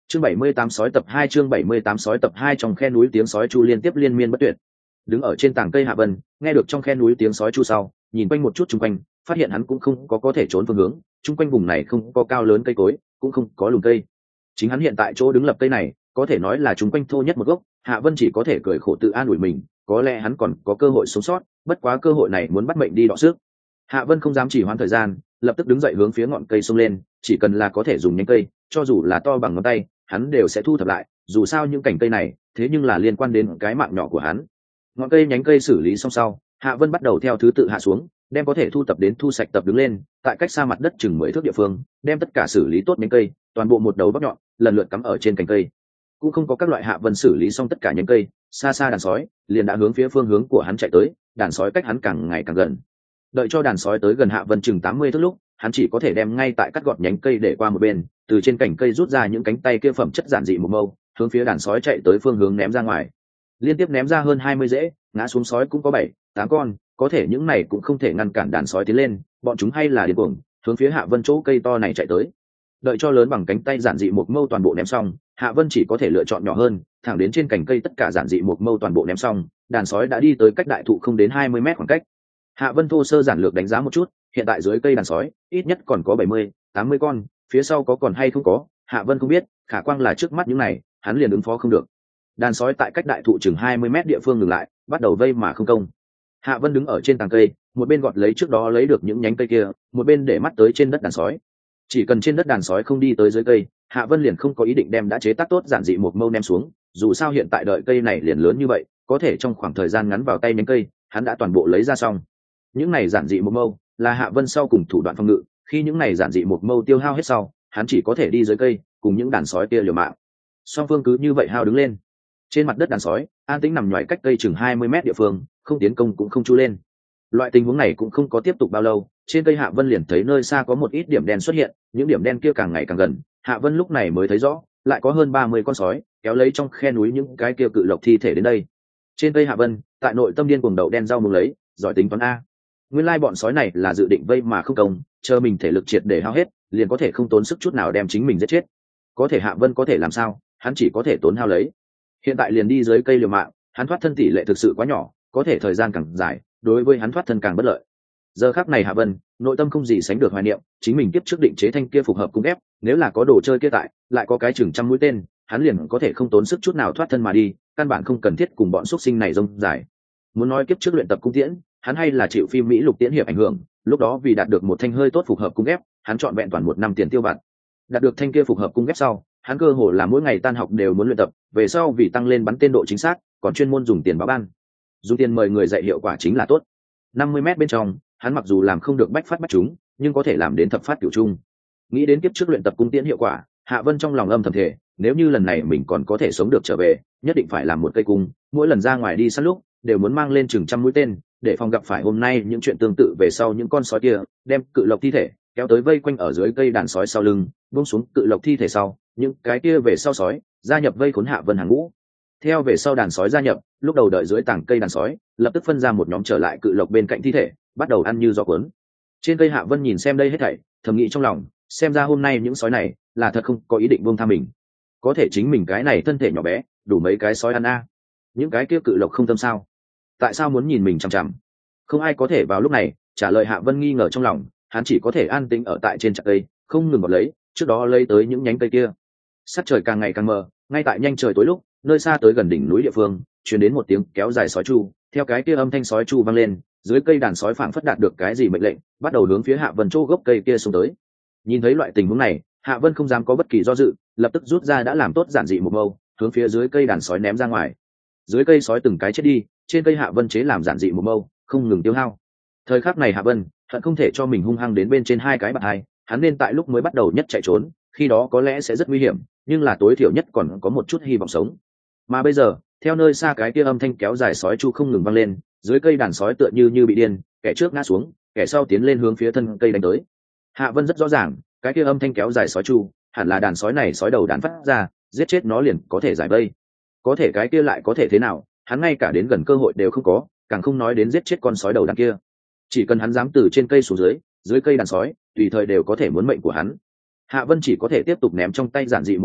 Chương 78 sói tập 2 chương 78 sói tập 2 trong khe núi tiếng sói chu liên tiếp liên miên bất tuyệt. Đứng ở trên tảng cây Hạ Vân, nghe được trong khe núi tiếng sói chu sau, nhìn quanh một chút xung quanh, phát hiện hắn cũng không có thể trốn phương hướng, xung quanh vùng này không có cao lớn cây cối, cũng không có lùm cây. Chính hắn hiện tại chỗ đứng lập cây này, có thể nói là xung quanh thô nhất một gốc, Hạ Vân chỉ có thể cười khổ tự an ủi mình, có lẽ hắn còn có cơ hội sống sót, bất quá cơ hội này muốn bắt mệnh đi đọ sức. Hạ Vân không dám chỉ hoãn thời gian, lập tức đứng dậy hướng phía ngọn cây xông lên, chỉ cần là có thể dùng nhánh cây, cho dù là to bằng ngón tay, hắn đều sẽ thu thập lại, dù sao những cành cây này, thế nhưng là liên quan đến cái mạng nhỏ của hắn. Ngọn cây nhánh cây xử lý xong sau, Hạ Vân bắt đầu theo thứ tự hạ xuống, đem có thể thu tập đến thu sạch tập đứng lên, tại cách xa mặt đất chừng 10 thước địa phương, đem tất cả xử lý tốt nhánh cây, toàn bộ một đầu bắc nhọn, lần lượt cắm ở trên cành cây. Cũng không có các loại Hạ Vân xử lý xong tất cả nhánh cây, xa xa đàn sói liền đã hướng phía phương hướng của hắn chạy tới, đàn sói cách hắn càng ngày càng gần. Đợi cho đàn sói tới gần Hạ Vân chừng 80 thước lúc, hắn chỉ có thể đem ngay tại cắt gọt nhánh cây để qua một bên, từ trên cành cây rút ra những cánh tay kia phẩm chất giản dị một mâu, hướng phía đàn sói chạy tới phương hướng ném ra ngoài. Liên tiếp ném ra hơn 20 rễ, ngã xuống sói cũng có 7-8 con, có thể những này cũng không thể ngăn cản đàn sói tiến lên, bọn chúng hay là điên cuồng, hướng phía Hạ Vân chỗ cây to này chạy tới. Đợi cho lớn bằng cánh tay giản dị một mâu toàn bộ ném xong, Hạ Vân chỉ có thể lựa chọn nhỏ hơn, thẳng đến trên cành cây tất cả giản dị một mâu toàn bộ ném xong, đàn sói đã đi tới cách đại thụ không đến 20 mét khoảng cách. Hạ Vân thô sơ giản lược đánh giá một chút, hiện tại dưới cây đàn sói ít nhất còn có 70-80 con, phía sau có còn hay không có, Hạ Vân không biết, khả quang là trước mắt những này, hắn liền ứng phó không được. Đàn sói tại cách đại thụ chừng 20 mét địa phương ngừng lại, bắt đầu vây mà không công. Hạ Vân đứng ở trên tàng cây, một bên gọt lấy trước đó lấy được những nhánh cây kia, một bên để mắt tới trên đất đàn sói. Chỉ cần trên đất đàn sói không đi tới dưới cây, Hạ Vân liền không có ý định đem đã chế tác tốt giản dị một mâu ném xuống, dù sao hiện tại đợi cây này liền lớn như vậy, có thể trong khoảng thời gian ngắn vào tay nhánh cây, hắn đã toàn bộ lấy ra xong. Những này giản dị một mâu là Hạ Vân sau cùng thủ đoạn phòng ngự, khi những này giản dị một mâu tiêu hao hết sau, hắn chỉ có thể đi dưới cây cùng những đàn sói kia liều mạng. Song phương cứ như vậy hao đứng lên. Trên mặt đất đàn sói an tĩnh nằm nhoài cách cây chừng 20 mét địa phương, không tiến công cũng không chu lên. Loại tình huống này cũng không có tiếp tục bao lâu, trên cây Hạ Vân liền thấy nơi xa có một ít điểm đen xuất hiện, những điểm đen kia càng ngày càng gần, Hạ Vân lúc này mới thấy rõ, lại có hơn 30 con sói kéo lấy trong khe núi những cái kia cự lộc thi thể đến đây. Trên cây Hạ Vân, tại nội tâm điên cuồng đầu đen rau mừng lấy, giỏi tính toán a. Nguyên lai bọn sói này là dự định vây mà không công, chờ mình thể lực triệt để hao hết, liền có thể không tốn sức chút nào đem chính mình giết chết. Có thể Hạ Vân có thể làm sao, hắn chỉ có thể tốn hao lấy. Hiện tại liền đi dưới cây liều mạng, hắn thoát thân tỷ lệ thực sự quá nhỏ, có thể thời gian càng dài, đối với hắn thoát thân càng bất lợi. Giờ khắc này Hạ Vân, nội tâm không gì sánh được hoài niệm, chính mình tiếp trước định chế thanh kia phục hợp cung ép, nếu là có đồ chơi kia tại, lại có cái chừng trăm mũi tên, hắn liền có thể không tốn sức chút nào thoát thân mà đi, căn bản không cần thiết cùng bọn xuất sinh này rông dài. Muốn nói kiếp trước luyện tập cung tiễn, hắn hay là chịu phim Mỹ lục tiễn hiệp ảnh hưởng, lúc đó vì đạt được một thanh hơi tốt phục hợp cung ép, hắn chọn vẹn toàn 1 năm tiền tiêu vặt. Đạt được thanh kia phục hợp cung ép sau, hắn cơ hồ là mỗi ngày tan học đều muốn luyện tập, về sau vì tăng lên bắn tên độ chính xác, còn chuyên môn dùng tiền báo ban. Dùng tiền mời người dạy hiệu quả chính là tốt. 50 mét bên trong, hắn mặc dù làm không được bách phát bách trúng, nhưng có thể làm đến thập phát cửu trung. Nghĩ đến kiếp trước luyện tập cung tiễn hiệu quả, Hạ Vân trong lòng âm thầm thề, nếu như lần này mình còn có thể sống được trở về, nhất định phải làm một cây cung, mỗi lần ra ngoài đi săn lúc đều muốn mang lên chừng trăm mũi tên, để phòng gặp phải hôm nay những chuyện tương tự về sau những con sói kia, đem cự lộc thi thể kéo tới vây quanh ở dưới cây đàn sói sau lưng, buông xuống cự lộc thi thể sau, những cái kia về sau sói gia nhập vây khốn Hạ Vân hàng ngũ. Theo về sau đàn sói gia nhập, lúc đầu đợi dưới tảng cây đàn sói, lập tức phân ra một nhóm trở lại cự lộc bên cạnh thi thể, bắt đầu ăn như gió cuốn. Trên cây Hạ Vân nhìn xem đây hết thảy, thầm nghĩ trong lòng, xem ra hôm nay những sói này là thật không có ý định buông tha mình. Có thể chính mình cái này thân thể nhỏ bé, đủ mấy cái sói ăn a. Những cái kia cự lộc không tâm sao? Tại sao muốn nhìn mình chằm chằm? Không ai có thể vào lúc này trả lời Hạ Vân nghi ngờ trong lòng, hắn chỉ có thể an tĩnh ở tại trên chặt cây, không ngừng bật lấy, trước đó lấy tới những nhánh cây kia. Sắc trời càng ngày càng mờ, ngay tại nhanh trời tối lúc, nơi xa tới gần đỉnh núi địa phương, truyền đến một tiếng kéo dài sói chu, theo cái kia âm thanh sói chu vang lên, dưới cây đàn sói phảng phất đạt được cái gì mệnh lệnh, bắt đầu hướng phía Hạ Vân chỗ gốc cây kia xuống tới. Nhìn thấy loại tình huống này, Hạ Vân không dám có bất kỳ do dự, lập tức rút ra đã làm tốt giản dị một mâu, hướng phía dưới cây đàn sói ném ra ngoài. Dưới cây sói từng cái chết đi, trên cây Hạ Vân chế làm giản dị một mâu, không ngừng tiêu hao. Thời khắc này Hạ Vân hận không thể cho mình hung hăng đến bên trên hai cái bạt hai, hắn nên tại lúc mới bắt đầu nhất chạy trốn, khi đó có lẽ sẽ rất nguy hiểm, nhưng là tối thiểu nhất còn có một chút hy vọng sống. Mà bây giờ, theo nơi xa cái kia âm thanh kéo dài sói chu không ngừng vang lên, dưới cây đàn sói tựa như bị điên, kẻ trước ngã xuống, kẻ sau tiến lên hướng phía thân cây đánh tới. Hạ Vân rất rõ ràng, cái kia âm thanh kéo dài sói chu, hẳn là đàn sói này sói đầu đàn phát ra, giết chết nó liền có thể giải vây. Có thể cái kia lại có thể thế nào, hắn ngay cả đến gần cơ hội đều không có, càng không nói đến giết chết con sói đầu đàn kia. Chỉ cần hắn dám từ trên cây xuống dưới cây đàn sói, tùy thời đều có thể muốn mệnh của hắn. Hạ Vân chỉ có thể tiếp tục ném trong tay giản dị một mâu,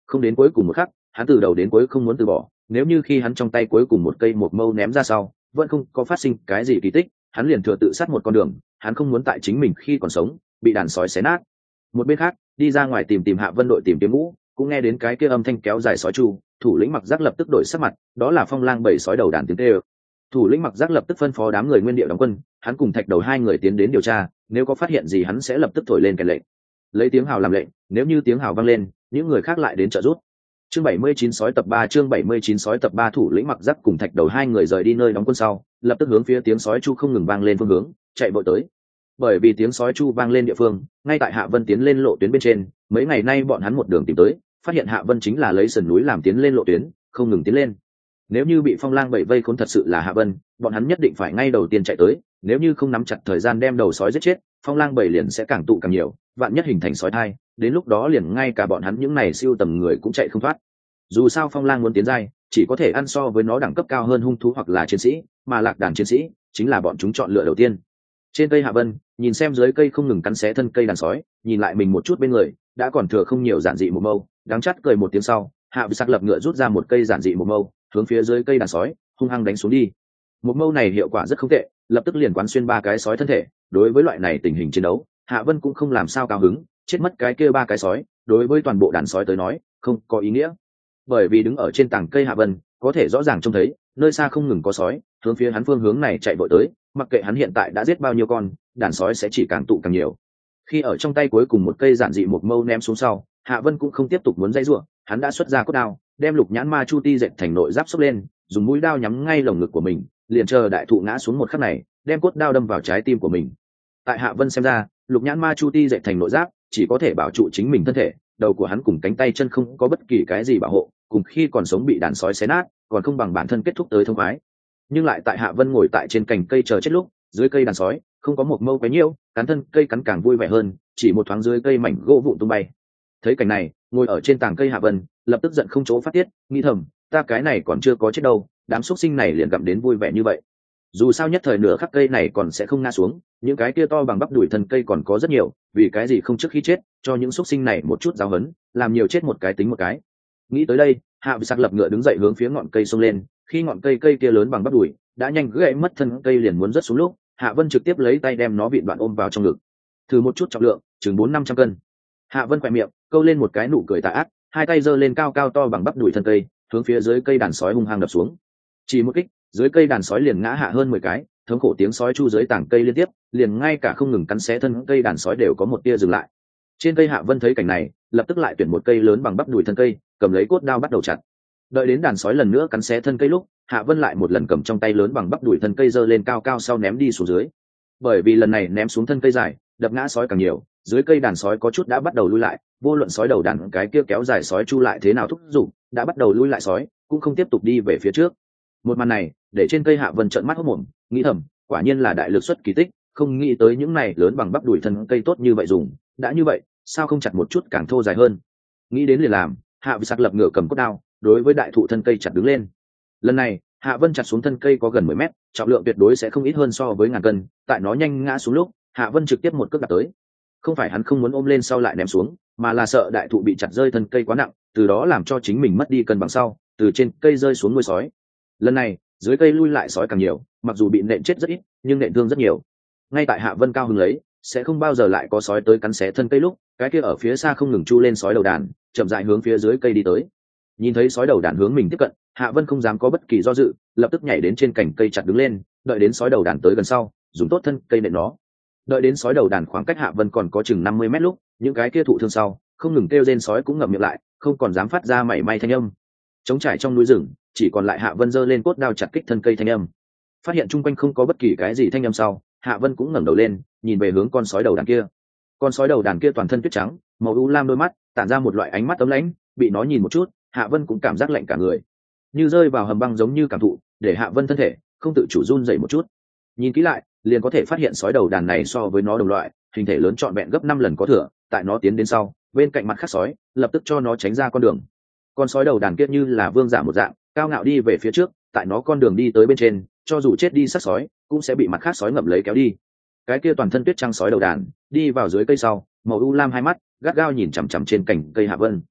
không đến cuối cùng một khắc hắn từ đầu đến cuối không muốn từ bỏ. Nếu như khi hắn trong tay cuối cùng một cây một mâu ném ra sau vẫn không có phát sinh cái gì kỳ tích, hắn liền thừa tự sát một con đường. Hắn không muốn tại chính mình khi còn sống bị đàn sói xé nát. Một bên khác, đi ra ngoài tìm Hạ Vân đội tìm kiếm ngũ, cũng nghe đến cái kia âm thanh kéo dài sói chu. Thủ lĩnh Mặc Giác lập tức đổi sắc mặt, đó là Phong Lang bảy sói đầu đàn tiếng kêu. Thủ lĩnh Mặc Giác lập tức phân phó đám người nguyên địa đóng quân, hắn cùng Thạch Đầu hai người tiến đến điều tra, nếu có phát hiện gì hắn sẽ lập tức thổi lên kèn lệnh, lấy tiếng hào làm lệnh. Nếu như tiếng hào vang lên, những người khác lại đến trợ giúp. Chương 79 sói tập 3 chương 79 sói tập 3 Thủ lĩnh Mặc Giác cùng Thạch Đầu hai người rời đi nơi đóng quân sau, lập tức hướng phía tiếng sói chu không ngừng vang lên phương hướng, chạy vội tới. Bởi vì tiếng sói chu vang lên địa phương, ngay tại Hạ Vân tiến lên lộ tuyến bên trên, mấy ngày nay bọn hắn một đường tìm tới, phát hiện Hạ Vân chính là lấy sườn núi làm tiến lên lộ tuyến, không ngừng tiến lên. Nếu như bị Phong Lang bảy vây khốn thật sự là Hạ Vân, bọn hắn nhất định phải ngay đầu tiên chạy tới, nếu như không nắm chặt thời gian đem đầu sói giết chết, Phong Lang bảy liền sẽ càng tụ càng nhiều, vạn nhất hình thành sói thai, đến lúc đó liền ngay cả bọn hắn những này siêu tầm người cũng chạy không thoát. Dù sao Phong Lang muốn tiến giai, chỉ có thể ăn so với nó đẳng cấp cao hơn hung thú hoặc là chiến sĩ, mà lạc đàn chiến sĩ chính là bọn chúng chọn lựa đầu tiên. Trên cây Hạ Vân, nhìn xem dưới cây không ngừng cắn xé thân cây đàn sói, nhìn lại mình một chút bên người, đã còn thừa không nhiều giản dị một mâu, đáng chát cười một tiếng sau, Hạ Vân sắc lập ngựa rút ra một cây giản dị một mâu, hướng phía dưới cây đàn sói hung hăng đánh xuống đi. Một mâu này hiệu quả rất không tệ, lập tức liền quán xuyên ba cái sói thân thể. Đối với loại này tình hình chiến đấu, Hạ Vân cũng không làm sao cao hứng, chết mất cái kia ba cái sói, đối với toàn bộ đàn sói tới nói, không có ý nghĩa. Bởi vì đứng ở trên tảng cây Hạ Vân, có thể rõ ràng trông thấy, nơi xa không ngừng có sói, hướng phía hắn phương hướng này chạy vội tới, mặc kệ hắn hiện tại đã giết bao nhiêu con, đàn sói sẽ chỉ càng tụ càng nhiều. Khi ở trong tay cuối cùng một cây giản dị một mâu ném xuống sau, Hạ Vân cũng không tiếp tục muốn dây rủa, hắn đã xuất ra cốt đao, đem Lục Nhãn Ma Chu Ti dệt thành nội giáp xốc lên, dùng mũi đao nhắm ngay lồng ngực của mình, liền chờ đại thụ ngã xuống một khắc này, đem cốt đao đâm vào trái tim của mình. Tại Hạ Vân xem ra, Lục Nhãn Ma Chu Ti dệt thành nội giáp chỉ có thể bảo trụ chính mình thân thể, đầu của hắn cùng cánh tay chân không có bất kỳ cái gì bảo hộ, cùng khi còn sống bị đàn sói xé nát, còn không bằng bản thân kết thúc tới thông khoái. Nhưng lại tại Hạ Vân ngồi tại trên cành cây chờ chết lúc, dưới cây đàn sói không có một mâu quấy nhiễu, cắn thân cây cắn càng vui vẻ hơn, chỉ một thoáng dưới cây mảnh gỗ vụn tung bay. Thấy cảnh này, ngồi ở trên tảng cây Hạ Vân lập tức giận không chỗ phát tiết, nghĩ thầm, ta cái này còn chưa có chết đâu, đám xúc sinh này liền gặm đến vui vẻ như vậy. Dù sao nhất thời nửa khắc cây này còn sẽ không ngã xuống, những cái kia to bằng bắp đùi thân cây còn có rất nhiều, vì cái gì không trước khi chết cho những xúc sinh này một chút giáo huấn, làm nhiều chết một cái tính một cái. Nghĩ tới đây, Hạ Vân sặc lập ngựa đứng dậy hướng phía ngọn cây xông lên. Khi ngọn cây kia lớn bằng bắp đùi đã nhanh gãy mất thân cây liền muốn rớt xuống lúc, Hạ Vân trực tiếp lấy tay đem nó vịn đoạn ôm vào trong ngực. Thử một chút trọng lượng, chừng 400-500 cân. Hạ Vân khỏe miệng câu lên một cái nụ cười tà ác, hai tay giơ lên cao cao to bằng bắp đùi thân cây, hướng phía dưới cây đàn sói hung hăng đập xuống. Chỉ một kích, dưới cây đàn sói liền ngã hạ hơn 10 cái, thống khổ tiếng sói chu dưới tảng cây liên tiếp, liền ngay cả không ngừng cắn xé thân cây đàn sói đều có một tia dừng lại. Trên cây Hạ Vân thấy cảnh này, lập tức lại tuyển một cây lớn bằng bắp đùi thân cây, cầm lấy cốt đao bắt đầu chặt. Đợi đến đàn sói lần nữa cắn xé thân cây lúc, Hạ Vân lại một lần cầm trong tay lớn bằng bắp đùi thân cây giơ lên cao cao sau ném đi xuống dưới. Bởi vì lần này ném xuống thân cây dài, đập ngã sói càng nhiều, dưới cây đàn sói có chút đã bắt đầu lui lại, vô luận sói đầu đàn cái kia kéo dài sói chu lại thế nào thúc giục, đã bắt đầu lui lại sói, cũng không tiếp tục đi về phía trước. Một màn này, để trên cây Hạ Vân trợn mắt hốt mồm, nghĩ thầm, quả nhiên là đại lực xuất kỳ tích, không nghĩ tới những này lớn bằng bắp đùi thân cây tốt như vậy dùng, đã như vậy, sao không chặt một chút càng thô dài hơn. Nghĩ đến liền làm, Hạ Vân sặc lập ngựa cầm cốt đao, đối với đại thụ thân cây chặt đứng lên. Lần này, Hạ Vân chặt xuống thân cây có gần 10 mét, trọng lượng tuyệt đối sẽ không ít hơn so với ngàn cân, tại nó nhanh ngã xuống lúc, Hạ Vân trực tiếp một cước đạp tới. Không phải hắn không muốn ôm lên sau lại ném xuống, mà là sợ đại thụ bị chặt rơi thân cây quá nặng, từ đó làm cho chính mình mất đi cân bằng sau, từ trên cây rơi xuống nuôi sói. Lần này, dưới cây lui lại sói càng nhiều, mặc dù bị nện chết rất ít, nhưng nện thương rất nhiều. Ngay tại Hạ Vân cao hứng lấy, sẽ không bao giờ lại có sói tới cắn xé thân cây lúc, cái kia ở phía xa không ngừng chu lên sói đầu đàn, chậm rãi hướng phía dưới cây đi tới. Nhìn thấy sói đầu đàn hướng mình tiếp cận, Hạ Vân không dám có bất kỳ do dự, lập tức nhảy đến trên cành cây chặt đứng lên, đợi đến sói đầu đàn tới gần sau, dùng tốt thân cây nện nó. Đợi đến sói đầu đàn khoảng cách Hạ Vân còn có chừng 50 mét lúc, những cái kia thụ thương sau, không ngừng kêu rên sói cũng ngậm miệng lại, không còn dám phát ra mảy may thanh âm. Trống trải trong núi rừng, chỉ còn lại Hạ Vân giơ lên cốt đao chặt kích thân cây thanh âm. Phát hiện chung quanh không có bất kỳ cái gì thanh âm sau, Hạ Vân cũng ngẩng đầu lên, nhìn về hướng con sói đầu đàn kia. Con sói đầu đàn kia toàn thân tuyết trắng, màu u lam đôi mắt, tản ra một loại ánh mắt ấm lãnh, bị nó nhìn một chút, Hạ Vân cũng cảm giác lạnh cả người, như rơi vào hầm băng giống như cảm thụ, để Hạ Vân thân thể không tự chủ run dậy một chút. Nhìn kỹ lại, liền có thể phát hiện sói đầu đàn này so với nó đồng loại, hình thể lớn trọn vẹn gấp 5 lần có thừa. Tại nó tiến đến sau, bên cạnh mặt khác sói lập tức cho nó tránh ra con đường. Con sói đầu đàn kia như là vương giả một dạng, cao ngạo đi về phía trước, tại nó con đường đi tới bên trên, cho dù chết đi sát sói, cũng sẽ bị mặt khác sói ngậm lấy kéo đi. Cái kia toàn thân tuyết trắng sói đầu đàn đi vào dưới cây sau, màu u lam hai mắt gắt gao nhìn chằm chằm trên cành cây Hạ Vân.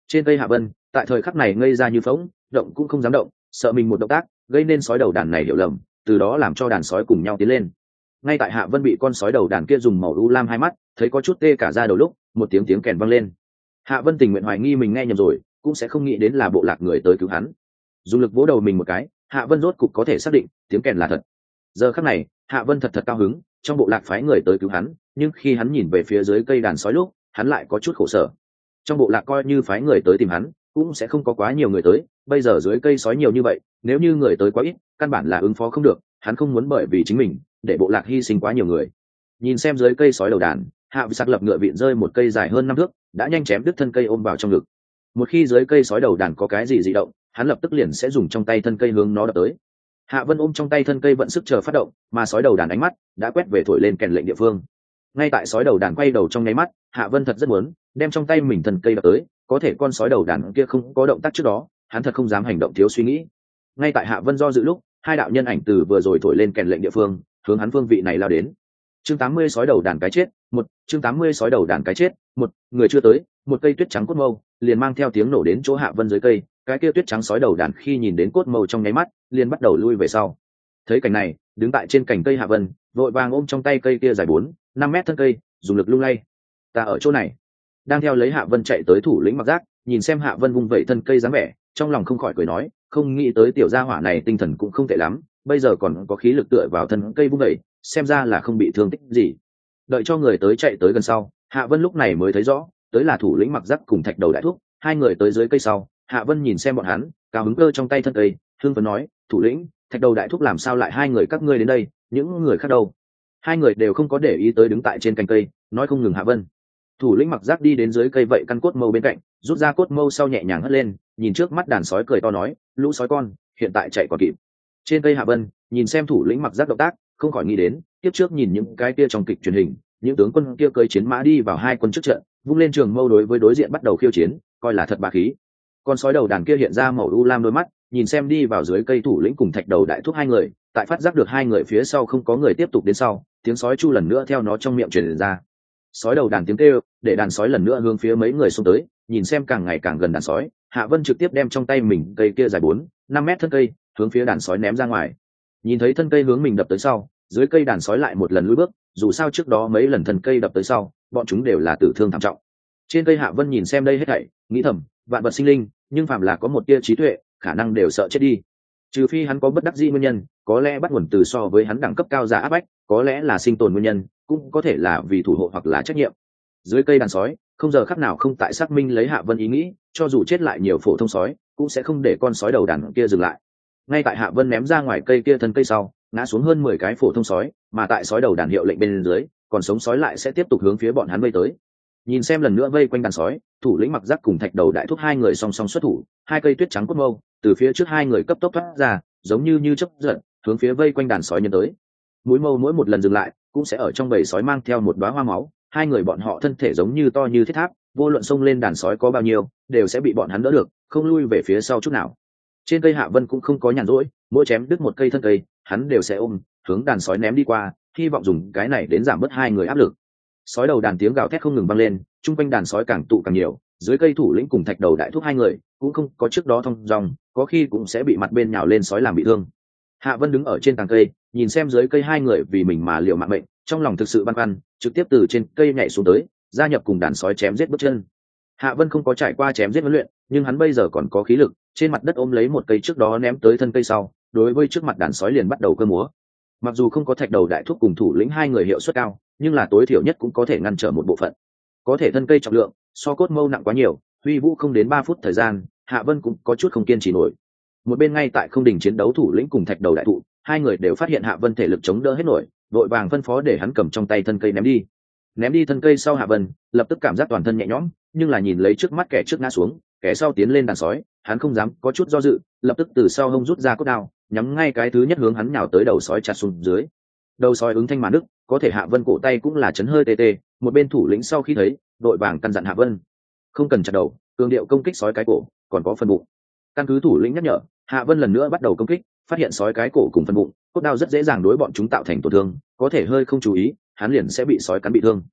Trên cây Hạ Vân tại thời khắc này ngây ra như phỗng, động cũng không dám động, sợ mình một động tác gây nên sói đầu đàn này hiểu lầm, từ đó làm cho đàn sói cùng nhau tiến lên. Ngay tại Hạ Vân bị con sói đầu đàn kia dùng màu u lam hai mắt thấy có chút tê cả da đầu lúc, một tiếng kèn vang lên. Hạ Vân tình nguyện hoài nghi mình nghe nhầm rồi, cũng sẽ không nghĩ đến là bộ lạc người tới cứu hắn. Dùng lực vỗ đầu mình một cái, Hạ Vân rốt cục có thể xác định tiếng kèn là thật. Giờ khắc này Hạ Vân thật cao hứng, trong bộ lạc phái người tới cứu hắn, nhưng khi hắn nhìn về phía dưới cây đàn sói lúc, hắn lại có chút khổ sở. Trong bộ lạc coi như phái người tới tìm hắn cũng sẽ không có quá nhiều người tới, bây giờ dưới cây sói nhiều như vậy, nếu như người tới quá ít căn bản là ứng phó không được, hắn không muốn bởi vì chính mình để bộ lạc hy sinh quá nhiều người. Nhìn xem dưới cây sói đầu đàn, Hạ Sạc lập ngựa vịn rơi một cây dài hơn 5 thước, đã nhanh chém đứt thân cây ôm vào trong ngực. Một khi dưới cây sói đầu đàn có cái gì dị động, hắn lập tức liền sẽ dùng trong tay thân cây hướng nó đập tới. Hạ Vân ôm trong tay thân cây vận sức chờ phát động, mà sói đầu đàn ánh mắt đã quét về thổi lên kèn lệnh địa phương. Ngay tại sói đầu đàn quay đầu trong nháy mắt, Hạ Vân thật rất muốn đem trong tay mình thân cây đập tới, có thể con sói đầu đàn kia không có động tác trước đó, hắn thật không dám hành động thiếu suy nghĩ. Ngay tại Hạ Vân do dự lúc, hai đạo nhân ảnh từ vừa rồi thổi lên kèn lệnh địa phương hướng hắn phương vị này lao đến. Chương 80 sói đầu đàn cái chết, một chương 80 sói đầu đàn cái chết, một người chưa tới, một cây tuyết trắng cốt mâu liền mang theo tiếng nổ đến chỗ Hạ Vân dưới cây. Cái kia tuyết trắng sói đầu đàn khi nhìn đến cốt mâu trong nháy mắt liền bắt đầu lui về sau. Thấy cảnh này, đứng tại trên cành cây Hạ Vân vội vàng ôm trong tay cây kia dài 4-5 mét thân cây, dùng lực lung lay. Ta ở chỗ này. Đang theo lấy Hạ Vân chạy tới thủ lĩnh Mặc Giác, nhìn xem Hạ Vân vung vẩy thân cây dáng vẻ, trong lòng không khỏi cười nói, không nghĩ tới tiểu gia hỏa này tinh thần cũng không tệ lắm, bây giờ còn có khí lực tựa vào thân cây vung vẩy, xem ra là không bị thương tích gì. Đợi cho người tới chạy tới gần sau, Hạ Vân lúc này mới thấy rõ, tới là thủ lĩnh Mặc Giác cùng Thạch Đầu Đại Thúc, hai người tới dưới cây sau. Hạ Vân nhìn xem bọn hắn, cao hứng cơ trong tay thân cây, hưng phấn nói, thủ lĩnh, Thạch Đầu Đại Thúc làm sao lại hai người các ngươi đến đây, những người khác đâu? Hai người đều không có để ý tới đứng tại trên cành cây, nói không ngừng Hạ Vân. Thủ lĩnh Mặc Giác đi đến dưới cây vậy căn cốt mâu bên cạnh, rút ra cốt mâu sau nhẹ nhàng hất lên, nhìn trước mắt đàn sói cười to nói, lũ sói con, hiện tại chạy còn kịp. Trên cây Hạ Vân nhìn xem thủ lĩnh Mặc Giác động tác, không khỏi nghĩ đến tiếp trước nhìn những cái kia trong kịch truyền hình, những tướng quân kia cưỡi chiến mã đi vào hai quân trước trận, vung lên trường mâu đối với đối diện bắt đầu khiêu chiến, coi là thật bá khí. Con sói đầu đàn kia hiện ra màu u lam đôi mắt, nhìn xem đi vào dưới cây thủ lĩnh cùng Thạch Đầu Đại Thúc hai người, tại phát giác được hai người phía sau không có người tiếp tục đến sau, tiếng sói chu lần nữa theo nó trong miệng truyền ra. Sói đầu đàn tiếng kêu để đàn sói lần nữa hướng phía mấy người xông tới, nhìn xem càng ngày càng gần đàn sói, Hạ Vân trực tiếp đem trong tay mình cây kia dài 4-5 mét thân cây hướng phía đàn sói ném ra ngoài. Nhìn thấy thân cây hướng mình đập tới sau, dưới cây đàn sói lại một lần lùi bước, dù sao trước đó mấy lần thân cây đập tới sau, bọn chúng đều là tử thương thảm trọng. Trên cây Hạ Vân nhìn xem đây hết thảy, nghĩ thầm, vạn vật sinh linh, nhưng phàm là có một tia trí tuệ, khả năng đều sợ chết đi. Trừ phi hắn có bất đắc dĩ nguyên nhân, có lẽ bắt nguồn từ so với hắn đẳng cấp cao giả áp bách, có lẽ là sinh tồn nguyên nhân, cũng có thể là vì thủ hộ hoặc là trách nhiệm. Dưới cây đàn sói, không giờ khắc nào không tại xác minh lấy Hạ Vân ý nghĩ, cho dù chết lại nhiều phổ thông sói, cũng sẽ không để con sói đầu đàn kia dừng lại. Ngay tại Hạ Vân ném ra ngoài cây kia thân cây sau, ngã xuống hơn 10 cái phổ thông sói, mà tại sói đầu đàn hiệu lệnh bên dưới, còn sống sói lại sẽ tiếp tục hướng phía bọn hắn vây tới. Nhìn xem lần nữa vây quanh đàn sói, thủ lĩnh Mặc Giác cùng Thạch Đầu Đại Thúc hai người song song xuất thủ, hai cây tuyết trắng cốt mâu từ phía trước hai người cấp tốc thoát ra, giống như chớp giật, hướng phía vây quanh đàn sói nhân tới. Mũi mâu mỗi một lần dừng lại, cũng sẽ ở trong bầy sói mang theo một đóa hoa máu, hai người bọn họ thân thể giống như to như thiết tháp, vô luận xông lên đàn sói có bao nhiêu, đều sẽ bị bọn hắn đỡ được, không lui về phía sau chút nào. Trên cây Hạ Vân cũng không có nhàn rỗi, mỗi chém đứt một cây thân cây, hắn đều sẽ ôm hướng đàn sói ném đi qua, hy vọng dùng cái này đến giảm bớt hai người áp lực. Sói đầu đàn tiếng gào thét không ngừng vang lên, chung quanh đàn sói càng tụ càng nhiều, dưới cây thủ lĩnh cùng Thạch Đầu Đại Thúc hai người cũng không có trước đó thông dòng, có khi cũng sẽ bị mặt bên nhào lên sói làm bị thương. Hạ Vân đứng ở trên tàng cây, nhìn xem dưới cây hai người vì mình mà liều mạng mệnh, trong lòng thực sự băn khoăn, trực tiếp từ trên cây nhảy xuống tới, gia nhập cùng đàn sói chém giết bước chân. Hạ Vân không có trải qua chém giết huấn luyện, nhưng hắn bây giờ còn có khí lực, trên mặt đất ôm lấy một cây trước đó ném tới thân cây sau, đối với trước mặt đàn sói liền bắt đầu cơ múa. Mặc dù không có Thạch Đầu Đại Thúc cùng thủ lĩnh hai người hiệu suất cao, nhưng là tối thiểu nhất cũng có thể ngăn trở một bộ phận. Có thể thân cây trọng lượng so cốt mâu nặng quá nhiều, huy vũ không đến 3 phút thời gian, Hạ Vân cũng có chút không kiên trì nổi. Một bên ngay tại không đình chiến đấu thủ lĩnh cùng Thạch Đầu Đại Thụ, hai người đều phát hiện Hạ Vân thể lực chống đỡ hết nổi, vội vàng phân phó để hắn cầm trong tay thân cây ném đi. Ném đi thân cây sau, Hạ Vân lập tức cảm giác toàn thân nhẹ nhõm, nhưng là nhìn lấy trước mắt kẻ trước ngã xuống, kẻ sau tiến lên đàn sói, hắn không dám có chút do dự, lập tức từ sau hông rút ra cốt đao, nhắm ngay cái thứ nhất hướng hắn nhào tới đầu sói chặt xuống dưới. Đầu sói ứng thanh mà nứt, có thể Hạ Vân cổ tay cũng là chấn hơi tê tê, một bên thủ lĩnh sau khi thấy, đội vàng căn dặn Hạ Vân, không cần chặt đầu, cường điệu công kích sói cái cổ, còn có phần bụng. Căn cứ thủ lĩnh nhắc nhở, Hạ Vân lần nữa bắt đầu công kích, phát hiện sói cái cổ cùng phần bụng, cốt đao rất dễ dàng đối bọn chúng tạo thành tổn thương, có thể hơi không chú ý, hắn liền sẽ bị sói cắn bị thương.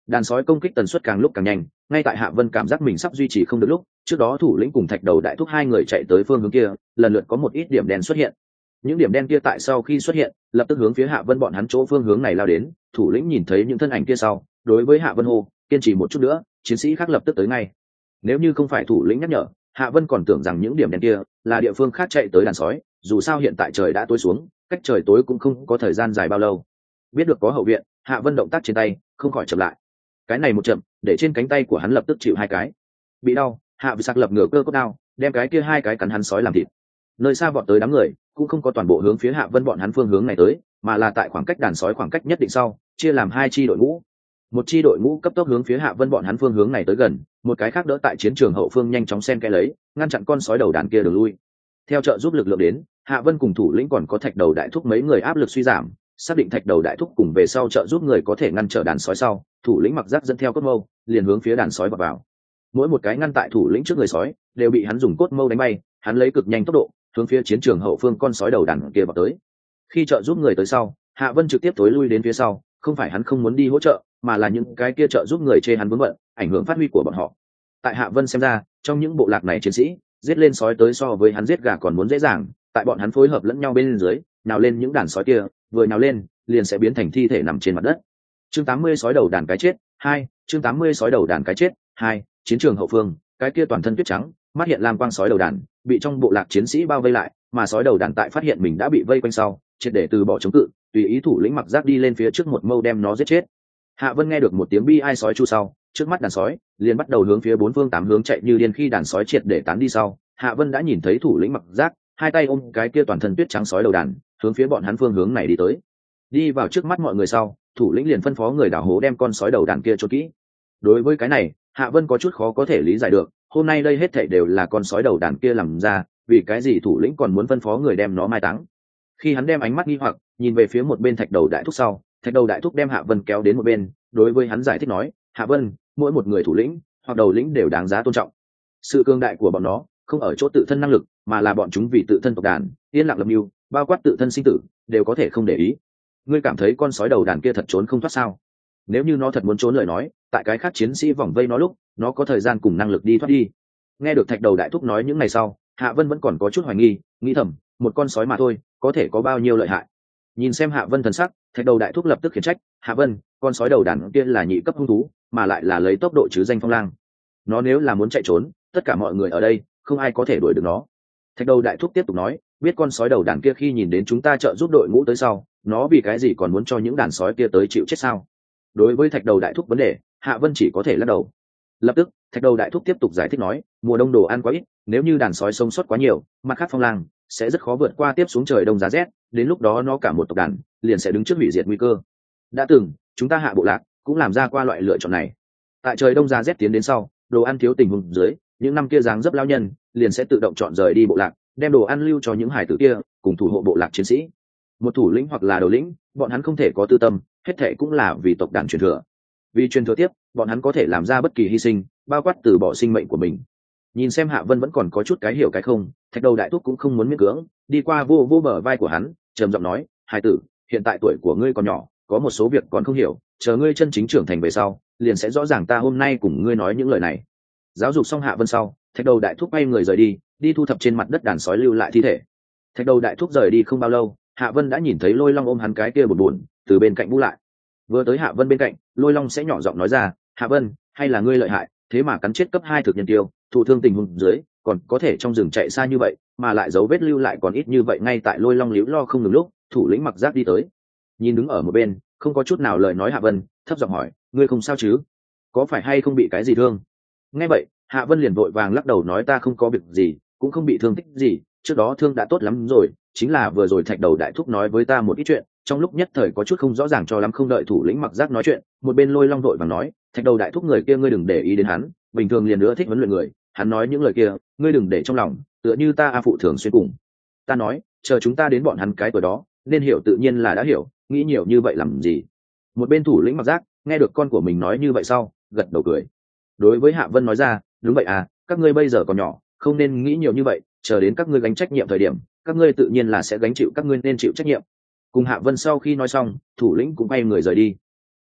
Đàn sói công kích tần suất càng lúc càng nhanh, ngay tại Hạ Vân cảm giác mình sắp duy trì không được lúc, trước đó thủ lĩnh cùng thạch đầu đại thúc hai người chạy tới phương hướng kia, lần lượt có một ít điểm đen xuất hiện. Những điểm đen kia tại sau khi xuất hiện, lập tức hướng phía Hạ Vân bọn hắn chỗ phương hướng này lao đến. Thủ lĩnh nhìn thấy những thân ảnh kia sau, đối với Hạ Vân hô, kiên trì một chút nữa, chiến sĩ khác lập tức tới ngay. Nếu như không phải thủ lĩnh nhắc nhở, Hạ Vân còn tưởng rằng những điểm đen kia là địa phương khác chạy tới đàn sói, dù sao hiện tại trời đã tối xuống, cách trời tối cũng không có thời gian dài bao lâu. Biết được có hậu viện, Hạ Vân động tác trên tay không khỏi chậm lại. Cái này một chậm, để trên cánh tay của hắn lập tức chịu hai cái bị đau. Hạ Vân sạc lập ngửa cơ cốt đao, đem cái kia hai cái cắn hắn sói làm thịt. Nơi xa vọt tới đám người cũng không có toàn bộ hướng phía Hạ Vân bọn hắn phương hướng này tới, mà là tại khoảng cách đàn sói khoảng cách nhất định sau, chia làm hai chi đội ngũ. Một chi đội ngũ cấp tốc hướng phía Hạ Vân bọn hắn phương hướng này tới gần, một cái khác đỡ tại chiến trường hậu phương nhanh chóng xen kẽ lấy, ngăn chặn con sói đầu đàn kia đường lui. Theo trợ giúp lực lượng đến, Hạ Vân cùng thủ lĩnh còn có thạch đầu đại thúc mấy người áp lực suy giảm, xác định thạch đầu đại thúc cùng về sau trợ giúp người có thể ngăn trở đàn sói sau, thủ lĩnh mặc giáp dẫn theo cốt mâu, liền hướng phía đàn sói vào vào. Mỗi một cái ngăn tại thủ lĩnh trước người sói, đều bị hắn dùng cốt mâu đánh bay, hắn lấy cực nhanh tốc độ, hướng phía chiến trường hậu phương con sói đầu đàn kia vào tới. Khi trợ giúp người tới sau, Hạ Vân trực tiếp tối lui đến phía sau, không phải hắn không muốn đi hỗ trợ, mà là những cái kia trợ giúp người chê hắn vướng bận, ảnh hưởng phát huy của bọn họ. Tại Hạ Vân xem ra, trong những bộ lạc này chiến sĩ, giết lên sói tới so với hắn giết gà còn muốn dễ dàng, tại bọn hắn phối hợp lẫn nhau bên dưới, nào lên những đàn sói kia, vừa nào lên, liền sẽ biến thành thi thể nằm trên mặt đất. Chương 80 sói đầu đàn cái chết, 2, chương 80 sói đầu đàn cái chết, 2, chiến trường hậu phương, cái kia toàn thân tuyết trắng, mắt hiện lam quang sói đầu đàn, bị trong bộ lạc chiến sĩ bao vây lại, mà sói đầu đàn tại phát hiện mình đã bị vây quanh sau, triệt để từ bỏ chống cự, tùy ý thủ lĩnh mặc giáp đi lên phía trước một mâu đem nó giết chết. Hạ Vân nghe được một tiếng bi ai sói chu sau, trước mắt đàn sói liền bắt đầu hướng phía bốn phương tám hướng chạy như điên. Khi đàn sói triệt để tán đi sau, Hạ Vân đã nhìn thấy thủ lĩnh mặc giáp hai tay ôm cái kia toàn thân tuyết trắng sói đầu đàn, hướng phía bọn hắn phương hướng này đi tới. Đi vào trước mắt mọi người sau, thủ lĩnh liền phân phó người đào hố đem con sói đầu đàn kia chôn kỹ. Đối với cái này, Hạ Vân có chút khó có thể lý giải được, hôm nay đây hết thảy đều là con sói đầu đàn kia làm ra, vì cái gì thủ lĩnh còn muốn phân phó người đem nó mai táng? Khi hắn đem ánh mắt nghi hoặc nhìn về phía một bên thạch đầu đại thúc sau, thạch đầu đại thúc đem Hạ Vân kéo đến một bên, đối với hắn giải thích nói, Hạ Vân, mỗi một người thủ lĩnh hoặc đầu lĩnh đều đáng giá tôn trọng. Sự cường đại của bọn nó không ở chỗ tự thân năng lực, mà là bọn chúng vì tự thân tộc đàn yên lặng lập mưu, bao quát tự thân sinh tử đều có thể không để ý. Ngươi cảm thấy con sói đầu đàn kia thật trốn không thoát sao? Nếu như nó thật muốn trốn lời nói, tại cái khác chiến sĩ vòng vây nó lúc, nó có thời gian cùng năng lực đi thoát đi. Nghe được thạch đầu đại thúc nói những ngày sau, Hạ Vân vẫn còn có chút hoài nghi, nghĩ thầm, một con sói mà thôi, có thể có bao nhiêu lợi hại? Nhìn xem Hạ Vân thần sắc, thạch đầu đại thúc lập tức khiển trách, Hạ Vân, con sói đầu đàn kia là nhị cấp hung thú, mà lại là lấy tốc độ chứ danh phong lang. Nó nếu là muốn chạy trốn, tất cả mọi người ở đây không ai có thể đuổi được nó. Thạch đầu đại thúc tiếp tục nói, biết con sói đầu đàn kia khi nhìn đến chúng ta trợ giúp đội ngũ tới sau, nó vì cái gì còn muốn cho những đàn sói kia tới chịu chết sao? Đối với thạch đầu đại thúc vấn đề, Hạ Vân chỉ có thể lắc đầu. Lập tức thạch đầu đại thúc tiếp tục giải thích nói, mùa đông đồ ăn quá ít, nếu như đàn sói sống sót quá nhiều, mặt khác phong lang sẽ rất khó vượt qua tiếp xuống trời đông giá rét, đến lúc đó nó cả một tộc đàn liền sẽ đứng trước hủy diệt nguy cơ. Đã từng chúng ta Hạ bộ lạc cũng làm ra qua loại lựa chọn này. Tại trời đông giá rét tiến đến sau, đồ ăn thiếu tình huống dưới, những năm kia dáng dấp lao nhân liền sẽ tự động chọn rời đi bộ lạc, đem đồ ăn lưu cho những hải tử kia cùng thủ hộ bộ lạc chiến sĩ. Một thủ lĩnh hoặc là đầu lĩnh, bọn hắn không thể có tư tâm, hết thệ cũng là vì tộc đàn truyền thừa. Vì truyền thừa tiếp, bọn hắn có thể làm ra bất kỳ hy sinh, bao quát từ bỏ sinh mệnh của mình. Nhìn xem Hạ Vân vẫn còn có chút cái hiểu cái không, thạch đầu đại thúc cũng không muốn miễn cưỡng, đi qua vô vô bờ vai của hắn, trầm giọng nói, hải tử, hiện tại tuổi của ngươi còn nhỏ, có một số việc còn không hiểu, chờ ngươi chân chính trưởng thành về sau, liền sẽ rõ ràng ta hôm nay cùng ngươi nói những lời này. Giáo dục xong Hạ Vân sau, thạch đầu đại thúc quay người rời đi, đi thu thập trên mặt đất đàn sói lưu lại thi thể. Thạch đầu đại thúc rời đi không bao lâu, Hạ Vân đã nhìn thấy Lôi Long ôm hắn cái kia buồn từ bên cạnh bu lại. Vừa tới Hạ Vân bên cạnh, Lôi Long sẽ nhỏ giọng nói ra, Hạ Vân, hay là ngươi lợi hại, thế mà cắn chết cấp 2 thực nhân tiêu, thụ thương tình huống dưới còn có thể trong rừng chạy xa như vậy, mà lại dấu vết lưu lại còn ít như vậy. Ngay tại Lôi Long líu lo không ngừng lúc, thủ lĩnh mặc giáp đi tới, nhìn đứng ở một bên không có chút nào lời nói Hạ Vân, thấp giọng hỏi, ngươi không sao chứ? Có phải hay không bị cái gì thương? Nghe vậy, Hạ Vân liền vội vàng lắc đầu nói, ta không có việc gì, cũng không bị thương tích gì, trước đó thương đã tốt lắm rồi, chính là vừa rồi thạch đầu đại thúc nói với ta một ít chuyện, trong lúc nhất thời có chút không rõ ràng cho lắm. Không đợi thủ lĩnh mặc giác nói chuyện, một bên Lôi Long vội vàng nói, thạch đầu đại thúc người kia ngươi đừng để ý đến hắn, bình thường liền nữa thích huấn luyện người, hắn nói những lời kia ngươi đừng để trong lòng, tựa như ta a phụ thường xuyên cùng ta nói, chờ chúng ta đến bọn hắn cái tuổi đó nên hiểu tự nhiên là đã hiểu, nghĩ nhiều như vậy làm gì? Một bên thủ lĩnh mặc giác nghe được con của mình nói như vậy sau, gật đầu cười. Đối với Hạ Vân nói ra, đúng vậy à, các ngươi bây giờ còn nhỏ, không nên nghĩ nhiều như vậy, chờ đến các ngươi gánh trách nhiệm thời điểm, các ngươi tự nhiên là sẽ gánh chịu các ngươi nên chịu trách nhiệm. Cùng Hạ Vân sau khi nói xong, thủ lĩnh cũng bay người rời đi.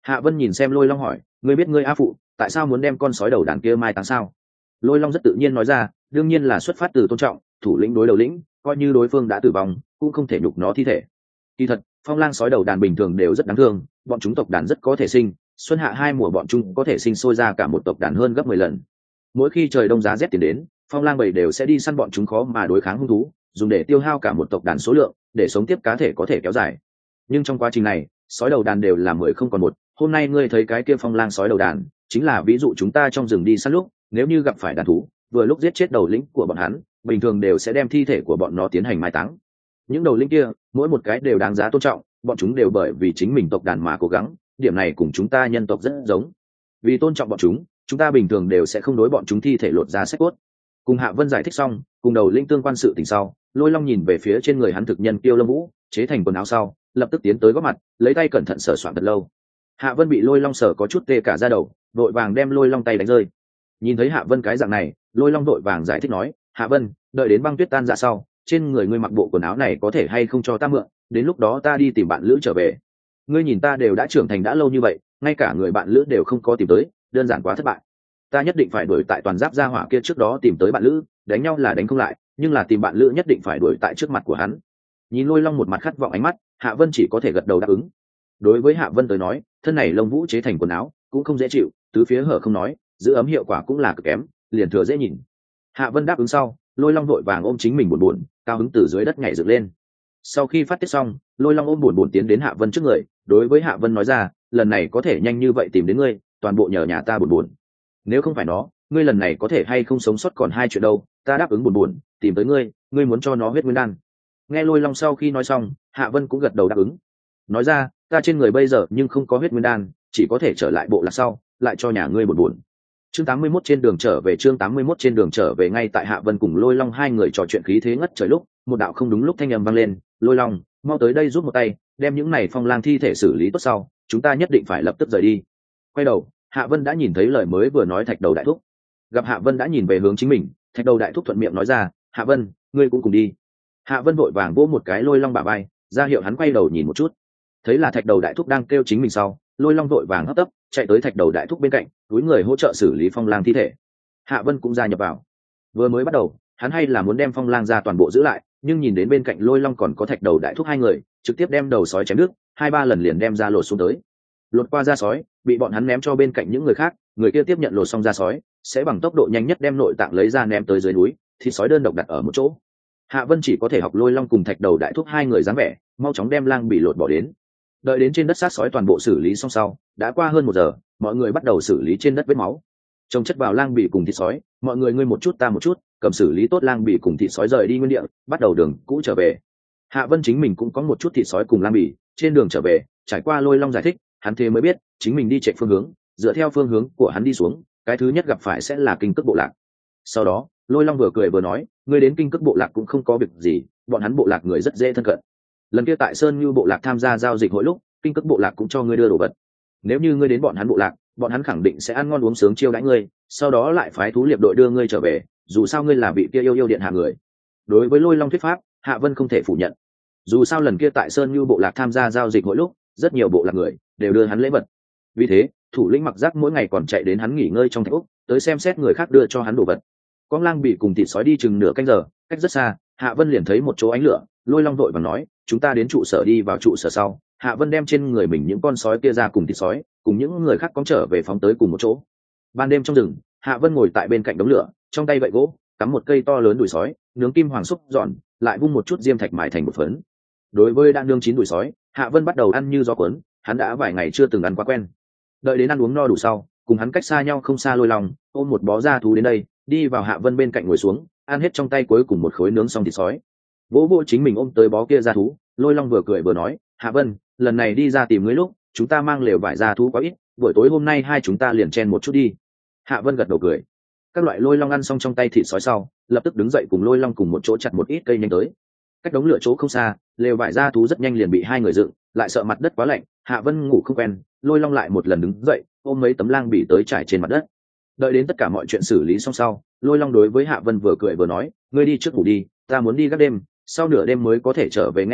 Hạ Vân nhìn xem Lôi Long hỏi, ngươi biết ngươi a phụ tại sao muốn đem con sói đầu đàn kia mai táng sao? Lôi Long rất tự nhiên nói ra, đương nhiên là xuất phát từ tôn trọng, thủ lĩnh đối đầu lĩnh, coi như đối phương đã tử vong cũng không thể nhục nó thi thể. Kỳ thật phong lang sói đầu đàn bình thường đều rất đáng thương, bọn chúng tộc đàn rất có thể sinh, xuân hạ hai mùa bọn chúng có thể sinh sôi ra cả một tộc đàn hơn gấp 10 lần. Mỗi khi trời đông giá rét tiến đến, phong lang bầy đều sẽ đi săn bọn chúng khó mà đối kháng hung thú, dùng để tiêu hao cả một tộc đàn số lượng, để sống tiếp cá thể có thể kéo dài. Nhưng trong quá trình này, sói đầu đàn đều là 10 không còn một. Hôm nay ngươi thấy cái kia phong lang sói đầu đàn, chính là ví dụ chúng ta trong rừng đi săn lúc, nếu như gặp phải đàn thú, vừa lúc giết chết đầu lĩnh của bọn hắn, bình thường đều sẽ đem thi thể của bọn nó tiến hành mai táng. Những đầu lĩnh kia, mỗi một cái đều đáng giá tôn trọng, bọn chúng đều bởi vì chính mình tộc đàn mà cố gắng, điểm này cùng chúng ta nhân tộc rất giống. Vì tôn trọng bọn chúng ta bình thường đều sẽ không đối bọn chúng thi thể lột ra xác cốt. Cùng Hạ Vân giải thích xong, cùng đầu lĩnh tương quan sự tình sau, Lôi Long nhìn về phía trên người hắn thực nhân kiêu lông vũ chế thành quần áo sau, lập tức tiến tới góp mặt, lấy tay cẩn thận sờ soạn thật lâu. Hạ Vân bị Lôi Long sờ có chút tê cả da đầu, vội vàng đem Lôi Long tay đánh rơi. Nhìn thấy Hạ Vân cái dạng này, Lôi Long vội vàng giải thích nói, Hạ Vân, đợi đến băng tuyết tan ra sau, trên người ngươi mặc bộ quần áo này có thể hay không cho ta mượn, đến lúc đó ta đi tìm bạn lữ trở về. Ngươi nhìn ta đều đã trưởng thành đã lâu như vậy, ngay cả người bạn lữ đều không có tìm tới, đơn giản quá thất bại. Ta nhất định phải đuổi tại toàn giáp gia hỏa kia trước đó tìm tới bạn lữ, đánh nhau là đánh không lại, nhưng là tìm bạn lữ nhất định phải đuổi tại trước mặt của hắn. Nhìn Lôi Long một mặt khát vọng ánh mắt, Hạ Vân chỉ có thể gật đầu đáp ứng. Đối với Hạ Vân tới nói, thân này lông vũ chế thành quần áo cũng không dễ chịu, tứ phía hở không nói, giữ ấm hiệu quả cũng là cực kém, liền thừa dễ nhìn. Hạ Vân đáp ứng sau, Lôi Long vội vàng ôm chính mình buồn cao hứng từ dưới đất nhảy dựng lên. Sau khi phát tiết xong, Lôi Long ôm buồn tiến đến Hạ Vân trước người, đối với Hạ Vân nói ra, lần này có thể nhanh như vậy tìm đến ngươi, toàn bộ nhờ nhà ta buồn. Nếu không phải nó, ngươi lần này có thể hay không sống sót còn hai chuyện đâu, ta đáp ứng buồn tìm tới ngươi muốn cho nó huyết nguyên đan. Nghe Lôi Long sau khi nói xong, Hạ Vân cũng gật đầu đáp ứng. Nói ra, ta trên người bây giờ nhưng không có huyết nguyên đan, chỉ có thể trở lại bộ lạc sau, lại cho nhà ngươi buồn. Chương 81 trên đường trở về, chương 81 trên đường trở về. Ngay tại Hạ Vân cùng Lôi Long hai người trò chuyện khí thế ngất trời lúc, một đạo không đúng lúc thanh âm vang lên, Lôi Long, mau tới đây giúp một tay, đem những này phong lang thi thể xử lý tốt sau, chúng ta nhất định phải lập tức rời đi. Quay đầu, Hạ Vân đã nhìn thấy lời mới vừa nói Thạch Đầu đại thúc. Gặp Hạ Vân đã nhìn về hướng chính mình, Thạch Đầu đại thúc thuận miệng nói ra, Hạ Vân, ngươi cũng cùng đi. Hạ Vân vội vàng vỗ một cái Lôi Long bả vai, ra hiệu hắn quay đầu nhìn một chút. Thấy là Thạch Đầu đại thúc đang kêu chính mình sau, Lôi Long vội vàng hấp tấp chạy tới Thạch Đầu đại thúc bên cạnh, túi người hỗ trợ xử lý phong lang thi thể. Hạ Vân cũng gia nhập vào. Vừa mới bắt đầu, hắn hay là muốn đem phong lang ra toàn bộ giữ lại, nhưng nhìn đến bên cạnh Lôi Long còn có Thạch Đầu đại thúc hai người, trực tiếp đem đầu sói chém đứt, 2-3 lần liền đem ra lột xuống tới. Lột qua da sói, bị bọn hắn ném cho bên cạnh những người khác, người kia tiếp nhận lột xong da sói, sẽ bằng tốc độ nhanh nhất đem nội tạng lấy ra ném tới dưới núi, thịt sói đơn độc đặt ở một chỗ. Hạ Vân chỉ có thể học Lôi Long cùng Thạch Đầu đại thúc hai người dáng vẻ, mau chóng đem lang bị lột bỏ đến. Đợi đến trên đất sát sói toàn bộ xử lý xong sau, đã qua hơn 1 giờ, mọi người bắt đầu xử lý trên đất vết máu. Trồng chất vào lang bị cùng thịt sói, mọi người ngươi một chút ta một chút, cầm xử lý tốt lang bị cùng thịt sói rời đi nguyên địa, bắt đầu đường cũ trở về. Hạ Vân chính mình cũng có một chút thịt sói cùng lang bị, trên đường trở về, trải qua Lôi Long giải thích, hắn thế mới biết, chính mình đi chạy phương hướng, dựa theo phương hướng của hắn đi xuống, cái thứ nhất gặp phải sẽ là Kinh Cước bộ lạc. Sau đó, Lôi Long vừa cười vừa nói, ngươi đến Kinh Cước bộ lạc cũng không có việc gì, bọn hắn bộ lạc người rất dễ thân cận. Lần kia tại Sơn Như bộ lạc tham gia giao dịch hội lúc, Kinh Cước bộ lạc cũng cho ngươi đưa đồ vật. Nếu như ngươi đến bọn hắn bộ lạc, bọn hắn khẳng định sẽ ăn ngon uống sướng chiêu đãi ngươi, sau đó lại phái thú liệp đội đưa ngươi trở về, dù sao ngươi là vị kia yêu điện hạ người. Đối với Lôi Long thuyết pháp, Hạ Vân không thể phủ nhận. Dù sao lần kia tại Sơn Như bộ lạc tham gia giao dịch hội lúc, rất nhiều bộ lạc người đều đưa hắn lễ vật. Vì thế, thủ lĩnh Mặc Giác mỗi ngày còn chạy đến hắn nghỉ ngơi trong thạch úc, tới xem xét người khác đưa cho hắn đồ vật. Con lang bị cùng thịt sói đi chừng nửa canh giờ, cách rất xa, Hạ Vân liền thấy một chỗ ánh lửa, Lôi Long vội vàng nói, chúng ta đến trụ sở đi vào trụ sở sau. Hạ Vân đem trên người mình những con sói kia ra cùng thịt sói, cùng những người khác cóng trở về phóng tới cùng một chỗ. Ban đêm trong rừng, Hạ Vân ngồi tại bên cạnh đống lửa, trong tay gậy gỗ, cắm một cây to lớn đùi sói, nướng kim hoàng xúc giòn, lại vung một chút diêm thạch mài thành một phấn. Đối với đã nướng chín đùi sói, Hạ Vân bắt đầu ăn như gió cuốn, hắn đã vài ngày chưa từng ăn quá quen. Đợi đến ăn uống no đủ sau, cùng hắn cách xa nhau không xa Lôi Long ôm một bó da thú đến đây, đi vào Hạ Vân bên cạnh ngồi xuống, ăn hết trong tay cuối cùng một khối nướng xong thịt sói. Vỗ vỗ chính mình ôm tới bó kia da thú, Lôi Long vừa cười vừa nói, Hạ Vân, lần này đi ra tìm ngươi lúc, chúng ta mang lều vải da thú quá ít, buổi tối hôm nay hai chúng ta liền chen một chút đi. Hạ Vân gật đầu cười. Các loại Lôi Long ăn xong trong tay thịt sói sau, lập tức đứng dậy cùng Lôi Long cùng một chỗ chặt một ít cây nhanh tới. Cách đống lửa chỗ không xa, lều vải da thú rất nhanh liền bị hai người dựng, lại sợ mặt đất quá lạnh, Hạ Vân ngủ không quen, Lôi Long lại một lần đứng dậy, ôm mấy tấm lang bị tới trải trên mặt đất. Đợi đến tất cả mọi chuyện xử lý xong sau, Lôi Long đối với Hạ Vân vừa cười vừa nói, ngươi đi trước ngủ đi, ta muốn đi gác đêm, sau nửa đêm mới có thể trở về. Nghe vậy,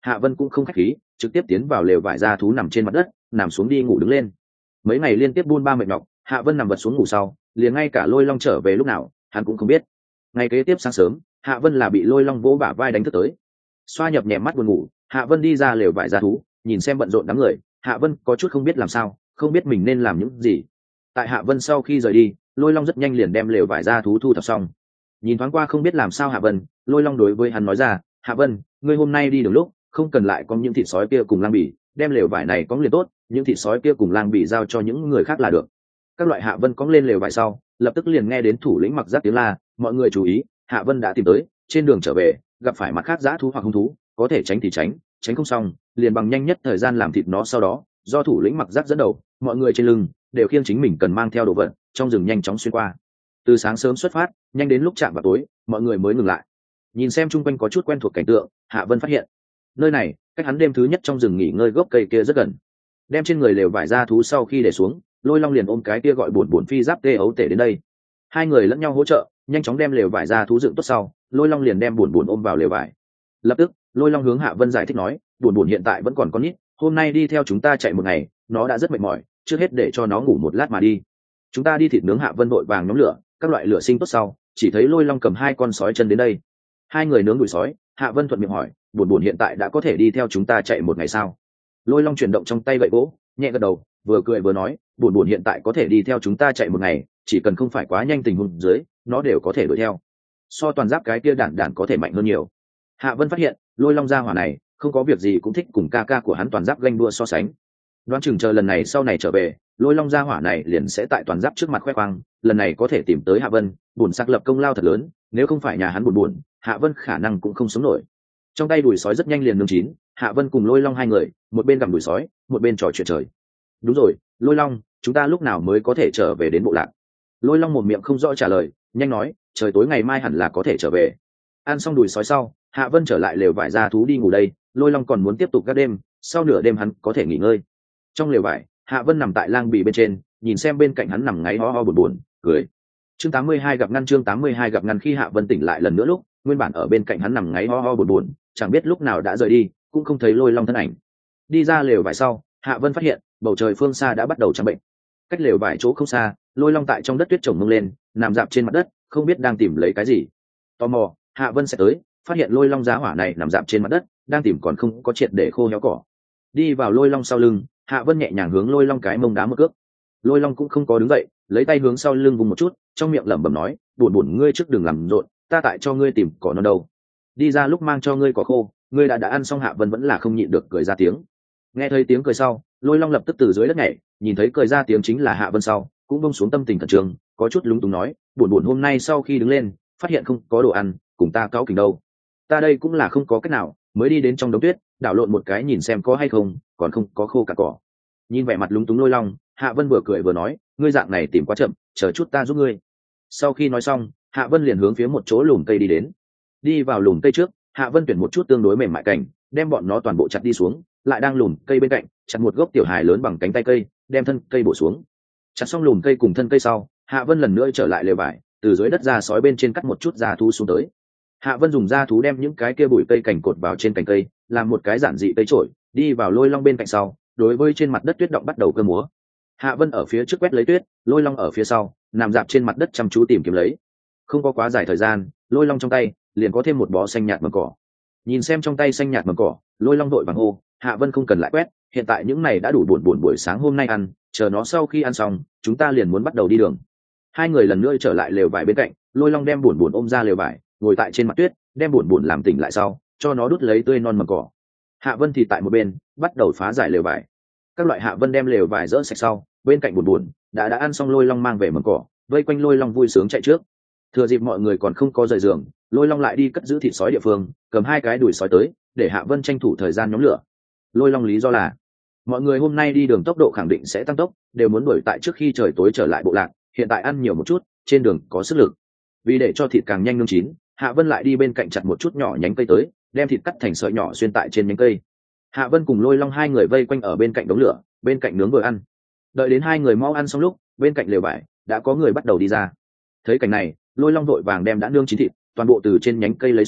Hạ Vân cũng không khách khí, trực tiếp tiến vào lều vải da thú nằm trên mặt đất, nằm xuống đi ngủ đứng lên. Mấy ngày liên tiếp buôn ba mệt nhọc, Hạ Vân nằm vật xuống ngủ sau, liền ngay cả Lôi Long trở về lúc nào, hắn cũng không biết. Ngày kế tiếp sáng sớm, Hạ Vân là bị Lôi Long vỗ bả vai đánh thức tới. Xoa nhập nhẹ mắt buồn ngủ, Hạ Vân đi ra lều vải da thú, nhìn xem bận rộn đám người, Hạ Vân có chút không biết làm sao, không biết mình nên làm những gì. Tại Hạ Vân sau khi rời đi, Lôi Long rất nhanh liền đem lều vải da thú thu thập xong. Nhìn thoáng qua không biết làm sao Hạ Vân, Lôi Long đối với hắn nói ra, Hạ Vân, ngươi hôm nay đi đường lúc không cần lại có những thịt sói kia cùng lang bỉ, đem lều vải này cóng liền tốt, những thịt sói kia cùng lang bỉ giao cho những người khác là được. Các loại Hạ Vân cóng lên lều vải sau, lập tức liền nghe đến thủ lĩnh mặc giáp tiếng la, mọi người chú ý, Hạ Vân đã tìm tới, trên đường trở về gặp phải mặt khác dã thú hoặc hung thú, có thể tránh thì tránh, tránh không xong liền bằng nhanh nhất thời gian làm thịt nó. Sau đó do thủ lĩnh mặc giáp dẫn đầu, mọi người trên lưng đều khiêng chính mình cần mang theo đồ vật, trong rừng nhanh chóng xuyên qua. Từ sáng sớm xuất phát, nhanh đến lúc chạm vào tối, mọi người mới ngừng lại. Nhìn xem chung quanh có chút quen thuộc cảnh tượng, Hạ Vân phát hiện nơi này cách hắn đêm thứ nhất trong rừng nghỉ ngơi gốc cây kia rất gần. Đem trên người lều vải da thú sau khi để xuống, Lôi Long liền ôm cái kia gọi buồn phi giáp tê ấu tể đến đây. Hai người lẫn nhau hỗ trợ, nhanh chóng đem lều vải da thú dựng tốt sau, Lôi Long liền đem buồn ôm vào lều vải. Lập tức Lôi Long hướng Hạ Vân giải thích nói, buồn hiện tại vẫn còn con nít, hôm nay đi theo chúng ta chạy một ngày, nó đã rất mệt mỏi, trước hết để cho nó ngủ một lát mà đi. Chúng ta đi thịt nướng. Hạ Vân vội vàng nhóm lửa, các loại lửa sinh tốt sau, chỉ thấy Lôi Long cầm hai con sói chân đến đây. Hai người nướng đùi sói, Hạ Vân thuận miệng hỏi, buồn hiện tại đã có thể đi theo chúng ta chạy một ngày sao? Lôi Long chuyển động trong tay gậy gỗ, nhẹ gật đầu, vừa cười vừa nói, buồn hiện tại có thể đi theo chúng ta chạy một ngày, chỉ cần không phải quá nhanh tình huống dưới, nó đều có thể đuổi theo. So toàn giáp cái kia đản có thể mạnh hơn nhiều. Hạ Vân phát hiện, Lôi Long gia hỏa này không có việc gì cũng thích cùng ca ca của hắn toàn giáp ganh đua so sánh. Đoán chừng chờ lần này sau này trở về, Lôi Long gia hỏa này liền sẽ tại toàn giáp trước mặt khoe khoang, lần này có thể tìm tới Hạ Vân, buồn xác lập công lao thật lớn, nếu không phải nhà hắn buồn, Hạ Vân khả năng cũng không sống nổi. Trong tay đùi sói rất nhanh liền nướng chín, Hạ Vân cùng Lôi Long hai người, một bên gặm đùi sói, một bên trò chuyện trời. Đúng rồi, Lôi Long, chúng ta lúc nào mới có thể trở về đến bộ lạc? Lôi Long một miệng không rõ trả lời, nhanh nói, trời tối ngày mai hẳn là có thể trở về. Ăn xong đùi sói sau, Hạ Vân trở lại lều vải da thú đi ngủ đây, Lôi Long còn muốn tiếp tục gác đêm, sau nửa đêm hắn có thể nghỉ ngơi. Trong lều vải, Hạ Vân nằm tại lang bì bên trên, nhìn xem bên cạnh hắn nằm ngáy ho ho buồn cười. Chương 82 gặp ngăn. Chương 82 gặp ngăn. Khi Hạ Vân tỉnh lại lần nữa lúc, nguyên bản ở bên cạnh hắn nằm ngáy ho ho buồn, chẳng biết lúc nào đã rời đi, cũng không thấy Lôi Long thân ảnh. Đi ra lều vải sau, Hạ Vân phát hiện bầu trời phương xa đã bắt đầu trắng bệnh. Cách lều vải chỗ không xa, Lôi Long tại trong đất tuyết trồng mông lên, nằm dạp trên mặt đất, không biết đang tìm lấy cái gì. Tò mò, Hạ Vân sẽ tới, phát hiện Lôi Long giá hỏa này nằm dạp trên mặt đất, đang tìm còn không có triệt để khô héo cỏ. Đi vào Lôi Long sau lưng, Hạ Vân nhẹ nhàng hướng Lôi Long cái mông đá một cước. Lôi Long cũng không có đứng dậy, lấy tay hướng sau lưng vùng một chút, trong miệng lẩm bẩm nói, buồn ngươi trước đừng làm rộn, ta tại cho ngươi tìm cỏ non đâu. Đi ra lúc mang cho ngươi cỏ khô, ngươi đã ăn xong. Hạ Vân vẫn là không nhịn được cười ra tiếng. Nghe thấy tiếng cười sau, Lôi Long lập tức từ dưới đất nhảy, nhìn thấy cười ra tiếng chính là Hạ Vân sau, cũng buông xuống tâm tình khẩn trương, có chút lúng túng nói, buồn hôm nay sau khi đứng lên, phát hiện không có đồ ăn, cùng ta cáu kỉnh đâu. Ta đây cũng là không có cách nào, mới đi đến trong đống tuyết, đảo lộn một cái nhìn xem có hay không, còn không có khô cả cỏ. Nhìn vẻ mặt lúng túng Lôi Long, Hạ Vân vừa cười vừa nói, ngươi dạng này tìm quá chậm, chờ chút ta giúp ngươi. Sau khi nói xong, Hạ Vân liền hướng phía một chỗ lùm cây đi đến. Đi vào lùm cây trước, Hạ Vân tuyển một chút tương đối mềm mại cành, đem bọn nó toàn bộ chặt đi xuống, lại đang lùm cây bên cạnh chặt một gốc tiểu hài lớn bằng cánh tay cây, đem thân cây bổ xuống. Chặt xong lùm cây cùng thân cây sau, Hạ Vân lần nữa trở lại lều vải, từ dưới đất ra sói bên trên cắt một chút da thú xuống tới. Hạ Vân dùng da thú đem những cái kia bụi cây cành cột vào trên cành cây, làm một cái giản dị cây trổi, đi vào Lôi Long bên cạnh sau, đối với trên mặt đất tuyết động bắt đầu cơ múa. Hạ Vân ở phía trước quét lấy tuyết, Lôi Long ở phía sau nằm dạp trên mặt đất chăm chú tìm kiếm lấy. Không có quá dài thời gian, Lôi Long trong tay liền có thêm một bó xanh nhạt mầm cỏ. Nhìn xem trong tay xanh nhạt mầm cỏ, Lôi Long đội vàng hô, Hạ Vân không cần lại quét, hiện tại những này đã đủ buồn buổi sáng hôm nay ăn, chờ nó sau khi ăn xong, chúng ta liền muốn bắt đầu đi đường. Hai người lần nữa trở lại lều vải bên cạnh, Lôi Long đem buồn ôm ra lều vải, ngồi tại trên mặt tuyết, đem buồn làm tỉnh lại sau, cho nó đút lấy tươi non mầm cỏ. Hạ Vân thì tại một bên, bắt đầu phá giải lều vải. Các loại Hạ Vân đem lều vải dỡ sạch sau, bên cạnh buồn đã ăn xong, Lôi Long mang về mầm cỏ, vây quanh Lôi Long vui sướng chạy trước. Thừa dịp mọi người còn không có rời giường, Lôi Long lại đi cất giữ thịt sói địa phương, cầm hai cái đùi sói tới, để Hạ Vân tranh thủ thời gian nhóm lửa. Lôi Long lý do là mọi người hôm nay đi đường tốc độ khẳng định sẽ tăng tốc, đều muốn đuổi tại trước khi trời tối trở lại bộ lạc, hiện tại ăn nhiều một chút, trên đường có sức lực. Vì để cho thịt càng nhanh nướng chín, Hạ Vân lại đi bên cạnh chặt một chút nhỏ nhánh cây tới, đem thịt cắt thành sợi nhỏ xuyên tại trên nhánh cây. Hạ Vân cùng Lôi Long hai người vây quanh ở bên cạnh đống lửa, bên cạnh nướng vừa ăn. Đợi đến hai người mau ăn xong lúc, bên cạnh lều vải đã có người bắt đầu đi ra. Thấy cảnh này, Lôi Long vội vàng đem đã nướng chín thịt toàn bộ từ trên nhánh cây lấy xuống,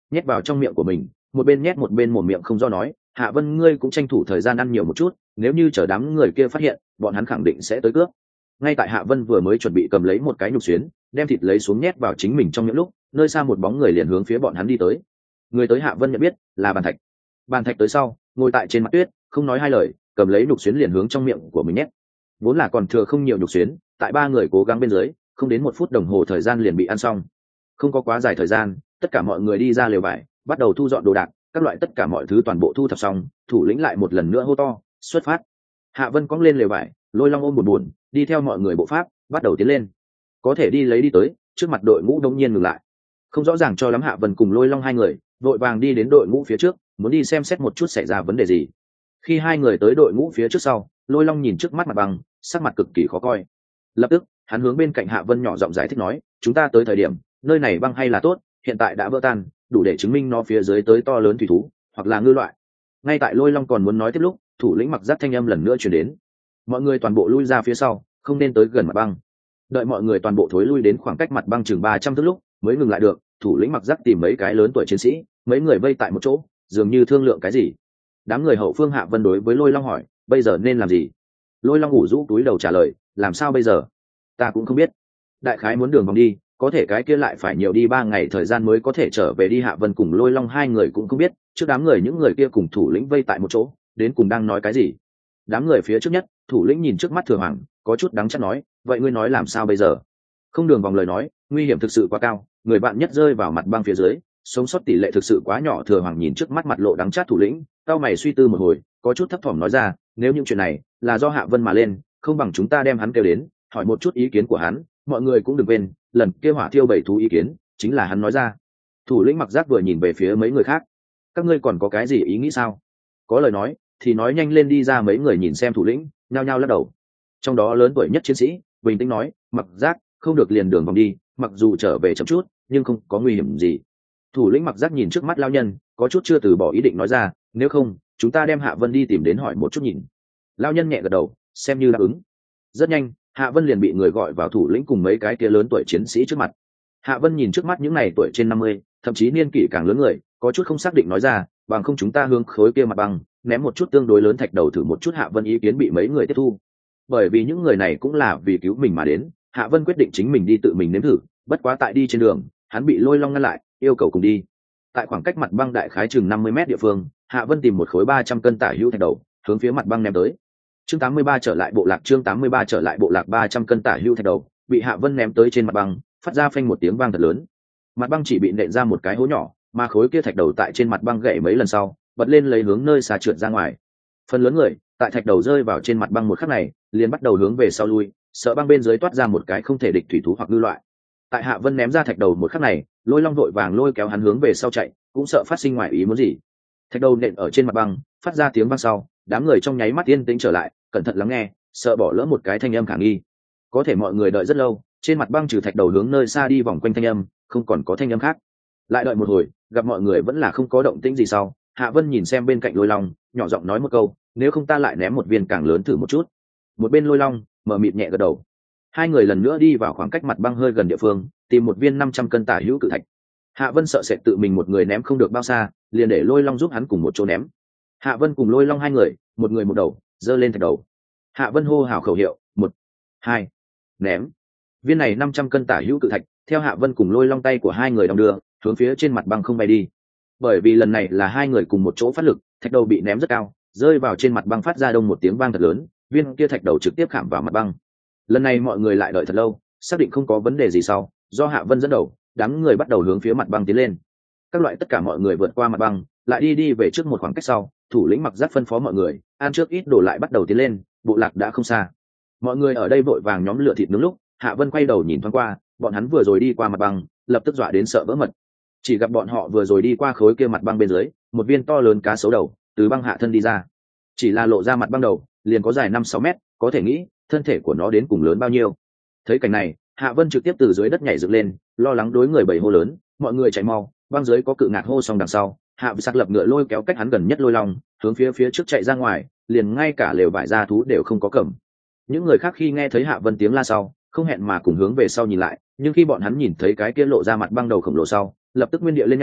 nhét vào trong miệng của mình, một bên nhét một bên mồm miệng không do nói, Hạ Vân ngươi cũng tranh thủ thời gian ăn nhiều một chút, nếu như chờ đám người kia phát hiện, bọn hắn khẳng định sẽ tới cướp. Ngay tại Hạ Vân vừa mới chuẩn bị cầm lấy một cái nhục xuyến, đem thịt lấy xuống nhét vào chính mình trong miệng lúc, nơi xa một bóng người liền hướng phía bọn hắn đi tới. Người tới Hạ Vân nhận biết là Bàn Thạch. Bàn Thạch tới sau, ngồi tại trên mặt tuyết, không nói hai lời, cầm lấy nhục xuyến liền hướng trong miệng của mình nhét. Vốn là còn thừa không nhiều nhục xuyến, tại ba người cố gắng bên dưới, không đến 1 phút đồng hồ thời gian liền bị ăn xong. Không có quá dài thời gian, tất cả mọi người đi ra lều vải, bắt đầu thu dọn đồ đạc, các loại tất cả mọi thứ toàn bộ thu thập xong, thủ lĩnh lại một lần nữa hô to, xuất phát. Hạ Vân cõng lên lều vải, Lôi Long ôm buồn, đi theo mọi người bộ pháp, bắt đầu tiến lên. Có thể đi lấy đi tới, trước mặt đội ngũ đống nhiên ngừng lại. Không rõ ràng cho lắm Hạ Vân cùng Lôi Long hai người, vội vàng đi đến đội ngũ phía trước, muốn đi xem xét một chút xảy ra vấn đề gì. Khi hai người tới đội ngũ phía trước sau, Lôi Long nhìn trước mắt mặt bằng, sắc mặt cực kỳ khó coi. Lập tức, hắn hướng bên cạnh Hạ Vân nhỏ giọng giải thích nói, chúng ta tới thời điểm, nơi này băng hay là tốt, hiện tại đã vỡ tan, đủ để chứng minh nó phía dưới tới to lớn thủy thú, hoặc là ngư loại. Ngay tại Lôi Long còn muốn nói tiếp lúc, thủ lĩnh Mặc Giác thanh âm lần nữa truyền đến. Mọi người toàn bộ lui ra phía sau, không nên tới gần mặt băng. Đợi mọi người toàn bộ thối lui đến khoảng cách mặt băng chừng 300 thước lúc, mới ngừng lại được, thủ lĩnh Mặc Giác tìm mấy cái lớn tuổi chiến sĩ, mấy người vây tại một chỗ, dường như thương lượng cái gì. Đám người hậu phương Hạ Vân đối với Lôi Long hỏi, bây giờ nên làm gì? Lôi Long ủ rũ túi đầu trả lời, làm sao bây giờ? Ta cũng không biết. Đại khái muốn đường vòng đi, có thể cái kia lại phải nhiều đi 3 ngày thời gian mới có thể trở về đi. Hạ Vân cùng Lôi Long hai người cũng không biết, trước đám người những người kia cùng thủ lĩnh vây tại một chỗ, đến cùng đang nói cái gì. Đám người phía trước nhất, thủ lĩnh nhìn trước mắt Thừa Hoàng, có chút đắng chát nói, vậy ngươi nói làm sao bây giờ? Không đường vòng lời nói, nguy hiểm thực sự quá cao, người bạn nhất rơi vào mặt băng phía dưới, sống sót tỷ lệ thực sự quá nhỏ. Thừa Hoàng nhìn trước mắt mặt lộ đắng chát thủ lĩnh, cau mày suy tư một hồi, có chút thấp thỏm nói ra, nếu những chuyện này là do Hạ Vân mà lên, không bằng chúng ta đem hắn kêu đến, hỏi một chút ý kiến của hắn. Mọi người cũng đừng quên, lần kia hỏa thiêu 7 thú ý kiến chính là hắn nói ra. Thủ lĩnh Mặc Giác vừa nhìn về phía mấy người khác, các ngươi còn có cái gì ý nghĩ sao? Có lời nói thì nói nhanh lên đi ra. Mấy người nhìn xem thủ lĩnh, nhao nhao lắc đầu. Trong đó lớn tuổi nhất chiến sĩ bình tĩnh nói, Mặc Giác, không được liền đường vòng đi, mặc dù trở về chậm chút nhưng không có nguy hiểm gì. Thủ lĩnh Mặc Giác nhìn trước mắt lao nhân, có chút chưa từ bỏ ý định nói ra, nếu không chúng ta đem Hạ Vân đi tìm đến hỏi một chút nhìn. Lao nhân nhẹ gật đầu, xem như đáp ứng. Rất nhanh, Hạ Vân liền bị người gọi vào thủ lĩnh cùng mấy cái kia lớn tuổi chiến sĩ trước mặt. Hạ Vân nhìn trước mắt những này tuổi trên 50, thậm chí niên kỷ càng lớn người, có chút không xác định nói ra, bằng không chúng ta hướng khối kia mặt băng, ném một chút tương đối lớn thạch đầu thử một chút. Hạ Vân ý kiến bị mấy người tiếp thu, bởi vì những người này cũng là vì cứu mình mà đến. Hạ Vân quyết định chính mình đi tự mình nếm thử, bất quá tại đi trên đường, hắn bị Lôi Long ngăn lại, yêu cầu cùng đi. Tại khoảng cách mặt băng đại khái chừng 50 mét địa phương, Hạ Vân tìm một khối 300 cân tả hữu thạch đầu, hướng phía mặt băng ném tới. Chương 83 trở lại bộ lạc. Chương 83 trở lại bộ lạc. 300 cân tả hữu thạch đầu bị Hạ Vân ném tới trên mặt băng, phát ra phanh một tiếng vang thật lớn. Mặt băng chỉ bị nện ra một cái hố nhỏ, mà khối kia thạch đầu tại trên mặt băng gãy mấy lần sau, bật lên lấy hướng nơi xa trượt ra ngoài. Phần lớn người tại thạch đầu rơi vào trên mặt băng một khắc này, liền bắt đầu hướng về sau lui, sợ băng bên dưới toát ra một cái không thể địch thủy thú hoặc ngư loại. Tại Hạ Vân ném ra thạch đầu một khắc này, Lôi Long vội vàng lôi kéo hắn hướng về sau chạy, cũng sợ phát sinh ngoại ý muốn gì. Thạch đầu nện ở trên mặt băng, phát ra tiếng vang sau, đám người trong nháy mắt yên tĩnh trở lại, cẩn thận lắng nghe, sợ bỏ lỡ một cái thanh âm khả nghi. Có thể mọi người đợi rất lâu, trên mặt băng trừ thạch đầu hướng nơi xa đi vòng quanh thanh âm, không còn có thanh âm khác. Lại đợi một hồi, gặp mọi người vẫn là không có động tĩnh gì sau, Hạ Vân nhìn xem bên cạnh Lôi Long, nhỏ giọng nói một câu, nếu không ta lại ném một viên càng lớn thử một chút. Một bên Lôi Long mờ mịt nhẹ gật đầu. Hai người lần nữa đi vào khoảng cách mặt băng hơi gần địa phương, tìm một viên 500 cân tả hữu cự thạch. Hạ Vân sợ sệt tự mình một người ném không được bao xa, liền để Lôi Long giúp hắn cùng một chỗ ném. Hạ Vân cùng Lôi Long hai người, một người một đầu, giơ lên thạch đầu. Hạ Vân hô hào khẩu hiệu, 1, 2, ném. Viên này 500 cân tả hữu cự thạch, theo Hạ Vân cùng Lôi Long tay của hai người đong đưa, hướng phía trên mặt băng không bay đi. Bởi vì lần này là hai người cùng một chỗ phát lực, thạch đầu bị ném rất cao, rơi vào trên mặt băng phát ra đông một tiếng vang thật lớn, viên kia thạch đầu trực tiếp khảm vào mặt băng. Lần này mọi người lại đợi thật lâu, xác định không có vấn đề gì sau, do Hạ Vân dẫn đầu, đám người bắt đầu hướng phía mặt băng tiến lên. Các loại tất cả mọi người vượt qua mặt băng, lại đi về trước một khoảng cách sau, thủ lĩnh Mặc Giác phân phó mọi người ăn trước ít đồ lại bắt đầu tiến lên. Bộ lạc đã không xa, mọi người ở đây vội vàng nhóm lửa thịt nướng lúc Hạ Vân quay đầu nhìn thoáng qua, bọn hắn vừa rồi đi qua mặt băng, lập tức dọa đến sợ vỡ mật. Chỉ gặp bọn họ vừa rồi đi qua khối kia mặt băng bên dưới, một viên to lớn cá sấu đầu từ băng hạ thân đi ra, chỉ là lộ ra mặt băng đầu liền có dài 5-6 mét, có thể nghĩ thân thể của nó đến cùng lớn bao nhiêu. Thấy cảnh này, Hạ Vân trực tiếp từ dưới đất nhảy dựng lên, lo lắng đối người bầy hô lớn, mọi người chạy mau, băng dưới có cự ngạc hô. Xong đằng sau, Hạ Vân sắc lập ngựa lôi kéo cách hắn gần nhất Lôi Long, hướng phía trước chạy ra ngoài, liền ngay cả lều vải ra thú đều không có cầm. Những người khác khi nghe thấy Hạ Vân tiếng la sau, không hẹn mà cùng hướng về sau nhìn lại, nhưng khi bọn hắn nhìn thấy cái kia lộ ra mặt băng đầu khổng lồ sau, lập tức nguyên địa lên nhảy,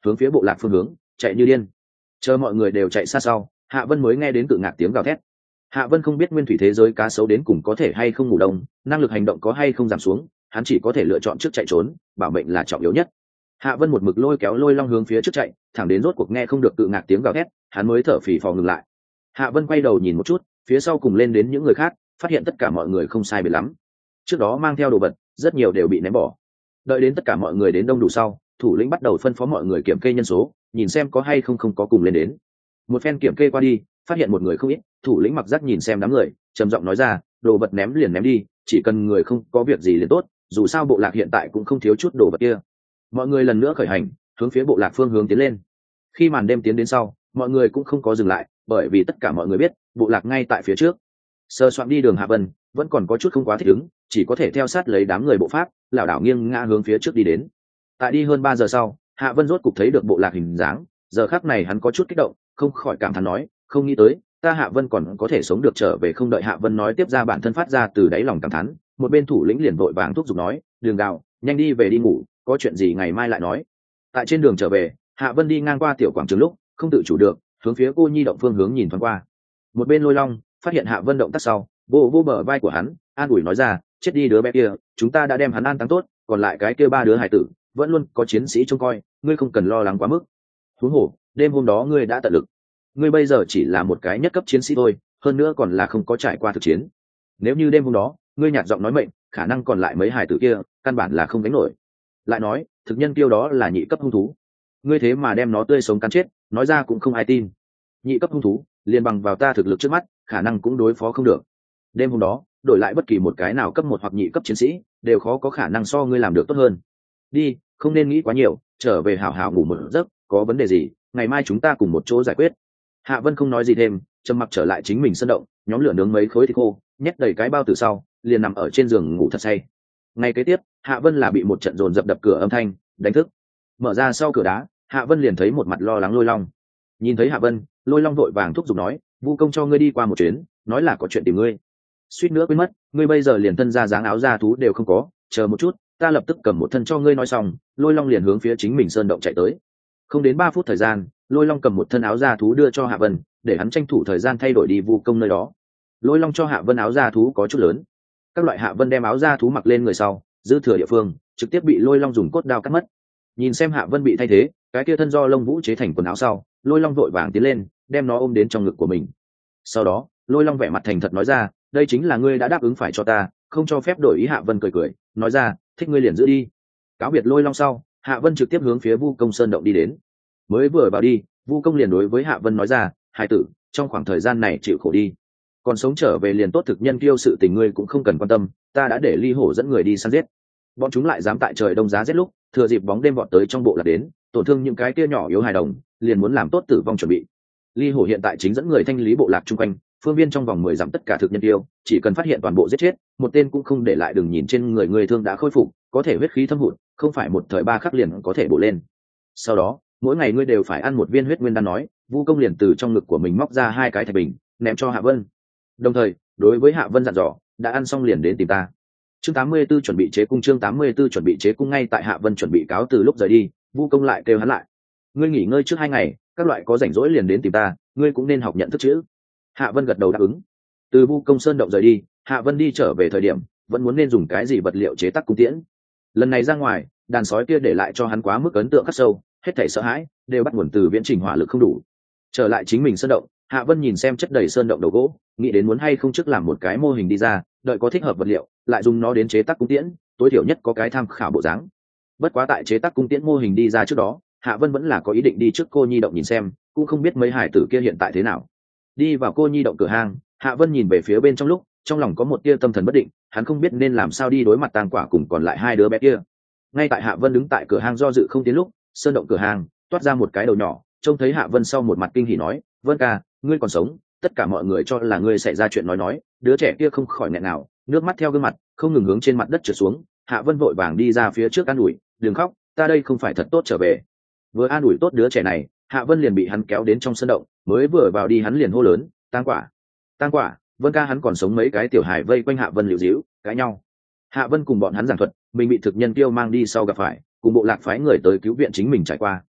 hướng phía bộ lạc phương hướng chạy như điên. Chờ mọi người đều chạy xa sau, Hạ Vân mới nghe đến cự ngạc tiếng gào thét. Hạ Vân không biết nguyên thủy thế giới cá sấu đến cùng có thể hay không ngủ đông, năng lực hành động có hay không giảm xuống, hắn chỉ có thể lựa chọn trước chạy trốn, bảo mệnh là trọng yếu nhất. Hạ Vân một mực lôi kéo Lôi Long hướng phía trước chạy, thẳng đến rốt cuộc nghe không được cự ngạc tiếng gào thét, hắn mới thở phì phò ngừng lại. Hạ Vân quay đầu nhìn một chút, phía sau cùng lên đến những người khác, phát hiện tất cả mọi người không sai biệt lắm. Trước đó mang theo đồ vật, rất nhiều đều bị ném bỏ. Đợi đến tất cả mọi người đến đông đủ sau, thủ lĩnh bắt đầu phân phó mọi người kiểm kê nhân số, nhìn xem có hay không có cùng lên đến. Một phen kiểm kê qua đi, phát hiện một người không ít, thủ lĩnh mặc giác nhìn xem đám người, trầm giọng nói ra, đồ vật ném liền ném đi, chỉ cần người không có việc gì liền tốt, dù sao bộ lạc hiện tại cũng không thiếu chút đồ vật kia. Mọi người lần nữa khởi hành, hướng phía bộ lạc phương hướng tiến lên. Khi màn đêm tiến đến sau, mọi người cũng không có dừng lại, bởi vì tất cả mọi người biết bộ lạc ngay tại phía trước. Sơ soạn đi đường Hạ Vân vẫn còn có chút không quá thích ứng, chỉ có thể theo sát lấy đám người bộ pháp, lảo đảo nghiêng ngã hướng phía trước đi đến. Tại đi hơn 3 giờ sau, Hạ Vân rốt cục thấy được bộ lạc hình dáng, giờ khắc này hắn có chút kích động, không khỏi cảm thán nói, không nghĩ tới ta Hạ Vân còn có thể sống được trở về. Không đợi Hạ Vân nói tiếp ra bản thân phát ra từ đáy lòng cảm thán, một bên thủ lĩnh liền vội vàng thúc giục nói, đường đạo, nhanh đi về đi ngủ, có chuyện gì ngày mai lại nói. Tại trên đường trở về, Hạ Vân đi ngang qua tiểu quảng trường lúc không tự chủ được hướng phía cô nhi động phương hướng nhìn thoáng qua. Một bên Lôi Long phát hiện Hạ Vân động tác sau, vô bờ vai của hắn, an ủi nói ra, chết đi đứa bé kia, chúng ta đã đem hắn an táng tốt, còn lại cái kia 3 đứa hải tử vẫn luôn có chiến sĩ trông coi, ngươi không cần lo lắng quá mức. Huống hồ đêm hôm đó ngươi đã tận lực, ngươi bây giờ chỉ là một cái nhất cấp chiến sĩ thôi, hơn nữa còn là không có trải qua thực chiến. Nếu như đêm hôm đó ngươi nhạt giọng nói mệnh, khả năng còn lại mấy hải tử kia căn bản là không đánh nổi. Lại nói thực nhân kiêu đó là nhị cấp hung thú, ngươi thế mà đem nó tươi sống cắn chết, nói ra cũng không ai tin. Nhị cấp hung thú liền bằng vào ta thực lực trước mắt, khả năng cũng đối phó không được. Đêm hôm đó đổi lại bất kỳ một cái nào cấp 1 hoặc nhị cấp chiến sĩ đều khó có khả năng so ngươi làm được tốt hơn. Đi, không nên nghĩ quá nhiều, trở về hảo hảo ngủ một giấc, có vấn đề gì ngày mai chúng ta cùng một chỗ giải quyết. Hạ Vân không nói gì thêm, trầm mặc trở lại chính mình sân động, nhóm lửa nướng mấy khối thịt khô, nhét đầy cái bao từ sau, liền nằm ở trên giường ngủ thật say. Ngày kế tiếp, Hạ Vân là bị một trận dồn dập đập cửa âm thanh đánh thức. Mở ra sau cửa đá, Hạ Vân liền thấy một mặt lo lắng Lôi Long. Nhìn thấy Hạ Vân, Lôi Long vội vàng thúc giục nói, vu công cho ngươi đi qua một chuyến, nói là có chuyện tìm ngươi. Suýt nữa quên mất, ngươi bây giờ liền thân ra dáng áo da thú đều không có, chờ một chút, ta lập tức cầm một thân cho ngươi. Nói xong, Lôi Long liền hướng phía chính mình sơn động chạy tới. Không đến 3 phút thời gian, Lôi Long cầm một thân áo da thú đưa cho Hạ Vân, để hắn tranh thủ thời gian thay đổi đi vu công nơi đó. Lôi Long cho Hạ Vân áo da thú có chút lớn, các loại Hạ Vân đem áo da thú mặc lên người sau, dư thừa địa phương trực tiếp bị Lôi Long dùng cốt đao cắt mất. Nhìn xem Hạ Vân bị thay thế, cái kia thân do lông vũ chế thành quần áo sau, Lôi Long vội vàng tiến lên, đem nó ôm đến trong ngực của mình. Sau đó, Lôi Long vẻ mặt thành thật nói ra, đây chính là ngươi đã đáp ứng phải cho ta, không cho phép đổi ý. Hạ Vân cười cười nói ra, thích ngươi liền giữ đi. Cáo biệt Lôi Long sau, Hạ Vân trực tiếp hướng phía Vu Công sơn động đi đến. Mới vừa vào đi, Vu Công liền đối với Hạ Vân nói ra, hai tử, trong khoảng thời gian này chịu khổ đi, còn sống trở về liền tốt. Thực nhân kiêu sự tình ngươi cũng không cần quan tâm, ta đã để Ly Hổ dẫn người đi săn giết. Bọn chúng lại dám tại trời đông giá rét lúc thừa dịp bóng đêm vọt tới trong bộ lạc đến, tổn thương những cái kia nhỏ yếu hài đồng, liền muốn làm tốt tử vong chuẩn bị. Ly Hổ hiện tại chính dẫn người thanh lý bộ lạc chung quanh, phương viên trong vòng 10 dặm tất cả thực nhân tiêu, chỉ cần phát hiện toàn bộ giết chết, một tên cũng không để lại. Đừng nhìn trên người người thương đã khôi phục, có thể huyết khí thâm hụt, không phải một thời 3 khắc liền có thể bổ lên. Sau đó, mỗi ngày ngươi đều phải ăn một viên huyết nguyên đan. Nói, Vu Công liền từ trong ngực của mình móc ra 2 cái thạch bình, ném cho Hạ Vân. Đồng thời, đối với Hạ Vân dặn dò, đã ăn xong liền đến tìm ta. Chương 84 chuẩn bị chế cung. Chương 84 chuẩn bị chế cung. Ngay tại Hạ Vân chuẩn bị cáo từ lúc rời đi, Vu Công lại kêu hắn lại, ngươi nghỉ ngơi trước 2 ngày, các loại có rảnh rỗi liền đến tìm ta, ngươi cũng nên học nhận thức chữ. Hạ Vân gật đầu đáp ứng. Từ Vu Công sơn động rời đi, Hạ Vân đi trở về thời điểm vẫn muốn nên dùng cái gì vật liệu chế tác cung tiễn. Lần này ra ngoài, đàn sói kia để lại cho hắn quá mức ấn tượng khắc sâu, hết thảy sợ hãi đều bắt nguồn từ viễn trình hỏa lực không đủ. Trở lại chính mình sơn động, Hạ Vân nhìn xem chất đầy sơn động đầu gỗ, nghĩ đến muốn hay không trước làm một cái mô hình đi ra, đợi có thích hợp vật liệu lại dùng nó đến chế tác cung tiễn, tối thiểu nhất có cái tham khảo bộ dáng. Bất quá tại chế tác cung tiễn mô hình đi ra trước đó, Hạ Vân vẫn là có ý định đi trước cô nhi động nhìn xem, cũng không biết mấy hải tử kia hiện tại thế nào. Đi vào cô nhi động cửa hàng, Hạ Vân nhìn về phía bên trong lúc, trong lòng có một tia tâm thần bất định, hắn không biết nên làm sao đi đối mặt Tang Quả cùng còn lại 2 đứa bé kia. Ngay tại Hạ Vân đứng tại cửa hàng do dự không tiến lúc, sơn động cửa hàng toát ra một cái đầu nhỏ, trông thấy Hạ Vân sau một mặt kinh hỉ nói, Vân ca, ngươi còn sống. Tất cả mọi người cho là ngươi xảy ra chuyện. Nói, đứa trẻ kia không khỏi nghẹn nào, nước mắt theo gương mặt không ngừng hướng trên mặt đất trượt xuống. Hạ Vân vội vàng đi ra phía trước an ủi, đừng khóc, ta đây không phải thật tốt trở về. Vừa an ủi tốt đứa trẻ này, Hạ Vân liền bị hắn kéo đến trong sân động, mới vừa vào đi hắn liền hô lớn, Tang Quả, Tang Quả. Vân ca hắn còn sống. Mấy cái tiểu hài vây quanh Hạ Vân liều díu cãi nhau. Hạ Vân cùng bọn hắn giảng thuật mình bị thực nhân tiêu mang đi sau gặp phải, cùng bộ lạc phái người tới cứu viện chính mình trải qua.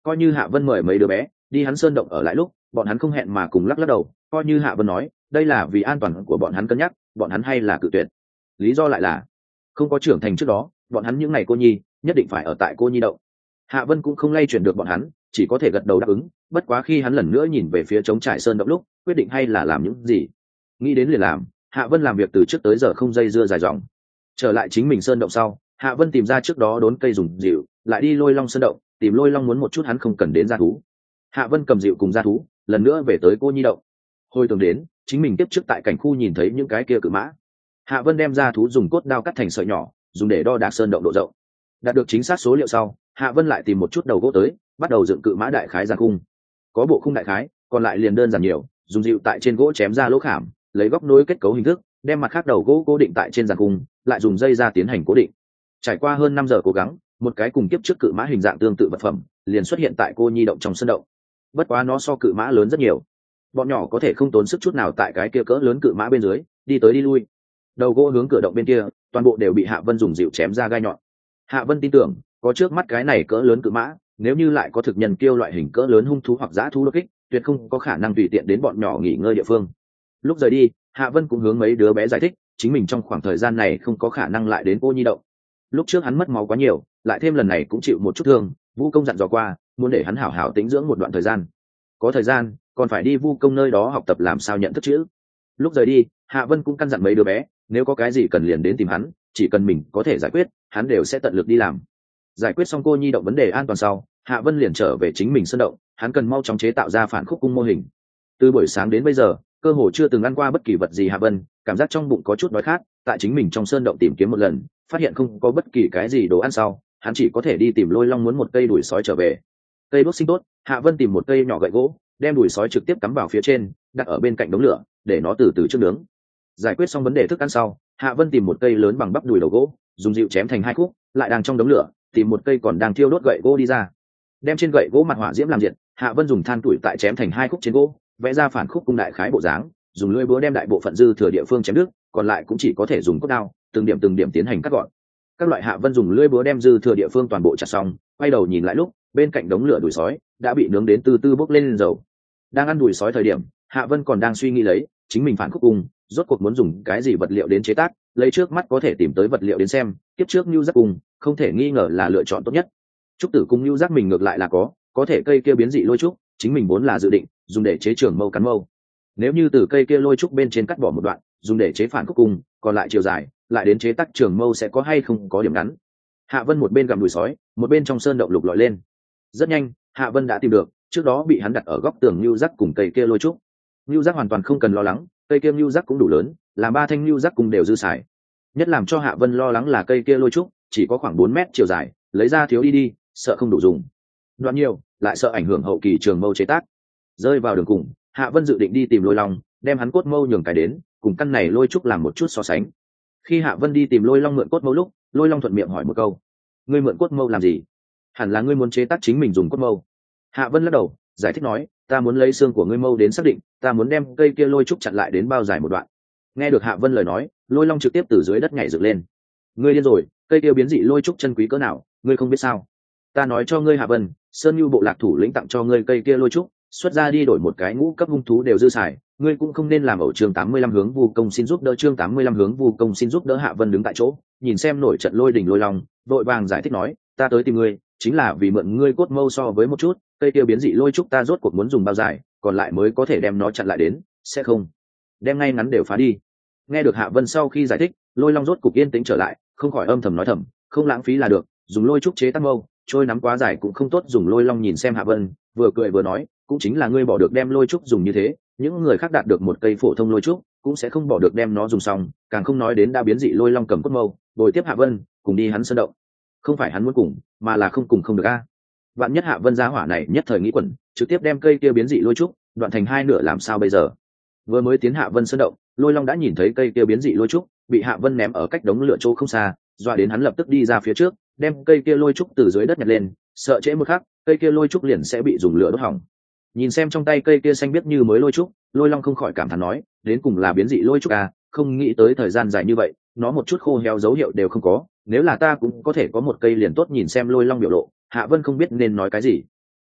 Coi như Hạ Vân mời mấy đứa bé đi hắn sơn động ở lại lúc, bọn hắn không hẹn mà cùng lắc lắc đầu, coi như Hạ Vân nói đây là vì an toàn của bọn hắn cân nhắc, bọn hắn hay là cự tuyệt. Lý do lại là không có trưởng thành trước đó, bọn hắn những ngày cô nhi nhất định phải ở tại cô nhi động. Hạ Vân cũng không lay chuyển được bọn hắn, chỉ có thể gật đầu đáp ứng. Bất quá khi hắn lần nữa nhìn về phía trống trải sơn động lúc, quyết định hay là làm những gì, nghĩ đến liền làm. Hạ Vân làm việc từ trước tới giờ không dây dưa dài dòng. Trở lại chính mình sơn động sau, Hạ Vân tìm ra trước đó đốn cây dùng dịu, lại đi Lôi Long sơn động tìm Lôi Long muốn một chút hắn không cần đến gia thú. Hạ Vân cầm dịu cùng gia thú lần nữa về tới cô nhi động. Hồi tưởng đến chính mình tiếp trước tại cảnh khu nhìn thấy những cái kia cự mã, Hạ Vân đem gia thú dùng cốt đao cắt thành sợi nhỏ, dùng để đo đạc sơn động độ rộng. Đạt được chính xác số liệu sau, Hạ Vân lại tìm một chút đầu gỗ tới, bắt đầu dựng cự mã đại khái giàn khung. Có bộ khung đại khái, còn lại liền đơn giản nhiều, dùng dịu tại trên gỗ chém ra lỗ khảm, lấy góc nối kết cấu hình thức, đem mặt khác đầu gỗ cố định tại trên giàn khung, lại dùng dây ra tiến hành cố định. Trải qua hơn 5 giờ cố gắng, một cái cùng kiếp trước cự mã hình dạng tương tự vật phẩm liền xuất hiện tại cô nhi động trong sân động. Bất quá nó so cự mã lớn rất nhiều, bọn nhỏ có thể không tốn sức chút nào tại cái kia cỡ lớn cự mã bên dưới đi tới đi lui. Đầu gỗ hướng cửa động bên kia, toàn bộ đều bị Hạ Vân dùng dịu chém ra gai nhọn. Hạ Vân tin tưởng có trước mắt cái này cỡ lớn cự mã, nếu như lại có thực nhân kiêu loại hình cỡ lớn hung thú hoặc dã thú đột kích, tuyệt không có khả năng tùy tiện đến bọn nhỏ nghỉ ngơi địa phương. Lúc rời đi, Hạ Vân cũng hướng mấy đứa bé giải thích chính mình trong khoảng thời gian này không có khả năng lại đến cô nhi động. Lúc trước hắn mất máu quá nhiều, lại thêm lần này cũng chịu một chút thương, Vu Công dặn dò qua muốn để hắn hảo hảo tĩnh dưỡng một đoạn thời gian, có thời gian còn phải đi Vu Công nơi đó học tập làm sao nhận thức chữ. Lúc rời đi, Hạ Vân cũng căn dặn mấy đứa bé nếu có cái gì cần liền đến tìm hắn, chỉ cần mình có thể giải quyết hắn đều sẽ tận lực đi làm. Giải quyết xong cô nhi động vấn đề an toàn sau, Hạ Vân liền trở về chính mình sơn động, hắn cần mau chóng chế tạo ra phản khúc cung mô hình. Từ buổi sáng đến bây giờ, cơ hồ chưa từng ăn qua bất kỳ vật gì. Hạ Vân cảm giác trong bụng có chút đói khát, tại chính mình trong sơn động tìm kiếm một lần, phát hiện không có bất kỳ cái gì đồ ăn sau, hắn chỉ có thể đi tìm Lôi Long muốn một cây đùi sói trở về. Cây đốt sinh tốt, Hạ Vân tìm một cây nhỏ gậy gỗ, đem đùi sói trực tiếp cắm vào phía trên, đặt ở bên cạnh đống lửa để nó từ từ trước nướng. Giải quyết xong vấn đề thức ăn sau, Hạ Vân tìm một cây lớn bằng bắp đùi đầu gỗ, dùng dịu chém thành 2 khúc, lại đang trong đống lửa tìm một cây còn đang thiêu đốt gậy gỗ đi ra, đem trên gậy gỗ mặt hỏa diễm làm diệt. Hạ Vân dùng than tuổi tại chém thành 2 khúc trên gỗ, vẽ ra phản khúc cung đại khái bộ dáng, dùng lưỡi búa đem đại bộ phận dư thừa địa phương chém đứt, còn lại cũng chỉ có thể dùng cốt đao từng điểm tiến hành cắt gọn. Các loại Hạ Vân dùng lưỡi búa đem dư thừa địa phương toàn bộ chặt xong, quay đầu nhìn lại lúc, bên cạnh đống lửa đùi sói đã bị nướng đến từ từ bốc lên dầu. Đang ăn đùi sói thời điểm, Hạ Vân còn đang suy nghĩ lấy chính mình phản khúc cung rốt cuộc muốn dùng cái gì vật liệu đến chế tác, lấy trước mắt có thể tìm tới vật liệu đến xem, kiếp trước Nưu Giác cung không thể nghi ngờ là lựa chọn tốt nhất. Trúc tử cung Nưu Giác mình ngược lại là có thể cây kia biến dị lôi trúc, chính mình vốn là dự định dùng để chế trường mâu cắn mâu. Nếu như từ cây kia lôi trúc bên trên cắt bỏ một đoạn, dùng để chế phản khúc cung, còn lại chiều dài lại đến chế tác trường mâu sẽ có hay không có điểm ngắn. Hạ Vân một bên gặm đùi sói, một bên trong sơn động lục lọi lên. Rất nhanh, Hạ Vân đã tìm được trước đó bị hắn đặt ở góc tường Nưu Giác cùng cây kia lôi trúc. Nưu Giác hoàn toàn không cần lo lắng, cây kia Nưu Giác cũng đủ lớn, làm 3 thanh Nưu Giác cùng đều dư xài. Nhất làm cho Hạ Vân lo lắng là cây kia lôi trúc chỉ có khoảng 4 mét chiều dài, lấy ra thiếu đi, sợ không đủ dùng. Đoạn nhiều, lại sợ ảnh hưởng hậu kỳ trường mâu chế tác. Rơi vào đường cùng, Hạ Vân dự định đi tìm Lôi Long, đem hắn cốt mâu nhường cái đến, cùng căn này lôi trúc làm một chút so sánh. Khi Hạ Vân đi tìm Lôi Long mượn cốt mâu lúc, Lôi Long thuận miệng hỏi một câu: "Ngươi mượn cốt mâu làm gì?" "Hẳn là ngươi muốn chế tác chính mình dùng cốt mâu." Hạ Vân lắc đầu, giải thích nói: "Ta muốn lấy xương của ngươi mâu đến xác định, ta muốn đem cây kia lôi trúc chặn lại đến bao dài một đoạn." Nghe được Hạ Vân lời nói, Lôi Long trực tiếp từ dưới đất nhảy dựng lên: "Ngươi điên rồi, cây kia biến dị lôi trúc chân quý cỡ nào, ngươi không biết sao? Ta nói cho ngươi Hạ Vân, Sơn Nhu bộ lạc thủ lĩnh tặng cho ngươi cây kia lôi trúc, xuất ra đi đổi một cái ngũ cấp hung thú đều dư xài, ngươi cũng không nên làm ẩu." Chương 85 hướng Vu Công xin giúp đỡ. Chương 85 hướng Vu Công xin giúp đỡ. Hạ Vân đứng tại chỗ, nhìn xem nổi trận lôi đình Lôi Long, vội vàng giải thích nói: "Ta tới tìm ngươi, chính là vì mượn ngươi cốt mâu so với một chút, cây kia biến dị lôi trúc ta rốt cuộc muốn dùng bao dài, còn lại mới có thể đem nó chặn lại đến, sẽ không đem ngay ngắn đều phá đi." Nghe được Hạ Vân sau khi giải thích, Lôi Long rốt cục yên tĩnh trở lại, không khỏi âm thầm nói thầm: không lãng phí là được, dùng lôi trúc chế tác mâu, trôi nắm quá dài cũng không tốt dùng. Lôi Long nhìn xem Hạ Vân, vừa cười vừa nói: cũng chính là ngươi bỏ được đem lôi trúc dùng như thế, những người khác đạt được một cây phổ thông lôi trúc cũng sẽ không bỏ được đem nó dùng xong, càng không nói đến đã biến dị Lôi Long cầm cốt mâu bồi tiếp Hạ Vân cùng đi hắn sơn động. Không phải hắn muốn cùng, mà là không cùng không được a. Vạn nhất Hạ Vân giá hỏa này nhất thời nghĩ quẩn, trực tiếp đem cây kia biến dị lôi trúc đoạn thành 2 nửa làm sao bây giờ? Vừa mới tiến Hạ Vân sơn động, Lôi Long đã nhìn thấy cây kia biến dị lôi trúc bị Hạ Vân ném ở cách đống lửa chỗ không xa, dọa đến hắn lập tức đi ra phía trước, đem cây kia lôi trúc từ dưới đất nhặt lên, sợ trễ một khắc cây kia lôi trúc liền sẽ bị dùng lửa đốt hỏng. Nhìn xem trong tay cây kia xanh biếc như mới lôi trúc, Lôi Long không khỏi cảm thán nói: đến cùng là biến dị lôi trúc à, không nghĩ tới thời gian dài như vậy nó một chút khô héo dấu hiệu đều không có, nếu là ta cũng có thể có một cây liền tốt. Nhìn xem Lôi Long biểu lộ, Hạ Vân không biết nên nói cái gì.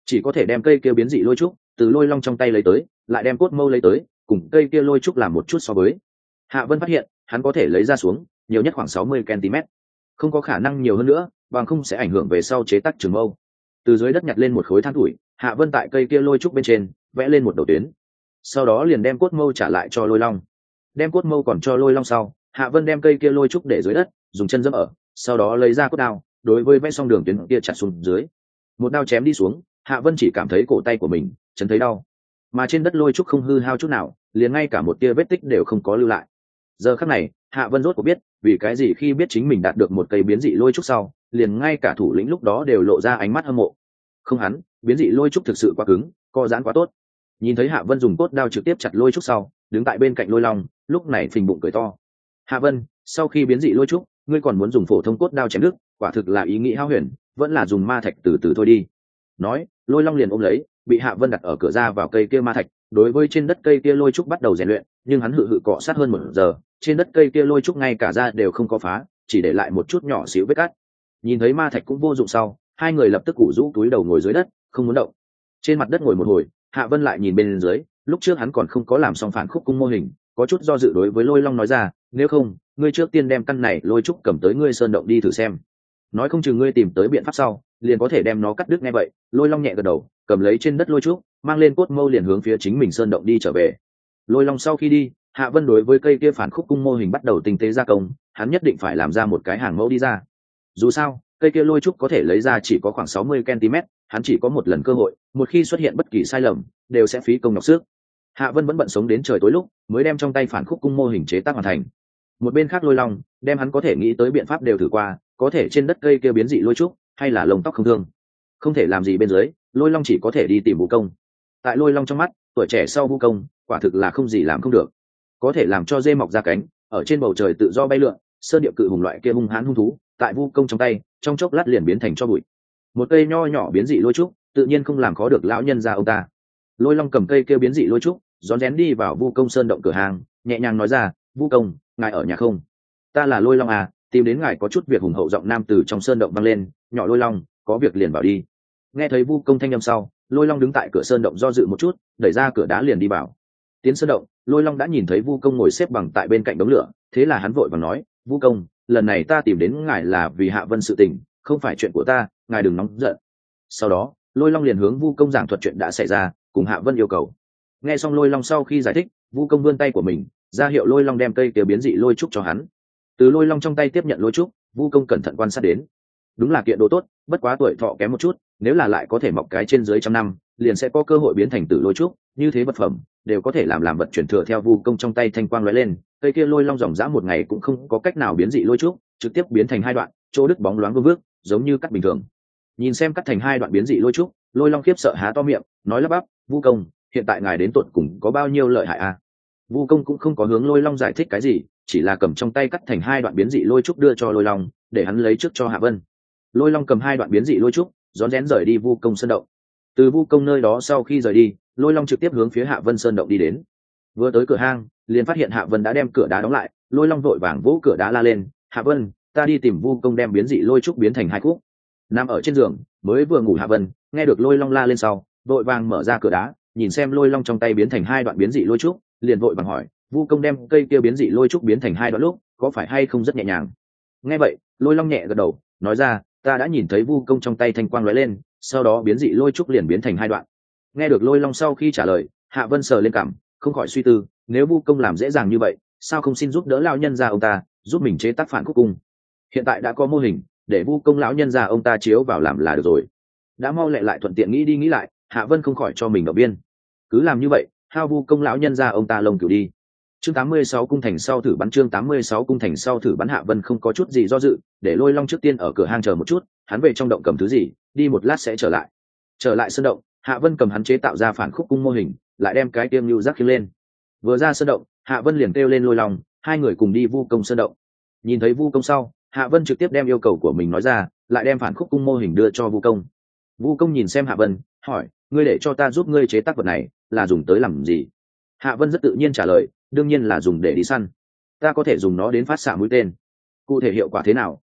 chỉ có thể đem cây kia biến dị lôi trúc từ lôi long trong tay lấy tới, lại đem cốt mâu lấy tới, cùng cây kia lôi trúc làm một chút so với. Hạ Vân phát hiện hắn có thể lấy ra xuống nhiều nhất khoảng 60 cm, không có khả năng nhiều hơn nữa, bằng không sẽ ảnh hưởng về sau chế tác trường mâu. Từ dưới đất nhặt lên một khối than tuổi, Hạ Vân tại cây kia lôi trúc bên trên vẽ lên một đầu tuyến, sau đó liền đem cốt mâu trả lại cho lôi long. Đem cốt mâu còn cho lôi long sau, Hạ Vân đem cây kia lôi trúc để dưới đất, dùng chân dẫm ở, sau đó lấy ra cốt đao, đối với vẽ xong đường tuyến kia chặt xuống dưới. Một đao chém đi xuống, Hạ Vân chỉ cảm thấy cổ tay của mình chấn thấy đau, mà trên đất lôi trúc không hư hao chút nào, liền ngay cả một tia vết tích đều không có lưu lại. Giờ khắc này, Hạ Vân rốt cuộc biết vì cái gì khi biết chính mình đạt được một cây biến dị lôi trúc sau, liền ngay cả thủ lĩnh lúc đó đều lộ ra ánh mắt hâm mộ. Không hắn, biến dị lôi trúc thực sự quá cứng, co giãn quá tốt. Nhìn thấy Hạ Vân dùng cốt đao trực tiếp chặt lôi trúc sau, đứng tại bên cạnh lôi long, lúc này phình bụng cười to. Hạ Vân, sau khi biến dị lôi trúc, ngươi còn muốn dùng phổ thông cốt đao chém đứt, quả thực là ý nghĩ hao huyền, vẫn là dùng ma thạch từ từ thôi đi. Nói, lôi long liền ôm lấy bị Hạ Vân đặt ở cửa ra vào cây kia ma thạch, đối với trên đất cây kia lôi trúc bắt đầu rèn luyện, nhưng hắn hự cọ sát hơn 1 giờ, trên đất cây kia lôi trúc ngay cả ra đều không có phá, chỉ để lại một chút nhỏ xíu vết cắt. Nhìn thấy ma thạch cũng vô dụng sau, hai người lập tức củ rũ túi đầu ngồi dưới đất, không muốn động. Trên mặt đất ngồi một hồi, Hạ Vân lại nhìn bên dưới, lúc trước hắn còn không có làm xong phản khúc cung mô hình, có chút do dự đối với lôi long nói ra, nếu không ngươi trước tiên đem căn này lôi trúc cầm tới ngươi sơn động đi thử xem, nói không chừng ngươi tìm tới biện pháp sau liền có thể đem nó cắt đứt. Nghe vậy, lôi long nhẹ gật đầu, cầm lấy trên đất lôi trúc, mang lên cốt mâu liền hướng phía chính mình sơn động đi trở về. Lôi long sau khi đi, Hạ Vân đối với cây kia phản khúc cung mô hình bắt đầu tinh tế gia công, hắn nhất định phải làm ra một cái hàng mẫu đi ra. Dù sao cây kia lôi trúc có thể lấy ra chỉ có khoảng 60 cm, hắn chỉ có một lần cơ hội, một khi xuất hiện bất kỳ sai lầm đều sẽ phí công nhọc sức. Hạ Vân vẫn bận sống đến trời tối lúc mới đem trong tay phản khúc cung mô hình chế tác hoàn thành. Một bên khác lôi long đem hắn có thể nghĩ tới biện pháp đều thử qua, có thể trên đất cây kia biến dị lôi trúc hay là lông tóc không thương, không thể làm gì bên dưới, lôi long chỉ có thể đi tìm vũ công. Tại lôi long trong mắt, tuổi trẻ sau vũ công quả thực là không gì làm không được, có thể làm cho dê mọc ra cánh, ở trên bầu trời tự do bay lượn, sơn địa cự hùng loại kia hung hãn hung thú tại vũ công trong tay trong chốc lát liền biến thành cho bụi. Một cây nho nhỏ biến dị lôi trúc tự nhiên không làm khó được lão nhân gia ông ta. Lôi long cầm cây kia biến dị lôi trúc rón rén đi vào vu công sơn động cửa hàng, nhẹ nhàng nói ra, vu công, ngài ở nhà không? Ta là lôi long à, tìm đến ngài có chút việc. Hùng hậu giọng nam từ trong sơn động vang lên, nhỏ lôi long, có việc liền vào đi. Nghe thấy vu công thanh âm sau, lôi long đứng tại cửa sơn động do dự một chút, đẩy ra cửa đá liền đi vào. Tiến sơn động, lôi long đã nhìn thấy vu công ngồi xếp bằng tại bên cạnh đống lửa, thế là hắn vội vàng nói, vu công, lần này ta tìm đến ngài là vì Hạ Vân sự tình, không phải chuyện của ta, ngài đừng nóng giận. Sau đó lôi long liền hướng vu công giảng thuật chuyện đã xảy ra cùng Hạ Vân yêu cầu. Nghe xong lôi long sau khi giải thích, vu công vươn tay của mình ra hiệu lôi long đem cây kia biến dị lôi trúc cho hắn. Từ lôi long trong tay tiếp nhận lôi trúc, vu công cẩn thận quan sát đến, đúng là kiện đồ tốt, bất quá tuổi thọ kém một chút, nếu là lại có thể mọc cái trên dưới 100 năm liền sẽ có cơ hội biến thành tử lôi trúc, như thế vật phẩm đều có thể làm vật chuyển thừa. Theo vu công trong tay thanh quang lóe lên, cây kia lôi long dòng dã một ngày cũng không có cách nào biến dị lôi trúc, trực tiếp biến thành 2 đoạn, chỗ đứt bóng loáng vương vước, giống như cắt bình thường. Nhìn xem cắt thành 2 đoạn biến dị lôi trúc, lôi long khiếp sợ há to miệng, nói lắp bắp, vu công, hiện tại ngài đến tột cùng có bao nhiêu lợi hại à? Vu công cũng không có hướng lôi long giải thích cái gì, chỉ là cầm trong tay cắt thành 2 đoạn biến dị lôi trúc đưa cho lôi long, để hắn lấy trước cho Hạ Vân. Lôi long cầm 2 đoạn biến dị lôi trúc, rón rén rời đi vu công sơn động. Từ vu công nơi đó sau khi rời đi, lôi long trực tiếp hướng phía Hạ Vân sơn động đi đến. Vừa tới cửa hang, liền phát hiện Hạ Vân đã đem cửa đá đóng lại, lôi long vội vàng vỗ cửa đá la lên, Hạ Vân, ta đi tìm vu công đem biến dị lôi trúc biến thành 2 khúc. Nằm ở trên giường mới vừa ngủ Hạ Vân nghe được lôi long la lên sau, vội vàng mở ra cửa đá, nhìn xem lôi long trong tay biến thành 2 đoạn biến dị lôi trúc, liền vội vàng hỏi, vu công đem cây kia biến dị lôi trúc biến thành 2 đoạn lúc có phải hay không rất nhẹ nhàng? Nghe vậy, lôi long nhẹ gật đầu, nói ra, ta đã nhìn thấy vu công trong tay thanh quang lóe lên, sau đó biến dị lôi trúc liền biến thành 2 đoạn. Nghe được lôi long sau khi trả lời, Hạ Vân sờ lên cằm, không khỏi suy tư, nếu vu công làm dễ dàng như vậy, sao không xin giúp đỡ lão nhân gia ông ta giúp mình chế tác phản khúc cung? Hiện tại đã có mô hình, để vu công lão nhân gia ông ta chiếu vào làm là được rồi. Đã mau lẹ lại thuận tiện nghĩ đi nghĩ lại, Hạ Vân không khỏi cho mình động viên, cứ làm như vậy, hao vu công lão nhân gia ông ta lông cửu đi. Chương 86 cung thành sau thử bắn. Chương 86 cung thành sau thử bắn. Hạ Vân không có chút gì do dự, để lôi long trước tiên ở cửa hang chờ một chút, hắn về trong động cầm thứ gì, đi một lát sẽ trở lại. Trở lại sơn động, Hạ Vân cầm hắn chế tạo ra phản khúc cung mô hình, lại đem cái tiêm lưu giác khiêng lên. Vừa ra sơn động, Hạ Vân liền kêu lên lôi long, hai người cùng đi vu công sơn động. Nhìn thấy vu công sau, Hạ Vân trực tiếp đem yêu cầu của mình nói ra, lại đem phản khúc cung mô hình đưa cho vu công. Vu công nhìn xem Hạ Vân, hỏi, ngươi để cho ta giúp ngươi chế tác vật này là dùng tới làm gì? Hạ Vân rất tự nhiên trả lời, đương nhiên là dùng để đi săn, ta có thể dùng nó đến phát xạ mũi tên. Cụ thể hiệu quả thế nào,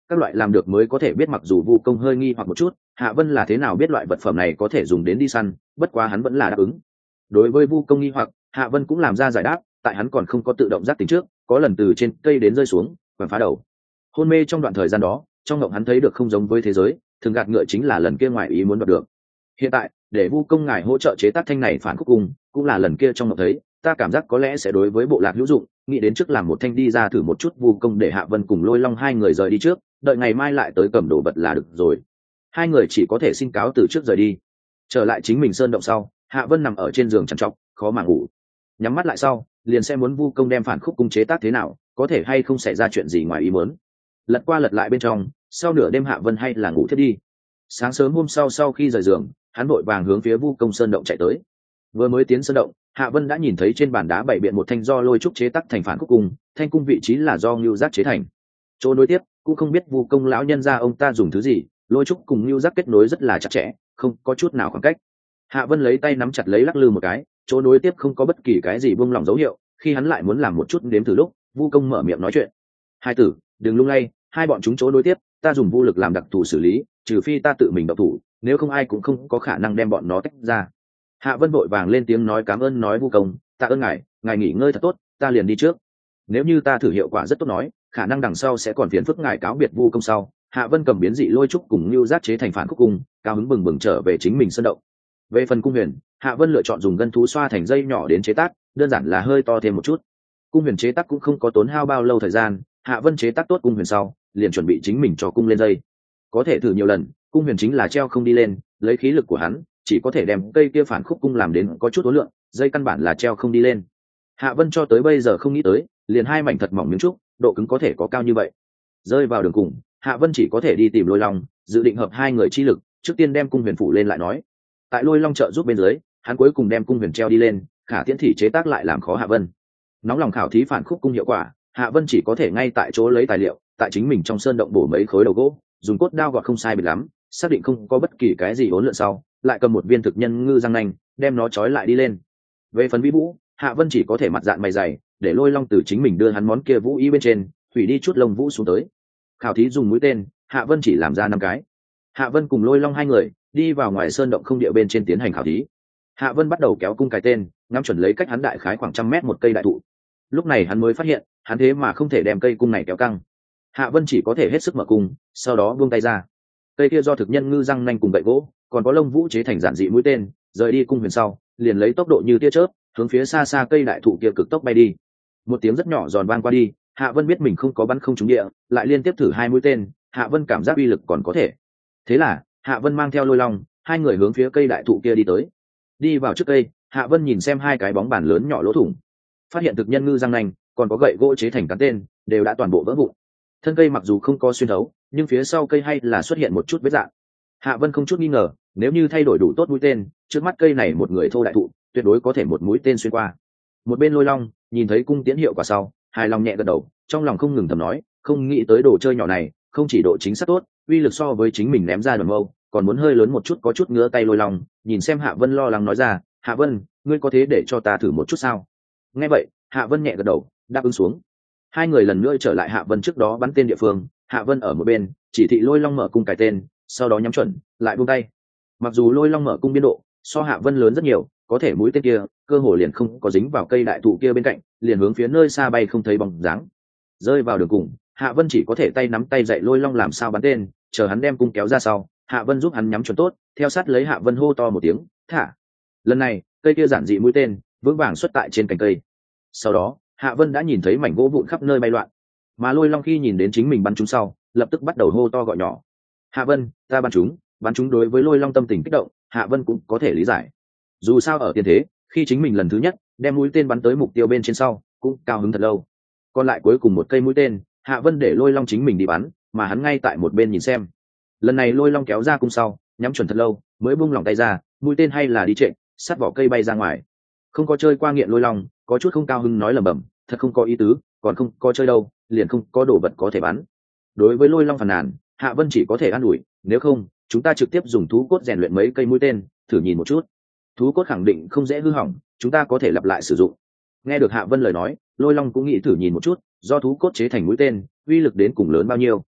các loại làm được mới có thể biết. Mặc dù vu công hơi nghi hoặc một chút Hạ Vân là thế nào biết loại vật phẩm này có thể dùng đến đi săn, bất quá hắn vẫn là đáp ứng. Đối với vu công nghi hoặc, Hạ Vân cũng làm ra giải đáp. Tại hắn còn không có tự động giác tỉnh trước, có lần từ trên cây đến rơi xuống quẳng phá đầu, hôn mê trong đoạn thời gian đó, trong ngộng hắn thấy được không giống với thế giới, thường gạt ngựa chính là lần kia ngoài ý muốn đoạt được. Hiện tại để vu công ngài hỗ trợ chế tác thanh này phản khúc cung, cũng là lần kia trong ngộng thấy, ta cảm giác có lẽ sẽ đối với bộ lạc hữu dụng, nghĩ đến trước làm một thanh đi ra thử một chút. Vu công để Hạ Vân cùng Lôi Long hai người rời đi trước, đợi ngày mai lại tới cầm đồ vật là được rồi. Hai người chỉ có thể xin cáo từ trước rời đi. Trở lại chính mình sơn động sau, Hạ Vân nằm ở trên giường trằn trọc khó mà ngủ. Nhắm mắt lại sau, liền xem muốn vu công đem phản khúc cung chế tác thế nào, có thể hay không xảy ra chuyện gì ngoài ý muốn. Lật qua lật lại bên trong, sau nửa đêm Hạ Vân hay là ngủ thiếp đi. Sáng sớm hôm sau khi rời giường, hắn vội vàng hướng phía vu công sơn động chạy tới. Vừa mới tiến sơn động, Hạ Vân đã nhìn thấy trên bàn đá bày biện một thanh do lôi trúc chế tác thành phản khúc cung, thanh cung vị trí là do ngưu giác chế thành. Chỗ nối tiếp cũng không biết vu công lão nhân gia ông ta dùng thứ gì, lôi trúc cùng ngưu giác kết nối rất là chặt chẽ, không có chút nào khoảng cách. Hạ Vân lấy tay nắm chặt lấy lắc lư một cái, chỗ nối tiếp không có bất kỳ cái gì buông lỏng dấu hiệu. Khi hắn lại muốn làm một chút đếm thử lúc, vu công mở miệng nói chuyện: hai tử, đừng lung lay, hai bọn chúng chỗ nối tiếp ta dùng vô lực làm đặc thù xử lý, trừ phi ta tự mình động thủ, nếu không ai cũng không có khả năng đem bọn nó tách ra. Hạ Vân vội vàng lên tiếng nói cảm ơn, nói vu công, tạ ơn ngài, ngài nghỉ ngơi thật tốt, ta liền đi trước. Nếu như ta thử hiệu quả rất tốt nói, khả năng đằng sau sẽ còn phiền phức ngài cáo biệt. vu công sau, Hạ Vân cầm biến dị lôi trúc cùng lưu giác chế thành phản khúc cung, cao hứng bừng bừng trở về chính mình sân động. Về phần cung huyền, Hạ Vân lựa chọn dùng gân thú xoa thành dây nhỏ đến chế tác, đơn giản là hơi to thêm một chút. Cung huyền chế tác cũng không có tốn hao bao lâu thời gian, Hạ Vân chế tác tốt cung huyền sau, liền chuẩn bị chính mình cho cung lên dây. Có thể thử nhiều lần, cung huyền chính là treo không đi lên, lấy khí lực của hắn, chỉ có thể đem cây kia phản khúc cung làm đến có chút ối lượng, dây căn bản là treo không đi lên. Hạ Vân cho tới bây giờ không nghĩ tới, liền hai mảnh thật mỏng miếng trúc, độ cứng có thể có cao như vậy. Rơi vào đường cùng, Hạ Vân chỉ có thể đi tìm Lôi Long, dự định hợp hai người chi lực, trước tiên đem cung huyền phủ lên lại nói. Tại Lôi Long trợ giúp bên dưới, hắn cuối cùng đem cung huyền treo đi lên, Khả Tiễn Thị chế tác lại làm khó Hạ Vân. Nóng lòng khảo thí phản khúc cung hiệu quả, Hạ Vân chỉ có thể ngay tại chỗ lấy tài liệu, tại chính mình trong sơn động bổ mấy khối đầu gỗ, dùng cốt đao gọt không sai biệt lắm, xác định không có bất kỳ cái gì hỗn loạn sau, lại cầm một viên thực nhân ngư răng nanh, đem nó trói lại đi lên. Về phần vĩ vũ, Hạ Vân chỉ có thể mặt dạng mày dày, để Lôi Long từ chính mình đưa hắn món kia vũ ý bên trên, hủy đi chút lông vũ xuống tới. Khảo thí dùng mũi tên, Hạ Vân chỉ làm ra 5 cái. Hạ Vân cùng Lôi Long hai người đi vào ngoài sơn động không địa bên trên tiến hành khảo thí. Hạ Vân bắt đầu kéo cung cài tên, ngắm chuẩn lấy cách hắn đại khái khoảng 100 mét một cây đại thụ. Lúc này hắn mới phát hiện, hắn thế mà không thể đem cây cung này kéo căng. Hạ Vân chỉ có thể hết sức mở cung, sau đó buông tay ra. Cây kia do thực nhân ngư răng nanh cùng gậy gỗ, còn có lông vũ chế thành giản dị mũi tên, rời đi cung huyền sau, liền lấy tốc độ như tia chớp, hướng phía xa xa cây đại thụ kia cực tốc bay đi. Một tiếng rất nhỏ giòn vang qua đi, Hạ Vân biết mình không có bắn không trúng địa, lại liên tiếp thử 2 mũi tên, Hạ Vân cảm giác uy lực còn có thể. Thế là, Hạ Vân mang theo Lôi Long, hai người hướng phía cây đại thụ kia đi tới. Đi vào trước cây, Hạ Vân nhìn xem 2 cái bóng bàn lớn nhỏ lỗ thủng, phát hiện thực nhân ngư răng nanh, còn có gậy gỗ chế thành cán tên, đều đã toàn bộ vỡ vụn. Thân cây mặc dù không có xuyên thấu, nhưng phía sau cây hay là xuất hiện một chút vết rạn. Hạ Vân không chút nghi ngờ, nếu như thay đổi đủ tốt mũi tên, trước mắt cây này một người thô đại thụ, tuyệt đối có thể một mũi tên xuyên qua. Một bên Lôi Long nhìn thấy cung tiễn hiệu quả sau, hài lòng nhẹ gật đầu, trong lòng không ngừng thầm nói, không nghĩ tới đồ chơi nhỏ này, không chỉ độ chính xác tốt, uy lực so với chính mình ném ra đoàn mâu, còn muốn hơi lớn một chút, có chút ngứa tay. Lôi Long nhìn xem Hạ Vân lo lắng nói ra, Hạ Vân, ngươi có thế để cho ta thử một chút sao? Nghe vậy, Hạ Vân nhẹ gật đầu, đáp ứng xuống. Hai người lần nữa trở lại Hạ Vân trước đó bắn tên địa phương, Hạ Vân ở một bên chỉ thị Lôi Long mở cung cài tên, sau đó nhắm chuẩn, lại buông tay. Mặc dù Lôi Long mở cung biên độ so Hạ Vân lớn rất nhiều, có thể mũi tên kia cơ hồ liền không có dính vào cây đại thụ kia bên cạnh, liền hướng phía nơi xa bay không thấy bóng dáng. Rơi vào đường cùng, Hạ Vân chỉ có thể tay nắm tay dạy Lôi Long làm sao bắn tên, chờ hắn đem cung kéo ra sau, Hạ Vân giúp hắn nhắm chuẩn tốt, theo sát lấy Hạ Vân hô to một tiếng, thả. Lần này, cây kia giản dị mũi tên vững vàng xuất tại trên cành cây. Sau đó, Hạ Vân đã nhìn thấy mảnh gỗ vụn khắp nơi bay loạn, mà Lôi Long khi nhìn đến chính mình bắn chúng sau, lập tức bắt đầu hô to gọi nhỏ, Hạ Vân, ta bắn chúng. Bắn chúng đối với Lôi Long tâm tình kích động, Hạ Vân cũng có thể lý giải. Dù sao ở tiền thế, khi chính mình lần thứ nhất đem mũi tên bắn tới mục tiêu bên trên sau, cũng cao hứng thật lâu. Còn lại cuối cùng một cây mũi tên, Hạ Vân để Lôi Long chính mình đi bắn, mà hắn ngay tại một bên nhìn xem. Lần này Lôi Long kéo ra cung sau, nhắm chuẩn thật lâu, mới buông lỏng tay ra, mũi tên hay là đi trệ, sát vỏ cây bay ra ngoài. Không có chơi qua nghiện Lôi Long, có chút không cao hứng nói lẩm bẩm, thật không có ý tứ, còn không có chơi đâu, liền không có đồ vật có thể bắn. Đối với Lôi Long phàn nàn, Hạ Vân chỉ có thể an ủi, nếu không, chúng ta trực tiếp dùng thú cốt rèn luyện mấy cây mũi tên, thử nhìn một chút. Thú cốt khẳng định không dễ hư hỏng, chúng ta có thể lặp lại sử dụng. Nghe được Hạ Vân lời nói, Lôi Long cũng nghĩ thử nhìn một chút, do thú cốt chế thành mũi tên, uy lực đến cùng lớn bao nhiêu.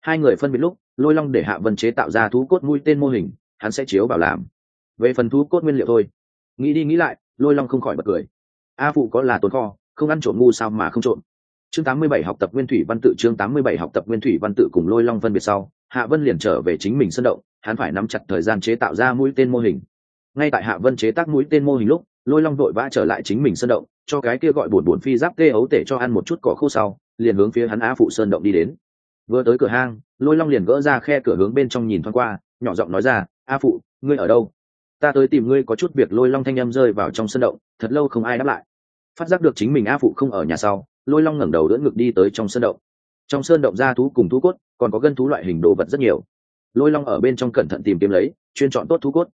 Hai người phân biệt lúc, Lôi Long để Hạ Vân chế tạo ra thú cốt mũi tên mô hình, hắn sẽ chiếu vào làm. Về phần thú cốt nguyên liệu thôi, nghĩ đi nghĩ lại, Lôi Long không khỏi bật cười. A phụ có là tồn kho, không ăn trộm ngu sao mà không trộm. Chương 87 học tập nguyên thủy văn tự. Chương 87 học tập nguyên thủy văn tự. Cùng Lôi Long phân biệt sau, Hạ Vân liền trở về chính mình sân động, hắn phải nắm chặt thời gian chế tạo ra mũi tên mô hình. Ngay tại Hạ Vân chế tác mũi tên mô hình lúc, Lôi Long vội vã trở lại chính mình sân động, cho cái kia gọi buồn phi giáp tê ấu tể cho ăn một chút cỏ khô sau, liền hướng phía hắn A phụ sơn động đi đến. Vừa tới cửa hang, Lôi Long liền gỡ ra khe cửa hướng bên trong nhìn thoáng qua, nhỏ giọng nói ra, A phụ, ngươi ở đâu? Ta tới tìm ngươi có chút việc. Lôi Long thanh âm rơi vào trong sân động, thật lâu không ai đáp lại. Phát giác được chính mình A phụ không ở nhà sau, Lôi Long ngẩng đầu đỡ ngực đi tới trong sân động. Trong sơn động ra thú cùng thú cốt, còn có gân thú loại hình đồ vật rất nhiều. Lôi Long ở bên trong cẩn thận tìm kiếm lấy, chuyên chọn tốt thú cốt.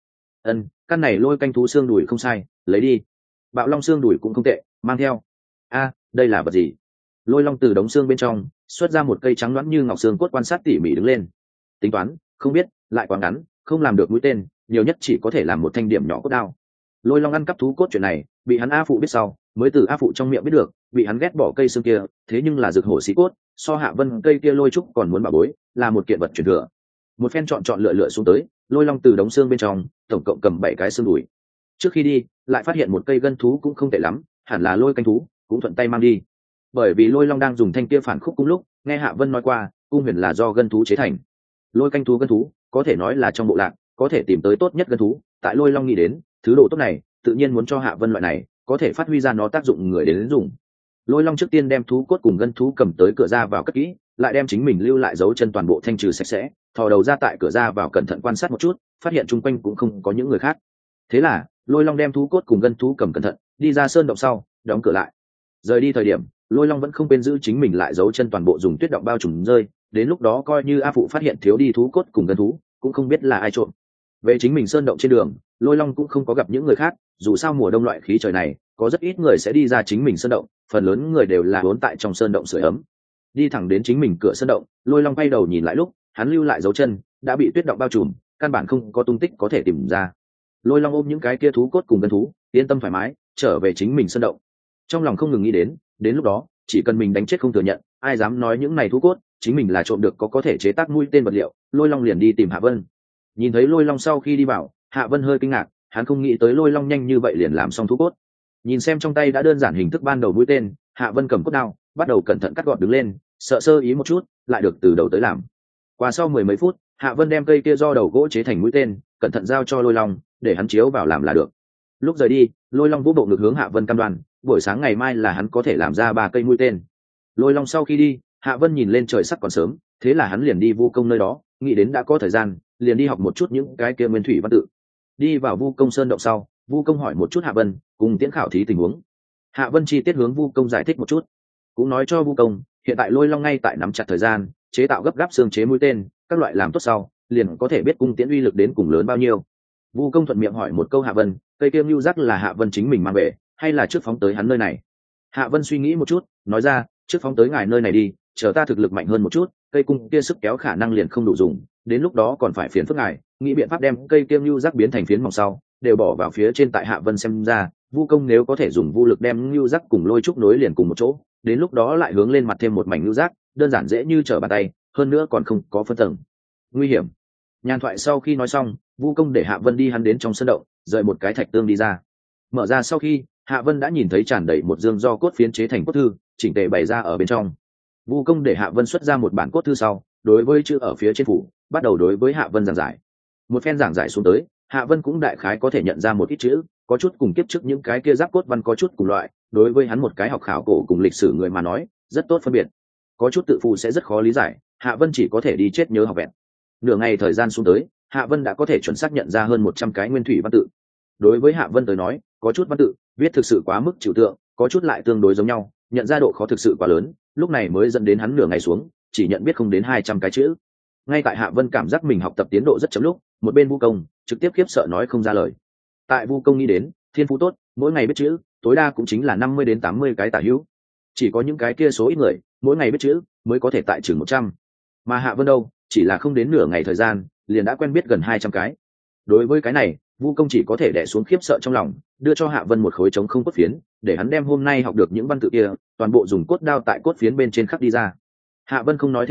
Căn này lôi canh thú xương đùi không sai, lấy đi. Bạo long xương đùi cũng không tệ, mang theo. Đây là vật gì? Lôi Long từ đống xương bên trong xuất ra một cây trắng loãng như ngọc xương cốt, quan sát tỉ mỉ đứng lên. Tính toán, không biết, lại quá ngắn, không làm được mũi tên, nhiều nhất chỉ có thể làm một thanh điểm nhỏ cốt đao. Lôi Long ăn cắp thú cốt chuyện này, bị hắn A phụ biết sau, mới từ A phụ trong miệng biết được, bị hắn ghét bỏ cây xương kia, thế nhưng là dược hổ xí cốt, so Hạ Vân cây kia lôi trúc còn muốn bảo bối, là một kiện vật truyền thừa. Một phen chọn lựa xuống tới, Lôi Long từ đống xương bên trong tổng cộng cầm 7 cái xương đùi. Trước khi đi, lại phát hiện một cây gân thú cũng không tệ lắm, hẳn là lôi canh thú, cũng thuận tay mang đi. Bởi vì Lôi Long đang dùng thanh kia phản khúc cung lúc, nghe Hạ Vân nói qua, cung huyền là do gân thú chế thành. Lôi canh thú gân thú, có thể nói là trong bộ lạc có thể tìm tới tốt nhất gân thú. Tại Lôi Long nghĩ đến, thứ đồ tốt này, tự nhiên muốn cho Hạ Vân loại này có thể phát huy ra nó tác dụng người đến dùng. Lôi Long trước tiên đem thú cốt cùng gân thú cầm tới cửa ra vào cất kỹ, lại đem chính mình lưu lại dấu chân toàn bộ thanh trừ sạch sẽ, thò đầu ra tại cửa ra vào cẩn thận quan sát một chút, phát hiện chung quanh cũng không có những người khác. Thế là Lôi Long đem thú cốt cùng gân thú cầm cẩn thận, đi ra sơn động sau, đóng cửa lại. Rời đi thời điểm, Lôi Long vẫn không quên giữ chính mình lại dấu chân toàn bộ dùng tuyết động bao trùm rơi, đến lúc đó coi như A phụ phát hiện thiếu đi thú cốt cùng gân thú, cũng không biết là ai trộm. Về chính mình sơn động trên đường, Lôi Long cũng không có gặp những người khác, dù sao mùa đông loại khí trời này, có rất ít người sẽ đi ra chính mình sơn động, phần lớn người đều là vốn tại trong sơn động sưởi ấm. Đi thẳng đến chính mình cửa sơn động, Lôi Long quay đầu nhìn lại lúc, hắn lưu lại dấu chân đã bị tuyết động bao trùm, căn bản không có tung tích có thể tìm ra. Lôi Long ôm những cái kia thú cốt cùng gân thú, yên tâm thoải mái trở về chính mình sơn động. Trong lòng không ngừng nghĩ đến lúc đó, chỉ cần mình đánh chết không thừa nhận, ai dám nói những này thú cốt chính mình là trộm được có thể chế tác mũi tên vật liệu. Lôi Long liền đi tìm Hạ Vân. Nhìn thấy Lôi Long sau khi đi vào, Hạ Vân hơi kinh ngạc, hắn không nghĩ tới Lôi Long nhanh như vậy liền làm xong thú cốt. Nhìn xem trong tay đã đơn giản hình thức ban đầu mũi tên, Hạ Vân cầm cốt đao, bắt đầu cẩn thận cắt gọt đứng lên, sợ sơ ý một chút, lại được từ đầu tới làm. Qua sau 10 mấy phút, Hạ Vân đem cây kia do đầu gỗ chế thành mũi tên, cẩn thận giao cho Lôi Long, để hắn chiếu vào làm là được. Lúc rời đi, Lôi Long vũ bộ ngực hướng Hạ Vân cam đoan, buổi sáng ngày mai là hắn có thể làm ra 3 cây mũi tên. Lôi Long sau khi đi, Hạ Vân nhìn lên trời sắc còn sớm, thế là hắn liền đi Vu Công nơi đó, nghĩ đến đã có thời gian, liền đi học một chút những cái kia nguyên thủy văn tự. Đi vào Vu Công sơn động sau, Vu Công hỏi một chút Hạ Vân, cùng tiễn khảo thí tình huống. Hạ Vân chi tiết hướng Vu Công giải thích một chút, cũng nói cho Vu Công, hiện tại Lôi Long ngay tại nắm chặt thời gian, chế tạo gấp gáp xương chế mũi tên, các loại làm tốt sau, liền có thể biết cung tiễn uy lực đến cùng lớn bao nhiêu. Vu Công thuận miệng hỏi một câu Hạ Vân, cây kiêm lưu giác là Hạ Vân chính mình mang về, hay là trước phóng tới hắn nơi này? Hạ Vân suy nghĩ một chút, nói ra, trước phóng tới ngài nơi này đi, chờ ta thực lực mạnh hơn một chút, cây cung kia sức kéo khả năng liền không đủ dùng, đến lúc đó còn phải phiền phức ngài, nghĩ biện pháp đem cây kiêm lưu giác biến thành phiến mỏng sau, đều bỏ vào phía trên. Tại Hạ Vân xem ra, Vu Công nếu có thể dùng vu lực đem lưu giác cùng lôi trúc nối liền cùng một chỗ, đến lúc đó lại hướng lên mặt thêm một mảnh lưu giác, đơn giản dễ như trở bàn tay, hơn nữa còn không có phân tầng nguy hiểm. Nhàn thoại sau khi nói xong, Vu Công để Hạ Vân đi hắn đến trong sân động, rời một cái thạch tương đi ra. Mở ra sau khi, Hạ Vân đã nhìn thấy tràn đầy một dương do cốt phiến chế thành cốt thư, chỉnh tề bày ra ở bên trong. Vu Công để Hạ Vân xuất ra một bản cốt thư sau, đối với chữ ở phía trên phủ, bắt đầu đối với Hạ Vân giảng giải. Một phen giảng giải xuống tới, Hạ Vân cũng đại khái có thể nhận ra một ít chữ, có chút cùng kiếp trước những cái kia giáp cốt văn có chút cùng loại, đối với hắn một cái học khảo cổ cùng lịch sử người mà nói, rất tốt phân biệt. Có chút tự phụ sẽ rất khó lý giải, Hạ Vân chỉ có thể đi chết nhớ học vẹn. Nửa ngày thời gian xuống tới, Hạ Vân đã có thể chuẩn xác nhận ra hơn 100 cái nguyên thủy văn tự. Đối với Hạ Vân tới nói, có chút văn tự viết thực sự quá mức trừu tượng, có chút lại tương đối giống nhau, nhận ra độ khó thực sự quá lớn, lúc này mới dẫn đến hắn nửa ngày xuống chỉ nhận biết không đến 200 cái chữ. Ngay tại Hạ Vân cảm giác mình học tập tiến độ rất chậm lúc, một bên Vu Công trực tiếp khiếp sợ nói không ra lời. Tại Vu Công nghĩ đến, thiên phú tốt, mỗi ngày biết chữ, tối đa cũng chính là 50 đến 80 cái tả hữu. Chỉ có những cái kia số ít người, mỗi ngày biết chữ mới có thể tại chừng 100. Mà Hạ Vân đâu, chỉ là không đến nửa ngày thời gian, liền đã quen biết gần 200 cái. Đối với cái này, Vu Công chỉ có thể đè xuống khiếp sợ trong lòng, đưa cho Hạ Vân một khối trống không cốt phiến, để hắn đem hôm nay học được những văn tự kia, toàn bộ dùng cốt đao tại cốt phiến bên trên khắc đi ra. Hạ Vân không nói thêm gì,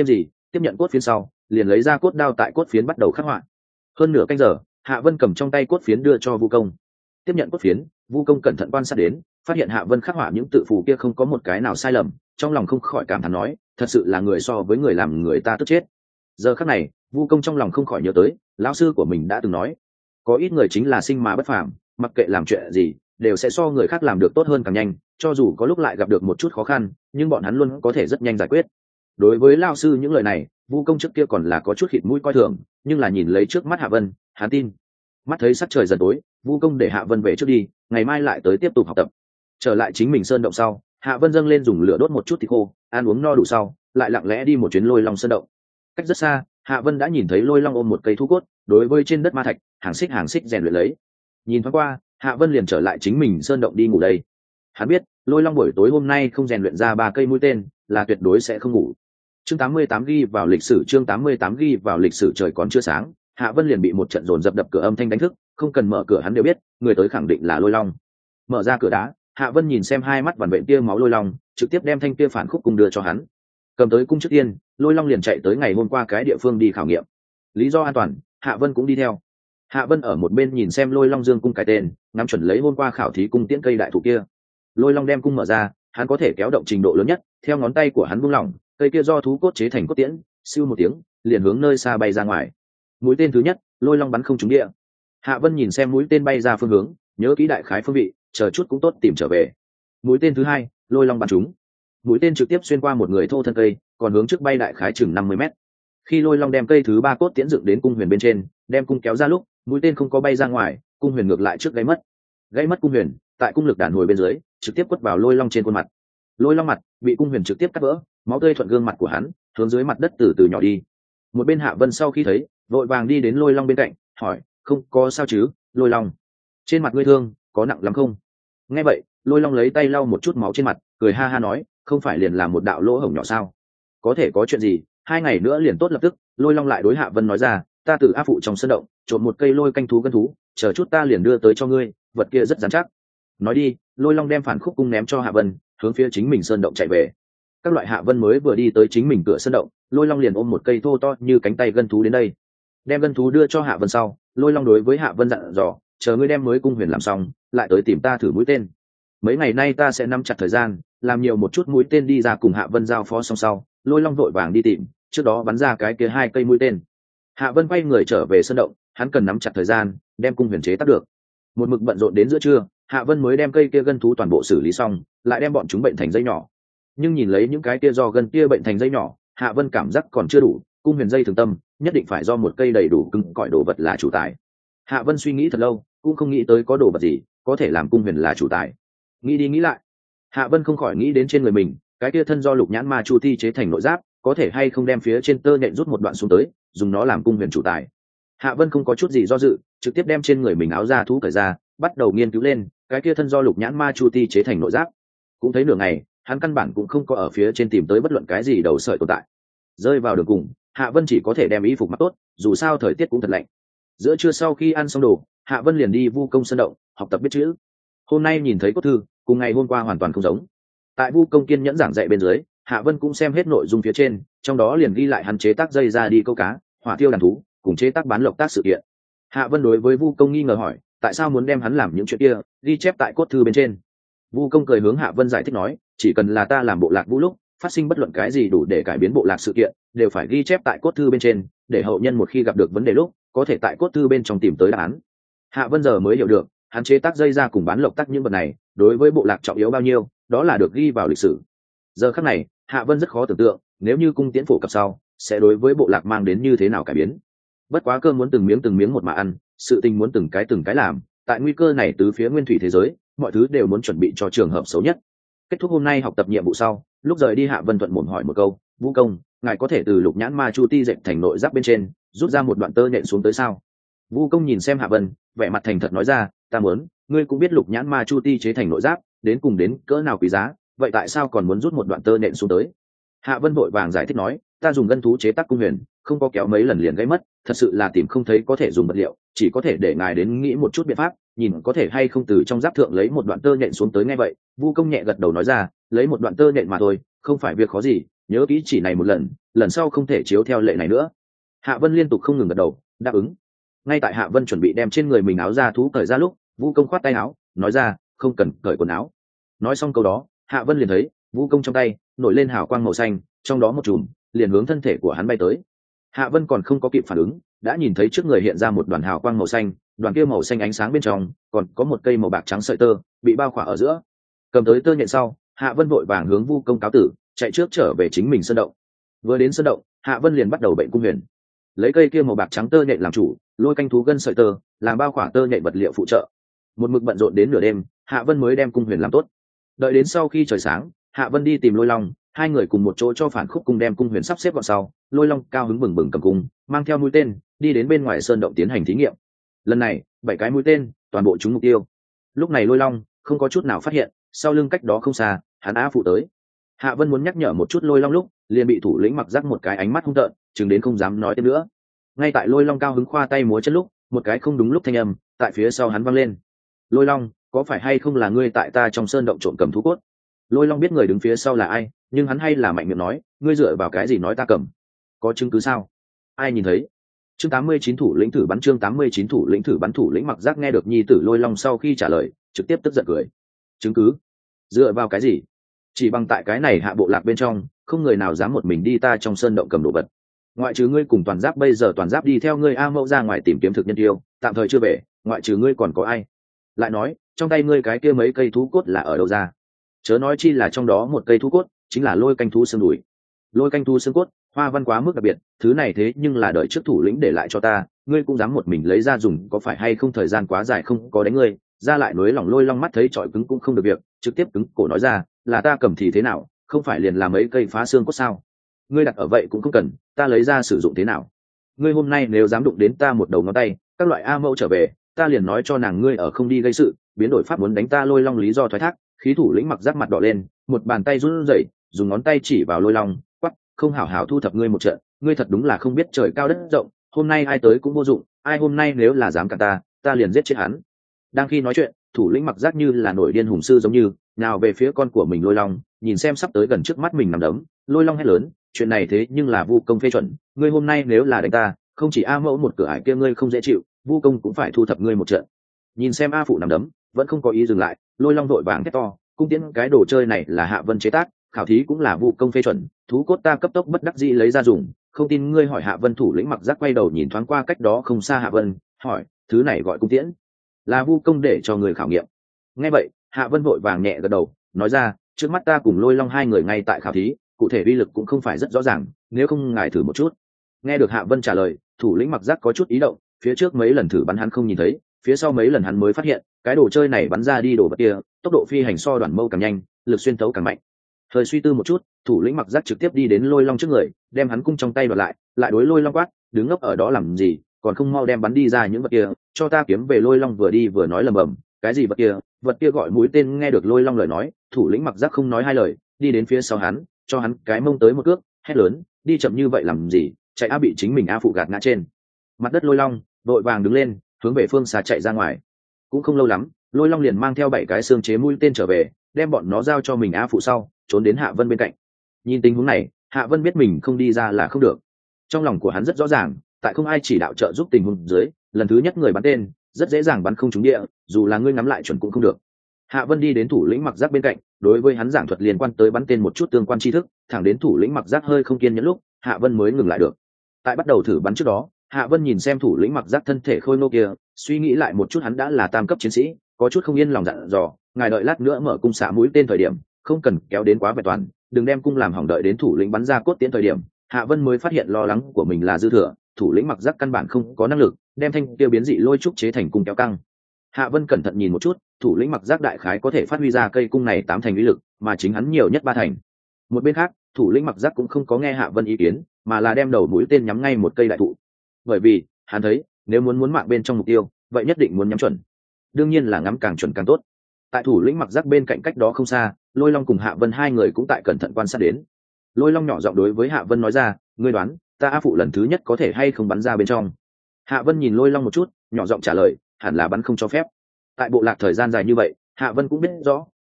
tiếp nhận cốt phiến sau liền lấy ra cốt đao tại cốt phiến bắt đầu khắc họa. Hơn nửa canh giờ, Hạ Vân cầm trong tay cốt phiến đưa cho Vu Công. Tiếp nhận cốt phiến, Vu Công cẩn thận quan sát đến, phát hiện Hạ Vân khắc họa những tự phù kia không có một cái nào sai lầm, trong lòng không khỏi cảm thán nói, thật sự là người so với người làm người ta tức chết. Giờ khắc này, Vu Công trong lòng không khỏi nhớ tới, lão sư của mình đã từng nói, có ít người chính là sinh mà bất phàm, mặc kệ làm chuyện gì, đều sẽ so người khác làm được tốt hơn càng nhanh, cho dù có lúc lại gặp được một chút khó khăn, nhưng bọn hắn luôn có thể rất nhanh giải quyết. Đối với lão sư những lời này, Vu Công trước kia còn là có chút khịt mũi coi thường, nhưng là nhìn lấy trước mắt Hạ Vân, hắn tin. Mắt thấy sắc trời dần tối, Vu Công để Hạ Vân về trước đi, ngày mai lại tới tiếp tục học tập. Trở lại chính mình sơn động sau, Hạ Vân dâng lên dùng lửa đốt một chút thịt khô, ăn uống no đủ sau, lại lặng lẽ đi một chuyến Lôi Long sơn động. Cách rất xa, Hạ Vân đã nhìn thấy Lôi Long ôm một cây thú cốt, đối với trên đất ma thạch, hàng xích rèn luyện lấy. Nhìn thoáng qua, Hạ Vân liền trở lại chính mình sơn động đi ngủ đây. Hắn biết, Lôi Long buổi tối hôm nay không rèn luyện ra 3 cây mũi tên, là tuyệt đối sẽ không ngủ. Chương 88 ghi vào lịch sử, chương 88 ghi vào lịch sử. Trời còn chưa sáng, Hạ Vân liền bị một trận dồn dập đập cửa âm thanh đánh thức, không cần mở cửa hắn đều biết, người tới khẳng định là Lôi Long. Mở ra cửa đá, Hạ Vân nhìn xem hai mắt vằn vện tia máu Lôi Long, trực tiếp đem thanh kia phản khúc cung đưa cho hắn. Cầm tới cung trước tiên, Lôi Long liền chạy tới ngày hôm qua cái địa phương đi khảo nghiệm. Lý do an toàn, Hạ Vân cũng đi theo. Hạ Vân ở một bên nhìn xem Lôi Long dương cung cái tên, ngắm chuẩn lấy hôm qua khảo thí cung tiễn cây đại thụ kia. Lôi Long đem cung mở ra, hắn có thể kéo động trình độ lớn nhất, theo ngón tay của hắn buông lỏng, cây kia do thú cốt chế thành cốt tiễn, siêu một tiếng, liền hướng nơi xa bay ra ngoài. Mũi tên thứ nhất, Lôi Long bắn không trúng địa. Hạ Vân nhìn xem mũi tên bay ra phương hướng, nhớ kỹ đại khái phương vị, chờ chút cũng tốt tìm trở về. Mũi tên thứ hai, Lôi Long bắn trúng. Mũi tên trực tiếp xuyên qua một người thô thân cây, còn hướng trước bay đại khái chừng 50 mét. Khi Lôi Long đem cây thứ ba cốt tiễn dựng đến cung huyền bên trên, đem cung kéo ra lúc, mũi tên không có bay ra ngoài, cung huyền ngược lại trước gãy mất cung huyền, tại cung lực đàn hồi bên dưới, trực tiếp quất vào Lôi Long trên khuôn mặt. Lôi Long mặt bị cung huyền trực tiếp cắt vỡ, máu tươi thuận gương mặt của hắn hướng dưới mặt đất từ từ nhỏ đi. Một bên Hạ Vân sau khi thấy, vội vàng đi đến Lôi Long bên cạnh, hỏi, không có sao chứ, Lôi Long, trên mặt ngươi thương có nặng lắm không? Nghe vậy, Lôi Long lấy tay lau một chút máu trên mặt, cười ha ha nói, không phải liền là một đạo lỗ hổng nhỏ sao, có thể có chuyện gì, 2 ngày nữa liền tốt. Lập tức Lôi Long lại đối Hạ Vân nói ra, ta từ áp phụ trong sân động trộn một cây lôi canh thú gân thú, chờ chút ta liền đưa tới cho ngươi, vật kia rất dán chắc. Nói đi, Lôi Long đem phản khúc cung ném cho Hạ Vân, hướng phía chính mình sơn động chạy về. Các loại Hạ Vân mới vừa đi tới chính mình cửa sơn động, Lôi Long liền ôm một cây thô to như cánh tay gân thú đến đây. Đem gân thú đưa cho Hạ Vân sau, Lôi Long đối với Hạ Vân dặn dò, chờ ngươi đem mới cung huyền làm xong, lại tới tìm ta thử mũi tên. Mấy ngày nay ta sẽ nắm chặt thời gian, làm nhiều một chút mũi tên đi ra cùng Hạ Vân giao phó xong sau, Lôi Long vội vàng đi tìm, trước đó bắn ra cái kia 2 cây mũi tên. Hạ Vân quay người trở về sơn động, hắn cần nắm chặt thời gian, đem cung huyền chế tác được. Một mực bận rộn đến giữa trưa, Hạ Vân mới đem cây kia gân thú toàn bộ xử lý xong, lại đem bọn chúng bệnh thành dây nhỏ. Nhưng nhìn lấy những cái kia do gân kia bệnh thành dây nhỏ, Hạ Vân cảm giác còn chưa đủ, cung huyền dây thường tâm, nhất định phải do một cây đầy đủ cứng cỏi đồ vật là chủ tài. Hạ Vân suy nghĩ thật lâu, cũng không nghĩ tới có đồ vật gì có thể làm cung huyền là chủ tài. Nghĩ đi nghĩ lại, Hạ Vân không khỏi nghĩ đến trên người mình, cái kia thân do lục nhãn ma chu thi chế thành nội giáp, có thể hay không đem phía trên tơ nhện rút một đoạn xuống tới, dùng nó làm cung huyền chủ tài. Hạ Vân không có chút gì do dự, trực tiếp đem trên người mình áo da thú cởi ra, bắt đầu nghiên cứu lên cái kia thân do lục nhãn ma chu ti chế thành nội giáp. Cũng thấy nửa ngày, hắn căn bản cũng không có ở phía trên tìm tới bất luận cái gì đầu sợi tồn tại. Rơi vào đường cùng, Hạ Vân chỉ có thể đem y phục mặc tốt, dù sao thời tiết cũng thật lạnh. Giữa trưa sau khi ăn xong đồ, Hạ Vân liền đi Vu Công sơn động học tập viết chữ. Hôm nay nhìn thấy cốt thư, cùng ngày hôm qua hoàn toàn không giống. Tại Vu Công kiên nhẫn giảng dạy bên dưới, Hạ Vân cũng xem hết nội dung phía trên, trong đó liền ghi lại hắn chế tác dây ra đi câu cá, hỏa thiêu đàn thú, cùng chế tác bán lộc tác sự kiện. Hạ Vân đối với Vu Công nghi ngờ hỏi, tại sao muốn đem hắn làm những chuyện kia ghi chép tại cốt thư bên trên? Vu Công cười hướng Hạ Vân giải thích nói, chỉ cần là ta làm bộ lạc vũ lúc phát sinh bất luận cái gì đủ để cải biến bộ lạc sự kiện, đều phải ghi chép tại cốt thư bên trên, để hậu nhân một khi gặp được vấn đề lúc có thể tại cốt thư bên trong tìm tới đáp án. Hạ Vân giờ mới hiểu được, hắn chế tác dây ra cùng bán lộc tác những vật này đối với bộ lạc trọng yếu bao nhiêu, đó là được ghi vào lịch sử. Giờ khắc này, Hạ Vân rất khó tưởng tượng, nếu như cung tiễn phổ cập sau, sẽ đối với bộ lạc mang đến như thế nào cải biến. Bất quá cơm muốn từng miếng một mà ăn, sự tình muốn từng cái làm, tại nguy cơ này từ phía nguyên thủy thế giới, mọi thứ đều muốn chuẩn bị cho trường hợp xấu nhất. Kết thúc hôm nay học tập nhiệm vụ sau, lúc rời đi Hạ Vân thuận mồm hỏi một câu, Vũ Công, ngài có thể từ lục nhãn ma chu ti dệt thành nội giáp bên trên rút ra một đoạn tơ nện xuống tới sao? Vũ Công nhìn xem Hạ Vân, vẻ mặt thành thật nói ra, ta muốn, ngươi cũng biết lục nhãn ma chu ti chế thành nội giáp đến cùng đến cỡ nào quý giá, vậy tại sao còn muốn rút một đoạn tơ nện xuống tới? Hạ Vân vội vàng giải thích nói, ta dùng gân thú chế tác cung huyền, không có kéo mấy lần liền gãy mất, thật sự là tìm không thấy có thể dùng vật liệu, chỉ có thể để ngài đến nghĩ một chút biện pháp, nhìn có thể hay không từ trong giáp thượng lấy một đoạn tơ nhện xuống tới. Nghe vậy, Vu Công nhẹ gật đầu nói ra, lấy một đoạn tơ nhện mà thôi, không phải việc khó gì, nhớ kỹ chỉ này một lần, lần sau không thể chiếu theo lệ này nữa. Hạ Vân liên tục không ngừng gật đầu đáp ứng. Ngay tại Hạ Vân chuẩn bị đem trên người mình áo da thú cởi ra lúc, Vu Công khoát tay áo nói ra không cần cởi quần áo. Nói xong câu đó, Hạ Vân liền thấy Vu Công trong tay nổi lên hào quang màu xanh, trong đó một chùm liền hướng thân thể của hắn bay tới. Hạ Vân còn không có kịp phản ứng, đã nhìn thấy trước người hiện ra một đoàn hào quang màu xanh, đoàn kia màu xanh ánh sáng bên trong còn có một cây màu bạc trắng sợi tơ bị bao khỏa ở giữa. Cầm tới tơ nhện sau, Hạ Vân vội vàng hướng Vu Công cáo tử, chạy trước trở về chính mình sơn động. Vừa đến sơn động, Hạ Vân liền bắt đầu bệnh cung huyền, lấy cây kia màu bạc trắng tơ nhện làm chủ, lôi canh thú gân sợi tơ làm bao khỏa tơ nhện vật liệu phụ trợ. Một mực bận rộn đến nửa đêm, Hạ Vân mới đem cung huyền làm tốt. Đợi đến sau khi trời sáng, Hạ Vân đi tìm Lôi Long, hai người cùng một chỗ cho Phản Khúc cung đem cung huyền sắp xếp gọn sau. Lôi Long cao hứng bừng bừng cầm cung, mang theo mũi tên đi đến bên ngoài sơn động tiến hành thí nghiệm. Lần này 7 cái mũi tên toàn bộ trúng mục tiêu. Lúc này Lôi Long không có chút nào phát hiện, sau lưng cách đó không xa hắn á phụ tới. Hạ Vân muốn nhắc nhở một chút Lôi Long lúc liền bị thủ lĩnh Mặc Giác một cái ánh mắt hung tợn chừng đến không dám nói thêm nữa. Ngay tại Lôi Long cao hứng khoa tay múa chân lúc, một cái không đúng lúc thanh âm tại phía sau hắn vang lên. Lôi Long, có phải hay không là ngươi tại ta trong sơn động trộm cầm thú cốt? Lôi Long biết người đứng phía sau là ai, nhưng hắn hay là mạnh miệng nói, ngươi dựa vào cái gì nói ta cầm? Có chứng cứ sao? Ai nhìn thấy? Chương 89 thủ lĩnh thử bắn, chương 89 thủ lĩnh thử bắn. Thủ lĩnh Mặc Giác nghe được nhi tử Lôi Long sau khi trả lời, trực tiếp tức giận cười. Chứng cứ? Dựa vào cái gì? Chỉ bằng tại cái này hạ bộ lạc bên trong, không người nào dám một mình đi ta trong sơn động cầm đồ vật. Ngoại trừ ngươi cùng Toàn Giáp, bây giờ Toàn Giáp đi theo ngươi A Mẫu ra ngoài tìm kiếm thực nhân tiêu, tạm thời chưa về, ngoại trừ ngươi còn có ai? Lại nói, trong tay ngươi cái kia mấy cây thú cốt là ở đâu ra? Chớ nói chi là trong đó một cây thú cốt chính là lôi canh thú xương đùi. Lôi canh thú xương cốt hoa văn quá mức đặc biệt, thứ này thế nhưng là đợi trước thủ lĩnh để lại cho ta, ngươi cũng dám một mình lấy ra dùng, có phải hay không thời gian quá dài không có đánh ngươi? Ra lại nối lòng. Lôi Long mắt thấy trọi cứng cũng không được việc, trực tiếp cứng cổ nói ra, là ta cầm thì thế nào, không phải liền làm mấy cây phá xương cốt sao? Ngươi đặt ở vậy cũng không cần, ta lấy ra sử dụng thế nào? Ngươi hôm nay nếu dám đụng đến ta một đầu ngón tay, các loại A Mẫu trở về, ta liền nói cho nàng ngươi ở không đi gây sự, biến đổi pháp muốn đánh ta. Lôi Long lý do thoái thác, khí thủ lĩnh Mặc Giác mặt đỏ lên, một bàn tay run rẩy, dùng ngón tay chỉ vào Lôi Long, quắc, không hảo hảo thu thập ngươi một trận, ngươi thật đúng là không biết trời cao đất rộng, hôm nay ai tới cũng vô dụng, ai hôm nay nếu là dám cản ta liền giết chết hắn. Đang khi nói chuyện, thủ lĩnh Mặc Giác như là nổi điên hùng sư giống như nào về phía con của mình Lôi Long, nhìn xem sắp tới gần trước mắt mình nằm đấm. Lôi Long hét lớn, chuyện này thế nhưng là Vu Công phê chuẩn, ngươi hôm nay nếu là đánh ta, không chỉ A Mẫu một cửa ải kia ngươi không dễ chịu, Vu Công cũng phải thu thập ngươi một trận. Nhìn xem A phụ nằm đấm vẫn không có ý dừng lại, Lôi Long đội vàng thét to, cung tiễn cái đồ chơi này là Hạ Vân chế tác, khảo thí cũng là Vu Công phê chuẩn, thú cốt ta cấp tốc bất đắc dĩ lấy ra dùng, không tin ngươi hỏi. Hạ Vân thủ lĩnh Mặc Giác quay đầu nhìn thoáng qua cách đó không xa Hạ Vân, hỏi, thứ này gọi cung tiễn, là Vu Công để cho người khảo nghiệm? Nghe vậy, Hạ Vân vội vàng nhẹ gật đầu, nói ra, trước mắt ta cùng Lôi Long hai người ngay tại khảo thí, cụ thể uy lực cũng không phải rất rõ ràng, nếu không ngài thử một chút. Nghe được Hạ Vân trả lời, thủ lĩnh Mặc Giác có chút ý động, phía trước mấy lần thử bắn hắn không nhìn thấy, phía sau mấy lần hắn mới phát hiện cái đồ chơi này bắn ra đi đồ vật kia tốc độ phi hành so đoàn mâu càng nhanh, lực xuyên thấu càng mạnh. Thời suy tư một chút, thủ lĩnh Mặc Giác trực tiếp đi đến Lôi Long trước người, đem hắn cung trong tay đoạt lại đối Lôi Long quát, đứng ngốc ở đó làm gì, còn không mau đem bắn đi ra những vật kia cho ta kiếm về. Lôi Long vừa đi vừa nói lầm bầm, cái gì vật kia gọi mũi tên. Nghe được Lôi Long lời nói, thủ lĩnh Mặc Giác không nói hai lời, đi đến phía sau hắn, cho hắn cái mông tới một cước, hét lớn, đi chậm như vậy làm gì, chạy. Bị chính mình A phụ gạt ngã trên mặt đất. Lôi Long đội vàng đứng lên, hướng về phương xa chạy ra ngoài. Cũng không lâu lắm, Lôi Long liền mang theo 7 cái xương chế mũi tên trở về, đem bọn nó giao cho mình A phụ sau, trốn đến Hạ Vân bên cạnh. Nhìn tình huống này, Hạ Vân biết mình không đi ra là không được. Trong lòng của hắn rất rõ ràng, tại không ai chỉ đạo trợ giúp tình huống dưới, lần thứ nhất người bắn tên rất dễ dàng bắn không trúng địa, dù là ngươi ngắm lại chuẩn cũng không được. Hạ Vân đi đến thủ lĩnh Mặc Giác bên cạnh, đối với hắn giảng thuật liên quan tới bắn tên một chút tương quan tri thức, thẳng đến thủ lĩnh Mặc Giác hơi không kiên nhẫn lúc, Hạ Vân mới ngừng lại được. Tại bắt đầu thử bắn trước đó, Hạ Vân nhìn xem thủ lĩnh Mặc Giác thân thể khôi ngô kia, suy nghĩ lại một chút, hắn đã là tam cấp chiến sĩ, có chút không yên lòng dặn dò, ngài đợi lát nữa mở cung xạ mũi tên thời điểm, không cần kéo đến quá vẹn toàn, đừng đem cung làm hỏng. Đợi đến thủ lĩnh bắn ra cốt tiễn thời điểm, Hạ Vân mới phát hiện lo lắng của mình là dư thừa, thủ lĩnh Mặc Giác căn bản không có năng lực đem thanh kia biến dị lôi trúc chế thành cung kéo căng. Hạ Vân cẩn thận nhìn một chút, thủ lĩnh Mặc Giác đại khái có thể phát huy ra cây cung này 8 thành uy lực, mà chính hắn nhiều nhất 3 thành. Một bên khác, thủ lĩnh Mặc Giác cũng không có nghe Hạ Vân ý kiến, mà là đem đầu mũi tên nhắm ngay một cây đại thụ. Bởi vì hắn thấy, nếu muốn mạng bên trong mục tiêu, vậy nhất định muốn nhắm chuẩn. Đương nhiên là ngắm càng chuẩn càng tốt. Tại thủ lĩnh Mặc Giác bên cạnh cách đó không xa, Lôi Long cùng Hạ Vân hai người cũng tại cẩn thận quan sát đến. Lôi Long nhỏ giọng đối với Hạ Vân nói ra, ngươi đoán, ta A phụ lần thứ nhất có thể hay không bắn ra bên trong? Hạ Vân nhìn Lôi Long một chút, nhỏ giọng trả lời, hẳn là bắn không cho phép. Tại bộ lạc thời gian dài như vậy, Hạ Vân cũng biết rõ,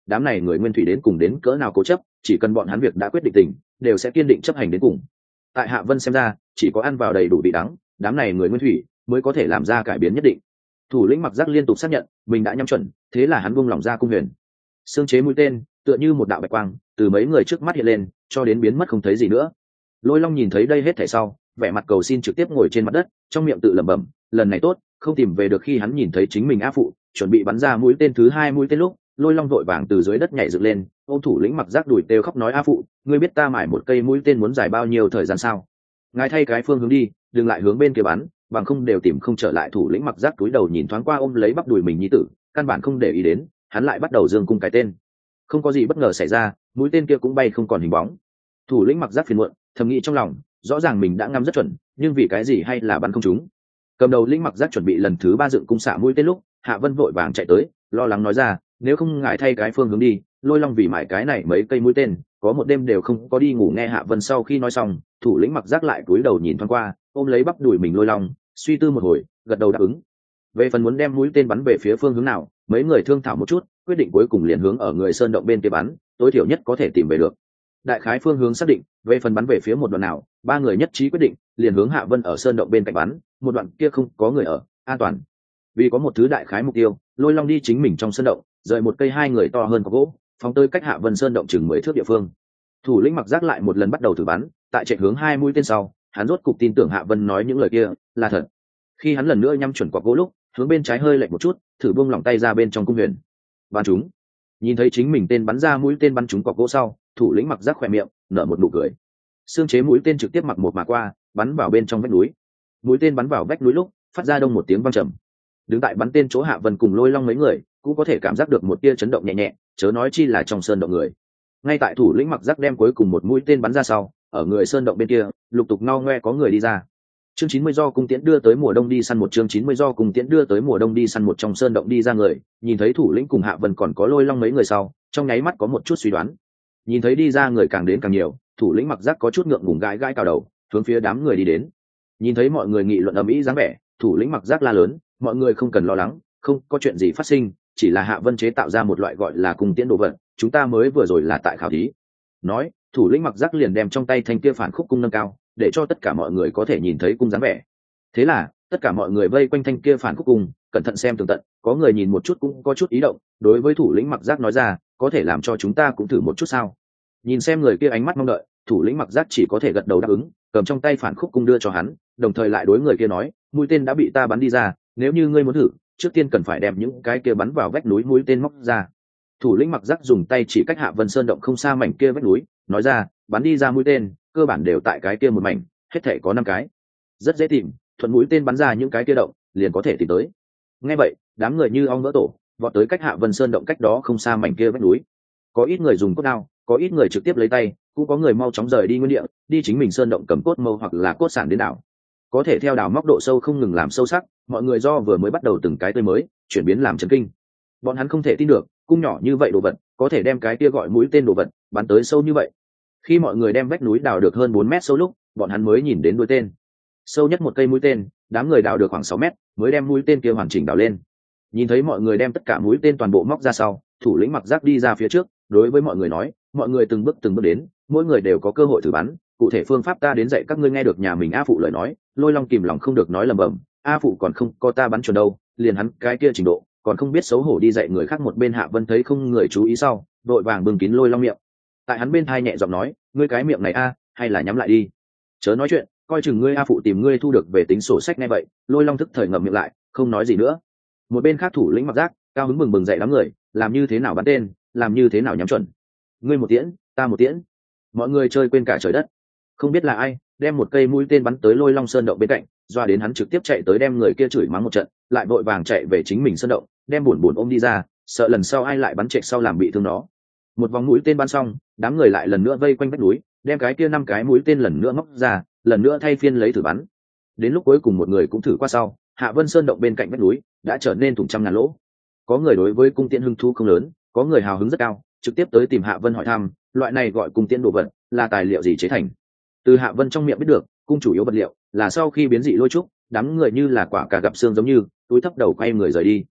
đám này người nguyên thủy đến cùng đến cỡ nào cố chấp, chỉ cần bọn hắn việc đã quyết định tình, đều sẽ kiên định chấp hành đến cùng. Tại Hạ Vân xem ra, chỉ có ăn vào đầy đủ vị đắng, đám này người nguyên thủy mới có thể làm ra cải biến nhất định. Thủ lĩnh Mặc Giác liên tục xác nhận mình đã nhắm chuẩn, thế là hắn buông lỏng ra cung huyền. Xương chế mũi tên tựa như một đạo bạch quang từ mấy người trước mắt hiện lên, cho đến biến mất không thấy gì nữa. Lôi Long nhìn thấy đây hết thảy sau, vẻ mặt cầu xin trực tiếp ngồi trên mặt đất, trong miệng tự lẩm bẩm, lần này tốt, không tìm về được. Khi hắn nhìn thấy chính mình á phụ chuẩn bị bắn ra mũi tên thứ hai mũi tên lúc, Lôi Long vội vàng từ dưới đất nhảy dựng lên, ôm thủ lĩnh Mặc Giác đùi têu khóc nói: "A phụ, ngươi biết ta mải một cây mũi tên muốn dài bao nhiêu thời gian sao? Ngài thay cái phương hướng đi, đừng lại hướng bên kia bắn, bằng không đều tìm không trở lại." Thủ lĩnh Mặc Giác cúi đầu nhìn thoáng qua ôm lấy bắp đùi mình nhi tử, căn bản không để ý đến, hắn lại bắt đầu giương cung cái tên. Không có gì bất ngờ xảy ra, mũi tên kia cũng bay không còn hình bóng. Thủ lĩnh Mặc Giác phiền muộn, thầm nghĩ trong lòng, rõ ràng mình đã ngắm rất chuẩn, nhưng vì cái gì hay là bắn không trúng. Cầm đầu lĩnh Mặc Giác chuẩn bị lần thứ ba dựng cung xạ mũi tên lúc, Hạ Vân vội vàng chạy tới, lo lắng nói ra: "Nếu không ngài thay cái phương hướng đi, Lôi Long vì mải cái này mấy cây mũi tên, có một đêm đều không có đi ngủ." Nghe Hạ Vân sau khi nói xong, thủ lĩnh Mặc Giác lại cúi đầu nhìn thoáng qua, ôm lấy bắp đùi mình Lôi Long, suy tư một hồi, gật đầu đáp ứng. Về phần muốn đem mũi tên bắn về phía phương hướng nào, mấy người thương thảo một chút, quyết định cuối cùng liền hướng ở người sơn động bên kia bắn, tối thiểu nhất có thể tìm về được. Đại khái phương hướng xác định, về phần bắn về phía một đoạn nào, ba người nhất trí quyết định, liền hướng Hạ Vân ở sơn động bên cạnh bắn, một đoạn kia không có người ở, an toàn. Vì có một thứ đại khái mục tiêu, Lôi Long đi chính mình trong sơn động, rời một cây hai người to hơn có gỗ, phóng tới cách Hạ Vân sơn động chừng 10 thước địa phương. Thủ lĩnh Mặc Giác lại một lần bắt đầu thử bắn, tại chạy hướng hai mũi tên sau, hắn rốt cục tin tưởng Hạ Vân nói những lời kia là thật. Khi hắn lần nữa nhắm chuẩn quả gỗ lúc, hướng bên trái hơi lệch một chút, thử buông lỏng tay ra bên trong cung huyền. Bắn chúng. Nhìn thấy chính mình tên bắn ra mũi tên bắn trúng quả gỗ sau, thủ lĩnh Mặc Giác khỏe miệng nở một nụ cười. Xương chế mũi tên trực tiếp mặc một mà qua, bắn vào bên trong vách núi. Mũi tên bắn vào vách núi lúc, phát ra đông một tiếng vang trầm. Đứng tại bắn tên chỗ Hạ Vân cùng Lôi Long mấy người cũng có thể cảm giác được một tia chấn động nhẹ nhẹ, chớ nói chi là trong sơn động người. Ngay tại thủ lĩnh Mặc Giác đem cuối cùng một mũi tên bắn ra sau, ở người sơn động bên kia lục tục ngao ngoe có người đi ra. Chương 90 do cung tiễn đưa tới mùa đông đi săn một. Chương 90 do cung tiễn đưa tới mùa đông đi săn một. Trong sơn động đi ra người, nhìn thấy thủ lĩnh cùng Hạ Vân còn có Lôi Long mấy người sau, trong nháy mắt có một chút suy đoán. Nhìn thấy đi ra người càng đến càng nhiều, thủ lĩnh Mặc Giác có chút ngượng ngùng gãi gãi cào đầu, hướng phía đám người đi đến. Nhìn thấy mọi người nghị luận ầm ĩ dáng vẻ, thủ lĩnh Mặc Giác la lớn: "Mọi người không cần lo lắng, không có chuyện gì phát sinh, chỉ là Hạ Vân chế tạo ra một loại gọi là cung tiễn đồ vật, chúng ta mới vừa rồi là tại khảo thí." Nói, thủ lĩnh Mặc Giác liền đem trong tay thanh kia phản khúc cung nâng cao, để cho tất cả mọi người có thể nhìn thấy cung dáng vẻ. Thế là tất cả mọi người vây quanh thanh kia phản khúc cung, cẩn thận xem tường tận, có người nhìn một chút cũng có chút ý động, đối với thủ lĩnh Mặc Giác nói ra: "Có thể làm cho chúng ta cũng thử một chút sao?" Nhìn xem người kia ánh mắt mong đợi, thủ lĩnh Mặc Giác chỉ có thể gật đầu đáp ứng, cầm trong tay phản khúc cung đưa cho hắn, đồng thời lại đối người kia nói: "Mũi tên đã bị ta bắn đi ra, nếu như ngươi muốn thử, trước tiên cần phải đem những cái kia bắn vào vách núi mũi tên móc ra." Thủ lĩnh Mặc Giác dùng tay chỉ cách Hạ Vân sơn động không xa mảnh kia vách núi, nói ra: "Bắn đi ra mũi tên, cơ bản đều tại cái kia một mảnh, hết thể có 5 cái. Rất dễ tìm, thuận mũi tên bắn ra những cái kia động, liền có thể tìm tới." Nghe vậy, đám người như ong vỡ tổ, vọt tới cách Hạ Vân sơn động cách đó không xa mảnh kia vách núi. Có ít người dùng cốt đao, có ít người trực tiếp lấy tay, cũng có người mau chóng rời đi nguyên địa, đi chính mình sơn động cầm cốt mâu hoặc là cốt sản đến đảo. Có thể theo đào móc độ sâu không ngừng làm sâu sắc, mọi người do vừa mới bắt đầu từng cái tươi mới, chuyển biến làm chấn kinh. Bọn hắn không thể tin được, cung nhỏ như vậy đồ vật, có thể đem cái kia gọi mũi tên đồ vật bắn tới sâu như vậy. Khi mọi người đem vách núi đào được hơn 4 mét sâu lúc, bọn hắn mới nhìn đến đuôi tên. Sâu nhất một cây mũi tên, đám người đào được khoảng 6 mét, mới đem mũi tên kia hoàn chỉnh đào lên. Nhìn thấy mọi người đem tất cả mũi tên toàn bộ móc ra sau, thủ lĩnh Mặc Giác đi ra phía trước, đối với mọi người nói: "Mọi người từng bước đến, mỗi người đều có cơ hội thử bắn, cụ thể phương pháp ta đến dạy các ngươi." Nghe được nhà mình A phụ lời nói, Lôi Long kìm lòng không được nói lầm bầm: "A phụ còn không có ta bắn chuẩn đâu, liền hắn cái kia trình độ, còn không biết xấu hổ đi dạy người khác." Một bên Hạ Vân thấy không người chú ý sau, đội vàng bưng kín Lôi Long miệng. Tại hắn bên thai nhẹ giọng nói: "Ngươi cái miệng này a, hay là nhắm lại đi, chớ nói chuyện, coi chừng ngươi A phụ tìm ngươi thu được về tính sổ sách." Nghe vậy, Lôi Long thức thời ngậm miệng lại, không nói gì nữa. Một bên khác thủ lĩnh Mặc Giác cao hứng bừng dậy đám người: "Làm như thế nào bắn tên, làm như thế nào nhắm chuẩn, ngươi một tiễn, ta một tiễn." Mọi người chơi quên cả trời đất, không biết là ai đem một cây mũi tên bắn tới Lôi Long sơn động bên cạnh, doa đến hắn trực tiếp chạy tới đem người kia chửi mắng một trận, lại vội vàng chạy về chính mình sơn động, đem buồn ôm đi ra, sợ lần sau ai lại bắn trệch sau làm bị thương nó. Một vòng mũi tên bắn xong, đám người lại lần nữa vây quanh vách núi, đem cái kia 5 cái mũi tên lần nữa móc ra, lần nữa thay phiên lấy thử bắn. Đến lúc cuối cùng một người cũng thử qua sau, Hạ Vân sơn động bên cạnh vách núi đã trở nên thủng trăm ngàn lỗ. Có người đối với cung tiễn hứng thú không lớn, có người hào hứng rất cao, trực tiếp tới tìm Hạ Vân hỏi thăm, loại này gọi cung tiễn đồ vật là tài liệu gì chế thành. Từ Hạ Vân trong miệng biết được, cung chủ yếu vật liệu là sau khi biến dị lôi trúc, đám người như là quả cà gặp xương giống như túi thấp đầu quay người rời đi.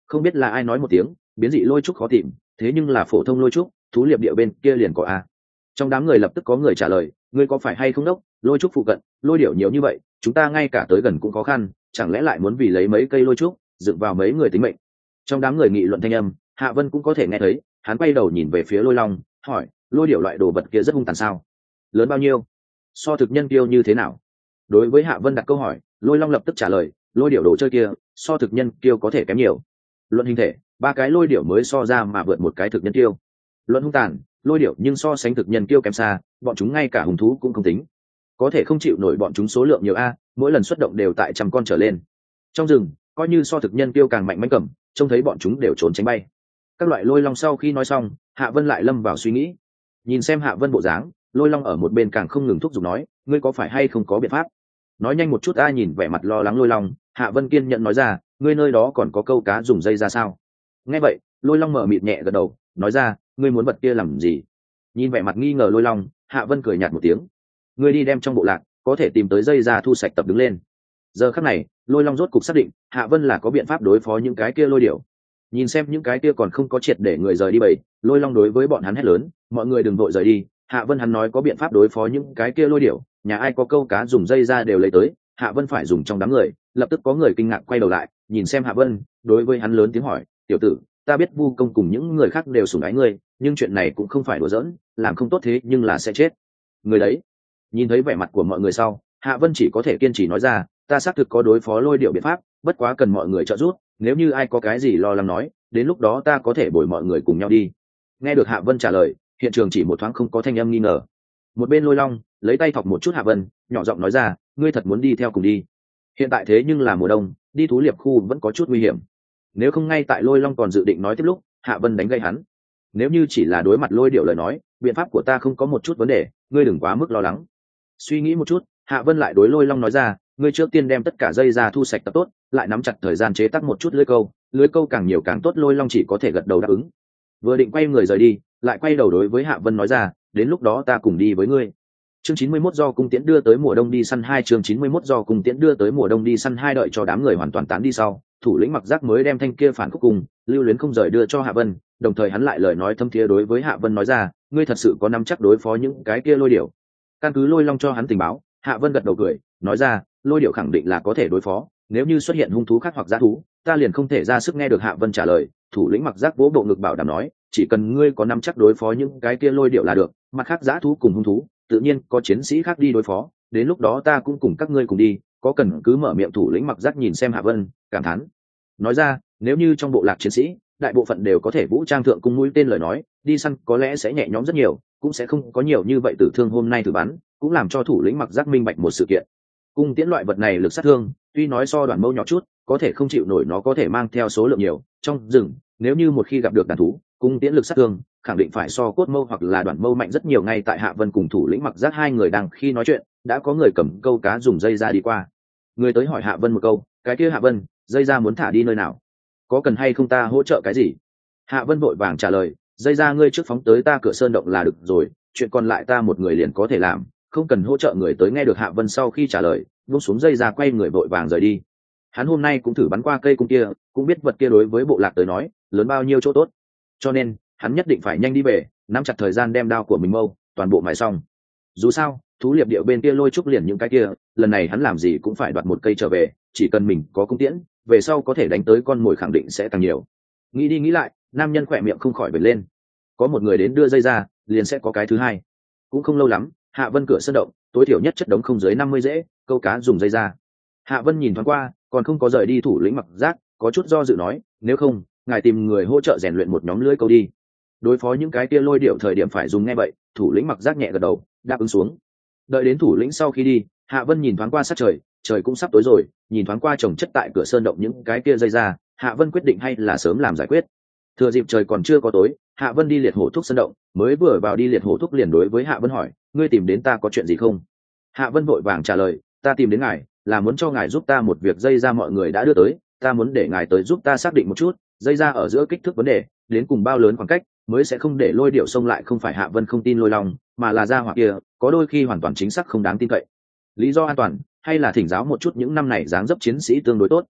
Không biết là ai nói một tiếng, biến dị lôi trúc khó tìm, thế nhưng là phổ thông lôi trúc, thú liệp địa bên kia liền có a. Trong đám người lập tức có người trả lời, ngươi có phải hay không đốc, lôi trúc phụ cận lôi điểu nhiều như vậy, chúng ta ngay cả tới gần cũng khó khăn, chẳng lẽ lại muốn vì lấy mấy cây lôi trúc dựng vào mấy người tính mệnh. Trong đám người nghị luận thanh âm, Hạ Vân cũng có thể nghe thấy, hắn quay đầu nhìn về phía lôi long, hỏi, lôi điểu loại đồ vật kia rất hung tàn sao? Lớn bao nhiêu? So thực nhân kiêu như thế nào? Đối với Hạ Vân đặt câu hỏi, lôi long lập tức trả lời, lôi điểu đồ chơi kia so thực nhân kiêu có thể kém nhiều. Luận hình thể, ba cái lôi điểu mới so ra mà vượt một cái thực nhân kiêu. Luận hung tàn, lôi điểu nhưng so sánh thực nhân kiêu kém xa, bọn chúng ngay cả hung thú cũng không tính, có thể không chịu nổi bọn chúng số lượng nhiều a, mỗi lần xuất động đều tại trăm con trở lên. Trong rừng coi như so thực nhân kiêu càng mạnh mẽ cầm, trông thấy bọn chúng đều trốn tránh bay. Các loại lôi long sau khi nói xong, Hạ Vân lại lâm vào suy nghĩ. Nhìn xem Hạ Vân bộ dáng, lôi long ở một bên càng không ngừng thúc giục nói, ngươi có phải hay không có biện pháp? Nói nhanh một chút a. Nhìn vẻ mặt lo lắng lôi long, Hạ Vân kiên nhẫn nói ra, ngươi nơi đó còn có câu cá dùng dây ra sao? Nghe vậy, lôi long mở mịt nhẹ gật đầu, nói ra, ngươi muốn vật kia làm gì? Nhìn vẻ mặt nghi ngờ lôi long, Hạ Vân cười nhạt một tiếng, ngươi đi đem trong bộ lạc có thể tìm tới dây ra thu sạch tập đứng lên. Giờ khắc này, lôi long rốt cục xác định Hạ Vân là có biện pháp đối phó những cái kia lôi điểu. Nhìn xem những cái kia còn không có triệt để người rời đi bầy, lôi long đối với bọn hắn hét lớn, mọi người đừng vội rời đi. Hạ Vân hắn nói có biện pháp đối phó những cái kia lôi điểu, nhà ai có câu cá dùng dây ra đều lấy tới. Hạ Vân phải dùng trong đám người, lập tức có người kinh ngạc quay đầu lại nhìn xem Hạ Vân, đối với hắn lớn tiếng hỏi, tiểu tử, ta biết Vu Công cùng những người khác đều sủng ái ngươi, nhưng chuyện này cũng không phải đùa giỡn, làm không tốt thế nhưng là sẽ chết. Người đấy. Nhìn thấy vẻ mặt của mọi người sau, Hạ Vân chỉ có thể kiên trì nói ra, ta xác thực có đối phó lôi điểu biện pháp, bất quá cần mọi người trợ giúp, nếu như ai có cái gì lo lắng nói, đến lúc đó ta có thể bồi mọi người cùng nhau đi. Nghe được Hạ Vân trả lời, hiện trường chỉ một thoáng không có thanh âm nghi ngờ. Một bên lôi long lấy tay thọc một chút Hạ Vân, nhỏ giọng nói ra, ngươi thật muốn đi theo cùng đi? Hiện tại thế nhưng là mùa đông, đi thú liệp khu vẫn có chút nguy hiểm. Nếu không ngay tại lôi long còn dự định nói tiếp lúc, Hạ Vân đánh gây hắn. Nếu như chỉ là đối mặt lôi điểu lời nói, biện pháp của ta không có một chút vấn đề, ngươi đừng quá mức lo lắng. Suy nghĩ một chút, Hạ Vân lại đối lôi long nói ra, ngươi trước tiên đem tất cả dây ra thu sạch tập tốt, lại nắm chặt thời gian chế tác một chút lưới câu càng nhiều càng tốt. Lôi long chỉ có thể gật đầu đáp ứng. Vừa định quay người rời đi, lại quay đầu đối với Hạ Vân nói ra, đến lúc đó ta cùng đi với ngươi. Chương 91 do cung tiễn đưa tới mùa đông đi săn 2. Chương 91 do cung tiễn đưa tới mùa đông đi săn 2. Đợi cho đám người hoàn toàn tán đi sau, thủ lĩnh Mặc Giác mới đem thanh kia phản khúc cùng lưu luyến không rời đưa cho Hạ Vân, đồng thời hắn lại lời nói thâm thiế đối với Hạ Vân nói ra, ngươi thật sự có nắm chắc đối phó những cái kia lôi điểu? Căn cứ lôi long cho hắn tình báo, Hạ Vân gật đầu cười, nói ra, lôi điểu khẳng định là có thể đối phó, nếu như xuất hiện hung thú khác hoặc dã thú, ta liền không thể ra sức. Nghe được Hạ Vân trả lời, thủ lĩnh Mặc Giác vỗ bộ ngực bảo đảm nói, chỉ cần ngươi có nắm chắc đối phó những cái kia lôi điểu là được, mặt khác dã thú cùng hung thú, tự nhiên có chiến sĩ khác đi đối phó, đến lúc đó ta cũng cùng các ngươi cùng đi, có cần cứ mở miệng. Thủ lĩnh Mặc Giác nhìn xem Hạ Vân, cảm thán nói ra, nếu như trong bộ lạc chiến sĩ đại bộ phận đều có thể vũ trang thượng cung mũi tên lời nói, đi săn có lẽ sẽ nhẹ nhõm rất nhiều, cũng sẽ không có nhiều như vậy tử thương. Hôm nay thử bắn cũng làm cho thủ lĩnh Mặc Giác minh bạch một sự kiện, cung tiễn loại vật này lực sát thương tuy nói so đoàn mâu nhỏ chút, có thể không chịu nổi nó có thể mang theo số lượng nhiều. Trong rừng nếu như một khi gặp được đàn thú, cung tiễn lực sát thương khẳng định phải so cốt mâu hoặc là đoàn mâu mạnh rất nhiều. Ngay tại Hạ Vân cùng thủ lĩnh Mặc Giác hai người đang khi nói chuyện, đã có người cầm câu cá dùng dây ra đi qua. Người tới hỏi Hạ Vân một câu, cái kia Hạ Vân, dây ra muốn thả đi nơi nào, có cần hay không ta hỗ trợ cái gì? Hạ Vân vội vàng trả lời, dây ra ngươi trước phóng tới ta cửa sơn động là được rồi, chuyện còn lại ta một người liền có thể làm, không cần hỗ trợ. Người tới nghe được Hạ Vân sau khi trả lời, buông xuống dây ra quay người vội vàng rời đi. Hắn hôm nay cũng thử bắn qua cây cung kia, cũng biết vật kia đối với bộ lạc tới nói lớn bao nhiêu chỗ tốt, cho nên hắn nhất định phải nhanh đi về, nắm chặt thời gian đem đao của mình mâu toàn bộ mài xong. Dù sao thú liệp điệu bên kia lôi trúc liền những cái kia, lần này hắn làm gì cũng phải đoạt một cây trở về, chỉ cần mình có cung tiễn, về sau có thể đánh tới con mồi khẳng định sẽ càng nhiều. Nghĩ đi nghĩ lại, nam nhân khỏe miệng không khỏi bật lên, có một người đến đưa dây ra, liền sẽ có cái thứ hai. Cũng không lâu lắm, Hạ Vân cửa sơn động tối thiểu nhất chất đống không dưới 50 rễ câu cá dùng dây ra. Hạ Vân nhìn thoáng qua, còn không có rời đi thủ lĩnh Mặc Giác, có chút do dự nói, nếu không ngài tìm người hỗ trợ rèn luyện một nhóm lưới câu đi, đối phó những cái kia lôi điệu thời điểm phải dùng. Nghe vậy, thủ lĩnh Mặc Giác nhẹ gật đầu đáp ứng xuống. Đợi đến thủ lĩnh sau khi đi, Hạ Vân nhìn thoáng qua sát trời, trời cũng sắp tối rồi, nhìn thoáng qua chồng chất tại cửa sơn động những cái kia dây ra, Hạ Vân quyết định hay là sớm làm giải quyết. Thừa dịp trời còn chưa có tối, Hạ Vân đi liệt hổ thúc sơn động, mới vừa vào đi liệt hổ thúc liền đối với Hạ Vân hỏi, ngươi tìm đến ta có chuyện gì không? Hạ Vân vội vàng trả lời, ta tìm đến ngài là muốn cho ngài giúp ta một việc. Dây ra mọi người đã đưa tới, ta muốn để ngài tới giúp ta xác định một chút dây ra ở giữa kích thước vấn đề đến cùng bao lớn khoảng cách mới sẽ không để lôi điệu xông lại. Không phải Hạ Vân không tin lôi long, mà là ra hoặc kia có đôi khi hoàn toàn chính xác không đáng tin cậy. Lý do an toàn hay là thỉnh giáo một chút những năm này dáng dấp chiến sĩ tương đối tốt.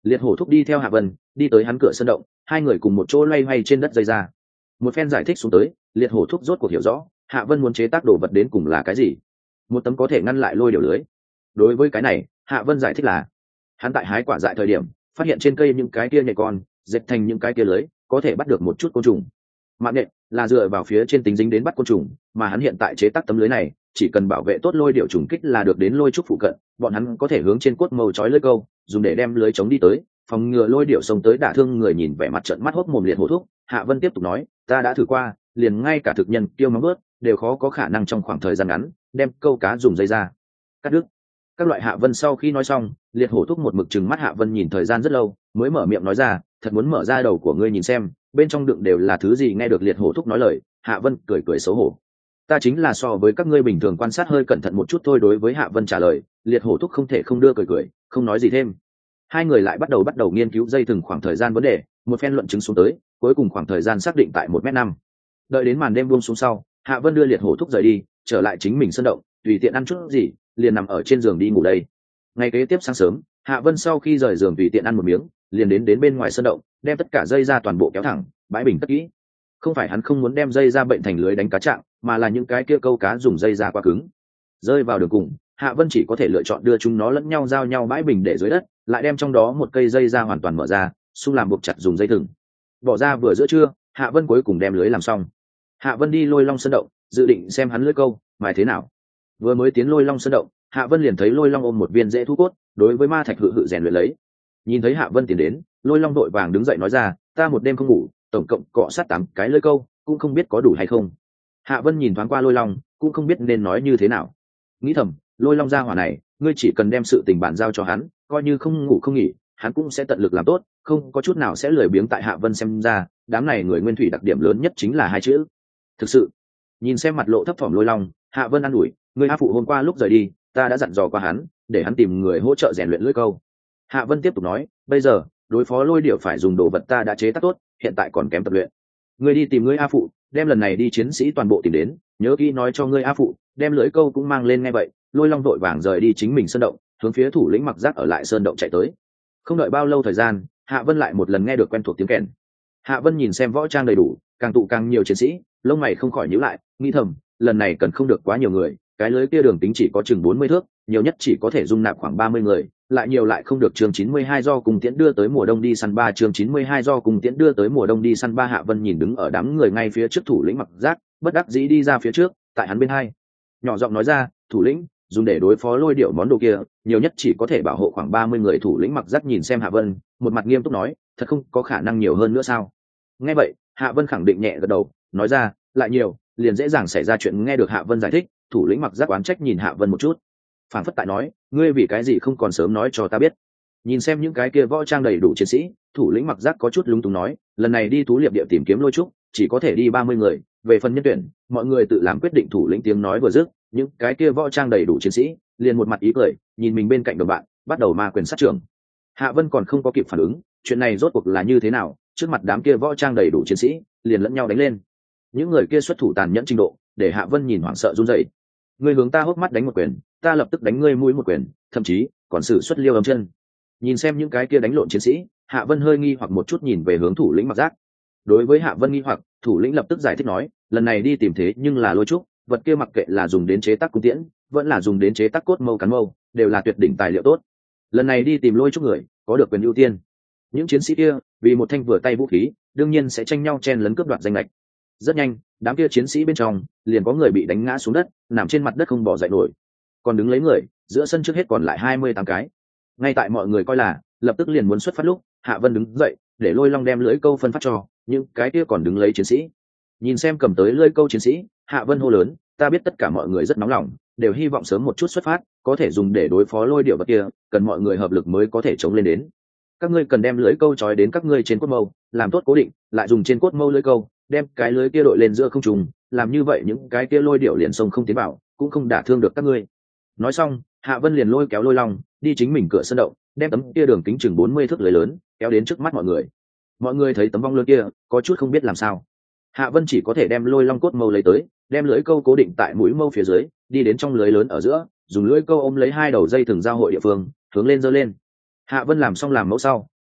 Liệt hổ thúc đi theo Hạ Vân đi tới hắn cửa sân động, hai người cùng một chỗ loay hoay trên đất dây ra. Một phen giải thích xuống tới, liệt hổ thúc rốt cuộc hiểu rõ Hạ Vân muốn chế tác đồ vật đến cùng là cái gì. Một tấm có thể ngăn lại lôi điểu lưới. Đối với cái này, Hạ Vân giải thích là hắn tại hái quả dại thời điểm phát hiện trên cây những cái kia nhện con dệt thành những cái kia lưới, có thể bắt được một chút côn trùng. Mạng nhện là dựa vào phía trên tính dính đến bắt côn trùng, mà hắn hiện tại chế tác tấm lưới này chỉ cần bảo vệ tốt lôi điểu trùng kích là được, đến lôi trúc phụ cận bọn hắn có thể hướng trên cốt màu chói lưới câu, dùng để đem lưới chống đi tới, phòng ngừa lôi điểu xông tới đả thương người. Nhìn vẻ mặt trợn mắt hốc mồm liệt hổ thúc, Hạ Vân tiếp tục nói, ta đã thử qua, liền ngay cả thực nhân tiêu móng bớt đều khó có khả năng trong khoảng thời gian ngắn đem câu cá dùng dây ra cắt đứt các loại. Hạ Vân sau khi nói xong, liệt hổ thúc một mực trừng mắt Hạ Vân nhìn thời gian rất lâu mới mở miệng nói ra, thật muốn mở ra đầu của ngươi nhìn xem bên trong đựng đều là thứ gì. Nghe được liệt hổ thúc nói lời, Hạ Vân cười cười xấu hổ, ta chính là so với các ngươi bình thường quan sát hơi cẩn thận một chút thôi. Đối với Hạ Vân trả lời, liệt hổ thúc không thể không đưa cười cười, không nói gì thêm. Hai người lại bắt đầu nghiên cứu dây thừng khoảng thời gian vấn đề, một phen luận chứng xuống tới, cuối cùng khoảng thời gian xác định tại 1m5. Đợi đến màn đêm buông xuống sau, Hạ Vân đưa liệt hổ thúc rời đi, trở lại chính mình sân động, tùy tiện ăn chút gì liền nằm ở trên giường đi ngủ đây. Ngày kế tiếp sáng sớm, Hạ Vân sau khi rời giường tùy tiện ăn một miếng, liền đến bên ngoài sân động, đem tất cả dây ra toàn bộ kéo thẳng, bãi bình tất kỹ. Không phải hắn không muốn đem dây ra bệnh thành lưới đánh cá trạng, mà là những cái kia câu cá dùng dây ra quá cứng. Rơi vào đường cùng, Hạ Vân chỉ có thể lựa chọn đưa chúng nó lẫn nhau giao nhau bãi bình để dưới đất, lại đem trong đó một cây dây ra hoàn toàn mở ra, xung làm buộc chặt dùng dây thừng. Bỏ ra vừa giữa trưa, Hạ Vân cuối cùng đem lưới làm xong. Hạ Vân đi Lôi Long sân động, dự định xem hắn lưới câu mài thế nào. Vừa mới tiến Lôi Long sân động, Hạ Vân liền thấy Lôi Long ôm một viên dễ thu cốt, đối với ma thạch hự rèn luyện lấy. Nhìn thấy Hạ Vân tiến đến, Lôi Long đội vàng đứng dậy nói ra, ta một đêm không ngủ, tổng cộng cọ sát 8 cái lưới câu, cũng không biết có đủ hay không. Hạ Vân nhìn thoáng qua Lôi Long, cũng không biết nên nói như thế nào. Nghĩ thầm, Lôi Long gia hỏa này, ngươi chỉ cần đem sự tình bản giao cho hắn, coi như không ngủ không nghỉ, hắn cũng sẽ tận lực làm tốt, không có chút nào sẽ lười biếng. Tại Hạ Vân xem ra, đám này người nguyên thủy đặc điểm lớn nhất chính là hai chữ thực sự. Nhìn xem mặt lộ thấp thỏm Lôi Long, Hạ Vân an ủi, người A phụ hôm qua lúc rời đi, ta đã dặn dò qua hắn, để hắn tìm người hỗ trợ rèn luyện lưỡi câu. Hạ Vân tiếp tục nói, bây giờ đối phó lôi điểu phải dùng đồ vật ta đã chế tác tốt, hiện tại còn kém tập luyện. Ngươi đi tìm ngươi A phụ, đem lần này đi chiến sĩ toàn bộ tìm đến, nhớ kỹ nói cho ngươi A phụ, đem lưỡi câu cũng mang lên. Nghe vậy, Lôi Long vội vàng rời đi chính mình sơn động, hướng phía thủ lĩnh Mặc Giác ở lại sơn động chạy tới. Không đợi bao lâu thời gian, Hạ Vân lại một lần nghe được quen thuộc tiếng kèn. Hạ Vân nhìn xem võ trang đầy đủ, càng tụ càng nhiều chiến sĩ, lông mày không khỏi nhíu lại, nghĩ thầm, lần này cần không được quá nhiều người, cái lưới kia đường tính chỉ có chừng 40 thước, nhiều nhất chỉ có thể dung nạp khoảng 30 người, lại nhiều lại không được. Chương 92 do cùng tiễn đưa tới mùa đông đi săn 3. Chương 92 do cùng tiễn đưa tới mùa đông đi săn 3. Hạ Vân nhìn đứng ở đám người ngay phía trước thủ lĩnh Mặc Giác, bất đắc dĩ đi ra phía trước, tại hắn bên hai nhỏ giọng nói ra, thủ lĩnh, dùng để đối phó lôi điểu món đồ kia, nhiều nhất chỉ có thể bảo hộ khoảng 30 người. Thủ lĩnh Mặc Giác nhìn xem Hạ Vân, một mặt nghiêm túc nói, thật không có khả năng nhiều hơn nữa sao? Nghe vậy, Hạ Vân khẳng định nhẹ gật đầu, nói ra, lại nhiều liền dễ dàng xảy ra chuyện. Nghe được Hạ Vân giải thích, thủ lĩnh Mặc Giác oán trách nhìn Hạ Vân một chút, phản phất tại nói, ngươi vì cái gì không còn sớm nói cho ta biết. Nhìn xem những cái kia võ trang đầy đủ chiến sĩ, thủ lĩnh Mặc Giác có chút lúng túng nói, lần này đi thú liệp địa tìm kiếm lôi trúc chỉ có thể đi 30 người, về phần nhân tuyển mọi người tự làm quyết định. Thủ lĩnh tiếng nói vừa dứt, những cái kia võ trang đầy đủ chiến sĩ liền một mặt ý cười, nhìn mình bên cạnh đồng bạn, bắt đầu ma quyền sát trưởng. Hạ Vân còn không có kịp phản ứng, chuyện này rốt cuộc là như thế nào, trước mặt đám kia võ trang đầy đủ chiến sĩ liền lẫn nhau đánh lên. Những người kia xuất thủ tàn nhẫn trình độ, để Hạ Vân nhìn hoảng sợ run rẩy. Ngươi hướng ta hốc mắt đánh một quyền, ta lập tức đánh ngươi mũi một quyền, thậm chí còn sử xuất liêu âm chân. Nhìn xem những cái kia đánh lộn chiến sĩ, Hạ Vân hơi nghi hoặc một chút nhìn về hướng thủ lĩnh Mặc Giác. Đối với Hạ Vân nghi hoặc, thủ lĩnh lập tức giải thích nói, lần này đi tìm thế nhưng là lôi trúc, vật kia mặc kệ là dùng đến chế tác cung tiễn, vẫn là dùng đến chế tác cốt mâu cán mâu, đều là tuyệt đỉnh tài liệu tốt. Lần này đi tìm lôi trúc người, có được quyền ưu tiên. Những chiến sĩ kia vì một thanh vừa tay vũ khí, đương nhiên sẽ tranh nhau chen lấn cướp đoạt danh lệch. Rất nhanh, đám kia chiến sĩ bên trong liền có người bị đánh ngã xuống đất, nằm trên mặt đất không bỏ dậy nổi. Còn đứng lấy người, giữa sân trước hết còn lại 28 cái. Ngay tại mọi người coi là lập tức liền muốn xuất phát lúc, Hạ Vân đứng dậy, để Lôi Long đem lưỡi câu phân phát cho những cái kia còn đứng lấy chiến sĩ. Nhìn xem cầm tới lưỡi câu chiến sĩ, Hạ Vân hô lớn, ta biết tất cả mọi người rất nóng lòng, đều hy vọng sớm một chút xuất phát, có thể dùng để đối phó lôi điểu vật kia, cần mọi người hợp lực mới có thể chống lên đến. Các ngươi cần đem lưỡi câu trói đến các ngươi trên cốt mâu, làm tốt cố định, lại dùng trên cốt mâu lưỡi câu đem cái lưới kia đội lên giữa không trung, làm như vậy những cái kia lôi điểu liền sông không tiến vào, cũng không đả thương được các ngươi. Nói xong, Hạ Vân liền lôi kéo Lôi Long đi chính mình cửa sân động, đem tấm kia đường kính chừng 40 thước lưới lớn kéo đến trước mắt mọi người. Mọi người thấy tấm vong lớn kia, có chút không biết làm sao. Hạ Vân chỉ có thể đem Lôi Long cốt mâu lấy tới, đem lưới câu cố định tại mũi mâu phía dưới, đi đến trong lưới lớn ở giữa, dùng lưỡi câu ôm lấy hai đầu dây thừng giao hội địa phương, hướng lên giơ lên. Hạ Vân làm xong làm mẫu sau,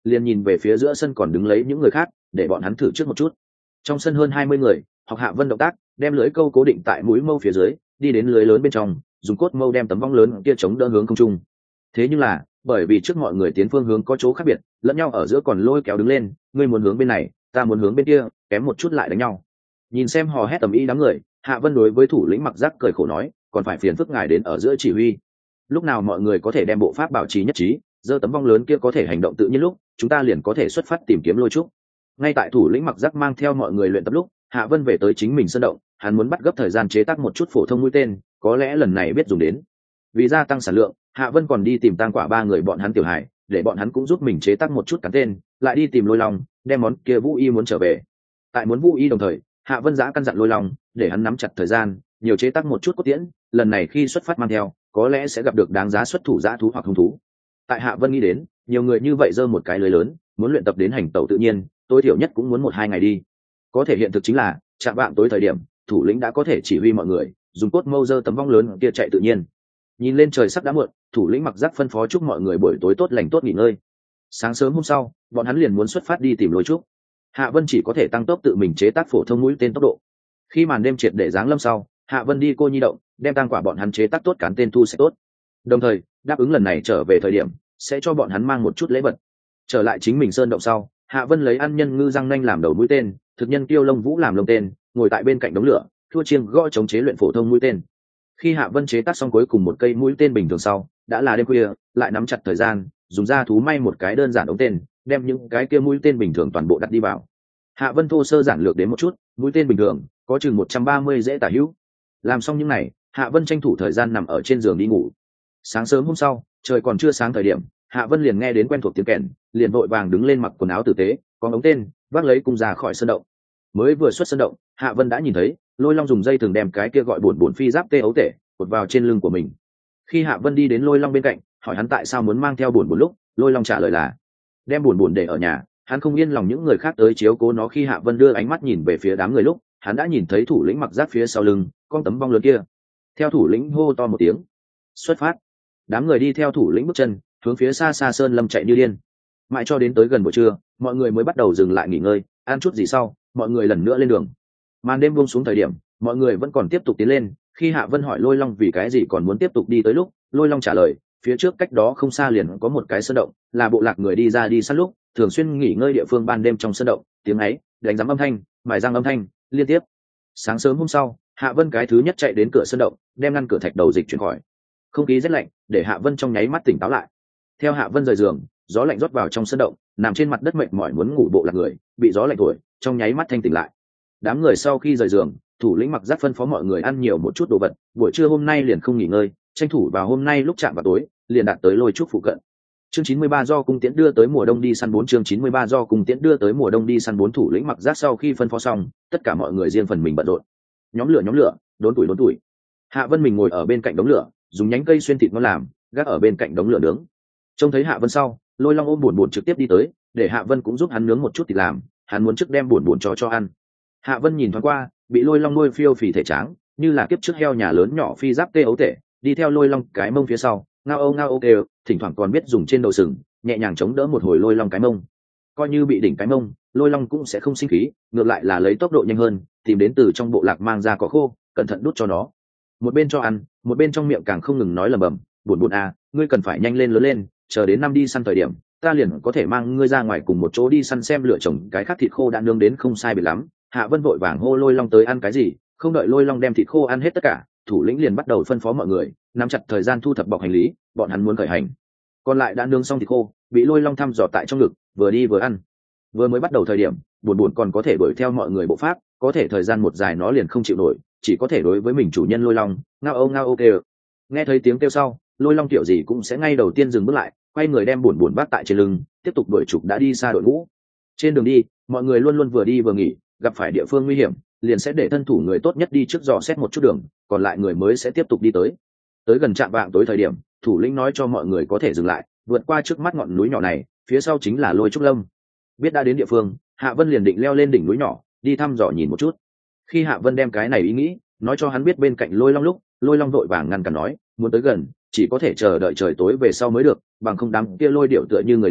liền nhìn về phía giữa sân còn đứng lấy những người khác để bọn hắn thử trước một chút. Trong sân hơn 20 người, học Hạ Vân động tác, đem lưới câu cố định tại mũi mâu phía dưới, đi đến lưới lớn bên trong, dùng cốt mâu đem tấm vong lớn kia chống đỡ hướng không trung. Thế nhưng là, bởi vì trước mọi người tiến phương hướng có chỗ khác biệt, lẫn nhau ở giữa còn lôi kéo đứng lên, ngươi muốn hướng bên này, ta muốn hướng bên kia, kém một chút lại đánh nhau. Nhìn xem hò hét tầm ý đám người, Hạ Vân đối với thủ lĩnh Mặc Giác cười khổ nói, còn phải phiền phức ngài đến ở giữa chỉ huy. Lúc nào mọi người có thể đem bộ pháp bảo trì nhất trí, giơ tấm vong lớn kia có thể hành động tự nhiên lúc, chúng ta liền có thể xuất phát tìm kiếm lôi trúc. Ngay tại thủ lĩnh Mặc Giác mang theo mọi người luyện tập lúc, Hạ Vân về tới chính mình sân động, hắn muốn bắt gấp thời gian chế tác một chút phổ thông mũi tên, có lẽ lần này biết dùng đến. Vì gia tăng sản lượng, Hạ Vân còn đi tìm Tang Quả ba người bọn hắn tiểu hải, để bọn hắn cũng giúp mình chế tác một chút cắn tên, lại đi tìm Lôi Long, đem món kia Vũ Y muốn trở về. Tại muốn Vũ Y đồng thời, Hạ Vân giã căn dặn Lôi Long, để hắn nắm chặt thời gian, nhiều chế tác một chút cốt tiễn, lần này khi xuất phát mang theo, có lẽ sẽ gặp được đáng giá xuất thủ dã thú hoặc hung thú. Tại Hạ Vân nghĩ đến, nhiều người như vậy giơ một cái lưới lớn, muốn luyện tập đến hành tẩu tự nhiên, tối thiểu nhất cũng muốn 1-2 ngày đi. Có thể hiện thực chính là, chạm vạng tối thời điểm, thủ lĩnh đã có thể chỉ huy mọi người, dùng cốt mâu giơ tấm vong lớn kia chạy tự nhiên. Nhìn lên trời sắp đã muộn, thủ lĩnh Mặc Giác phân phó chúc mọi người buổi tối tốt lành tốt nghỉ ngơi. Sáng sớm hôm sau, bọn hắn liền muốn xuất phát đi tìm lôi trúc. Hạ Vân chỉ có thể tăng tốc tự mình chế tác phổ thông mũi tên tốc độ. Khi màn đêm triệt để giáng lâm sau, Hạ Vân đi Cô Nhi động, đem Tang Quả bọn hắn chế tác tốt cán tên thu sẽ tốt. Đồng thời, đáp ứng lần này trở về thời điểm, sẽ cho bọn hắn mang một chút lễ vật. Trở lại chính mình sơn động sau, Hạ Vân lấy ăn nhân ngư răng nanh làm đầu mũi tên, thực nhân tiêu lông vũ làm lông tên, ngồi tại bên cạnh đống lửa, thua chiêng gõ chống chế luyện phổ thông mũi tên. Khi Hạ Vân chế tác xong cuối cùng một cây mũi tên bình thường sau, đã là đêm khuya, lại nắm chặt thời gian, dùng da thú may một cái đơn giản ống tên, đem những cái kia mũi tên bình thường toàn bộ đặt đi vào. Hạ Vân thô sơ giản lược đến một chút, mũi tên bình thường có chừng 130 dễ tả hữu. Làm xong những này, Hạ Vân tranh thủ thời gian nằm ở trên giường đi ngủ. Sáng sớm hôm sau, trời còn chưa sáng thời điểm, Hạ Vân liền nghe đến quen thuộc tiếng kèn, liền vội vàng đứng lên mặc quần áo tử tế, có ống tên, vác lấy cung ra khỏi sân động. Mới vừa xuất sân động, Hạ Vân đã nhìn thấy Lôi Long dùng dây thường đem cái kia gọi buồn phi giáp tê ấu tể cột vào trên lưng của mình. Khi Hạ Vân đi đến Lôi Long bên cạnh, hỏi hắn tại sao muốn mang theo buồn lúc, Lôi Long trả lời là đem buồn để ở nhà. Hắn không yên lòng những người khác tới chiếu cố nó. Khi Hạ Vân đưa ánh mắt nhìn về phía đám người lúc, hắn đã nhìn thấy thủ lĩnh Mặc Giác phía sau lưng con tấm vong lớn kia. Theo thủ lĩnh hô to một tiếng, xuất phát. Đám người đi theo thủ lĩnh bước chân, hướng phía xa xa sơn lâm chạy như điên. Mãi cho đến tới gần buổi trưa, mọi người mới bắt đầu dừng lại nghỉ ngơi, ăn chút gì sau, mọi người lần nữa lên đường. Màn đêm buông xuống thời điểm, mọi người vẫn còn tiếp tục tiến lên. Khi Hạ Vân hỏi Lôi Long vì cái gì còn muốn tiếp tục đi tới lúc, Lôi Long trả lời, phía trước cách đó không xa liền có một cái sơn động, là bộ lạc người đi ra đi săn lúc thường xuyên nghỉ ngơi địa phương. Ban đêm trong sơn động, tiếng ấy, đánh giám âm thanh, mài răng âm thanh liên tiếp. Sáng sớm hôm sau, Hạ Vân cái thứ nhất chạy đến cửa sơn động, đem ngăn cửa thạch đầu dịch chuyển khỏi. Không khí rất lạnh, để Hạ Vân trong nháy mắt tỉnh táo lại. Theo Hạ Vân rời giường, gió lạnh rót vào trong sơn động, nằm trên mặt đất mệt mỏi muốn ngủ bộ lạc người bị gió lạnh thổi, trong nháy mắt thanh tỉnh lại. Đám người sau khi rời giường, thủ lĩnh Mặc Giác phân phó mọi người ăn nhiều một chút đồ vật, buổi trưa hôm nay liền không nghỉ ngơi, tranh thủ vào hôm nay lúc chạm vào tối liền đạt tới Lôi Trúc phụ cận. Chương 93 do cung tiễn đưa tới mùa đông đi săn 4. Chương 93 do cung tiễn đưa tới mùa đông đi săn 4. Thủ lĩnh Mặc Giác sau khi phân phó xong, tất cả mọi người riêng phần mình bận rộn. Nhóm lửa, đốn tuổi. Hạ Vân mình ngồi ở bên cạnh đống lửa, dùng nhánh cây xuyên thịt ngon làm, gác ở bên cạnh đống lửa nướng. Trông thấy Hạ Vân sau, Lôi Long ôm buồn trực tiếp đi tới, để Hạ Vân cũng giúp hắn nướng một chút thịt làm, hắn muốn trước đem buồn cho ăn. Hạ Vân nhìn thoáng qua, bị Lôi Long nuôi phiêu phì thể tráng, như là kiếp trước heo nhà lớn nhỏ phi giáp tê ấu tể, đi theo Lôi Long cái mông phía sau, ngao âu kêu, thỉnh thoảng còn biết dùng trên đầu sừng nhẹ nhàng chống đỡ một hồi Lôi Long cái mông. Coi như bị đỉnh cái mông, Lôi Long cũng sẽ không sinh khí, ngược lại là lấy tốc độ nhanh hơn, tìm đến từ trong bộ lạc mang ra cỏ khô, cẩn thận đút cho nó. Một bên cho ăn, một bên trong miệng càng không ngừng nói lẩm bẩm, buồn à, ngươi cần phải nhanh lên lớn lên, chờ đến năm đi săn thời điểm, ta liền có thể mang ngươi ra ngoài cùng một chỗ đi săn xem lựa chồng cái khác thịt khô đã nướng đến không sai biệt lắm. Hạ Vân vội vàng hô Lôi Long tới ăn cái gì, không đợi Lôi Long đem thịt khô ăn hết tất cả, thủ lĩnh liền bắt đầu phân phó mọi người nắm chặt thời gian thu thập bọc hành lý, bọn hắn muốn khởi hành. Còn lại đã nướng xong thịt khô, bị Lôi Long thăm dò tại trong ngực, vừa đi vừa ăn. Vừa mới bắt đầu thời điểm, buồn còn có thể đuổi theo mọi người bộ pháp, có thể thời gian một dài nó liền không chịu nổi, chỉ có thể đối với mình chủ nhân Lôi Long ngao âu kêu. Nghe thấy tiếng kêu sau, Lôi Long kiểu gì cũng sẽ ngay đầu tiên dừng bước lại, quay người đem buồn vác tại trên lưng, tiếp tục đuổi trục đã đi xa đội ngũ. Trên đường đi, mọi người luôn luôn vừa đi vừa nghỉ, gặp phải địa phương nguy hiểm, liền sẽ để thân thủ người tốt nhất đi trước dò xét một chút đường, còn lại người mới sẽ tiếp tục đi tới. Tới gần trạm vạng tối thời điểm, thủ lĩnh nói cho mọi người có thể dừng lại, vượt qua trước mắt ngọn núi nhỏ này, phía sau chính là Lôi Trúc Lâm. Biết đã đến địa phương, Hạ Vân liền định leo lên đỉnh núi nhỏ, đi thăm dò nhìn một chút. Khi Hạ Vân đem cái này ý nghĩ nói cho hắn biết bên cạnh Lôi Long lúc, Lôi Long vội vàng ngăn cản nói, muốn tới gần, chỉ có thể chờ đợi trời tối về sau mới được, bằng không đám kia lôi điệu tựa như người điên,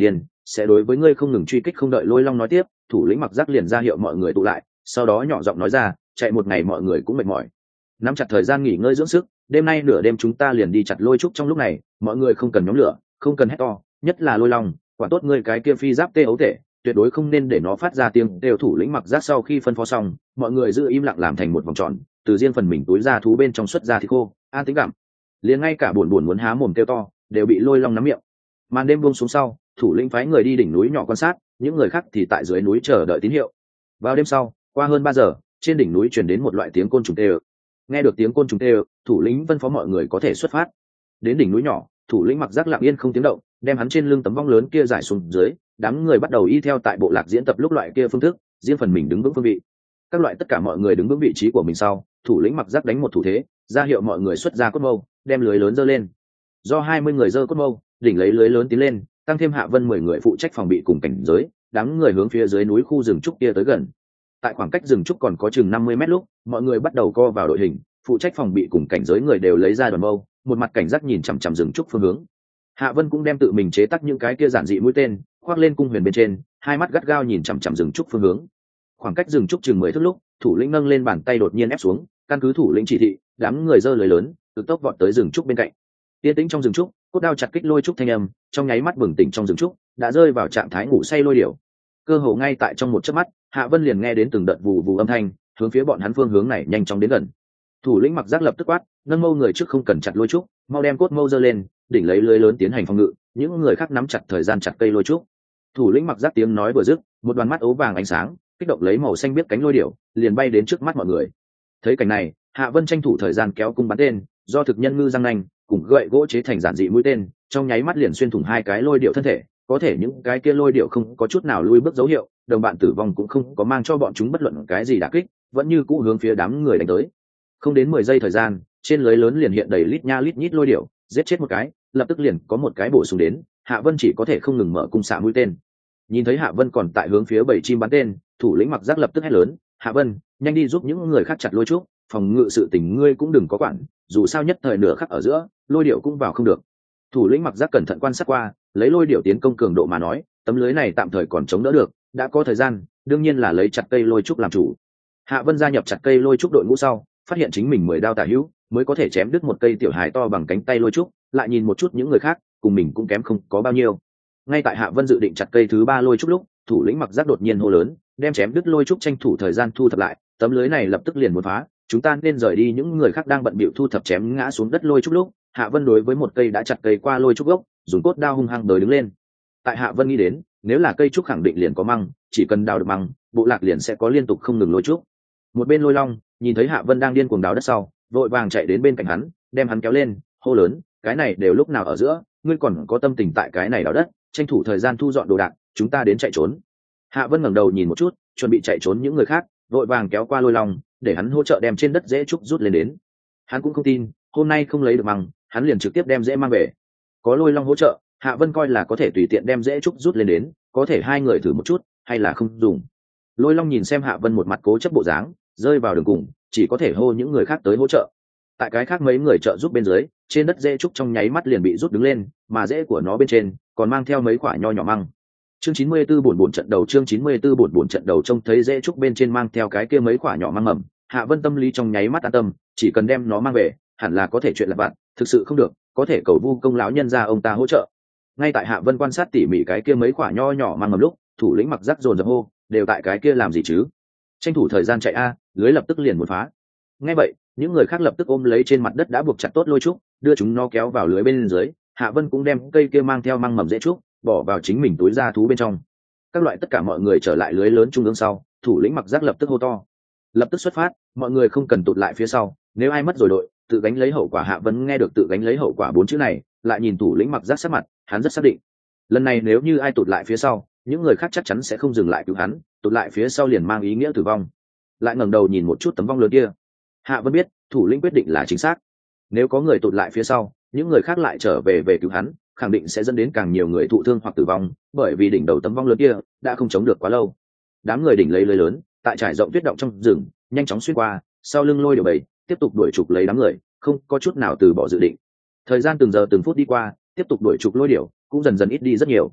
sẽ đối với ngươi không ngừng truy kích. Không đợi Lôi Long nói tiếp, thủ lĩnh Mặc Giác liền ra hiệu mọi người tụ lại, sau đó nhỏ giọng nói ra, chạy một ngày mọi người cũng mệt mỏi, nắm chặt thời gian nghỉ ngơi dưỡng sức, đêm nay nửa đêm chúng ta liền đi chặt lôi trúc. Trong lúc này mọi người không cần nhóm lửa, không cần hét to, nhất là Lôi Long, quả tốt ngươi cái kia phi giáp tê ấu thể, tuyệt đối không nên để nó phát ra tiếng. Đều thủ lĩnh Mặc Giác sau khi phân phó xong, mọi người giữ im lặng làm thành một vòng tròn, từ riêng phần mình túi ra thú bên trong xuất ra thịt khô, an tĩnh gặm. Liền ngay cả buồn muốn há mồm kêu to đều bị Lôi Long nắm miệng. Màn đêm buông xuống sau, thủ lĩnh phái người đi đỉnh núi nhỏ quan sát, những người khác thì tại dưới núi chờ đợi tín hiệu. Vào đêm sau, qua hơn 3 giờ, trên đỉnh núi truyền đến một loại tiếng côn trùng tê ơ. Nghe được tiếng côn trùng tê ơ, thủ lĩnh phân phó mọi người có thể xuất phát. Đến đỉnh núi nhỏ, thủ lĩnh Mặc Giác lặng yên không tiếng động, đem hắn trên lưng tấm vong lớn kia giải xuống dưới, đám người bắt đầu y theo tại bộ lạc diễn tập lúc loại kia phương thức, riêng phần mình đứng vững phương vị. Các loại tất cả mọi người đứng vững vị trí của mình sau, thủ lĩnh Mặc Giác đánh một thủ thế, ra hiệu mọi người xuất ra cốt mâu, đem lưới lớn giơ lên. Do 20 người giơ cốt mâu, đỉnh lấy lưới lớn tiến lên, tăng thêm Hạ Vân 10 người phụ trách phòng bị cùng cảnh giới, đám người hướng phía dưới núi khu rừng trúc kia tới gần. Tại khoảng cách rừng trúc còn có chừng 50 mét lúc, mọi người bắt đầu co vào đội hình, phụ trách phòng bị cùng cảnh giới người đều lấy ra đoàn mâu, một mặt cảnh giác nhìn chằm chằm rừng trúc phương hướng. Hạ Vân cũng đem tự mình chế tác những cái kia giản dị mũi tên, khoác lên cung huyền bên trên, hai mắt gắt gao nhìn chằm chằm rừng trúc phương hướng. Khoảng cách rừng trúc chừng 10 thước lúc, thủ lĩnh nâng lên bàn tay đột nhiên ép xuống, căn cứ thủ lĩnh chỉ thị, đám người giơ lưới lớn, cực tốc vọt tới rừng trúc bên cạnh. Yên tĩnh trong rừng trúc, cốt đao chặt kích lôi trúc thanh âm, trong nháy mắt bừng tỉnh trong rừng trúc, đã rơi vào trạng thái ngủ say lôi điểu. Cơ hồ ngay tại trong một chớp mắt, Hạ Vân liền nghe đến từng đợt vù vù âm thanh, hướng phía bọn hắn phương hướng này nhanh chóng đến gần. Thủ lĩnh Mặc Giác lập tức quát, nâng mâu người trước không cần chặt lôi trúc, mau đem cốt mâu giơ lên, đỉnh lấy lưới lớn tiến hành phòng ngự, những người khác nắm chặt thời gian chặt cây lôi trúc. Thủ lĩnh Mặc Giác tiếng nói vừa dứt, một đoàn mắt ấu vàng ánh sáng, kích động lấy màu xanh biết cánh lôi điểu, liền bay đến trước mắt mọi người. Thấy cảnh này, Hạ Vân tranh thủ thời gian kéo cung bắn tên, do thực nhân ngư răng nanh cùng gậy gỗ chế thành giản dị mũi tên, trong nháy mắt liền xuyên thủng hai cái lôi điểu thân thể. Có thể những cái kia lôi điểu không có chút nào lui bước dấu hiệu, đồng bạn tử vong cũng không có mang cho bọn chúng bất luận cái gì đả kích, vẫn như cũ hướng phía đám người đánh tới. Không đến 10 giây thời gian, trên lưới lớn liền hiện đầy lít nha lít nhít lôi điểu, giết chết một cái, lập tức liền có một cái bổ sung đến, Hạ Vân chỉ có thể không ngừng mở cung xạ mũi tên. Nhìn thấy Hạ Vân còn tại hướng phía bầy chim bắn tên, thủ lĩnh Mặc Giác lập tức hét lớn, Hạ Vân, nhanh đi giúp những người khác chặt lôi trúc, phòng ngự sự tình ngươi cũng đừng có quản, dù sao nhất thời nửa khắc ở giữa, lôi điểu cũng vào không được. Thủ lĩnh Mặc Giác cẩn thận quan sát qua, lấy lôi điểu tiến công cường độ mà nói, tấm lưới này tạm thời còn chống đỡ được, đã có thời gian, đương nhiên là lấy chặt cây lôi trúc làm chủ. Hạ Vân gia nhập chặt cây lôi trúc đội ngũ sau, phát hiện chính mình 10 đao tả hữu mới có thể chém đứt một cây tiểu hài to bằng cánh tay lôi trúc, lại nhìn một chút những người khác, cùng mình cũng kém không có bao nhiêu. Ngay tại Hạ Vân dự định chặt cây thứ 3 lôi trúc lúc, thủ lĩnh Mặc Giác đột nhiên hô lớn, đem chém đứt lôi trúc tranh thủ thời gian thu thập lại, tấm lưới này lập tức liền muốn phá, chúng ta nên rời đi. Những người khác đang bận bịu thu thập chém ngã xuống đất lôi trúc lúc, Hạ Vân đối với một cây đã chặt cây qua lôi trúc gốc, dùng cốt đao hung hăng đới đứng lên. Tại Hạ Vân nghĩ đến, nếu là cây trúc khẳng định liền có măng, chỉ cần đào được măng, bộ lạc liền sẽ có liên tục không ngừng lôi trúc. Một bên Lôi Long nhìn thấy Hạ Vân đang điên cuồng đào đất sau, vội vàng chạy đến bên cạnh hắn, đem hắn kéo lên, hô lớn, cái này đều lúc nào ở giữa, ngươi còn có tâm tình tại cái này đào đất, tranh thủ thời gian thu dọn đồ đạc, chúng ta đến chạy trốn. Hạ Vân ngẩng đầu nhìn một chút, chuẩn bị chạy trốn những người khác, vội vàng kéo qua Lôi Long, để hắn hỗ trợ đem trên đất rễ trúc rút lên đến. Hắn cũng không tin, hôm nay không lấy được măng, hắn liền trực tiếp đem rễ mang về. Có Lôi Long hỗ trợ, Hạ Vân coi là có thể tùy tiện đem rễ trúc rút lên đến, có thể hai người thử một chút, hay là không dùng. Lôi Long nhìn xem Hạ Vân một mặt cố chấp bộ dáng, rơi vào đường cùng, chỉ có thể hô những người khác tới hỗ trợ. Tại cái khác mấy người trợ giúp bên dưới, trên đất rễ trúc trong nháy mắt liền bị rút đứng lên, mà rễ của nó bên trên còn mang theo mấy quả nho nhỏ măng. Chương 94 buồn trận đầu, chương 94 buồn trận đầu. Trông thấy rễ trúc bên trên mang theo cái kia mấy quả nhỏ măng mầm, Hạ Vân tâm lý trong nháy mắt an tâm, chỉ cần đem nó mang về, hẳn là có thể chuyện lặt vặt, thực sự không được, có thể cầu vu công lão nhân gia ông ta hỗ trợ. Ngay tại Hạ Vân quan sát tỉ mỉ cái kia mấy quả nho nhỏ măng mầm lúc, thủ lĩnh Mặc Giác dồn dập hô, đều tại cái kia làm gì chứ? Tranh thủ thời gian chạy a, lưới lập tức liền muốn phá. Nghe vậy, những người khác lập tức ôm lấy trên mặt đất đã buộc chặt tốt lôi trúc, đưa chúng nó kéo vào lưới bên dưới. Hạ Vân cũng đem cây kia mang theo măng mầm rễ trúc bỏ vào chính mình túi da thú bên trong. Các loại tất cả mọi người trở lại lưới lớn trung ương sau, thủ lĩnh Mặc Giác lập tức hô to, lập tức xuất phát, mọi người không cần tụt lại phía sau, nếu ai mất rồi đội, tự gánh lấy hậu quả. Hạ Vân nghe được tự gánh lấy hậu quả 4 chữ này, lại nhìn thủ lĩnh Mặc Giác sắc mặt, hắn rất xác định, lần này nếu như ai tụt lại phía sau, những người khác chắc chắn sẽ không dừng lại cứu hắn, tụt lại phía sau liền mang ý nghĩa tử vong. Lại ngẩng đầu nhìn một chút tấm vong lớn kia, Hạ Vân biết thủ lĩnh quyết định là chính xác. Nếu có người tụt lại phía sau, những người khác lại trở về cứu hắn, khẳng định sẽ dẫn đến càng nhiều người thụ thương hoặc tử vong, bởi vì đỉnh đầu tấm vong lớn kia đã không chống được quá lâu. Đám người đỉnh lấy lưới lớn, tại trải rộng tuyết động trong rừng, nhanh chóng xuyên qua, sau lưng lôi điểu bầy tiếp tục đuổi trục lấy đám người, không có chút nào từ bỏ dự định. Thời gian từng giờ từng phút đi qua, tiếp tục đuổi trục lôi điểu cũng dần dần ít đi rất nhiều.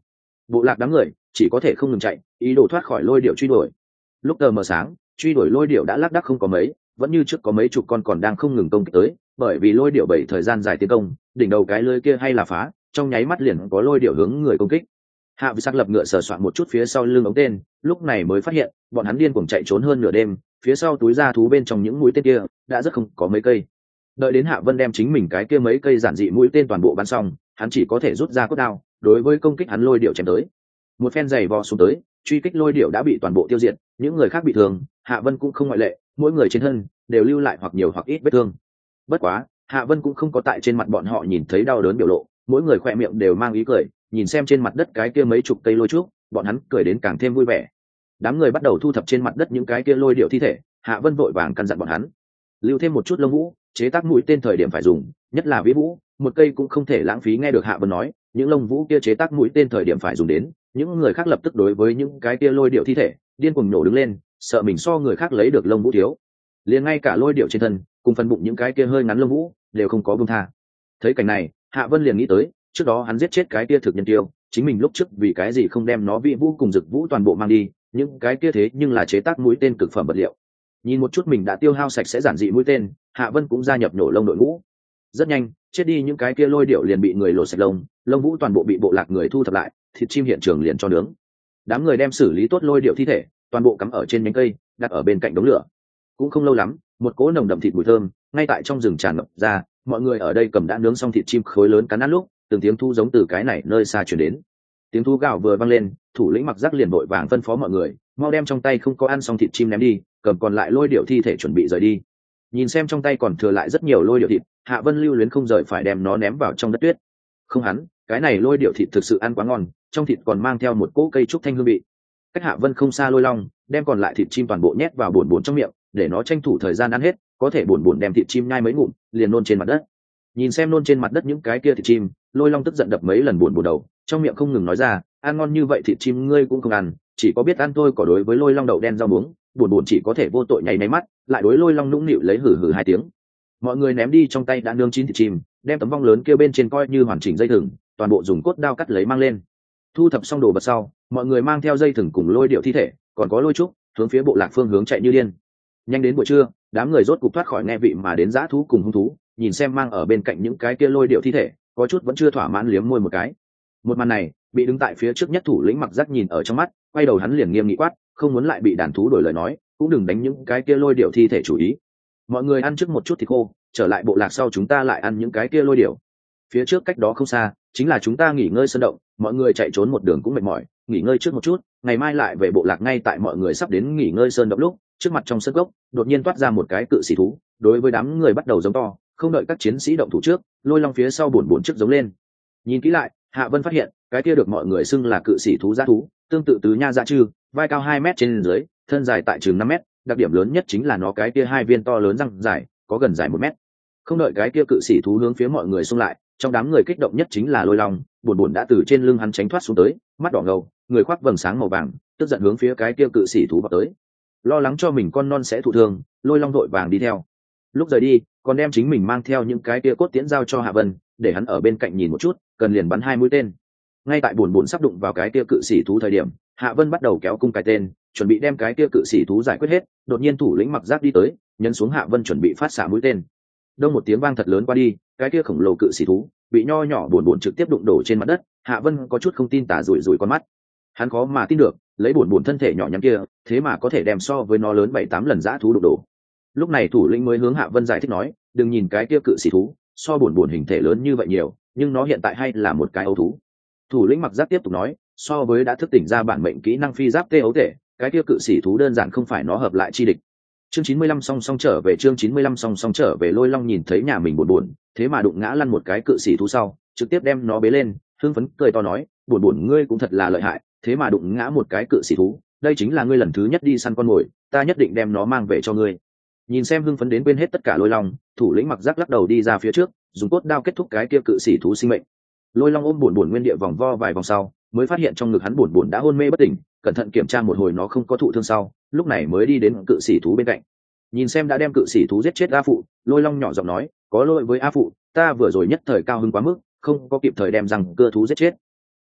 bộ lạc đám người chỉ có thể không ngừng chạy, ý đồ thoát khỏi lôi điệu truy đuổi. Lúc tờ mờ sáng, truy đuổi lôi điệu đã lác đác không có mấy, vẫn như trước có mấy chục con còn đang không ngừng công kích tới, bởi vì lôi điệu bảy thời gian dài tiến công, đỉnh đầu cái lưới kia hay là phá, trong nháy mắt liền có lôi điệu hướng người công kích. Hạ Vi sắc lập ngựa sờ soạn một chút phía sau lưng ống tên, lúc này mới phát hiện bọn hắn điên cuồng chạy trốn hơn nửa đêm, phía sau túi da thú bên trong những mũi tên kia đã rất không có mấy cây. Đợi đến Hạ Vân đem chính mình cái kia mấy cây giản dị mũi tên toàn bộ bắn xong, hắn chỉ có thể rút ra cốt đao, đối với công kích hắn lôi điệu chém tới. Một phen giày vò xuống tới, truy kích lôi điệu đã bị toàn bộ tiêu diệt, những người khác bị thương, Hạ Vân cũng không ngoại lệ, mỗi người trên thân đều lưu lại hoặc nhiều hoặc ít vết thương. Bất quá, Hạ Vân cũng không có tại trên mặt bọn họ nhìn thấy đau đớn biểu lộ, mỗi người khỏe miệng đều mang ý cười, nhìn xem trên mặt đất cái kia mấy chục cây lôi trúc, bọn hắn cười đến càng thêm vui vẻ. Đám người bắt đầu thu thập trên mặt đất những cái kia lôi điệu thi thể, Hạ Vân vội vàng căn dặn bọn hắn lưu thêm một chút lông vũ, chế tác mũi tên thời điểm phải dùng, nhất là vĩ vũ, một cây cũng không thể lãng phí. Nghe được Hạ Vân nói, những lông vũ kia chế tác mũi tên thời điểm phải dùng đến, những người khác lập tức đối với những cái kia lôi điệu thi thể điên cuồng nổ đứng lên, sợ mình so người khác lấy được lông vũ thiếu, liền ngay cả lôi điệu trên thân cùng phần bụng những cái kia hơi ngắn lông vũ đều không có buông tha. Thấy cảnh này, Hạ Vân liền nghĩ tới trước đó hắn giết chết cái kia thực nhân tiêu, chính mình lúc trước vì cái gì không đem nó vĩ vũ cùng dực vũ toàn bộ mang đi, những cái kia thế nhưng là chế tác mũi tên cực phẩm vật liệu. Nhìn một chút mình đã tiêu hao sạch sẽ giản dị mũi tên, Hạ Vân cũng gia nhập nổ lông đội ngũ. Rất nhanh, chết đi những cái kia lôi điệu liền bị người lột sạch lông, lông vũ toàn bộ bị bộ lạc người thu thập lại, thịt chim hiện trường liền cho nướng. Đám người đem xử lý tốt lôi điệu thi thể, toàn bộ cắm ở trên nhánh cây, đặt ở bên cạnh đống lửa. Cũng không lâu lắm, một cỗ nồng đậm thịt mùi thơm ngay tại trong rừng tràn ngập ra, mọi người ở đây cầm đã nướng xong thịt chim khối lớn cắn ăn lúc, từng tiếng thu giống từ cái này nơi xa truyền đến. Tiếng thu gào vừa vang lên, thủ lĩnh Mặc Giác liền vội vàng phân phó mọi người mau đem trong tay không có ăn xong thịt chim ném đi, cầm còn lại lôi điệu thi thể chuẩn bị rời đi. Nhìn xem trong tay còn thừa lại rất nhiều lôi điệu thịt, Hạ Vân lưu luyến không rời phải đem nó ném vào trong đất tuyết. Không hắn, cái này lôi điệu thịt thực sự ăn quá ngon, trong thịt còn mang theo một cỗ cây trúc thanh hương vị. Cách Hạ Vân không xa Lôi Long đem còn lại thịt chim toàn bộ nhét vào buồn trong miệng, để nó tranh thủ thời gian ăn hết, có thể buồn đem thịt chim nhai mấy ngụm, liền nôn trên mặt đất. Nhìn xem nôn trên mặt đất những cái kia thịt chim, Lôi Long tức giận đập mấy lần buồn đầu, trong miệng không ngừng nói ra, ăn ngon như vậy thịt chim ngươi cũng không ăn, chỉ có biết ăn thôi. Có đối với Lôi Long đậu đen rau muống, buồn chỉ có thể vô tội nháy máy mắt, lại đối Lôi Long nũng nịu lấy hử hử hai tiếng. Mọi người ném đi trong tay đã nướng chín thịt chim, đem tấm vong lớn kia bên trên coi như hoàn chỉnh dây thừng, toàn bộ dùng cốt đao cắt lấy mang lên. Thu thập xong đồ vật sau, mọi người mang theo dây thừng cùng lôi điệu thi thể, còn có lôi trúc, hướng phía bộ lạc phương hướng chạy như điên. Nhanh đến buổi trưa, đám người rốt cục thoát khỏi nghe vị mà đến dã thú cùng hung thú, nhìn xem mang ở bên cạnh những cái kia lôi điệu thi thể, có chút vẫn chưa thỏa mãn liếm môi một cái. Một màn này, bị đứng tại phía trước nhất thủ lĩnh Mặc Giác nhìn ở trong mắt, quay đầu hắn liền nghiêm nghị quát, không muốn lại bị đàn thú đổi lời nói, cũng đừng đánh những cái kia lôi điệu thi thể chủ ý. Mọi người ăn trước một chút thịt khô, trở lại bộ lạc sau chúng ta lại ăn những cái kia lôi điệu. Phía trước cách đó không xa, chính là chúng ta nghỉ ngơi sơn động, mọi người chạy trốn một đường cũng mệt mỏi, nghỉ ngơi trước một chút, ngày mai lại về bộ lạc. Ngay tại mọi người sắp đến nghỉ ngơi sơn động lúc, trước mặt trong sân gốc đột nhiên toát ra một cái cự sĩ thú, đối với đám người bắt đầu giống to. Không đợi các chiến sĩ động thủ trước, Lôi Long phía sau buồn trước giống lên. Nhìn kỹ lại, Hạ Vân phát hiện cái kia được mọi người xưng là cự sĩ thú dã thú, tương tự tứ nha dã trư, vai cao 2 mét trên dưới, thân dài tại chừng 5 mét, đặc điểm lớn nhất chính là nó cái kia hai viên to lớn răng dài, có gần dài 1 mét. Không đợi cái kia cự sĩ thú hướng phía mọi người xung lại, trong đám người kích động nhất chính là Lôi Long, buồn đã từ trên lưng hắn tránh thoát xuống tới, mắt đỏ ngầu, người khoác vầng sáng màu vàng, tức giận hướng phía cái kia cự sĩ thú vào tới. Lo lắng cho mình con non sẽ thụ thương, Lôi Long vội vàng đi theo. Lúc rời đi, còn đem chính mình mang theo những cái kia cốt tiễn giao cho Hạ Vân, để hắn ở bên cạnh nhìn một chút, cần liền bắn 2 mũi tên. Ngay tại buồn sắp đụng vào cái kia cự sĩ thú thời điểm, Hạ Vân bắt đầu kéo cung cài tên, chuẩn bị đem cái kia cự sĩ thú giải quyết hết. Đột nhiên thủ lĩnh Mặc Giác đi tới, nhấn xuống Hạ Vân chuẩn bị phát xạ mũi tên. Đông một tiếng vang thật lớn qua đi, cái kia khổng lồ cự sĩ thú bị nho nhỏ buồn trực tiếp đụng đổ trên mặt đất. Hạ Vân có chút không tin tả rủi con mắt, hắn khó mà tin được, lấy buồn thân thể nhỏ nhắn kia, thế mà có thể đem so với nó lớn 7-8 lần dã thú đụng đổ. Lúc này thủ lĩnh mới hướng Hạ Vân giải thích nói, đừng nhìn cái kia cự sĩ thú so buồn hình thể lớn như vậy nhiều, nhưng nó hiện tại hay là một cái ấu thú. Thủ lĩnh Mặc Giác tiếp tục nói, so với đã thức tỉnh ra bản mệnh kỹ năng phi giáp tê ấu thể, cái kia cự sĩ thú đơn giản không phải nó hợp lại chi địch. Chương 95 song song trở về, chương 95 song song trở về. Lôi Long nhìn thấy nhà mình buồn, thế mà đụng ngã lăn một cái cự sĩ thú sau, trực tiếp đem nó bế lên, hưng phấn cười to nói, buồn ngươi cũng thật là lợi hại, thế mà đụng ngã một cái cự sĩ thú, đây chính là ngươi lần thứ nhất đi săn con mồi, ta nhất định đem nó mang về cho ngươi. Nhìn xem hưng phấn đến quên hết tất cả Lôi Long, thủ lĩnh Mặc Giác lắc đầu đi ra phía trước, dùng cốt đao kết thúc cái kia cự sĩ thú sinh mệnh. Lôi Long ôm buồn nguyên địa vòng vo vài vòng sau, mới phát hiện trong ngực hắn buồn đã hôn mê bất tỉnh, cẩn thận kiểm tra một hồi nó không có thụ thương sau, lúc này mới đi đến cự sĩ thú bên cạnh. Nhìn xem đã đem cự sĩ thú giết chết A Phụ, Lôi Long nhỏ giọng nói, có lỗi với A Phụ, ta vừa rồi nhất thời cao hứng quá mức, không có kịp thời đem răng cưa thú giết chết.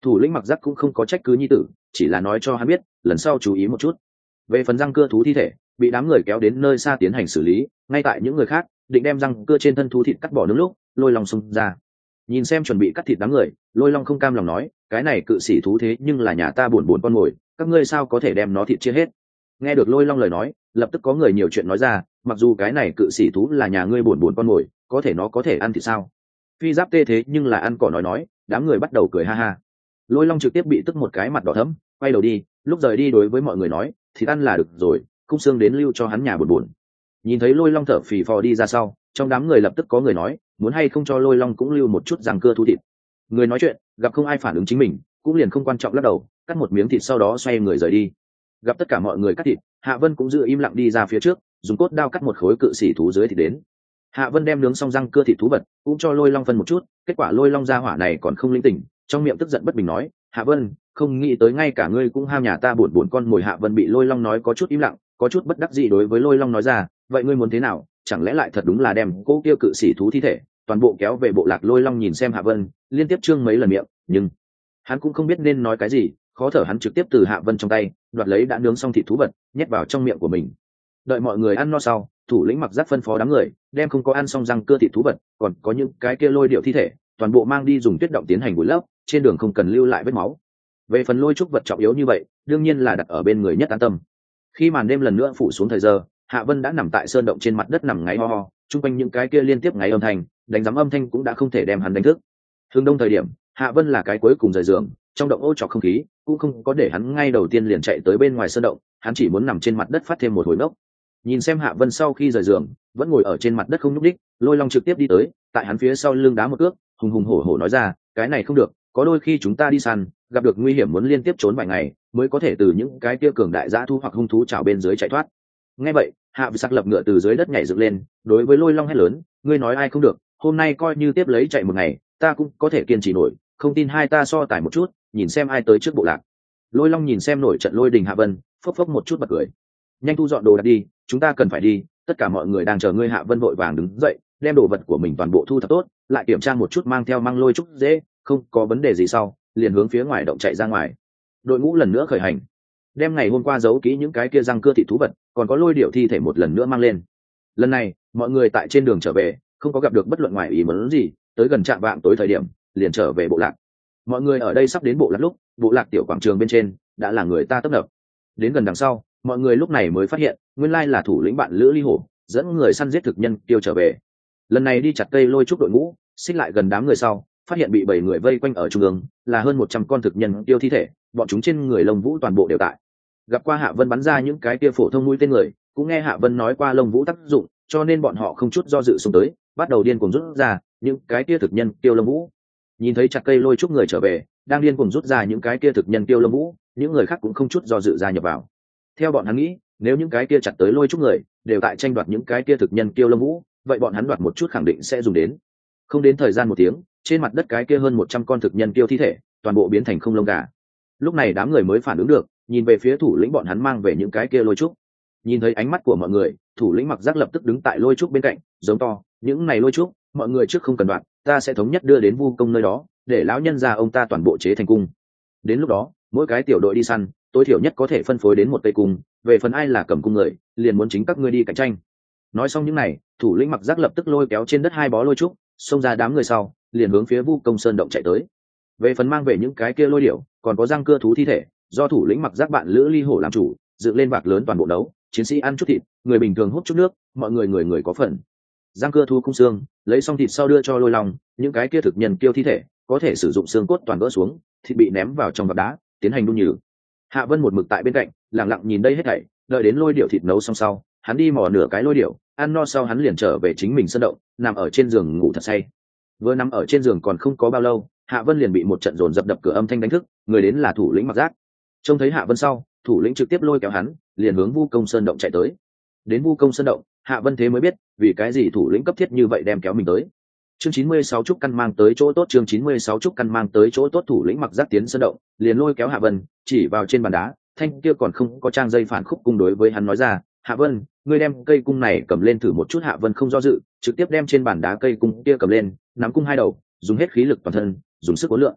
Thủ lĩnh mặc giác cũng không có trách cứ nhi tử, chỉ là nói cho hắn biết lần sau chú ý một chút. Về phần răng cưa thú thi thể bị đám người kéo đến nơi xa tiến hành xử lý, ngay tại những người khác định đem răng cưa trên thân thú thịt cắt bỏ nướng lúc, Lôi Long xông ra. Nhìn xem chuẩn bị cắt thịt đám người, Lôi Long không cam lòng nói, cái này cự sĩ thú thế nhưng là nhà ta buồn con mồi, các ngươi sao có thể đem nó thịt chia hết. Nghe được Lôi Long lời nói, lập tức có người nhiều chuyện nói ra, mặc dù cái này cự sĩ thú là nhà ngươi buồn con mồi, có thể nó có thể ăn thì sao? Phi giáp tê thế nhưng là ăn cỏ nói, đám người bắt đầu cười ha ha. Lôi Long trực tiếp bị tức một cái mặt đỏ thẫm, quay đầu đi, lúc rời đi đối với mọi người nói, thịt ăn là được rồi, khung xương đến lưu cho hắn nhà buồn. Nhìn thấy Lôi Long thở phì phò đi ra sau, trong đám người lập tức có người nói, muốn hay không cho Lôi Long cũng lưu một chút răng cưa thú thịt. Người nói chuyện gặp không ai phản ứng chính mình, cũng liền không quan trọng lắc đầu, cắt một miếng thịt sau đó xoay người rời đi. Gặp tất cả mọi người cắt thịt, Hạ Vân cũng giữ im lặng đi ra phía trước, dùng cốt đao cắt một khối cự sĩ thú dưới thịt đến. Hạ Vân đem nướng xong răng cưa thịt thú vật, cũng cho Lôi Long phân một chút, kết quả Lôi Long ra hỏa này còn không linh tỉnh, trong miệng tức giận bất bình nói, Hạ Vân, không nghĩ tới ngay cả ngươi cũng ham nhà ta buồn con mồi. Hạ Vân bị Lôi Long nói có chút im lặng, có chút bất đắc dĩ đối với Lôi Long nói ra, vậy ngươi muốn thế nào, chẳng lẽ lại thật đúng là đem cô kia cự sĩ thú thi thể toàn bộ kéo về bộ lạc? Lôi Long nhìn xem Hạ Vân, liên tiếp trương mấy lần miệng, nhưng hắn cũng không biết nên nói cái gì, khó thở hắn trực tiếp từ Hạ Vân trong tay đoạt lấy đã nướng xong thịt thú vật, nhét vào trong miệng của mình. Đợi mọi người ăn no sau, thủ lĩnh mặc giác phân phó đám người đem không có ăn xong răng cưa thịt thú vật, còn có những cái kia lôi điệu thi thể toàn bộ mang đi dùng tuyết động tiến hành vùi lấp, trên đường không cần lưu lại vết máu. Về phần lôi trúc vật trọng yếu như vậy, đương nhiên là đặt ở bên người nhất an tâm. Khi màn đêm lần nữa phủ xuống thời giờ, Hạ Vân đã nằm tại sơn động trên mặt đất nằm ngáy ho ho, chung quanh những cái kia liên tiếp ngáy âm thanh, đánh giám âm thanh cũng đã không thể đem hắn đánh thức. Hướng đông thời điểm, Hạ Vân là cái cuối cùng rời giường, trong động ô trọc không khí cũng không có để hắn ngay đầu tiên liền chạy tới bên ngoài sơn động, hắn chỉ muốn nằm trên mặt đất phát thêm một hồi nốc. Nhìn xem Hạ Vân sau khi rời giường vẫn ngồi ở trên mặt đất không nhúc đích, Lôi Long trực tiếp đi tới, tại hắn phía sau lưng đá một cước, hùng hùng hổ hổ nói ra, cái này không được, có đôi khi chúng ta đi săn gặp được nguy hiểm muốn liên tiếp trốn vài ngày mới có thể từ những cái kia cường đại dã thu hoặc hung thú trào bên dưới chạy thoát. Nghe vậy, Hạ Vân sắc lập ngựa từ dưới đất nhảy dựng lên, đối với Lôi Long hét lớn, ngươi nói ai không được, hôm nay coi như tiếp lấy chạy một ngày ta cũng có thể kiên trì nổi, không tin hai ta so tài một chút, nhìn xem ai tới trước bộ lạc. Lôi Long nhìn xem nổi trận lôi đình Hạ Vân, phốc phốc một chút bật cười, nhanh thu dọn đồ đạc đi, chúng ta cần phải đi, tất cả mọi người đang chờ ngươi. Hạ Vân vội vàng đứng dậy, đem đồ vật của mình toàn bộ thu thập tốt, lại kiểm tra một chút mang theo măng lôi trúc dễ không có vấn đề gì sau, liền hướng phía ngoài động chạy ra ngoài. Đội ngũ lần nữa khởi hành, đem ngày hôm qua giấu kỹ những cái kia răng cưa thịt thú vật còn có lôi điệu thi thể một lần nữa mang lên. Lần này mọi người tại trên đường trở về không có gặp được bất luận ngoài ý muốn gì, tới gần trạm vạng tối thời điểm liền trở về bộ lạc. Mọi người ở đây sắp đến bộ lạc lúc, bộ lạc tiểu quảng trường bên trên đã là người ta tấp nập. Đến gần đằng sau, mọi người lúc này mới phát hiện nguyên lai là thủ lĩnh bạn Lữ Ly Hổ dẫn người săn giết thực nhân tiêu trở về. Lần này đi chặt cây lôi trúc đội ngũ xích lại gần đám người sau, phát hiện bị 7 người vây quanh ở trung ương, là hơn 100 con thực nhân tiêu thi thể, bọn chúng trên người lông vũ toàn bộ đều tại. Gặp qua Hạ Vân bắn ra những cái kia phổ thông mũi tên người, cũng nghe Hạ Vân nói qua lông vũ tác dụng, cho nên bọn họ không chút do dự xông tới, bắt đầu điên cuồng rút ra những cái kia thực nhân tiêu lông vũ. Nhìn thấy chặt cây lôi trúc người trở về đang điên cuồng rút ra những cái kia thực nhân tiêu lông vũ, những người khác cũng không chút do dự gia nhập vào. Theo bọn hắn nghĩ, nếu những cái kia chặt tới lôi trúc người đều tại tranh đoạt những cái kia thực nhân tiêu lông vũ, vậy bọn hắn đoạt một chút khẳng định sẽ dùng đến. Không đến thời gian 1 tiếng, trên mặt đất cái kia hơn 100 con thực nhân tiêu thi thể toàn bộ biến thành không lông gà. Lúc này đám người mới phản ứng được, nhìn về phía thủ lĩnh bọn hắn mang về những cái kia lôi trúc. Nhìn thấy ánh mắt của mọi người, thủ lĩnh mặc giác lập tức đứng tại lôi trúc bên cạnh, giống to, những này lôi trúc mọi người trước không cần đoạt, ta sẽ thống nhất đưa đến Vu Công nơi đó, để lão nhân gia ông ta toàn bộ chế thành cung. Đến lúc đó mỗi cái tiểu đội đi săn tối thiểu nhất có thể phân phối đến một cây cung, về phần ai là cầm cung người liền muốn chính các ngươi đi cạnh tranh. Nói xong những này, thủ lĩnh mặc giác lập tức lôi kéo trên đất 2 bó lôi trúc, xông ra đám người sau liền hướng phía Vu Công sơn động chạy tới. Về phần mang về những cái kia lôi điểu còn có răng cưa thú thi thể, do thủ lĩnh mặc giác bạn Lữ Ly Hổ làm chủ, dựng lên vạc lớn toàn bộ đấu, chiến sĩ ăn chút thịt, người bình thường hút chút nước, mọi người người người có phần. Răng cưa thú cung xương lấy xong thịt sau đưa cho Lôi Long, những cái kia thực nhân kiêu thi thể có thể sử dụng xương cốt toàn vỡ xuống, thịt bị ném vào trong vạc đá tiến hành đun nhừ. Hạ Vân một mực tại bên cạnh lặng lặng nhìn đây hết thảy, đợi đến lôi điểu thịt nấu xong sau, hắn đi mò nửa cái lôi điểu, ăn no sau hắn liền trở về chính mình sân động, nằm ở trên giường ngủ thật say. Vừa nằm ở trên giường còn không có bao lâu, Hạ Vân liền bị một trận dồn dập đập cửa âm thanh đánh thức, người đến là thủ lĩnh Mặc Giác. Trông thấy Hạ Vân sau, thủ lĩnh trực tiếp lôi kéo hắn liền hướng Vu Công sơn động chạy tới. Đến Vu Công sơn động, Hạ Vân thế mới biết vì cái gì thủ lĩnh cấp thiết như vậy đem kéo mình tới. Chương 96 trúc căn mang tới chỗ tốt. Chương 96 trúc căn mang tới chỗ tốt. Thủ lĩnh Mặc Giác tiến sơn động liền lôi kéo Hạ Vân chỉ vào trên bàn đá thanh kia còn không có trang dây phản khúc cung, đối với hắn nói ra, Hạ Vân, ngươi đem cây cung này cầm lên thử một chút. Hạ Vân không do dự, trực tiếp đem trên bàn đá cây cung kia cầm lên, nắm cung 2 đầu, dùng hết khí lực toàn thân, dùng sức uốn lượn.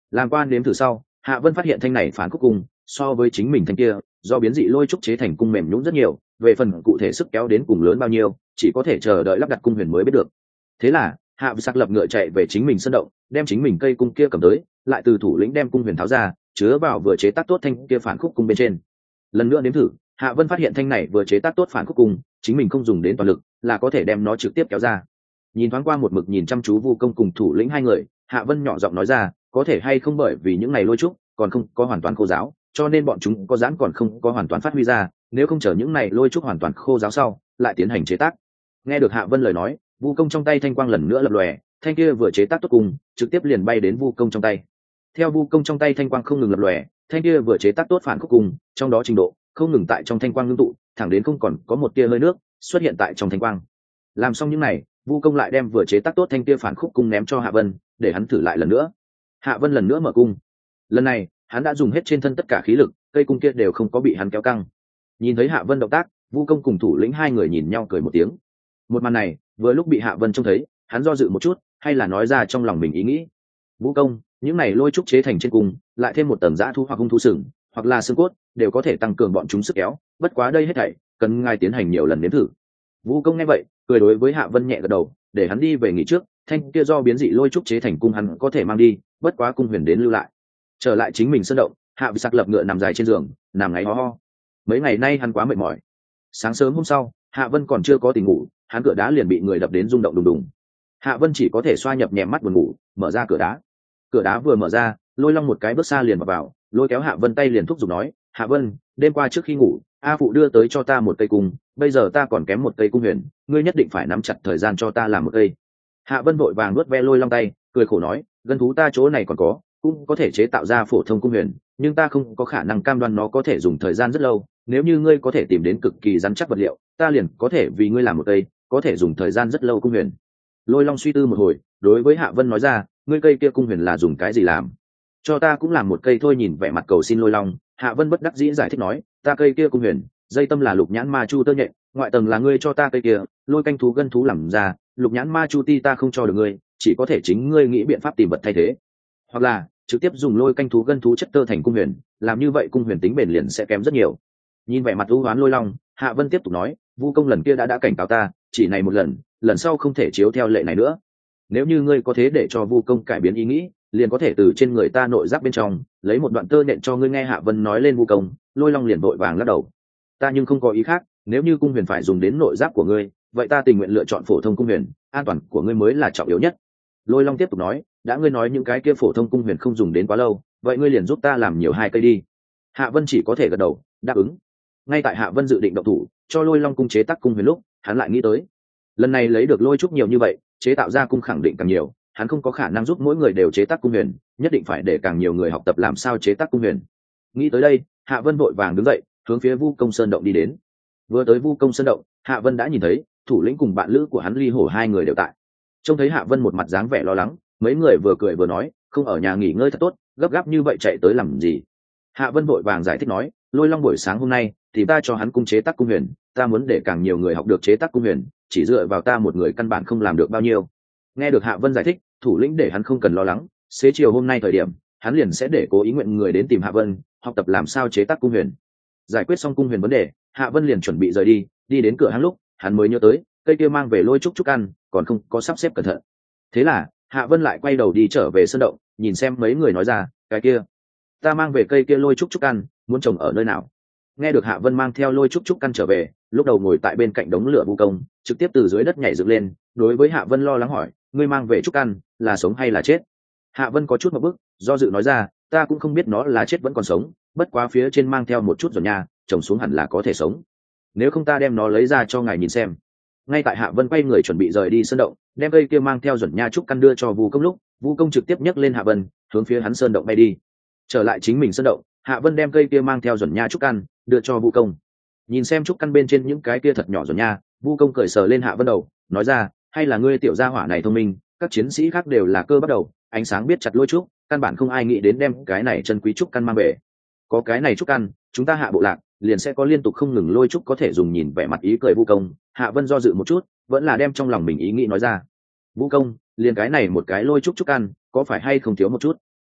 Làm qua nếm thử sau, Hạ Vân phát hiện thanh này phản khúc cung so với chính mình thanh kia do biến dị lôi trúc chế thành cung mềm nhũn rất nhiều, về phần cụ thể sức kéo đến cùng lớn bao nhiêu chỉ có thể chờ đợi lắp đặt cung huyền mới biết được. Thế là Hạ Vân Sắc lập ngựa chạy về chính mình sân động, đem chính mình cây cung kia cầm tới, lại từ thủ lĩnh đem cung huyền tháo ra, chứa vào vừa chế tác tốt thanh kia phản khúc cung bên trên. Lần nữa nếm thử, Hạ Vân phát hiện thanh này vừa chế tác tốt phản khúc cung chính mình không dùng đến toàn lực là có thể đem nó trực tiếp kéo ra. Nhìn thoáng qua một mực nhìn chăm chú Vu Công cùng thủ lĩnh hai người, Hạ Vân nhỏ giọng nói ra, có thể hay không bởi vì những này lôi trúc còn không có hoàn toàn khô giáo, cho nên bọn chúng có giãn còn không có hoàn toàn phát huy ra, nếu không chờ những này lôi trúc hoàn toàn khô giáo sau lại tiến hành chế tác. Nghe được Hạ Vân lời nói, Vu Công trong tay thanh quang lần nữa lập lòe, thanh kia vừa chế tác tốt cùng trực tiếp liền bay đến Vu Công trong tay. Theo Vu Công trong tay thanh quang không ngừng lập lòe, thanh kia vừa chế tác tốt phản khúc cùng trong đó trình độ không ngừng tại trong thanh quang ngưng tụ, thẳng đến không còn có một tia hơi nước xuất hiện tại trong thanh quang. Làm xong những này, Vu Công lại đem vừa chế tác tốt thanh kia phản khúc cung ném cho Hạ Vân để hắn thử lại lần nữa. Hạ Vân lần nữa mở cung, lần này hắn đã dùng hết trên thân tất cả khí lực, cây cung kia đều không có bị hắn kéo căng. Nhìn thấy Hạ Vân động tác, Vu Công cùng thủ lĩnh hai người nhìn nhau cười một tiếng. Một màn này vừa lúc bị Hạ Vân trông thấy, hắn do dự một chút hay là nói ra trong lòng mình ý nghĩ. Vũ Công, những này lôi trúc chế thành trên cung lại thêm một tầng dã thu hoặc hung thú sừng hoặc là xương cốt đều có thể tăng cường bọn chúng sức kéo, bất quá đây hết thảy cần ngài tiến hành nhiều lần nếm thử. Vũ Công nghe vậy cười đối với Hạ Vân nhẹ gật đầu, để hắn đi về nghỉ trước, thanh kia do biến dị lôi trúc chế thành cung hắn có thể mang đi, bất quá cung huyền đến lưu lại. Trở lại chính mình sân động, Hạ Vân Sắc lập ngựa nằm dài trên giường, nằm ngáy ho ho. Mấy ngày nay hắn quá mệt mỏi. Sáng sớm hôm sau, Hạ Vân còn chưa có tỉnh ngủ, hắn cửa đá liền bị người đập đến rung động đùng đùng. Hạ Vân chỉ có thể xoa nhập nhèm mắt buồn ngủ, mở ra cửa đá. Cửa đá vừa mở ra, Lôi Long một cái bước xa liền vào, lôi kéo Hạ Vân tay liền thúc giục nói, Hạ Vân, đêm qua trước khi ngủ A phụ đưa tới cho ta một cây cung, bây giờ ta còn kém một cây cung huyền, ngươi nhất định phải nắm chặt thời gian cho ta làm một cây. Hạ Vân vội vàng nuốt ve Lôi Long tay, cười khổ nói, gân thú ta chỗ này còn có, cũng có thể chế tạo ra phổ thông cung huyền, nhưng ta không có khả năng cam đoan nó có thể dùng thời gian rất lâu, nếu như ngươi có thể tìm đến cực kỳ rắn chắc vật liệu, ta liền có thể vì ngươi làm một cây có thể dùng thời gian rất lâu cung huyền. Lôi Long suy tư một hồi, đối với Hạ Vân nói ra, ngươi cây kia cung huyền là dùng cái gì làm? Cho ta cũng làm một cây thôi. Nhìn vẻ mặt cầu xin Lôi Long, Hạ Vân bất đắc dĩ giải thích nói, ta cây kia cung huyền dây tâm là lục nhãn ma chu tơ nhện, ngoại tầng là ngươi cho ta cây kia lôi canh thú gân thú làm ra, lục nhãn ma chu ti ta không cho được ngươi, chỉ có thể chính ngươi nghĩ biện pháp tìm vật thay thế, hoặc là trực tiếp dùng lôi canh thú gân thú chất tơ thành cung huyền, làm như vậy cung huyền tính bền liền sẽ kém rất nhiều. Nhìn vẻ mặt u hoán Lôi Long, Hạ Vân tiếp tục nói, Vu Công lần kia đã cảnh cáo ta, chỉ này một lần, lần sau không thể chiếu theo lệ này nữa. Nếu như ngươi có thế để cho Vu Công cải biến ý nghĩ, liền có thể từ trên người ta nội giáp bên trong lấy một đoạn tơ nện cho ngươi. Nghe Hạ Vân nói lên Vu Công, Lôi Long liền vội vàng lắc đầu, ta nhưng không có ý khác, nếu như cung huyền phải dùng đến nội giáp của ngươi, vậy ta tình nguyện lựa chọn phổ thông cung huyền, an toàn của ngươi mới là trọng yếu nhất. Lôi Long tiếp tục nói, đã ngươi nói những cái kia phổ thông cung huyền không dùng đến quá lâu, vậy ngươi liền giúp ta làm nhiều 2 cây đi. Hạ Vân chỉ có thể gật đầu đáp ứng. Ngay tại Hạ Vân dự định động thủ cho Lôi Long cung chế tác cung huyền lúc, hắn lại nghĩ tới, lần này lấy được lôi trúc nhiều như vậy, chế tạo ra cung khẳng định càng nhiều, hắn không có khả năng giúp mỗi người đều chế tác cung huyền, nhất định phải để càng nhiều người học tập làm sao chế tác cung huyền. Nghĩ tới đây, Hạ Vân vội vàng đứng dậy, hướng phía Vu Công Sơn động đi đến. Vừa tới Vu Công Sơn động, Hạ Vân đã nhìn thấy thủ lĩnh cùng bạn lữ của hắn Ly Hổ hai người đều tại. Trông thấy Hạ Vân một mặt dáng vẻ lo lắng, mấy người vừa cười vừa nói, không ở nhà nghỉ ngơi thật tốt, gấp gáp như vậy chạy tới làm gì? Hạ Vân vội vàng giải thích nói, Lôi Long buổi sáng hôm nay thì ta cho hắn cung chế tác cung huyền, ta muốn để càng nhiều người học được chế tác cung huyền, chỉ dựa vào ta một người căn bản không làm được bao nhiêu. Nghe được Hạ Vân giải thích, thủ lĩnh để hắn không cần lo lắng, xế chiều hôm nay thời điểm hắn liền sẽ để Cố Ý Nguyện người đến tìm Hạ Vân học tập làm sao chế tác cung huyền. Giải quyết xong cung huyền vấn đề, Hạ Vân liền chuẩn bị rời đi. Đi đến cửa hang lúc hắn mới nhớ tới cây kia mang về lôi trúc ăn còn không có sắp xếp cẩn thận. Thế là Hạ Vân lại quay đầu đi trở về sân động, nhìn xem mấy người nói ra, cái kia ta mang về cây kia lôi trúc ăn muốn trồng ở nơi nào? Nghe được Hạ Vân mang theo lôi trúc ăn trở về, lúc đầu ngồi tại bên cạnh đống lửa Vu Công trực tiếp từ dưới đất nhảy dựng lên, đối với Hạ Vân lo lắng hỏi, ngươi mang về trúc ăn là sống hay là chết? Hạ Vân có chút một bức, do dự nói ra, ta cũng không biết nó là chết vẫn còn sống, bất quá phía trên mang theo một chút rồi nha, trồng xuống hẳn là có thể sống. Nếu không ta đem nó lấy ra cho ngài nhìn xem. Ngay tại Hạ Vân quay người chuẩn bị rời đi sơn động, đem cây kia mang theo chuẩn nha trúc căn đưa cho Vu Công lúc, Vu Công trực tiếp nhấc lên Hạ Vân, hướng phía hắn sơn động bay đi. Trở lại chính mình sơn động, Hạ Vân đem cây kia mang theo chuẩn nha trúc căn đưa cho Vu Công. Nhìn xem trúc căn bên trên những cái kia thật nhỏ chuẩn nha, Vu Công cởi sờ lên Hạ Vân đầu, nói ra, hay là ngươi tiểu gia hỏa này thông minh, các chiến sĩ khác đều là cơ bắt đầu, ánh sáng biết chặt lôi trúc, căn bản không ai nghĩ đến đem cái này chân quý trúc căn mang về. Có cái này trúc căn, chúng ta Hạ bộ lạc liền sẽ có liên tục không ngừng lôi trúc có thể dùng. Nhìn vẻ mặt ý cười Vu Công, Hạ Vân do dự một chút, vẫn là đem trong lòng mình ý nghĩ nói ra. Vu Công, liền cái này một cái lôi trúc căn, có phải hay không thiếu một chút?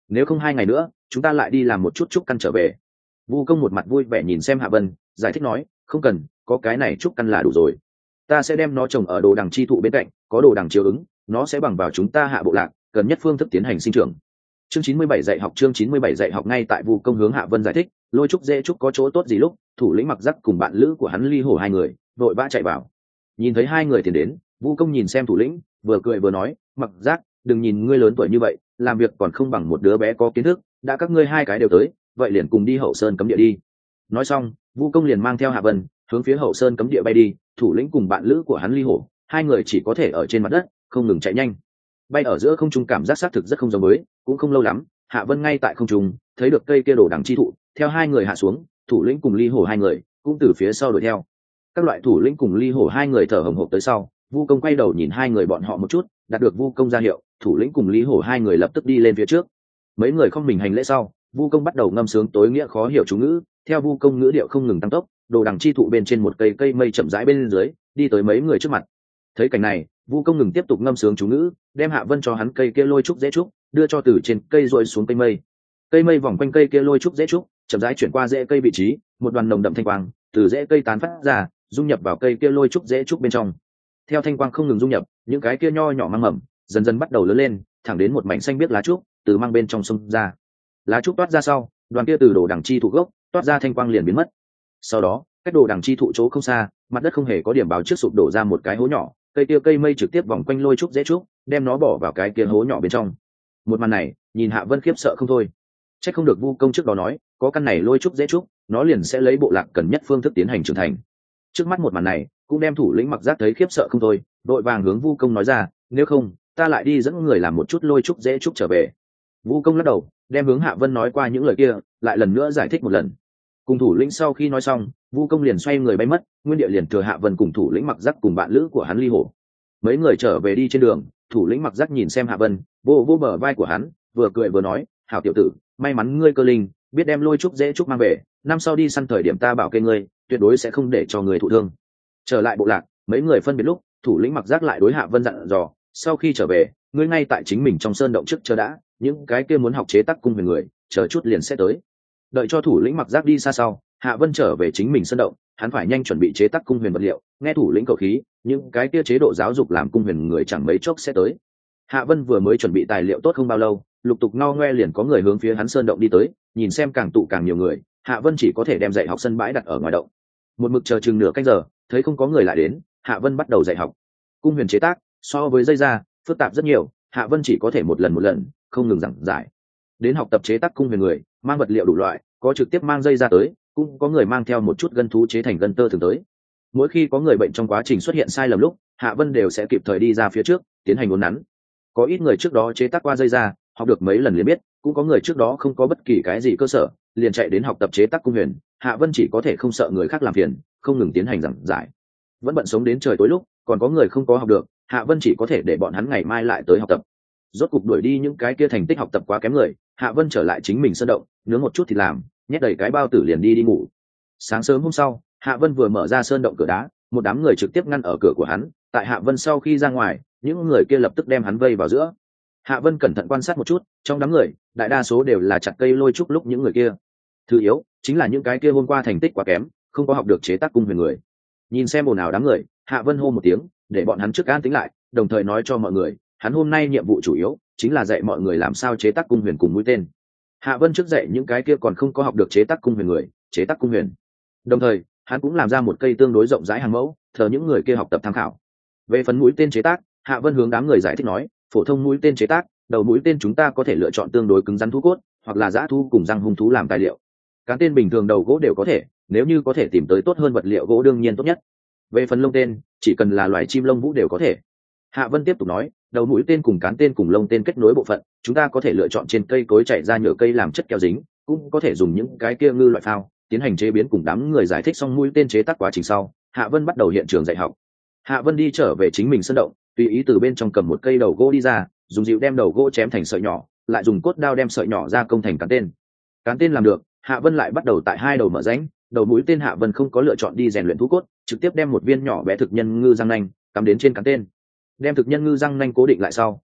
nếu không 2 ngày nữa chúng ta lại đi làm một chút trúc căn trở về. Vu công một mặt vui vẻ nhìn xem Hạ Vân, giải thích nói, không cần, có cái này trúc căn là đủ rồi. Ta sẽ đem nó trồng ở đồ đằng chi thụ bên cạnh, có đồ đằng chiếu ứng, nó sẽ bằng vào chúng ta Hạ bộ lạc cần nhất phương thức tiến hành sinh trưởng. Chương 97 dạy học. Chương 97 dạy học. Ngay tại Vu công hướng Hạ Vân giải thích lôi trúc dễ trúc có chỗ tốt gì lúc, thủ lĩnh Mặc Giác cùng bạn lữ của hắn Ly Hổ hai người vội vã chạy vào. Nhìn thấy hai người tiến đến, Vu công nhìn xem thủ lĩnh, vừa cười vừa nói, Mặc Giác, đừng nhìn ngươi lớn tuổi như vậy, làm việc còn không bằng một đứa bé có kiến thức, đã các ngươi hai cái đều tới, vậy liền cùng đi Hậu Sơn cấm địa đi. Nói xong, Vu công liền mang theo Hạ Vân hướng phía Hậu Sơn cấm địa bay đi. Thủ lĩnh cùng bạn lữ của hắn Ly Hổ hai người chỉ có thể ở trên mặt đất không ngừng chạy nhanh. Bay ở giữa không trung cảm giác xác thực rất không giống mới, cũng không lâu lắm, Hạ Vân ngay tại không trung thấy được cây kia đồ đằng chi thụ, theo hai người hạ xuống, thủ lĩnh cùng Ly Hổ hai người cũng từ phía sau đuổi theo. Các loại thủ lĩnh cùng Ly Hổ hai người thở hổn hển tới sau, Vu công quay đầu nhìn hai người bọn họ một chút, đạt được Vu công ra hiệu, thủ lĩnh cùng Ly Hổ hai người lập tức đi lên phía trước. Mấy người không mình hành lễ sau, Vu công bắt đầu ngâm sướng tối nghĩa khó hiểu chú ngữ, theo Vu công ngữ điệu không ngừng tăng tốc, đồ đằng chi thụ bên trên một cây mây chậm rãi bên dưới, đi tới mấy người trước mặt. Thấy cảnh này, Vu công ngừng tiếp tục ngâm sướng chú ngữ, đem Hạ Vân cho hắn cây kia lôi trúc dễ trúc đưa cho từ trên cây rồi xuống cây mây vòng quanh cây kia lôi trúc dễ trúc chậm rãi chuyển qua rễ cây vị trí, một đoàn nồng đậm thanh quang từ rễ cây tán phát ra, dung nhập vào cây kia lôi trúc dễ trúc bên trong. Theo thanh quang không ngừng dung nhập, những cái kia nho nhỏ mang mầm dần dần bắt đầu lớn lên, thẳng đến một mảnh xanh biếc lá trúc từ mang bên trong sông ra. Lá trúc toát ra sau, đoàn kia từ đồ đằng chi thụ gốc toát ra thanh quang liền biến mất. Sau đó, cách đồ đằng chi thụ chỗ không xa, mặt đất không hề có điểm báo trước sụp đổ ra một cái hố nhỏ, cây mây trực tiếp vòng quanh lôi trúc dễ trúc, đem nó bỏ vào cái kia hố nhỏ bên trong. Một màn này, nhìn Hạ Vân khiếp sợ không thôi. Chắc không được Vu công trước đó nói, có căn này lôi trúc dễ trúc, nó liền sẽ lấy bộ lạc cần nhất phương thức tiến hành trưởng thành. Trước mắt một màn này, cũng đem thủ lĩnh Mặc Giác thấy khiếp sợ không thôi, đội vàng hướng Vu công nói ra, nếu không, ta lại đi dẫn người làm một chút lôi trúc dễ trúc trở về. Vu công lắc đầu, đem hướng Hạ Vân nói qua những lời kia, lại lần nữa giải thích một lần. Cùng thủ lĩnh sau khi nói xong, Vu công liền xoay người bay mất, nguyên địa liền thừa Hạ Vân cùng thủ lĩnh Mặc Giác cùng bạn lữ của hắn Ly Hổ. Mấy người trở về đi trên đường, thủ lĩnh Mặc Giác nhìn xem Hạ Vân, vô bờ vai của hắn, vừa cười vừa nói, hảo tiểu tử, may mắn ngươi cơ linh, biết đem lôi trúc dễ trúc mang về, năm sau đi săn thời điểm ta bảo kê ngươi, tuyệt đối sẽ không để cho người thụ thương. Trở lại bộ lạc, mấy người phân biệt lúc, thủ lĩnh Mặc Giác lại đối Hạ Vân dặn dò, sau khi trở về, ngươi ngay tại chính mình trong sơn động trước chờ đã, những cái kia muốn học chế tác cung huyền người, chờ chút liền sẽ tới. Đợi cho thủ lĩnh Mặc Giác đi xa sau, Hạ Vân trở về chính mình sơn động, hắn phải nhanh chuẩn bị chế tác cung huyền vật liệu, nghe thủ lĩnh cầu khí, những cái kia chế độ giáo dục làm cung huyền người chẳng mấy chốc sẽ tới. Hạ Vân vừa mới chuẩn bị tài liệu tốt không bao lâu, lục tục ngao ngoe liền có người hướng phía hắn sơn động đi tới, nhìn xem càng tụ càng nhiều người, Hạ Vân chỉ có thể đem dạy học sân bãi đặt ở ngoài động. Một mực chờ chừng nửa canh giờ, thấy không có người lại đến, Hạ Vân bắt đầu dạy học. Cung huyền chế tác so với dây da phức tạp rất nhiều, Hạ Vân chỉ có thể một lần không ngừng giảng giải. Đến học tập chế tác cung huyền người, mang vật liệu đủ loại, có trực tiếp mang dây da tới, cũng có người mang theo một chút gân thú chế thành gân tơ thường tới. Mỗi khi có người bệnh trong quá trình xuất hiện sai lầm lúc, Hạ Vân đều sẽ kịp thời đi ra phía trước tiến hành uốn nắn. Có ít người trước đó chế tác qua dây da, học được mấy lần liền biết, cũng có người trước đó không có bất kỳ cái gì cơ sở, liền chạy đến học tập chế tác cung huyền. Hạ Vân chỉ có thể không sợ người khác làm phiền, không ngừng tiến hành giảng giải. Vẫn bận sống đến trời tối lúc, còn có người không có học được, Hạ Vân chỉ có thể để bọn hắn ngày mai lại tới học tập. Rốt cục đuổi đi những cái kia thành tích học tập quá kém người, Hạ Vân trở lại chính mình sơn động, nướng một chút thịt làm, nhét đầy cái bao tử liền đi ngủ. Sáng sớm hôm sau, Hạ Vân vừa mở ra sơn động cửa đá, một đám người trực tiếp ngăn ở cửa của hắn. Tại Hạ Vân sau khi ra ngoài, những người kia lập tức đem hắn vây vào giữa. Hạ Vân cẩn thận quan sát một chút, trong đám người, đại đa số đều là chặt cây lôi trúc lúc những người kia. Thứ yếu, chính là những cái kia hôm qua thành tích quá kém, không có học được chế tác cung huyền người. Nhìn xem ồn ào đám người, Hạ Vân hô một tiếng, để bọn hắn trước an tĩnh lại, đồng thời nói cho mọi người, hắn hôm nay nhiệm vụ chủ yếu chính là dạy mọi người làm sao chế tác cung huyền cùng mũi tên. Hạ Vân trước dạy những cái kia còn không có học được chế tác cung huyền người, chế tác cung huyền. Đồng thời, hắn cũng làm ra một cây tương đối rộng rãi hàng mẫu, thờ những người kia học tập tham khảo. Về phần mũi tên chế tác, Hạ Vân hướng đám người giải thích nói, phổ thông mũi tên chế tác, đầu mũi tên chúng ta có thể lựa chọn tương đối cứng rắn thú cốt, hoặc là dã thú cùng răng hung thú làm tài liệu. Cán tên bình thường đầu gỗ đều có thể, nếu như có thể tìm tới tốt hơn vật liệu gỗ đương nhiên tốt nhất. Về phần lông tên, chỉ cần là loài chim lông vũ đều có thể. Hạ Vân tiếp tục nói, đầu mũi tên cùng cán tên cùng lông tên kết nối bộ phận, chúng ta có thể lựa chọn trên cây cối chảy ra nhựa cây làm chất keo dính, cũng có thể dùng những cái kia ngư loại phao tiến hành chế biến. Cùng đám người giải thích xong mũi tên chế tác quá trình sau, Hạ Vân bắt đầu hiện trường dạy học. Hạ Vân đi trở về chính mình sân động, tùy ý từ bên trong cầm một cây đầu gỗ đi ra, dùng dịu đem đầu gỗ chém thành sợi nhỏ, lại dùng cốt đao đem sợi nhỏ ra công thành cán tên. Cán tên làm được, Hạ Vân lại bắt đầu tại hai đầu mở rãnh. Đầu mũi tên Hạ Vân không có lựa chọn đi rèn luyện thú cốt, trực tiếp đem một viên nhỏ bé thực nhân ngư răng nanh cắm đến trên cán tên. Đem thực nhân ngư răng nanh cố định lại sau,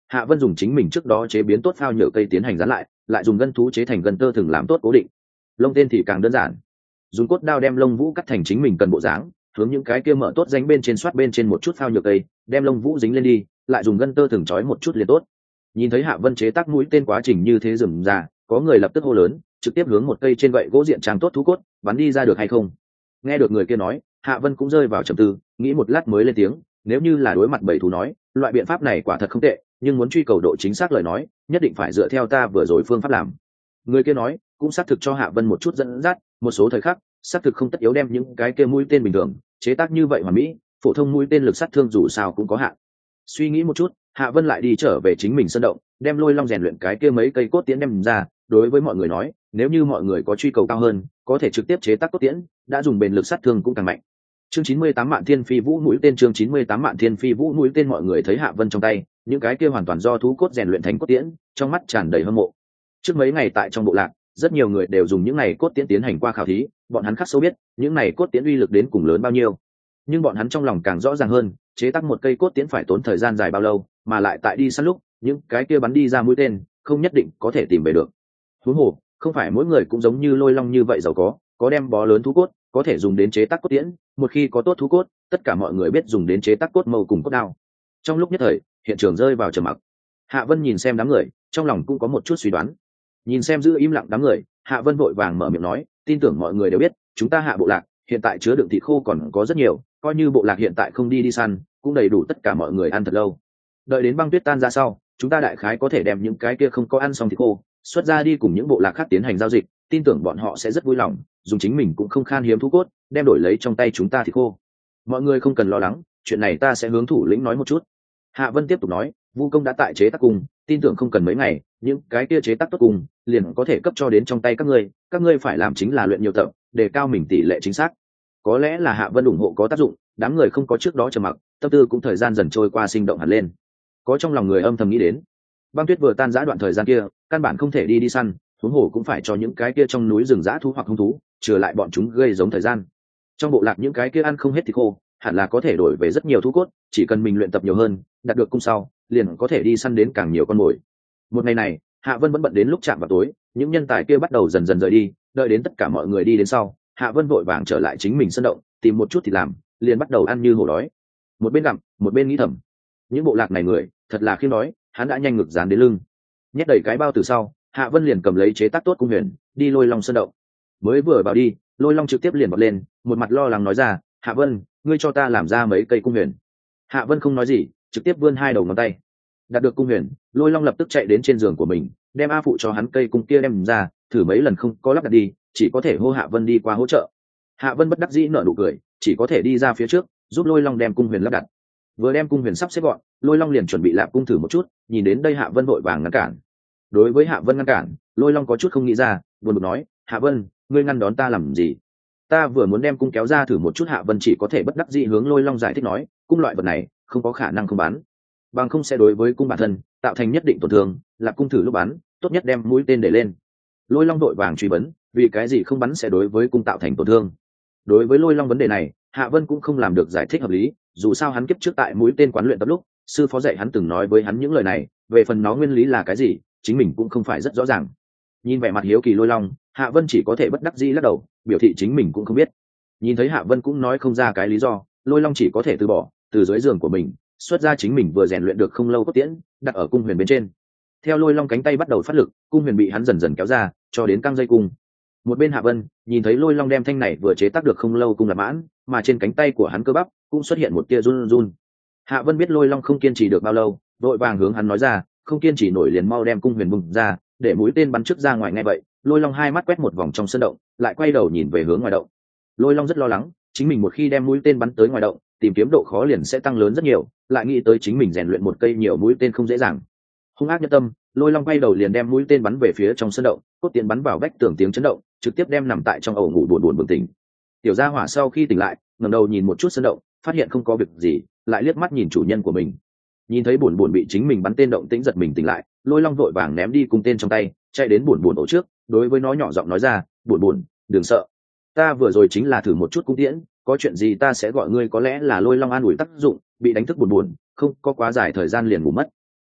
Hạ Vân dùng chính mình trước đó chế biến tốt phao nhựa cây tiến hành dán lại dùng gân thú chế thành gân tơ thừng làm tốt cố định. Lông tên thì càng đơn giản, dùng cốt đao đem lông vũ cắt thành chính mình cần bộ dáng, hướng những cái kia mở tốt rãnh bên trên xoát bên trên một chút phao nhựa cây, đem lông vũ dính lên đi, lại dùng gân tơ thừng trói một chút liền tốt. Nhìn thấy Hạ Vân chế tác mũi tên quá trình như thế rườm rà, có người lập tức hô lớn, trực tiếp hướng một cây trên gậy gỗ diện trang tốt thú cốt bắn đi ra được hay không. Nghe được người kia nói, Hạ Vân cũng rơi vào trầm tư, nghĩ một lát mới lên tiếng, nếu như là đối mặt bầy thú nói, loại biện pháp này quả thật không tệ, nhưng muốn truy cầu độ chính xác lời nói, nhất định phải dựa theo ta vừa rồi phương pháp làm. Người kia nói cũng xác thực cho Hạ Vân một chút dẫn dắt, một số thời khắc xác thực không tất yếu đem những cái kia mũi tên bình thường chế tác như vậy hoàn mỹ, phổ thông mũi tên lực sát thương dù sao cũng có hạn. Suy nghĩ một chút, Hạ Vân lại đi trở về chính mình sân động, đem lôi long rèn luyện cái kia mấy cây cốt tiễn đem ra, đối với mọi người nói, nếu như mọi người có truy cầu cao hơn, có thể trực tiếp chế tác cốt tiễn, đã dùng bền lực sát thương cũng càng mạnh. Chương 98 Mạn Thiên Phi Vũ mũi tên, chương 98 Mạn Thiên Phi Vũ mũi tên. Mọi người thấy Hạ Vân trong tay, những cái kia hoàn toàn do thú cốt rèn luyện thành cốt tiễn, trong mắt tràn đầy hâm mộ. Trước mấy ngày tại trong bộ lạc, rất nhiều người đều dùng những này cốt tiễn tiến hành qua khảo thí, bọn hắn khắc sâu biết, những này cốt tiễn uy lực đến cùng lớn bao nhiêu. Nhưng bọn hắn trong lòng càng rõ ràng hơn, chế tác một cây cốt tiễn phải tốn thời gian dài bao lâu, mà lại tại đi săn lúc, những cái kia bắn đi ra mũi tên, không nhất định có thể tìm về được. Huống hồ, không phải mỗi người cũng giống như Lôi Long như vậy giàu có đem bó lớn thú cốt, có thể dùng đến chế tác cốt tiễn, một khi có tốt thú cốt, tất cả mọi người biết dùng đến chế tác cốt mâu cùng cốt đao. Trong lúc nhất thời, hiện trường rơi vào trầm mặc. Hạ Vân nhìn xem đám người, trong lòng cũng có một chút suy đoán. Nhìn xem giữ im lặng đám người, Hạ Vân vội vàng mở miệng nói, tin tưởng mọi người đều biết, chúng ta Hạ bộ lạc hiện tại chứa đựng thịt khô còn có rất nhiều, coi như bộ lạc hiện tại không đi săn, cũng đầy đủ tất cả mọi người ăn thật lâu. Đợi đến băng tuyết tan ra sau, chúng ta đại khái có thể đem những cái kia không có ăn xong thịt khô xuất ra đi cùng những bộ lạc khác tiến hành giao dịch, tin tưởng bọn họ sẽ rất vui lòng, dùng chính mình cũng không khan hiếm thú cốt, đem đổi lấy trong tay chúng ta thịt khô. Mọi người không cần lo lắng, chuyện này ta sẽ hướng thủ lĩnh nói một chút. Hạ Vân tiếp tục nói, Vu công đã tại chế tác cung, tin tưởng không cần mấy ngày, những cái kia chế tác tốt cung liền có thể cấp cho đến trong tay các ngươi phải làm chính là luyện nhiều tập, đề cao mình tỷ lệ chính xác. Có lẽ là Hạ Vân ủng hộ có tác dụng, đám người không có trước đó trầm mặc, tâm tư cũng thời gian dần trôi qua sinh động hẳn lên. Có trong lòng người âm thầm nghĩ đến, băng tuyết vừa tan rã đoạn thời gian kia, căn bản không thể đi săn, huống hồ cũng phải cho những cái kia trong núi rừng dã thú hoặc hung thú trừ lại bọn chúng gây giống thời gian. Trong bộ lạc những cái kia ăn không hết thịt khô, hẳn là có thể đổi về rất nhiều thú cốt, chỉ cần mình luyện tập nhiều hơn, đạt được cung sau, liền có thể đi săn đến càng nhiều con mồi. Một ngày này, Hạ Vân vẫn bận đến lúc chạm vào tối, những nhân tài kia bắt đầu dần dần rời đi, đợi đến tất cả mọi người đi đến sau, Hạ Vân vội vàng trở lại chính mình sân động, tìm một chút thịt làm, liền bắt đầu ăn như hổ đói. Một bên gặm, một bên nghĩ thầm, những bộ lạc này người, thật là khiêm đói, hắn đã nhanh ngực dán đến lưng. Nhét đầy cái bao từ sau, Hạ Vân liền cầm lấy chế tác tốt cung huyền, đi Lôi Long sân động. Mới vừa vào đi, Lôi Long trực tiếp liền bật lên, một mặt lo lắng nói ra, Hạ Vân, ngươi cho ta làm ra mấy cây cung huyền. Hạ Vân không nói gì, trực tiếp vươn hai đầu ngón tay. Đạt được cung huyền, Lôi Long lập tức chạy đến trên giường của mình, đem A phụ cho hắn cây cung kia đem ra, thử mấy lần không có lắp đặt đi, chỉ có thể hô Hạ Vân đi qua hỗ trợ. Hạ Vân bất đắc dĩ nở nụ cười, chỉ có thể đi ra phía trước, giúp Lôi Long đem cung huyền lắp đặt. Vừa đem cung huyền sắp xếp gọn, Lôi Long liền chuẩn bị lạp cung thử một chút, nhìn đến đây Hạ Vân vội vàng ngăn cản. Đối với Hạ Vân ngăn cản, Lôi Long có chút không nghĩ ra, buồn bực nói, Hạ Vân, ngươi ngăn đón ta làm gì? Ta vừa muốn đem cung kéo ra thử một chút. Hạ Vân chỉ có thể bất đắc dĩ hướng Lôi Long giải thích nói, cung loại vật này không có khả năng không bắn, bằng không sẽ đối với cung bản thân tạo thành nhất định tổn thương, lạp cung thử lúc bắn, tốt nhất đem mũi tên để lên. Lôi Long vội vàng truy vấn, vì cái gì không bắn sẽ đối với cung tạo thành tổn thương? Đối với Lôi Long vấn đề này, Hạ Vân cũng không làm được giải thích hợp lý, dù sao hắn kiếp trước tại mũi tên quán luyện tập lúc, sư phó dạy hắn từng nói với hắn những lời này, về phần nó nguyên lý là cái gì, chính mình cũng không phải rất rõ ràng. Nhìn vẻ mặt hiếu kỳ Lôi Long, Hạ Vân chỉ có thể bất đắc dĩ lắc đầu, biểu thị chính mình cũng không biết. Nhìn thấy Hạ Vân cũng nói không ra cái lý do, Lôi Long chỉ có thể từ bỏ, từ dưới giường của mình xuất ra chính mình vừa rèn luyện được không lâu cốt tiễn, đặt ở cung huyền bên trên. Theo Lôi Long cánh tay bắt đầu phát lực, cung huyền bị hắn dần dần kéo ra, cho đến căng dây cung. Một bên Hạ Vân nhìn thấy Lôi Long đem thanh này vừa chế tác được không lâu cung là mãn, mà trên cánh tay của hắn cơ bắp cũng xuất hiện một tia run run. Hạ Vân biết Lôi Long không kiên trì được bao lâu, vội vàng hướng hắn nói ra, không kiên trì nổi liền mau đem cung huyền bung ra, để mũi tên bắn trước ra ngoài. Ngay vậy, Lôi Long hai mắt quét một vòng trong sân động, lại quay đầu nhìn về hướng ngoài động. Lôi Long rất lo lắng, chính mình một khi đem mũi tên bắn tới ngoài động, tìm kiếm độ khó liền sẽ tăng lớn rất nhiều, lại nghĩ tới chính mình rèn luyện một cây nhiều mũi tên không dễ dàng. Hung ác nhất tâm, Lôi Long quay đầu liền đem mũi tên bắn về phía trong sân động, cốt tiễn bắn vào vách tường tiếng chấn động, trực tiếp đem nằm tại trong ổ ngủ buồn bừng tỉnh. Tiểu Gia Hỏa sau khi tỉnh lại, ngẩng đầu nhìn một chút sân động, phát hiện không có việc gì, lại liếc mắt nhìn chủ nhân của mình. Nhìn thấy buồn bị chính mình bắn tên động tĩnh giật mình tỉnh lại, Lôi Long vội vàng ném đi cung tên trong tay, chạy đến buồn ổ trước, đối với nó nhỏ giọng nói ra, buồn, đừng sợ, ta vừa rồi chính là thử một chút cung tiễn, có chuyện gì ta sẽ gọi ngươi. Có lẽ là Lôi Long an ủi tác dụng, bị đánh thức buồn, không có quá dài thời gian liền ngủ mất.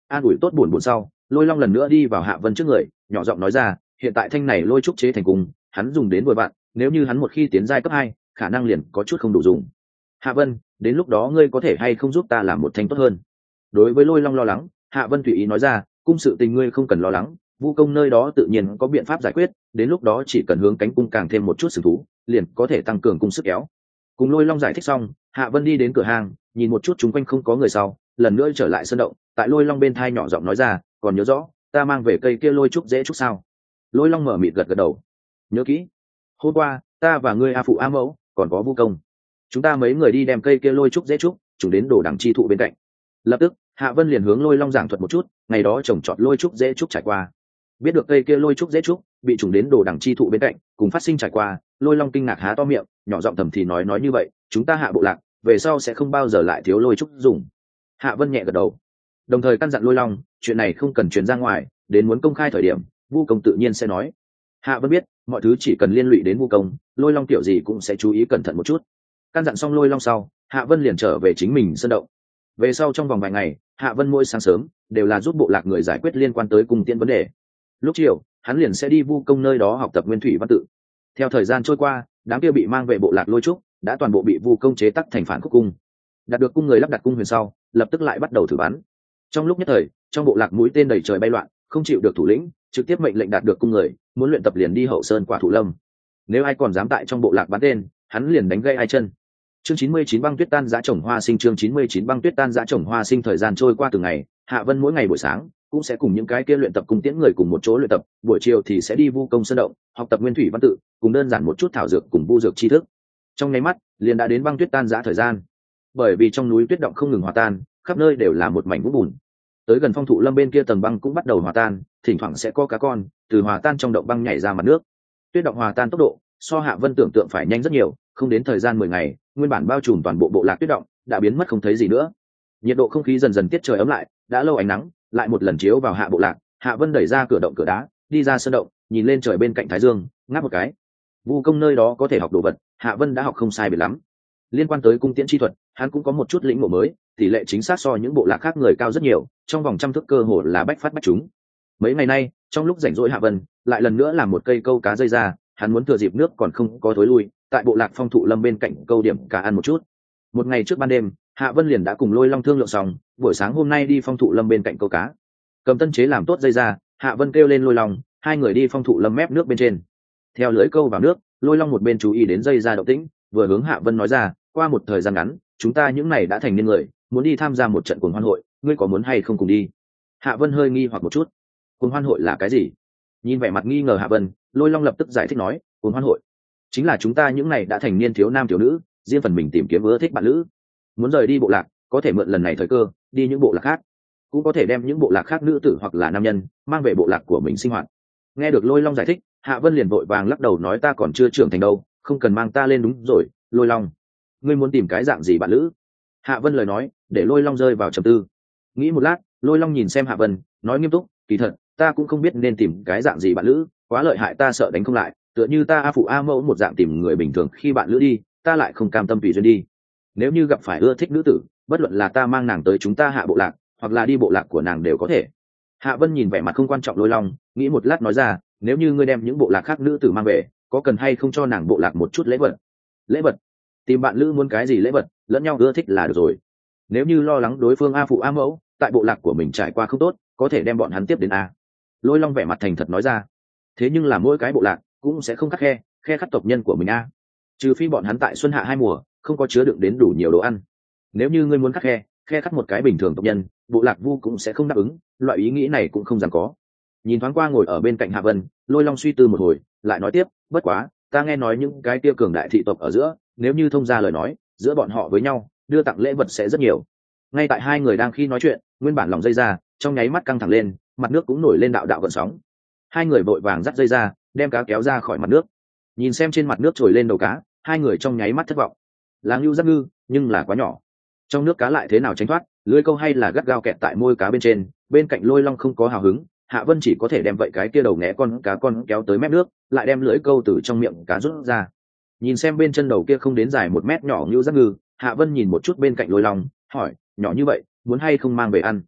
An ủi tốt buồn buồn sau, lôi long lần nữa đi vào Hạ Vân trước người, nhỏ giọng nói ra, hiện tại thanh này lôi trúc chế thành cung, hắn dùng đến vội vặn, nếu như hắn một khi tiến giai cấp 2, khả năng liền có chút không đủ dùng. Hạ Vân, đến lúc đó ngươi có thể hay không giúp ta làm một thanh tốt hơn? Đối với lôi long lo lắng, Hạ Vân tùy ý nói ra, cung sự tình ngươi không cần lo lắng, vu công nơi đó tự nhiên có biện pháp giải quyết, đến lúc đó chỉ cần hướng cánh cung càng thêm một chút sừng thú, liền có thể tăng cường cung sức kéo. Cùng lôi long giải thích xong, Hạ Vân đi đến cửa hàng, nhìn một chút chúng quanh không có người sau, lần nữa trở lại sân động, tại lôi long bên thai nhỏ giọng nói ra, còn nhớ rõ ta mang về cây kia lôi trúc dễ trúc sao? Lôi long mở mịt gật gật đầu, nhớ kỹ. Hôm qua ta và ngươi a phụ a mẫu còn có vu công, chúng ta mấy người đi đem cây kia lôi trúc dễ trúc chúng đến đồ đằng chi thụ bên cạnh. Lập tức Hạ Vân liền hướng lôi long giảng thuật một chút ngày đó trồng trọt lôi trúc dễ trúc trải qua. Biết được cây kia lôi trúc dễ trúc bị trùng đến đồ đằng chi thụ bên cạnh cùng phát sinh trải qua, lôi long kinh ngạc há to miệng, nhỏ giọng thầm thì nói như vậy chúng ta Hạ bộ lạc về sau sẽ không bao giờ lại thiếu lôi trúc dùng. Hạ Vân nhẹ gật đầu, đồng thời căn dặn lôi long chuyện này không cần truyền ra ngoài, đến muốn công khai thời điểm vu công tự nhiên sẽ nói. Hạ Vân biết mọi thứ chỉ cần liên lụy đến vu công, lôi long tiểu gì cũng sẽ chú ý cẩn thận một chút. Căn dặn xong lôi long sau, Hạ Vân liền trở về chính mình sân động. Về sau trong vòng vài ngày, Hạ Vân mỗi sáng sớm đều là giúp bộ lạc người giải quyết liên quan tới cung tiễn vấn đề. Lúc chiều hắn liền sẽ đi vu công nơi đó học tập nguyên thủy văn tự. Theo thời gian trôi qua, đám kia bị mang về bộ lạc lôi trúc đã toàn bộ bị vu công chế tắc thành phản khúc cung. Đạt được cung người lắp đặt cung huyền sau, lập tức lại bắt đầu thử bắn. Trong lúc nhất thời, trong bộ lạc mũi tên đầy trời bay loạn, không chịu được thủ lĩnh trực tiếp mệnh lệnh đạt được cung người muốn luyện tập liền đi hậu sơn quả thụ lâm. Nếu ai còn dám tại trong bộ lạc bắn tên, hắn liền đánh gãy hai chân. Chương 99 băng tuyết tan dã trồng hoa sinh. Chương 99 băng tuyết tan dã trồng hoa sinh. Thời gian trôi qua từng ngày, Hạ Vân mỗi ngày buổi sáng cũng sẽ cùng những cái kia luyện tập cung tiễn người cùng một chỗ luyện tập, buổi chiều thì sẽ đi vu công sơn động học tập nguyên thủy văn tự cùng đơn giản một chút thảo dược cùng vu dược tri thức. Trong nháy mắt liền đã đến băng tuyết tan dã thời gian. Bởi vì trong núi tuyết động không ngừng hòa tan, khắp nơi đều là một mảnh vũng bùn. Tới gần phong thụ lâm bên kia tầng băng cũng bắt đầu hòa tan, thỉnh thoảng sẽ có cá con từ hòa tan trong động băng nhảy ra mặt nước. Tuyết động hòa tan tốc độ so Hạ Vân tưởng tượng phải nhanh rất nhiều, không đến thời gian 10 ngày, nguyên bản bao trùm toàn bộ bộ lạc tuyết động đã biến mất không thấy gì nữa. Nhiệt độ không khí dần dần tiết trời ấm lại, đã lâu ánh nắng lại một lần chiếu vào Hạ bộ lạc. Hạ Vân đẩy ra cửa động cửa đá, đi ra sân động, nhìn lên trời bên cạnh thái dương, ngáp một cái. Vu công nơi đó có thể học đồ vật, Hạ Vân đã học không sai biệt lắm. Liên quan tới cung tiễn chi thuật, hắn cũng có một chút lĩnh ngộ mới, tỷ lệ chính xác so những bộ lạc khác người cao rất nhiều, trong vòng trăm thước cơ hồ là bách phát bách trúng. Mấy ngày nay, trong lúc rảnh rỗi Hạ Vân lại lần nữa làm một cây câu cá rơi ra, hắn muốn thừa dịp nước còn không có thối lui, tại bộ lạc phong thụ lâm bên cạnh câu điểm cá ăn một chút. Một ngày trước ban đêm, Hạ Vân liền đã cùng lôi long thương lượng xong, buổi sáng hôm nay đi phong thụ lâm bên cạnh câu cá. Cầm tân chế làm tốt dây ra, Hạ Vân kêu lên lôi long, hai người đi phong thụ lâm mép nước bên trên. Theo lưỡi câu vào nước, lôi long một bên chú ý đến dây ra động tĩnh, vừa hướng Hạ Vân nói ra, qua một thời gian ngắn chúng ta những này đã thành niên người, muốn đi tham gia một trận cuồng hoan hội, ngươi có muốn hay không cùng đi? Hạ Vân hơi nghi hoặc một chút, cuồng hoan hội là cái gì? Nhìn vẻ mặt nghi ngờ Hạ Vân, lôi long lập tức giải thích nói, cuồng hoan hội chính là chúng ta những này đã thành niên thiếu nam thiếu nữ riêng phần mình tìm kiếm ưa thích bạn nữ, muốn rời đi bộ lạc có thể mượn lần này thời cơ đi những bộ lạc khác, cũng có thể đem những bộ lạc khác nữ tử hoặc là nam nhân mang về bộ lạc của mình sinh hoạt. Nghe được lôi long giải thích, Hạ Vân liền vội vàng lắc đầu nói, ta còn chưa trưởng thành đâu, không cần mang ta lên. Đúng rồi, lôi long, ngươi muốn tìm cái dạng gì bạn nữ? Hạ Vân lời nói để lôi long rơi vào trầm tư. Nghĩ một lát, lôi long nhìn xem Hạ Vân nói nghiêm túc, kỳ thật ta cũng không biết nên tìm cái dạng gì bạn nữ, quá lợi hại ta sợ đánh không lại, tựa như ta a phụ a mẫu một dạng tìm người bình thường khi bạn nữ đi, ta lại không cam tâm tùy duyên đi. Nếu như gặp phải ưa thích nữ tử, bất luận là ta mang nàng tới chúng ta Hạ bộ lạc hoặc là đi bộ lạc của nàng đều có thể. Hạ Vân nhìn vẻ mặt không quan trọng lôi long, nghĩ một lát nói ra, nếu như ngươi đem những bộ lạc khác nữ tử mang về, có cần hay không cho nàng bộ lạc một chút lễ vật? Lễ vật? Tìm bạn nữ muốn cái gì lễ vật, lẫn nhau ưa thích là được rồi. Nếu như lo lắng đối phương a phụ a mẫu tại bộ lạc của mình trải qua không tốt, có thể đem bọn hắn tiếp đến a. Lôi long vẻ mặt thành thật nói ra. Thế nhưng là mỗi cái bộ lạc cũng sẽ không khắt khe khắt tộc nhân của mình a, trừ phi bọn hắn tại xuân hạ hai mùa không có chứa đựng đến đủ nhiều đồ ăn. Nếu như ngươi muốn khắt khe khắt một cái bình thường tộc nhân, bộ lạc vu cũng sẽ không đáp ứng, loại ý nghĩ này cũng không dám có. Nhìn thoáng qua ngồi ở bên cạnh Hạ Vân, lôi long suy tư một hồi lại nói tiếp, bất quá ta nghe nói những cái tiêu cường đại thị tộc ở giữa, nếu như thông gia lời nói, giữa bọn họ với nhau đưa tặng lễ vật sẽ rất nhiều. Ngay tại hai người đang khi nói chuyện, nguyên bản lòng dây ra trong nháy mắt căng thẳng lên, mặt nước cũng nổi lên đạo đạo gợn sóng. Hai người vội vàng dắt dây ra, đem cá kéo ra khỏi mặt nước. Nhìn xem trên mặt nước trồi lên đầu cá, hai người trong nháy mắt thất vọng. Là ngưu giác ngư, nhưng là quá nhỏ. Trong nước cá lại thế nào tránh thoát, lưới câu hay là gắt gao kẹt tại môi cá bên trên. Bên cạnh lôi long không có hào hứng, Hạ Vân chỉ có thể đem vậy cái kia đầu nghé con cá con kéo tới mép nước, lại đem lưỡi câu từ trong miệng cá rút ra. Nhìn xem bên chân đầu kia không đến dài 1 mét nhỏ ngưu giác ngư, Hạ Vân nhìn một chút bên cạnh lôi long, hỏi, nhỏ như vậy muốn hay không mang về ăn?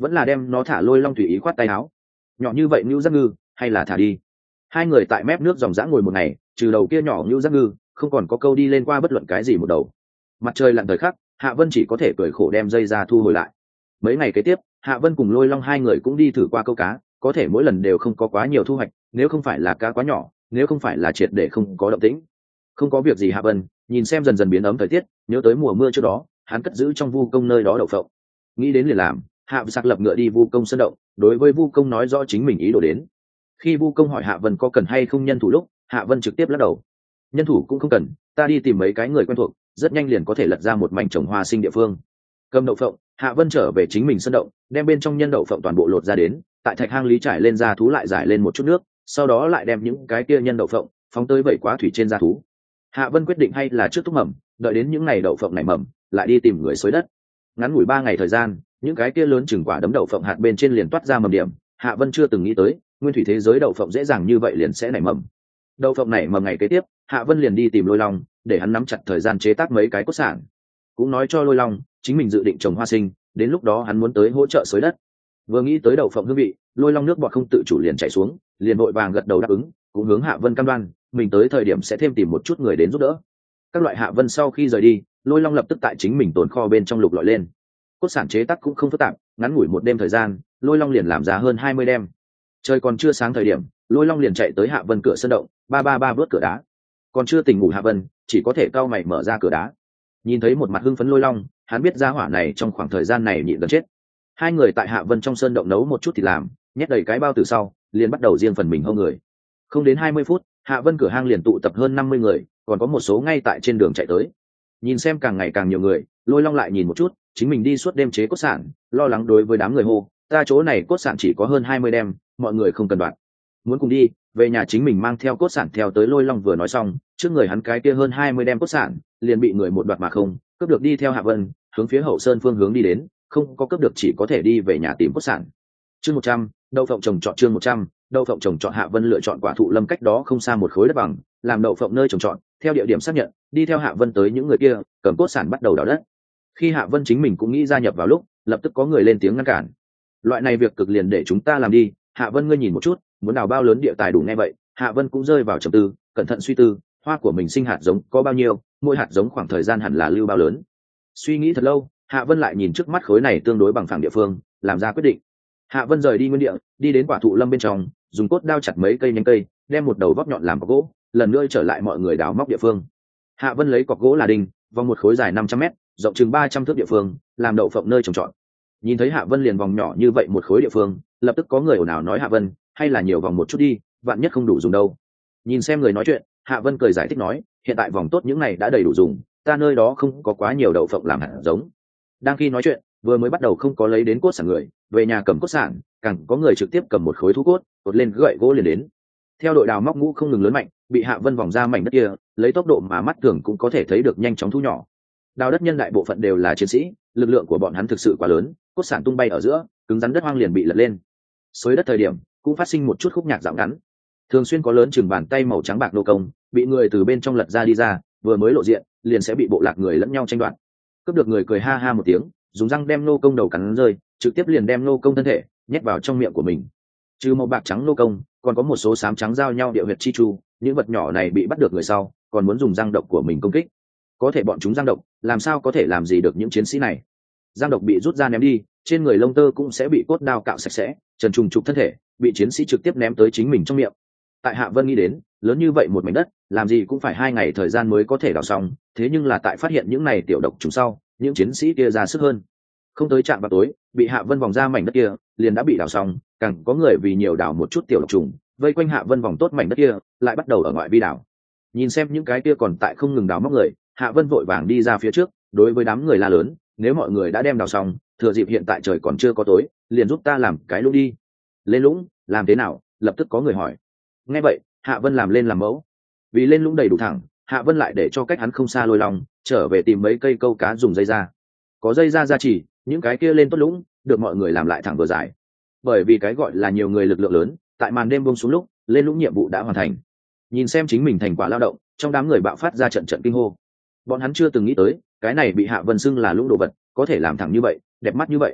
vẫn là đem nó thả? Lôi long tùy ý khoát tay áo. Nhỏ như vậy Ngưu Giác Ngư, hay là thả đi. Hai người tại mép nước dòng dã ngồi một ngày, trừ đầu kia nhỏ Ngưu Giác Ngư, không còn có câu đi lên qua bất luận cái gì một đầu. Mặt trời lặn thời khắc, Hạ Vân chỉ có thể cười khổ đem dây ra thu hồi lại. Mấy ngày kế tiếp, Hạ Vân cùng Lôi Long hai người cũng đi thử qua câu cá, có thể mỗi lần đều không có quá nhiều thu hoạch, nếu không phải là cá quá nhỏ, nếu không phải là triệt để không có động tĩnh. Không có việc gì. Hạ Vân nhìn xem dần dần biến ấm thời tiết, nhớ tới mùa mưa trước đó hắn cất giữ trong vu công nơi đó đậu phộng, nghĩ đến liền làm. Hạ Vân sạc lập ngựa đi vu công sân động, đối với vu công nói rõ chính mình ý đồ đến. Khi vu công hỏi Hạ Vân có cần hay không nhân thủ lúc, Hạ Vân trực tiếp lắc đầu. Nhân thủ cũng không cần, ta đi tìm mấy cái người quen thuộc, rất nhanh liền có thể lật ra một mảnh trồng hoa sinh địa phương. Cầm đậu phộng, Hạ Vân trở về chính mình sân động, đem bên trong nhân đậu phộng toàn bộ lột ra đến, tại thạch hang lý trải lên da thú lại giải lên một chút nước, sau đó lại đem những cái kia nhân đậu phộng phóng tới vẩy quá thủy trên da thú. Hạ Vân quyết định hay là trước thúc mầm, đợi đến những ngày đậu phộng nảy mầm, lại đi tìm người xới đất. Ngắn ngủi 3 ngày thời gian, những cái kia lớn chừng quả đấm đậu phộng hạt bên trên liền toát ra mầm điểm. Hạ Vân chưa từng nghĩ tới, nguyên thủy thế giới đậu phộng dễ dàng như vậy liền sẽ nảy mầm. Đậu phộng nảy mầm ngày kế tiếp, Hạ Vân liền đi tìm Lôi Long, để hắn nắm chặt thời gian chế tác mấy cái cốt sản. Cũng nói cho Lôi Long, chính mình dự định trồng hoa sinh, đến lúc đó hắn muốn tới hỗ trợ xới đất. Vừa nghĩ tới đậu phộng hương vị, Lôi Long nước bọt không tự chủ liền chảy xuống, liền vội vàng gật đầu đáp ứng, cũng hướng Hạ Vân cam đoan, mình tới thời điểm sẽ thêm tìm một chút người đến giúp đỡ. Các loại Hạ Vân sau khi rời đi, Lôi Long lập tức tại chính mình tồn kho bên trong lục lọi lên. Cốt sản chế tác cũng không phức tạp, ngắn ngủi một đêm thời gian, Lôi Long liền làm ra hơn 20 đem. Trời còn chưa sáng thời điểm, Lôi Long liền chạy tới Hạ Vân cửa sân động, ba vớt cửa đá. Còn chưa tỉnh ngủ Hạ Vân, chỉ có thể cau mày mở ra cửa đá. Nhìn thấy một mặt hưng phấn Lôi Long, hắn biết ra hỏa này trong khoảng thời gian này nhịn gần chết. Hai người tại Hạ Vân trong sơn động nấu một chút thì làm, nhét đầy cái bao từ sau, liền bắt đầu riêng phần mình hâu người. Không đến 20 phút, Hạ Vân cửa hang liền tụ tập hơn 50 người, còn có một số ngay tại trên đường chạy tới. Nhìn xem càng ngày càng nhiều người, Lôi Long lại nhìn một chút, chính mình đi suốt đêm chế cốt sản, lo lắng đối với đám người hô, ta chỗ này cốt sản chỉ có hơn 20 đem, mọi người không cần đoạn. Muốn cùng đi, về nhà chính mình mang theo cốt sản theo tới. Lôi Long vừa nói xong, trước người hắn cái kia hơn 20 đem cốt sản, liền bị người một đoạt mà không, cướp được đi theo Hạ Vân, hướng phía hậu sơn phương hướng đi đến, không có cướp được chỉ có thể đi về nhà tìm cốt sản. Chương 100, đậu phộng trồng trọt. Chương 100, đậu phộng trồng trọt. Hạ Vân lựa chọn quả thụ lâm cách đó không xa một khối đất bằng, làm đậu phộng nơi trồng trọt, theo địa điểm xác nhận, đi theo Hạ Vân tới những người kia, cầm cốt sản bắt đầu đào đất. Khi Hạ Vân chính mình cũng nghĩ gia nhập vào lúc, lập tức có người lên tiếng ngăn cản. Loại này việc cực liền để chúng ta làm đi. Hạ Vân ngươi nhìn một chút, muốn đào bao lớn địa tài đủ nghe vậy, Hạ Vân cũng rơi vào trầm tư, cẩn thận suy tư, hoa của mình sinh hạt giống có bao nhiêu, mỗi hạt giống khoảng thời gian hẳn là lưu bao lớn. Suy nghĩ thật lâu, Hạ Vân lại nhìn trước mắt khối này tương đối bằng phẳng địa phương, làm ra quyết định. Hạ Vân rời đi nguyên địa, đi đến quả thụ lâm bên trong, dùng cốt đao chặt mấy cây nhánh cây, đem một đầu vóc nhọn làm cọc gỗ, lần nữa trở lại mọi người đào móc địa phương. Hạ Vân lấy cọc gỗ là đinh, vòng một khối dài 500 mét, rộng chừng 300 thước địa phương, làm đậu phộng nơi trồng trọt. Nhìn thấy Hạ Vân liền vòng nhỏ như vậy một khối địa phương, lập tức có người ồn ào nói Hạ Vân, hay là nhiều vòng một chút đi, vạn nhất không đủ dùng đâu. Nhìn xem người nói chuyện, Hạ Vân cười giải thích nói, hiện tại vòng tốt những này đã đầy đủ dùng, ta nơi đó không có quá nhiều đậu phộng làm hạt giống. Đang khi nói chuyện, vừa mới bắt đầu không có lấy đến cốt sản người, về nhà cầm cốt sản, càng có người trực tiếp cầm một khối thú cốt, cột lên gậy gỗ liền đến. Theo đội đào móc ngũ không ngừng lớn mạnh, bị Hạ Vân vòng ra mảnh đất kia, lấy tốc độ mà mắt thường cũng có thể thấy được nhanh chóng thu nhỏ. Đào đất nhân đại bộ phận đều là chiến sĩ, lực lượng của bọn hắn thực sự quá lớn, cốt sản tung bay ở giữa, cứng rắn đất hoang liền bị lật lên. Xới đất thời điểm cũng phát sinh một chút khúc nhạc dạo ngắn. Thường xuyên có lớn chừng bàn tay màu trắng bạc nô công, bị người từ bên trong lật ra đi ra, vừa mới lộ diện, liền sẽ bị bộ lạc người lẫn nhau tranh đoạt. Cướp được người cười ha ha một tiếng, dùng răng đem nô công đầu cắn rơi, trực tiếp liền đem nô công thân thể nhét vào trong miệng của mình. Trừ màu bạc trắng nô công, còn có một số xám trắng giao nhau địa huyệt chi chu, những vật nhỏ này bị bắt được người sau, còn muốn dùng răng độc của mình công kích. Có thể bọn chúng răng độc, làm sao có thể làm gì được những chiến sĩ này? Răng độc bị rút ra ném đi, trên người lông tơ cũng sẽ bị cốt đao cạo sạch sẽ, trần trùng trục thân thể, bị chiến sĩ trực tiếp ném tới chính mình trong miệng. Tại Hạ Vân nghĩ đến, lớn như vậy một mảnh đất, làm gì cũng phải 2 ngày thời gian mới có thể đào xong, thế nhưng là tại phát hiện những này tiểu độc trùng sau, những chiến sĩ kia ra sức hơn. Không tới trạm vào tối, bị Hạ Vân vòng ra mảnh đất kia, liền đã bị đào xong, càng có người vì nhiều đào một chút tiểu độc trùng, vây quanh Hạ Vân vòng tốt mảnh đất kia, lại bắt đầu ở ngoại vi đào. Nhìn xem những cái kia còn tại không ngừng đào móc người, Hạ Vân vội vàng đi ra phía trước, đối với đám người la lớn, nếu mọi người đã đem đào xong, thừa dịp hiện tại trời còn chưa có tối, liền giúp ta làm cái lũng đi. Lên lũng, làm thế nào? Lập tức có người hỏi. Nghe vậy, Hạ Vân làm lên làm mẫu. Vì lên lũng đầy đủ thẳng, Hạ Vân lại để cho cách hắn không xa Lôi Long trở về tìm mấy cây câu cá dùng dây ra. Có dây ra gia trì, những cái kia lên tốt lũng, được mọi người làm lại thẳng vừa dài. Bởi vì cái gọi là nhiều người lực lượng lớn, tại màn đêm buông xuống lúc, lên lũng nhiệm vụ đã hoàn thành. Nhìn xem chính mình thành quả lao động, trong đám người bạo phát ra trận trận kinh hô. Bọn hắn chưa từng nghĩ tới, cái này bị Hạ Vân xưng là lũng đồ vật, có thể làm thẳng như vậy, đẹp mắt như vậy.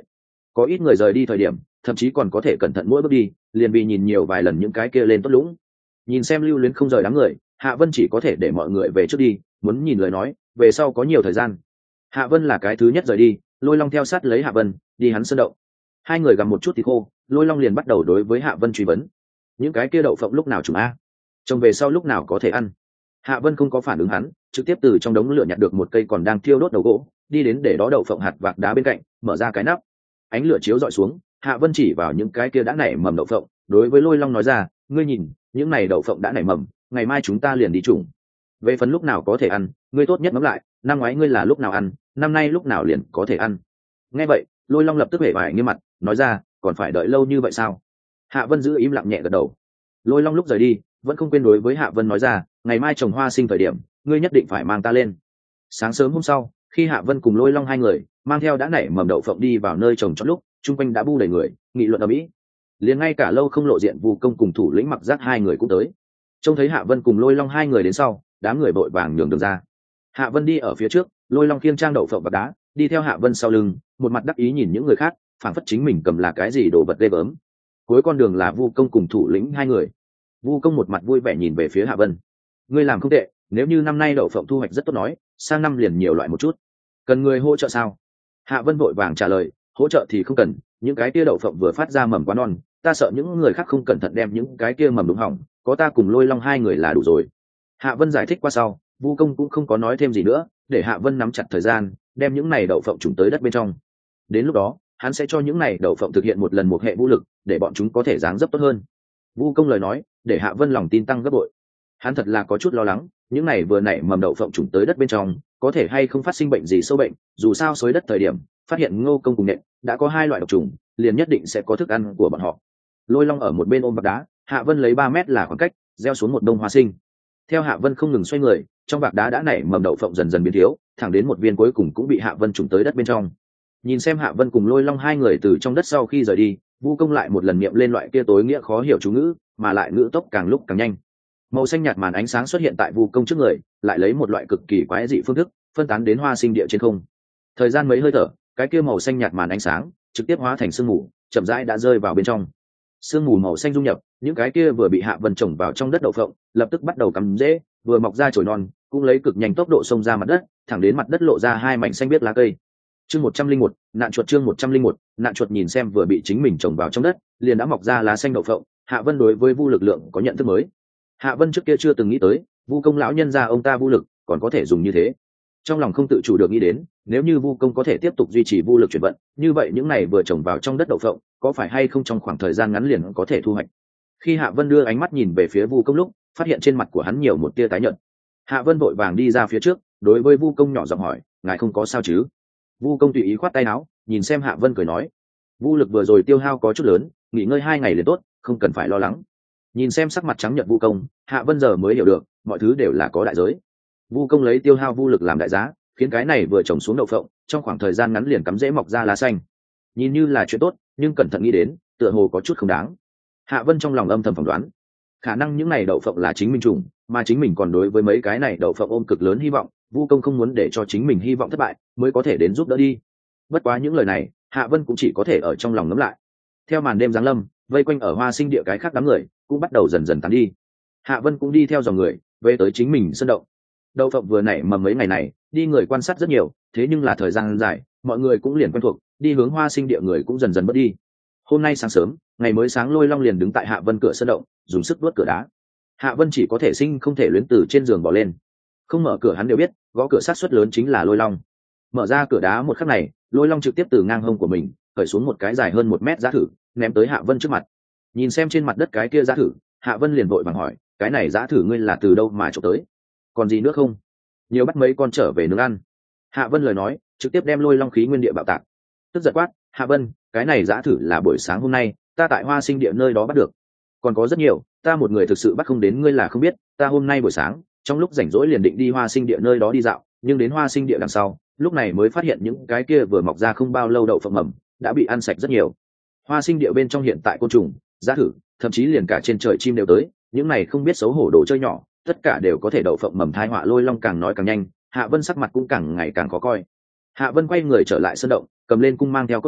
có ít người rời đi thời điểm thậm chí còn có thể cẩn thận mỗi bước đi, liền vì nhìn nhiều vài lần những cái kia lên tốt lũng. Nhìn xem lưu luyến không rời đám người, Hạ Vân chỉ có thể để mọi người về trước đi, muốn nhìn lời nói về sau có nhiều thời gian. Hạ Vân là cái thứ nhất rời đi, Lôi Long theo sát lấy Hạ Vân đi hắn sơn động. Hai người gặp một chút thì khô, Lôi Long liền bắt đầu đối với Hạ Vân truy vấn: những cái kia đậu phộng lúc nào trùng a, trồng về sau lúc nào có thể ăn? Hạ Vân không có phản ứng hắn, trực tiếp từ trong đống lửa nhặt được một cây còn đang thiêu đốt đầu gỗ, đi đến để đó đậu phộng hạt vạc đá bên cạnh, mở ra cái nắp. Ánh lửa chiếu dọi xuống, Hạ Vân chỉ vào những cái kia đã nảy mầm đậu phộng, đối với Lôi Long nói ra: ngươi nhìn, những này đậu phộng đã nảy mầm, ngày mai chúng ta liền đi trùng. Về phần lúc nào có thể ăn, ngươi tốt nhất ngẫm lại, năm ngoái ngươi là lúc nào ăn, năm nay lúc nào liền có thể ăn. Nghe vậy, Lôi Long lập tức hể vải nghiêm mặt, nói ra: còn phải đợi lâu như vậy sao? Hạ Vân giữ im lặng nhẹ gật đầu. Lôi Long lúc rời đi vẫn không quên đối với Hạ Vân nói ra: ngày mai trồng hoa sinh thời điểm, ngươi nhất định phải mang ta lên. Sáng sớm hôm sau, khi Hạ Vân cùng Lôi Long hai người mang theo đã nảy mầm đậu phộng đi vào nơi trồng chót lúc, chung quanh đã bu đầy người, nghị luận ầm ĩ. Liền ngay cả lâu không lộ diện Vu Công cùng thủ lĩnh Mặc Giác hai người cũng tới. Trông thấy Hạ Vân cùng Lôi Long hai người đến sau, đám người vội vàng nhường đường ra. Hạ Vân đi ở phía trước, Lôi Long khiêng trang đậu phộng và đá đi theo Hạ Vân sau lưng, một mặt đắc ý nhìn những người khác, phảng phất chính mình cầm là cái gì đồ vật ghê gớm. Cuối con đường là Vu Công cùng thủ lĩnh hai người. Vu Công một mặt vui vẻ nhìn về phía Hạ Vân: ngươi làm không tệ, nếu như năm nay đậu phộng thu hoạch rất tốt nói, sang năm liền nhiều loại một chút. Cần người hỗ trợ sao? Hạ Vân vội vàng trả lời: hỗ trợ thì không cần, những cái kia đậu phộng vừa phát ra mầm quá non, ta sợ những người khác không cẩn thận đem những cái kia mầm đúng hỏng, có ta cùng Lôi Long hai người là đủ rồi. Hạ Vân giải thích qua sau, Vu Công cũng không có nói thêm gì nữa, để Hạ Vân nắm chặt thời gian, đem những này đậu phộng trùng tới đất bên trong. Đến lúc đó, hắn sẽ cho những này đậu phộng thực hiện một lần một hệ vũ lực, để bọn chúng có thể dáng dấp tốt hơn. Vu Công lời nói, để Hạ Vân lòng tin tăng gấp bội. Hắn thật là có chút lo lắng, những này vừa nảy mầm đậu phộng trùng tới đất bên trong, có thể hay không phát sinh bệnh gì sâu bệnh, dù sao xới đất thời điểm, phát hiện Ngô Công cùng Nện đã có hai loại độc trùng, liền nhất định sẽ có thức ăn của bọn họ. Lôi Long ở một bên ôm bạc đá, Hạ Vân lấy 3 mét là khoảng cách, gieo xuống một đông hoa sinh. Theo Hạ Vân không ngừng xoay người, trong bạc đá đã nảy mầm đậu phộng dần dần biến thiếu, thẳng đến một viên cuối cùng cũng bị Hạ Vân trùng tới đất bên trong. Nhìn xem Hạ Vân cùng Lôi Long hai người từ trong đất sau khi rời đi, Vu Công lại một lần niệm lên loại kia tối nghĩa khó hiểu chú ngữ, mà lại ngữ tốc càng lúc càng nhanh. Màu xanh nhạt màn ánh sáng xuất hiện tại Vu Công trước người, lại lấy một loại cực kỳ quái dị phương thức phân tán đến hoa sinh địa trên không. Thời gian mấy hơi thở, cái kia màu xanh nhạt màn ánh sáng trực tiếp hóa thành sương mù, chậm rãi đã rơi vào bên trong. Sương mù màu xanh dung nhập, những cái kia vừa bị Hạ Vân trồng vào trong đất đậu phộng, lập tức bắt đầu cắm rễ, vừa mọc ra chồi non, cũng lấy cực nhanh tốc độ xông ra mặt đất, thẳng đến mặt đất lộ ra hai mảnh xanh biếc lá cây. Chương 101, nạn chuột. Chương 101, nạn chuột. Nhìn xem vừa bị chính mình trồng vào trong đất, liền đã mọc ra lá xanh đậu phộng, Hạ Vân đối với Vu lực lượng có nhận thức mới. Hạ Vân trước kia chưa từng nghĩ tới, Vu Công lão nhân gia ông ta Vu lực còn có thể dùng như thế. Trong lòng không tự chủ được nghĩ đến, nếu như Vu Công có thể tiếp tục duy trì Vu lực chuyển vận, như vậy những này vừa trồng vào trong đất đậu phộng, có phải hay không trong khoảng thời gian ngắn liền có thể thu hoạch. Khi Hạ Vân đưa ánh mắt nhìn về phía Vu Công lúc, phát hiện trên mặt của hắn nhiều một tia tái nhợt. Hạ Vân vội vàng đi ra phía trước, đối với Vu Công nhỏ giọng hỏi: ngài không có sao chứ? Vu Công tùy ý khoát tay áo, nhìn xem Hạ Vân cười nói: Vu lực vừa rồi tiêu hao có chút lớn, nghỉ ngơi 2 ngày liền tốt, không cần phải lo lắng. Nhìn xem sắc mặt trắng nhợt Vu Công, Hạ Vân giờ mới hiểu được, mọi thứ đều là có đại giới. Vu Công lấy tiêu hao Vu lực làm đại giá, khiến cái này vừa trồng xuống đậu phộng, trong khoảng thời gian ngắn liền cắm rễ mọc ra lá xanh. Nhìn như là chuyện tốt, nhưng cẩn thận nghĩ đến, tựa hồ có chút không đáng. Hạ Vân trong lòng âm thầm phỏng đoán, khả năng những này đậu phộng là chính mình trùng, mà chính mình còn đối với mấy cái này đậu phộng ôm cực lớn hy vọng, Vu Công không muốn để cho chính mình hy vọng thất bại, mới có thể đến giúp đỡ đi. Bất quá những lời này, Hạ Vân cũng chỉ có thể ở trong lòng ngấm lại. Theo màn đêm giáng lâm, vây quanh ở hoa sinh địa cái khác đám người cũng bắt đầu dần dần tán đi. Hạ Vân cũng đi theo dòng người về tới chính mình sân động. Đậu phộng vừa nảy mầm mấy ngày này, đi người quan sát rất nhiều, thế nhưng là thời gian dài, mọi người cũng liền quen thuộc, đi hướng hoa sinh địa người cũng dần dần mất đi. Hôm nay sáng sớm, ngày mới sáng, Lôi Long liền đứng tại Hạ Vân cửa sân động, dùng sức đuốt cửa đá. Hạ Vân chỉ có thể sinh không thể luyến từ trên giường bỏ lên. Không mở cửa hắn đều biết, gõ cửa sát suất lớn chính là Lôi Long. Mở ra cửa đá một khắc này, Lôi Long trực tiếp từ ngang hông của mình cởi xuống một cái dài hơn 1 mét giá thử, ném tới Hạ Vân trước mặt. Nhìn xem trên mặt đất cái kia giá thử, Hạ Vân liền vội vàng hỏi: cái này giá thử ngươi là từ đâu mà trộm tới? Còn gì nữa không? Nhiều bắt mấy con trở về nướng ăn. Hạ Vân lời nói trực tiếp đem Lôi Long khí nguyên địa bạo tạc. Tức giận quát: Hạ Vân, cái này giá thử là buổi sáng hôm nay ta tại hoa sinh địa nơi đó bắt được, còn có rất nhiều, ta một người thực sự bắt không đến, ngươi là không biết, ta hôm nay buổi sáng trong lúc rảnh rỗi liền định đi hoa sinh địa nơi đó đi dạo, nhưng đến hoa sinh địa đằng sau, lúc này mới phát hiện những cái kia vừa mọc ra không bao lâu đậu phộng mầm đã bị ăn sạch rất nhiều. Hoa sinh địa bên trong hiện tại côn trùng, giá thử, thậm chí liền cả trên trời chim đều tới, những này không biết xấu hổ đồ chơi nhỏ, tất cả đều có thể đậu phộng mầm thai họa. Lôi Long càng nói càng nhanh, Hạ Vân sắc mặt cũng càng ngày càng khó coi. Hạ Vân quay người trở lại sân động, cầm lên cung mang theo cốt đao,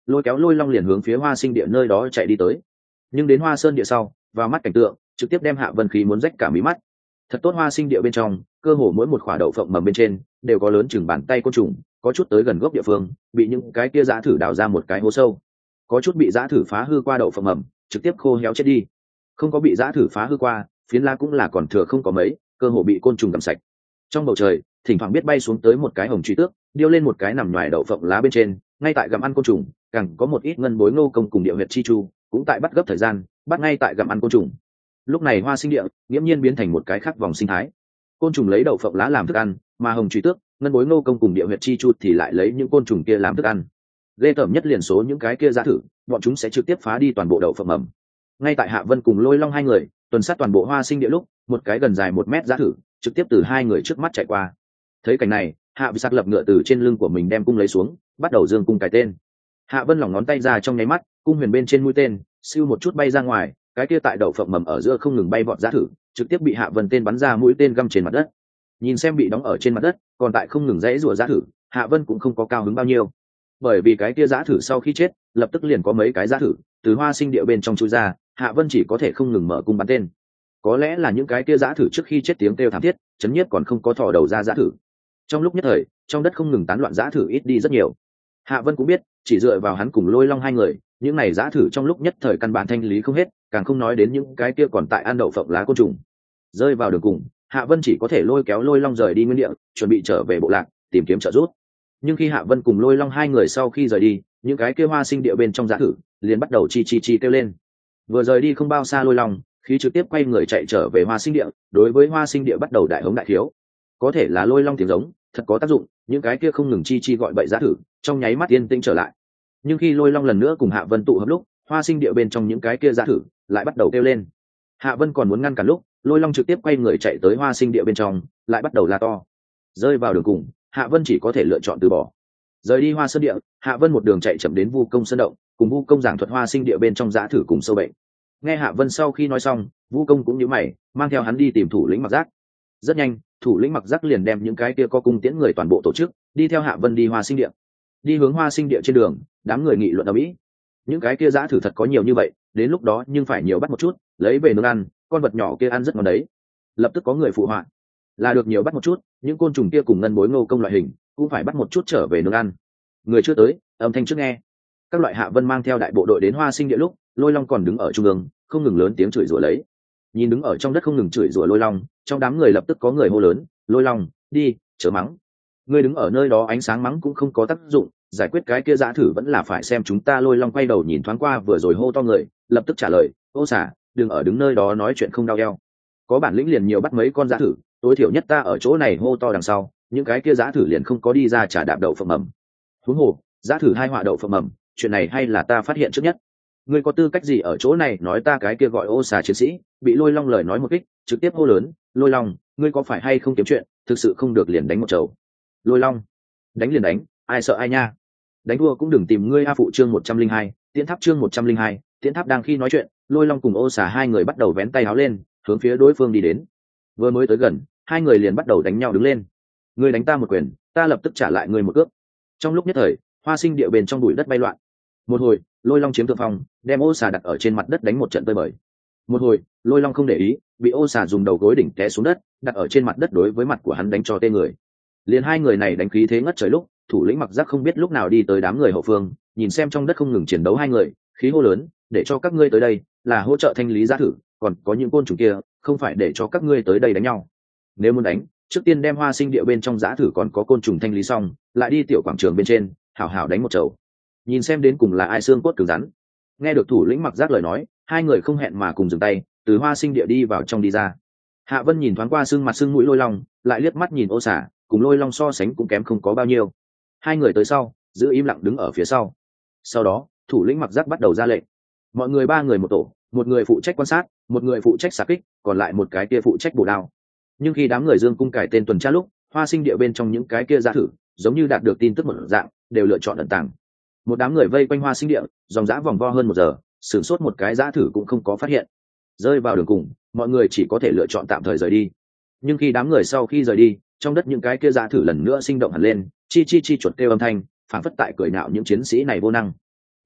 lôi kéo lôi long liền hướng phía Hoa Sinh Địa nơi đó chạy đi tới. Nhưng đến Hoa Sơn Địa sau, vào mắt cảnh tượng trực tiếp đem Hạ Vân khí muốn rách cả mí mắt. Thật tốt Hoa Sinh Địa bên trong, cơ hồ mỗi một quả đậu phộng mầm bên trên đều có lớn chừng bàn tay côn trùng, có chút tới gần gốc địa phương bị những cái kia dã thử đào ra một cái hố sâu, có chút bị dã thử phá hư qua đậu phộng mầm trực tiếp khô héo chết đi, không có bị dã thử phá hư qua phiến lá cũng là còn thừa không có mấy, cơ hồ bị côn trùng gặm sạch. Trong bầu trời thỉnh thoảng biết bay xuống tới một cái hồng truy tước, điêu lên một cái nằm ngoài đậu phộng lá bên trên, ngay tại gặm ăn côn trùng. Càng có một ít ngân bối ngô công cùng địa huyệt chi chu cũng tại bắt gấp thời gian, bắt ngay tại gặm ăn côn trùng. Lúc này Hoa Sinh Địa nghiễm nhiên biến thành một cái khác vòng sinh thái, côn trùng lấy đậu phộng lá làm thức ăn, mà hồng truy tước, ngân bối ngô công cùng địa huyệt chi chu thì lại lấy những côn trùng kia làm thức ăn. Ghê tởm nhất liền số những cái kia dã thử, bọn chúng sẽ trực tiếp phá đi toàn bộ đậu phộng mầm. Ngay tại Hạ Vân cùng Lôi Long hai người tuần sát toàn bộ Hoa Sinh Địa lúc, một cái gần dài 1 mét dã thử trực tiếp từ hai người trước mắt chạy qua. Thấy cảnh này, Hạ Vi sắc lập ngựa từ trên lưng của mình đem cung lấy xuống, bắt đầu dương cung cài tên. Hạ Vân lỏng ngón tay ra trong nháy mắt, cung huyền bên trên mũi tên siêu một chút bay ra ngoài, cái kia tại đậu phộng mầm ở giữa không ngừng bay vọt dã thử trực tiếp bị Hạ Vân tên bắn ra mũi tên găm trên mặt đất. Nhìn xem bị đóng ở trên mặt đất còn tại không ngừng rẽ rủa dã thử, Hạ Vân cũng không có cao hứng bao nhiêu, bởi vì cái kia dã thử sau khi chết lập tức liền có mấy cái dã thử từ Hoa Sinh Địa bên trong chui ra. Hạ Vân chỉ có thể không ngừng mở cung bắn tên. Có lẽ là những cái kia dã thử trước khi chết tiếng kêu thảm thiết chấn nhiếp còn không có thò đầu ra dã thử. Trong lúc nhất thời trong đất không ngừng tán loạn dã thử ít đi rất nhiều. Hạ Vân cũng biết chỉ dựa vào hắn cùng Lôi Long hai người, những này dã thử trong lúc nhất thời căn bản thanh lý không hết, càng không nói đến những cái kia còn tại ăn đậu phộng lá côn trùng. Rơi vào đường cùng, Hạ Vân chỉ có thể lôi kéo Lôi Long rời đi nguyên địa, chuẩn bị trở về bộ lạc tìm kiếm trợ giúp. Nhưng khi Hạ Vân cùng Lôi Long hai người sau khi rời đi, những cái kia Hoa Sinh Địa bên trong dã thử liền bắt đầu chi kêu lên. Vừa rời đi không bao xa Lôi Long khí trực tiếp quay người chạy trở về Hoa Sinh Địa, đối với Hoa Sinh Địa bắt đầu đại hống đại thiếu. Có thể là Lôi Long tiếng giống thật có tác dụng, những cái kia không ngừng chi gọi bậy dã thử trong nháy mắt yên tĩnh trở lại. Nhưng khi Lôi Long lần nữa cùng Hạ Vân tụ hợp lúc, Hoa Sinh Địa bên trong những cái kia dã thử lại bắt đầu kêu lên. Hạ Vân còn muốn ngăn cản lúc, Lôi Long trực tiếp quay người chạy tới Hoa Sinh Địa bên trong, lại bắt đầu la to. Rơi vào đường cùng, Hạ Vân chỉ có thể lựa chọn từ bỏ. Rời đi Hoa Sơn Địa, Hạ Vân một đường chạy chậm đến Vu Công Sơn động, cùng Vu Công giảng thuật Hoa Sinh Địa bên trong dã thử cùng sâu bệnh. Nghe Hạ Vân sau khi nói xong, Vu Công cũng nhíu mày, mang theo hắn đi tìm thủ lĩnh Mặc Giác. Rất nhanh, thủ lĩnh Mặc Giác liền đem những cái kia có cung tiễn người toàn bộ tổ chức, đi theo Hạ Vân đi Hoa Sinh Địa. Đi hướng Hoa Sinh Địa trên đường, đám người nghị luận ầm ĩ. Những cái kia dã thử thật có nhiều như vậy, đến lúc đó nhưng phải nhiều bắt một chút, lấy về nướng ăn, con vật nhỏ kia ăn rất ngon đấy. Lập tức có người phụ họa, là được nhiều bắt một chút, những côn trùng kia cùng ngân bối ngô công loại hình cũng phải bắt một chút trở về nướng ăn. Người chưa tới, âm thanh trước nghe. Các loại Hạ Vân mang theo đại bộ đội đến Hoa Sinh Địa lúc, Lôi Long còn đứng ở trung ương, không ngừng lớn tiếng chửi rủa lấy. Nhìn đứng ở trong đất không ngừng chửi rủa Lôi Long, trong đám người lập tức có người hô lớn, Lôi Long, đi, chớ mắng. Ngươi đứng ở nơi đó ánh sáng mắng cũng không có tác dụng, giải quyết cái kia dã thử vẫn là phải xem chúng ta. Lôi Long quay đầu nhìn thoáng qua vừa rồi hô to người, lập tức trả lời, ô xả, đừng ở đứng nơi đó nói chuyện không đau eo. Có bản lĩnh liền nhiều bắt mấy con dã thử, tối thiểu nhất ta ở chỗ này hô to đằng sau, những cái kia dã thử liền không có đi ra trả đạp đậu phộng mầm. Huống hồ, dã thử hai họa đậu phộng mầm, chuyện này hay là ta phát hiện trước nhất. Ngươi có tư cách gì ở chỗ này nói ta cái kia gọi ô xà chiến sĩ? Bị Lôi Long lời nói một kích, trực tiếp hô lớn, Lôi Long, ngươi có phải hay không kiếm chuyện, thực sự không được liền đánh một chầu. Lôi Long, đánh liền đánh, ai sợ ai nha. Đánh thua cũng đừng tìm ngươi. A phụ chương 102, Tiễn Tháp chương 102, Tiễn Tháp. Đang khi nói chuyện, Lôi Long cùng ô xà hai người bắt đầu vén tay áo lên, hướng phía đối phương đi đến. Vừa mới tới gần, hai người liền bắt đầu đánh nhau đứng lên. Ngươi đánh ta một quyền, ta lập tức trả lại ngươi một cước. Trong lúc nhất thời, Hoa Sinh Địa bên trong bụi đất bay loạn. Một hồi, Lôi Long chiếm thượng phong, đem ô xà đặt ở trên mặt đất đánh một trận tơi bời. Một hồi, Lôi Long không để ý, bị ô xà dùng đầu gối đỉnh té xuống đất, đặt ở trên mặt đất đối với mặt của hắn đánh cho tê người. Liền hai người này đánh khí thế ngất trời lúc, thủ lĩnh Mặc Giác không biết lúc nào đi tới đám người hậu phương, nhìn xem trong đất không ngừng chiến đấu hai người, khí hô lớn, để cho các ngươi tới đây là hỗ trợ thanh lý dã thử, còn có những côn trùng kia không phải để cho các ngươi tới đây đánh nhau. Nếu muốn đánh, trước tiên đem Hoa Sinh Địa bên trong dã thử còn có côn trùng thanh lý xong, lại đi tiểu quảng trường bên trên hảo hảo đánh một chầu, nhìn xem đến cùng là ai xương cốt cứng rắn. Nghe được thủ lĩnh Mặc Giác lời nói, hai người không hẹn mà cùng dừng tay, từ Hoa Sinh Địa đi vào trong đi ra. Hạ Vân nhìn thoáng qua xương mặt xương mũi Lôi Long, lại liếc mắt nhìn ô xả, cùng Lôi Long so sánh cũng kém không có bao nhiêu. Hai người tới sau, giữ im lặng đứng ở phía sau. Sau đó, thủ lĩnh Mặc Giác bắt đầu ra lệnh. Mọi người ba người một tổ, một người phụ trách quan sát, một người phụ trách xạ kích, còn lại một cái kia phụ trách bổ đao. Nhưng khi đám người dương cung cải tên tuần tra lúc, Hoa Sinh Địa bên trong những cái kia dã thử, giống như đạt được tin tức một dạng, đều lựa chọn ẩn tàng. Một đám người vây quanh Hoa Sinh Địa, dòng dã vòng vo hơn 1 giờ, sửng sốt một cái dã thử cũng không có phát hiện. Rơi vào đường cùng, mọi người chỉ có thể lựa chọn tạm thời rời đi. Nhưng khi đám người sau khi rời đi, trong đất những cái kia dã thử lần nữa sinh động hẳn lên, chi chuột kêu âm thanh, phảng phất tại cười nhạo những chiến sĩ này vô năng.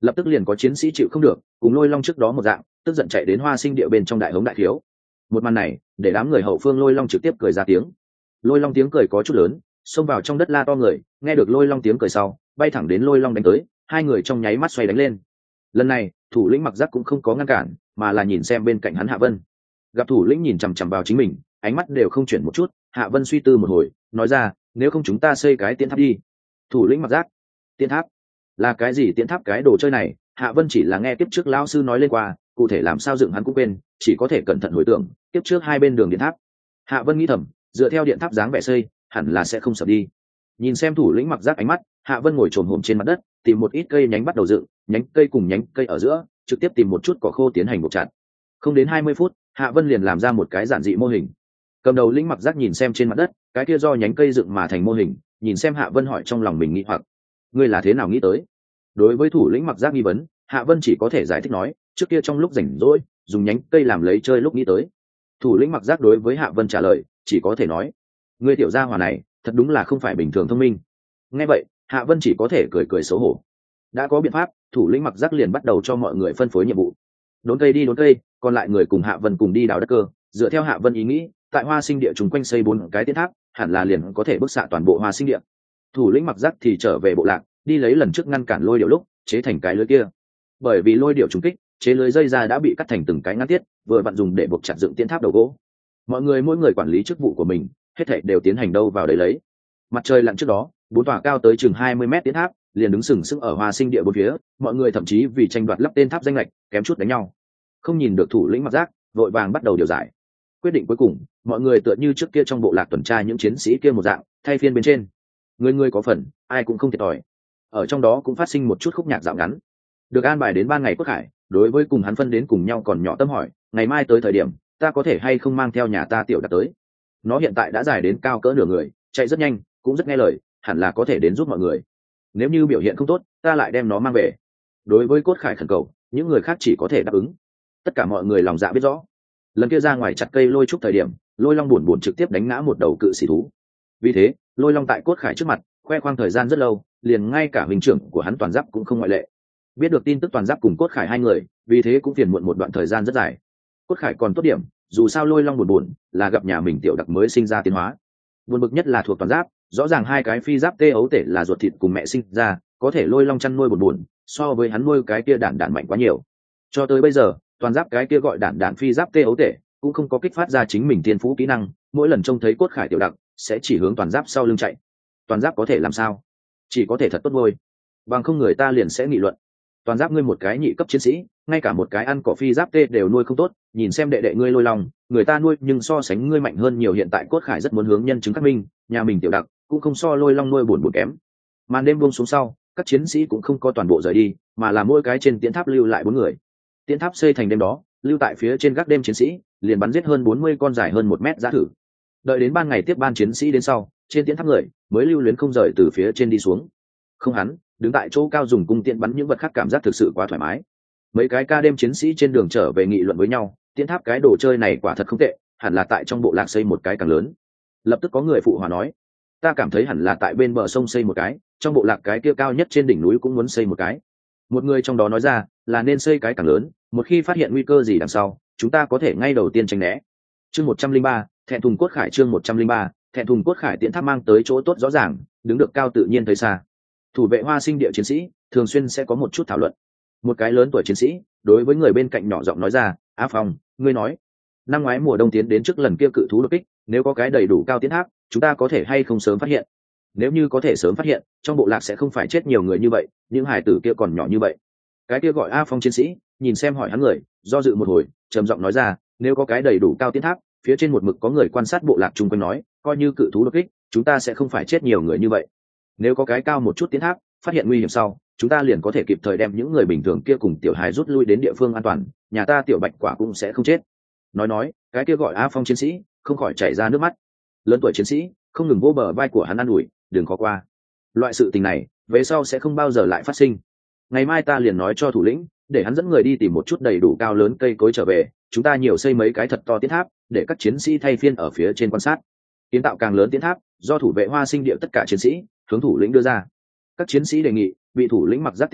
lập tức liền có chiến sĩ chịu không được, cùng Lôi Long trước đó một dạng, tức giận chạy đến Hoa Sinh Địa bên trong đại hống đại thiếu. Một màn này để đám người hậu phương Lôi Long trực tiếp cười ra tiếng. Lôi Long tiếng cười có chút lớn, xông vào trong đất la to người, nghe được Lôi Long tiếng cười sau, bay thẳng đến Lôi Long đánh tới, hai người trong nháy mắt xoay đánh lên. Lần này thủ lĩnh Mặc Giác cũng không có ngăn cản, mà là nhìn xem bên cạnh hắn Hạ Vân. Gặp thủ lĩnh nhìn chằm chằm vào chính mình, ánh mắt đều không chuyển một chút, Hạ Vân suy tư một hồi, nói ra, nếu không chúng ta xây cái tiễn tháp đi. Thủ lĩnh Mặc Giác: Tiễn tháp? Là cái gì tiễn tháp? Cái đồ chơi này Hạ Vân chỉ là nghe tiếp trước lão sư nói lên qua, cụ thể làm sao dựng hắn cũng quên, chỉ có thể cẩn thận hồi tưởng tiếp trước hai bên đường điện tháp. Hạ Vân nghĩ thầm, dựa theo điện tháp dáng vẻ xây hẳn là sẽ không sập đi. Nhìn xem thủ lĩnh Mặc Giác ánh mắt, Hạ Vân ngồi trồm hổm trên mặt đất, tìm một ít cây nhánh bắt đầu dựng, nhánh cây cùng nhánh cây ở giữa trực tiếp tìm một chút cỏ khô tiến hành buộc chặt. Không đến 20 phút, Hạ Vân liền làm ra một cái giản dị mô hình. Cầm đầu lĩnh Mặc Giác nhìn xem trên mặt đất cái kia do nhánh cây dựng mà thành mô hình, nhìn xem Hạ Vân hỏi trong lòng mình nghĩ hoặc: ngươi là thế nào nghĩ tới? Đối với thủ lĩnh Mặc Giác nghi vấn, Hạ Vân chỉ có thể giải thích nói, trước kia trong lúc rảnh rỗi dùng nhánh cây làm lấy chơi lúc nghĩ tới. Thủ lĩnh Mặc Giác đối với Hạ Vân trả lời chỉ có thể nói, ngươi tiểu gia hỏa này thật đúng là không phải bình thường thông minh. Nghe vậy Hạ Vân chỉ có thể cười cười xấu hổ. Đã có biện pháp, thủ lĩnh Mặc Giác liền bắt đầu cho mọi người phân phối nhiệm vụ. Đốn cây đi đốn cây, còn lại người cùng Hạ Vân cùng đi đào đất cơ. Dựa theo Hạ Vân ý nghĩ, tại Hoa Sinh Địa chúng quanh xây 4 cái tiễn tháp, hẳn là liền có thể bức xạ toàn bộ Hoa Sinh Địa. Thủ lĩnh Mặc Giác thì trở về bộ lạc, đi lấy lần trước ngăn cản lôi điệu lúc chế thành cái lưới kia. Bởi vì lôi điệu trúng kích, chế lưới dây ra đã bị cắt thành từng cái ngắn tiết, vừa vặn dùng để buộc chặt dựng tiễn tháp đầu gỗ. Mọi người mỗi người quản lý chức vụ của mình, hết thảy đều tiến hành đâu vào đấy lấy. Mặt trời lặn trước đó, 4 tòa cao tới chừng 20 mét tiễn tháp liền đứng sừng sững ở Hoa Sinh Địa bốn phía, mọi người thậm chí vì tranh đoạt lắp tên tháp danh lệch, kém chút đánh nhau. Không nhìn được thủ lĩnh Mặc Giác, vội vàng bắt đầu điều giải. Quyết định cuối cùng, mọi người tựa như trước kia trong bộ lạc tuần tra những chiến sĩ kia một dạng, thay phiên bên trên. Người có phần, ai cũng không thiệt thòi. Ở trong đó cũng phát sinh một chút khúc nhạc dạo ngắn. Được an bài đến ban ngày Quốc Khải, đối với cùng hắn phân đến cùng nhau còn nhỏ tâm hỏi, ngày mai tới thời điểm, ta có thể hay không mang theo nhà ta tiểu Đạt tới? Nó hiện tại đã dài đến cao cỡ nửa người, chạy rất nhanh, cũng rất nghe lời, hẳn là có thể đến giúp mọi người. Nếu như biểu hiện không tốt, ta lại đem nó mang về. Đối với Cốt Khải khẩn cầu, những người khác chỉ có thể đáp ứng. Tất cả mọi người lòng dạ biết rõ. Lần kia ra ngoài chặt cây lôi trúc thời điểm, Lôi Long buồn trực tiếp đánh ngã một đầu cự sĩ thú. Vì thế, Lôi Long tại Cốt Khải trước mặt khoe khoang thời gian rất lâu, liền ngay cả huynh trưởng của hắn Toàn Giáp cũng không ngoại lệ. Biết được tin tức Toàn Giáp cùng Cốt Khải hai người, vì thế cũng phiền muộn một đoạn thời gian rất dài. Cốt Khải còn tốt điểm, dù sao Lôi Long buồn là gặp nhà mình tiểu Đặc mới sinh ra tiến hóa. Buồn bực nhất là thuộc Toàn Giáp, rõ ràng hai cái phi giáp tê ấu tể là ruột thịt cùng mẹ sinh ra, có thể Lôi Long chăn nuôi buồn so với hắn nuôi cái kia đản mạnh quá nhiều. Cho tới bây giờ, Toàn Giáp cái kia gọi đản phi giáp tê ấu tể cũng không có kích phát ra chính mình tiên phú kỹ năng, mỗi lần trông thấy Cốt Khải tiểu Đặc sẽ chỉ hướng Toàn Giáp sau lưng chạy. Toàn Giáp có thể làm sao? Chỉ có thể thật tốt nuôi, bằng không người ta liền sẽ nghị luận. Toàn Giáp ngươi một cái nhị cấp chiến sĩ, ngay cả một cái ăn cỏ phi giáp tê đều nuôi không tốt, nhìn xem đệ đệ ngươi Lôi Long, người ta nuôi nhưng so sánh ngươi mạnh hơn nhiều. Hiện tại Cốt Khải rất muốn hướng nhân chứng xác minh, nhà mình tiểu Đặc cũng không so Lôi Long nuôi buồn kém. Màn đêm buông xuống sau, các chiến sĩ cũng không có toàn bộ rời đi, mà là mỗi cái trên tiễn tháp lưu lại 4 người. Tiễn tháp xây thành đêm đó, lưu tại phía trên gác đêm chiến sĩ liền bắn giết hơn 40 con dài hơn 1 mét dã thử. Đợi đến ban ngày tiếp ban chiến sĩ đến sau, trên tiễn tháp người mới lưu luyến không rời từ phía trên đi xuống. Không hắn, đứng tại chỗ cao dùng cung tiễn bắn những vật khác cảm giác thực sự quá thoải mái. Mấy cái ca đêm chiến sĩ trên đường trở về nghị luận với nhau, tiễn tháp cái đồ chơi này quả thật không tệ, hẳn là tại trong bộ lạc xây một cái càng lớn. Lập tức có người phụ hòa nói, ta cảm thấy hẳn là tại bên bờ sông xây một cái, trong bộ lạc cái kia cao nhất trên đỉnh núi cũng muốn xây một cái. Một người trong đó nói ra, là nên xây cái càng lớn, một khi phát hiện nguy cơ gì đằng sau, chúng ta có thể ngay đầu tiên tránh né. Chương 103, thẹn thùng Cốt Khải. Chương 103, thẹn thùng Cốt Khải. Tiễn tháp mang tới chỗ tốt rõ ràng, đứng được cao tự nhiên thấy xa. Thủ vệ Hoa Sinh Địa chiến sĩ thường xuyên sẽ có một chút thảo luận. Một cái lớn tuổi chiến sĩ đối với người bên cạnh nhỏ giọng nói ra, Á Phong, ngươi nói, năm ngoái mùa đông tiến đến trước lần kia cự thú đột kích, nếu có cái đầy đủ cao tiễn tháp, chúng ta có thể hay không sớm phát hiện? Nếu như có thể sớm phát hiện, trong bộ lạc sẽ không phải chết nhiều người như vậy, những hài tử kia còn nhỏ như vậy. Cái kia gọi A Phong chiến sĩ nhìn xem hỏi hắn người, do dự một hồi, trầm giọng nói ra, nếu có cái đầy đủ cao tiễn tháp, phía trên một mực có người quan sát bộ lạc chung quanh nói, coi như cự thú đột kích, chúng ta sẽ không phải chết nhiều người như vậy. Nếu có cái cao một chút tiễn tháp, phát hiện nguy hiểm sau, chúng ta liền có thể kịp thời đem những người bình thường kia cùng tiểu hài rút lui đến địa phương an toàn, nhà ta tiểu Bạch Quả cũng sẽ không chết. Nói, cái kia gọi A Phong chiến sĩ không khỏi chảy ra nước mắt. Lớn tuổi chiến sĩ không ngừng vô bờ vai của hắn an ủi, đừng khó qua. Loại sự tình này, về sau sẽ không bao giờ lại phát sinh. Ngày mai ta liền nói cho thủ lĩnh, để hắn dẫn người đi tìm một chút đầy đủ cao lớn cây cối trở về, chúng ta nhiều xây mấy cái thật to tiễn tháp, để các chiến sĩ thay phiên ở phía trên quan sát. Kiến tạo càng lớn tiễn tháp, do thủ vệ Hoa Sinh Địa tất cả chiến sĩ hướng thủ lĩnh đưa ra. Các chiến sĩ đề nghị, vị thủ lĩnh Mặc Giác tiếp thu,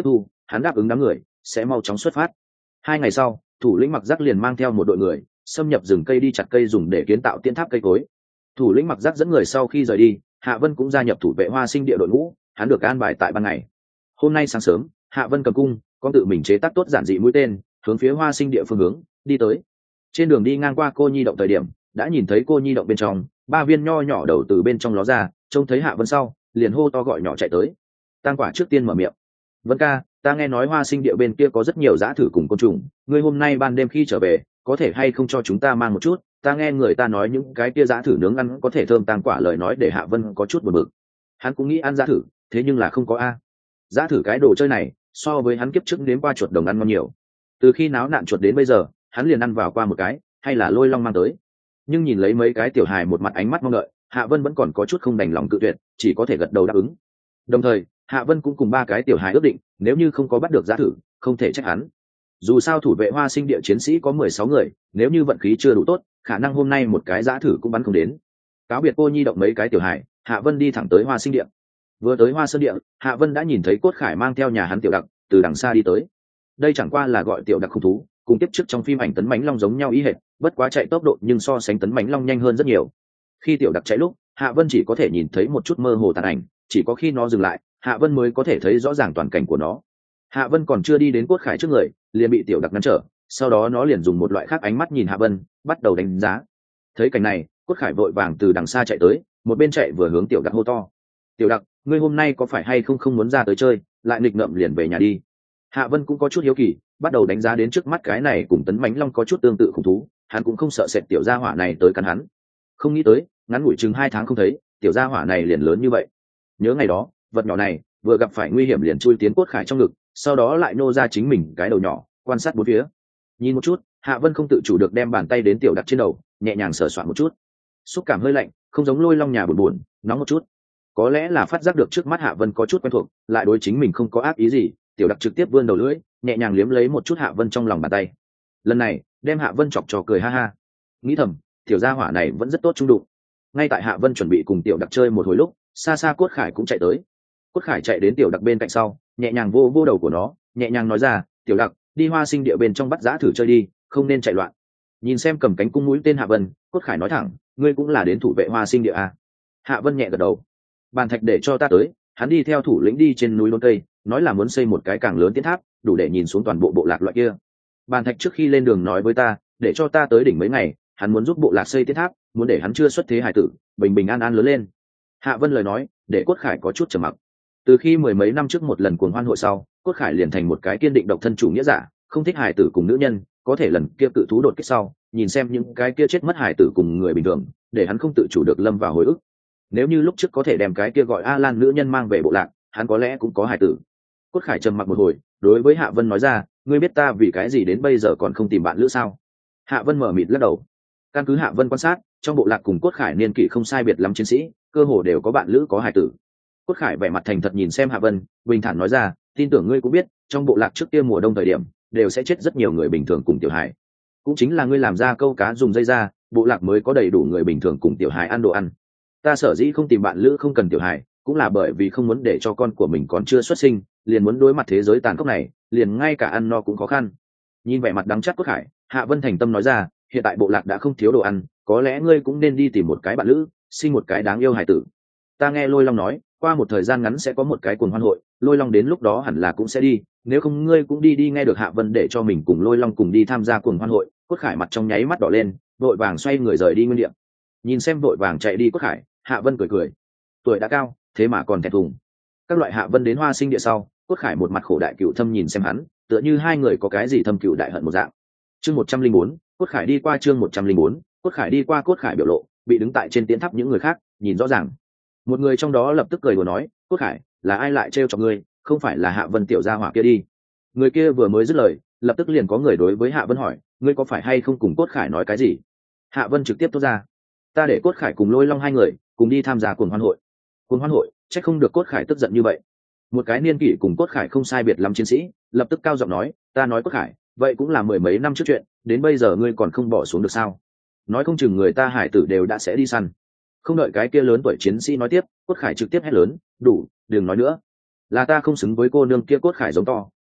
hắn đáp ứng đám người sẽ mau chóng xuất phát. 2 ngày sau, thủ lĩnh Mặc Giác liền mang theo một đội người xâm nhập rừng cây đi chặt cây dùng để kiến tạo tiên tháp cây cối. Thủ lĩnh Mặc Giác dẫn người sau khi rời đi, Hạ Vân cũng gia nhập thủ vệ Hoa Sinh Địa đội ngũ, hắn được an bài tại ban ngày. Hôm nay sáng sớm, Hạ Vân cầm cung, con tự mình chế tác tốt giản dị mũi tên, hướng phía Hoa Sinh Địa phương hướng đi tới. Trên đường đi ngang qua Cô Nhi động thời điểm, đã nhìn thấy Cô Nhi động bên trong 3 viên nho nhỏ đầu từ bên trong ló ra, trông thấy Hạ Vân sau, liền hô to gọi nhỏ chạy tới. Tang Quả trước tiên mở miệng: "Vân ca, ta nghe nói Hoa Sinh Địa bên kia có rất nhiều dã thử cùng côn trùng, ngươi hôm nay ban đêm khi trở về, có thể hay không cho chúng ta mang một chút? Ta nghe người ta nói những cái kia dã thử nướng ăn có thể thơm." Tang Quả lời nói để Hạ Vân có chút buồn bực. Hắn cũng nghĩ ăn dã thử, thế nhưng là không có a. Dã thử cái đồ chơi này, so với hắn kiếp trước nếm qua chuột đồng ăn ngon nhiều. Từ khi náo nạn chuột đến bây giờ, hắn liền ăn vào qua một cái, hay là Lôi Long mang tới. Nhưng nhìn lấy mấy cái tiểu hài một mặt ánh mắt mong đợi, Hạ Vân vẫn còn có chút không đành lòng cự tuyệt, chỉ có thể gật đầu đáp ứng. Đồng thời, Hạ Vân cũng cùng 3 cái tiểu hài ước định, nếu như không có bắt được dã thử, không thể trách hắn. Dù sao thủ vệ Hoa Sinh Địa chiến sĩ có 16 người, nếu như vận khí chưa đủ tốt, khả năng hôm nay một cái dã thử cũng bắn không đến. Cáo biệt Cô Nhi động mấy cái tiểu hài, Hạ Vân đi thẳng tới Hoa Sinh Địa. Vừa tới Hoa Sơn Địa, Hạ Vân đã nhìn thấy Cốt Khải mang theo nhà hắn Tiểu Đặc từ đằng xa đi tới. Đây chẳng qua là gọi Tiểu Đặc không thú, cùng tiếp trước trong phim ảnh Tấn Mãnh Long giống nhau ý hệt, bất quá chạy tốc độ nhưng so sánh Tấn Mãnh Long nhanh hơn rất nhiều. Khi Tiểu Đặc chạy lúc, Hạ Vân chỉ có thể nhìn thấy một chút mơ hồ tàn ảnh, chỉ có khi nó dừng lại, Hạ Vân mới có thể thấy rõ ràng toàn cảnh của nó. Hạ Vân còn chưa đi đến Cốt Khải trước người, liền bị Tiểu Đặc ngăn trở, sau đó nó liền dùng một loại khác ánh mắt nhìn Hạ Vân, bắt đầu đánh giá. Thấy cảnh này, Cốt Khải vội vàng từ đằng xa chạy tới, một bên chạy vừa hướng Tiểu Đặc hô to: "Tiểu Đặc, ngươi hôm nay có phải hay không muốn ra tới chơi, lại nghịch ngợm liền về nhà đi?" Hạ Vân cũng có chút hiếu kỳ, bắt đầu đánh giá đến trước mắt cái này cùng Tấn Mãnh Long có chút tương tự khủng thú, hắn cũng không sợ sệt tiểu gia hỏa này tới cắn hắn. Không nghĩ tới, ngắn ngủi chừng 2 tháng không thấy, tiểu gia hỏa này liền lớn như vậy. Nhớ ngày đó, vật nhỏ này vừa gặp phải nguy hiểm liền chui tiến Cốt Khải trong ngực, sau đó lại nô ra chính mình cái đầu nhỏ, quan sát bốn phía. Nhìn một chút, Hạ Vân không tự chủ được đem bàn tay đến Tiểu Đặc trên đầu, nhẹ nhàng sờ soạn một chút. Xúc cảm hơi lạnh, không giống Lôi Long nhà buồn buồn, nóng một chút. Có lẽ là phát giác được trước mắt Hạ Vân có chút quen thuộc, lại đối chính mình không có ác ý gì, Tiểu Đặc trực tiếp vươn đầu lưỡi, nhẹ nhàng liếm lấy một chút Hạ Vân trong lòng bàn tay. Lần này, đem Hạ Vân chọc trò cười ha ha. Nghĩ thầm, tiểu gia hỏa này vẫn rất tốt trung đụng. Ngay tại Hạ Vân chuẩn bị cùng Tiểu Đặc chơi một hồi lúc, xa xa Cốt Khải cũng chạy tới. Cốt Khải chạy đến Tiểu Đặc bên cạnh sau, nhẹ nhàng vô vô đầu của nó, nhẹ nhàng nói ra: "Tiểu Đặc, đi Hoa Sinh Địa bên trong bắt dã thử chơi đi, không nên chạy loạn." Nhìn xem cầm cánh cung mũi tên Hạ Vân, Cốt Khải nói thẳng: "Ngươi cũng là đến thủ vệ Hoa Sinh Địa à?" Hạ Vân nhẹ gật đầu. "Bàn thạch để cho ta tới." Hắn đi theo thủ lĩnh đi trên núi đốn cây, nói là muốn xây một cái càng lớn tiến tháp, đủ để nhìn xuống toàn bộ bộ lạc loại kia. Bàn thạch trước khi lên đường nói với ta, để cho ta tới đỉnh mấy ngày, hắn muốn giúp bộ lạc xây tiến tháp, muốn để hắn chưa xuất thế hài tử, bình bình an an lớn lên. Hạ Vân lời nói, để Cốt Khải có chút trầm mặc. Từ khi 10 mấy năm trước một lần cuồng hoan hội sau, Cốt Khải liền thành một cái kiên định độc thân chủ nghĩa giả, không thích hài tử cùng nữ nhân, có thể lần kia cự thú đột kích sau, nhìn xem những cái kia chết mất hài tử cùng người bình thường, để hắn không tự chủ được lâm vào hồi ức. Nếu như lúc trước có thể đem cái kia gọi A Lan nữ nhân mang về bộ lạc, hắn có lẽ cũng có hài tử. Cốt Khải trầm mặc một hồi, đối với Hạ Vân nói ra: "Ngươi biết ta vì cái gì đến bây giờ còn không tìm bạn lữ sao?" Hạ Vân mở mịt lắc đầu. Căn cứ Hạ Vân quan sát, trong bộ lạc cùng Cốt Khải niên kỷ không sai biệt lắm chiến sĩ, cơ hồ đều có bạn lữ có hài tử. Cốt Khải vẻ mặt thành thật nhìn xem Hạ Vân, bình thản nói ra: "Tin tưởng ngươi cũng biết, trong bộ lạc trước kia mùa đông thời điểm, đều sẽ chết rất nhiều người bình thường cùng tiểu hài. Cũng chính là ngươi làm ra câu cá dùng dây ra, bộ lạc mới có đầy đủ người bình thường cùng tiểu hài ăn đồ ăn. Ta sở dĩ không tìm bạn lữ không cần tiểu hài, cũng là bởi vì không muốn để cho con của mình còn chưa xuất sinh, liền muốn đối mặt thế giới tàn khốc này, liền ngay cả ăn no cũng khó khăn." Nhìn vẻ mặt đắng chát Cốt Khải, Hạ Vân thành tâm nói ra: "Hiện tại bộ lạc đã không thiếu đồ ăn, có lẽ ngươi cũng nên đi tìm một cái bạn lữ, sinh một cái đáng yêu hài tử. Ta nghe Lôi Long nói, qua một thời gian ngắn sẽ có một cái cuồng hoan hội, Lôi Long đến lúc đó hẳn là cũng sẽ đi, nếu không ngươi cũng đi đi." Nghe được Hạ Vân để cho mình cùng Lôi Long cùng đi tham gia cuồng hoan hội, Cốt Khải mặt trong nháy mắt đỏ lên, vội vàng xoay người rời đi nguyên địa. Nhìn xem vội vàng chạy đi Cốt Khải, Hạ Vân cười cười. Tuổi đã cao, thế mà còn thẹn thùng. Các loại Hạ Vân đến Hoa Sinh Địa sau, Cốt Khải một mặt khổ đại cựu thâm nhìn xem hắn, tựa như hai người có cái gì thâm cựu đại hận một dạng. Chương 104, Cốt Khải đi qua. Chương 104, Cốt Khải đi qua. Cốt Khải biểu lộ bị đứng tại trên tiến tháp những người khác nhìn rõ ràng. Một người trong đó lập tức cười đùa nói: "Cốt Khải, là ai lại trêu chọc ngươi, không phải là Hạ Vân tiểu gia hỏa kia đi?" Người kia vừa mới dứt lời, lập tức liền có người đối với Hạ Vân hỏi: "Ngươi có phải hay không cùng Cốt Khải nói cái gì?" Hạ Vân trực tiếp thốt ra: "Ta để Cốt Khải cùng Lôi Long hai người cùng đi tham gia cuồng hoan hội." Cuồng hoan hội, chắc không được Cốt Khải tức giận như vậy. Một cái niên kỷ cùng Cốt Khải không sai biệt lắm chiến sĩ lập tức cao giọng nói: "Ta nói Cốt Khải, vậy cũng là 10 mấy năm trước chuyện, đến bây giờ ngươi còn không bỏ xuống được sao? Nói không chừng người ta hải tử đều đã sẽ đi săn." Không đợi cái kia lớn tuổi chiến sĩ nói tiếp, Cốt Khải trực tiếp hét lớn: "Đủ, đừng nói nữa. Là ta không xứng với cô nương kia." Cốt Khải giống to,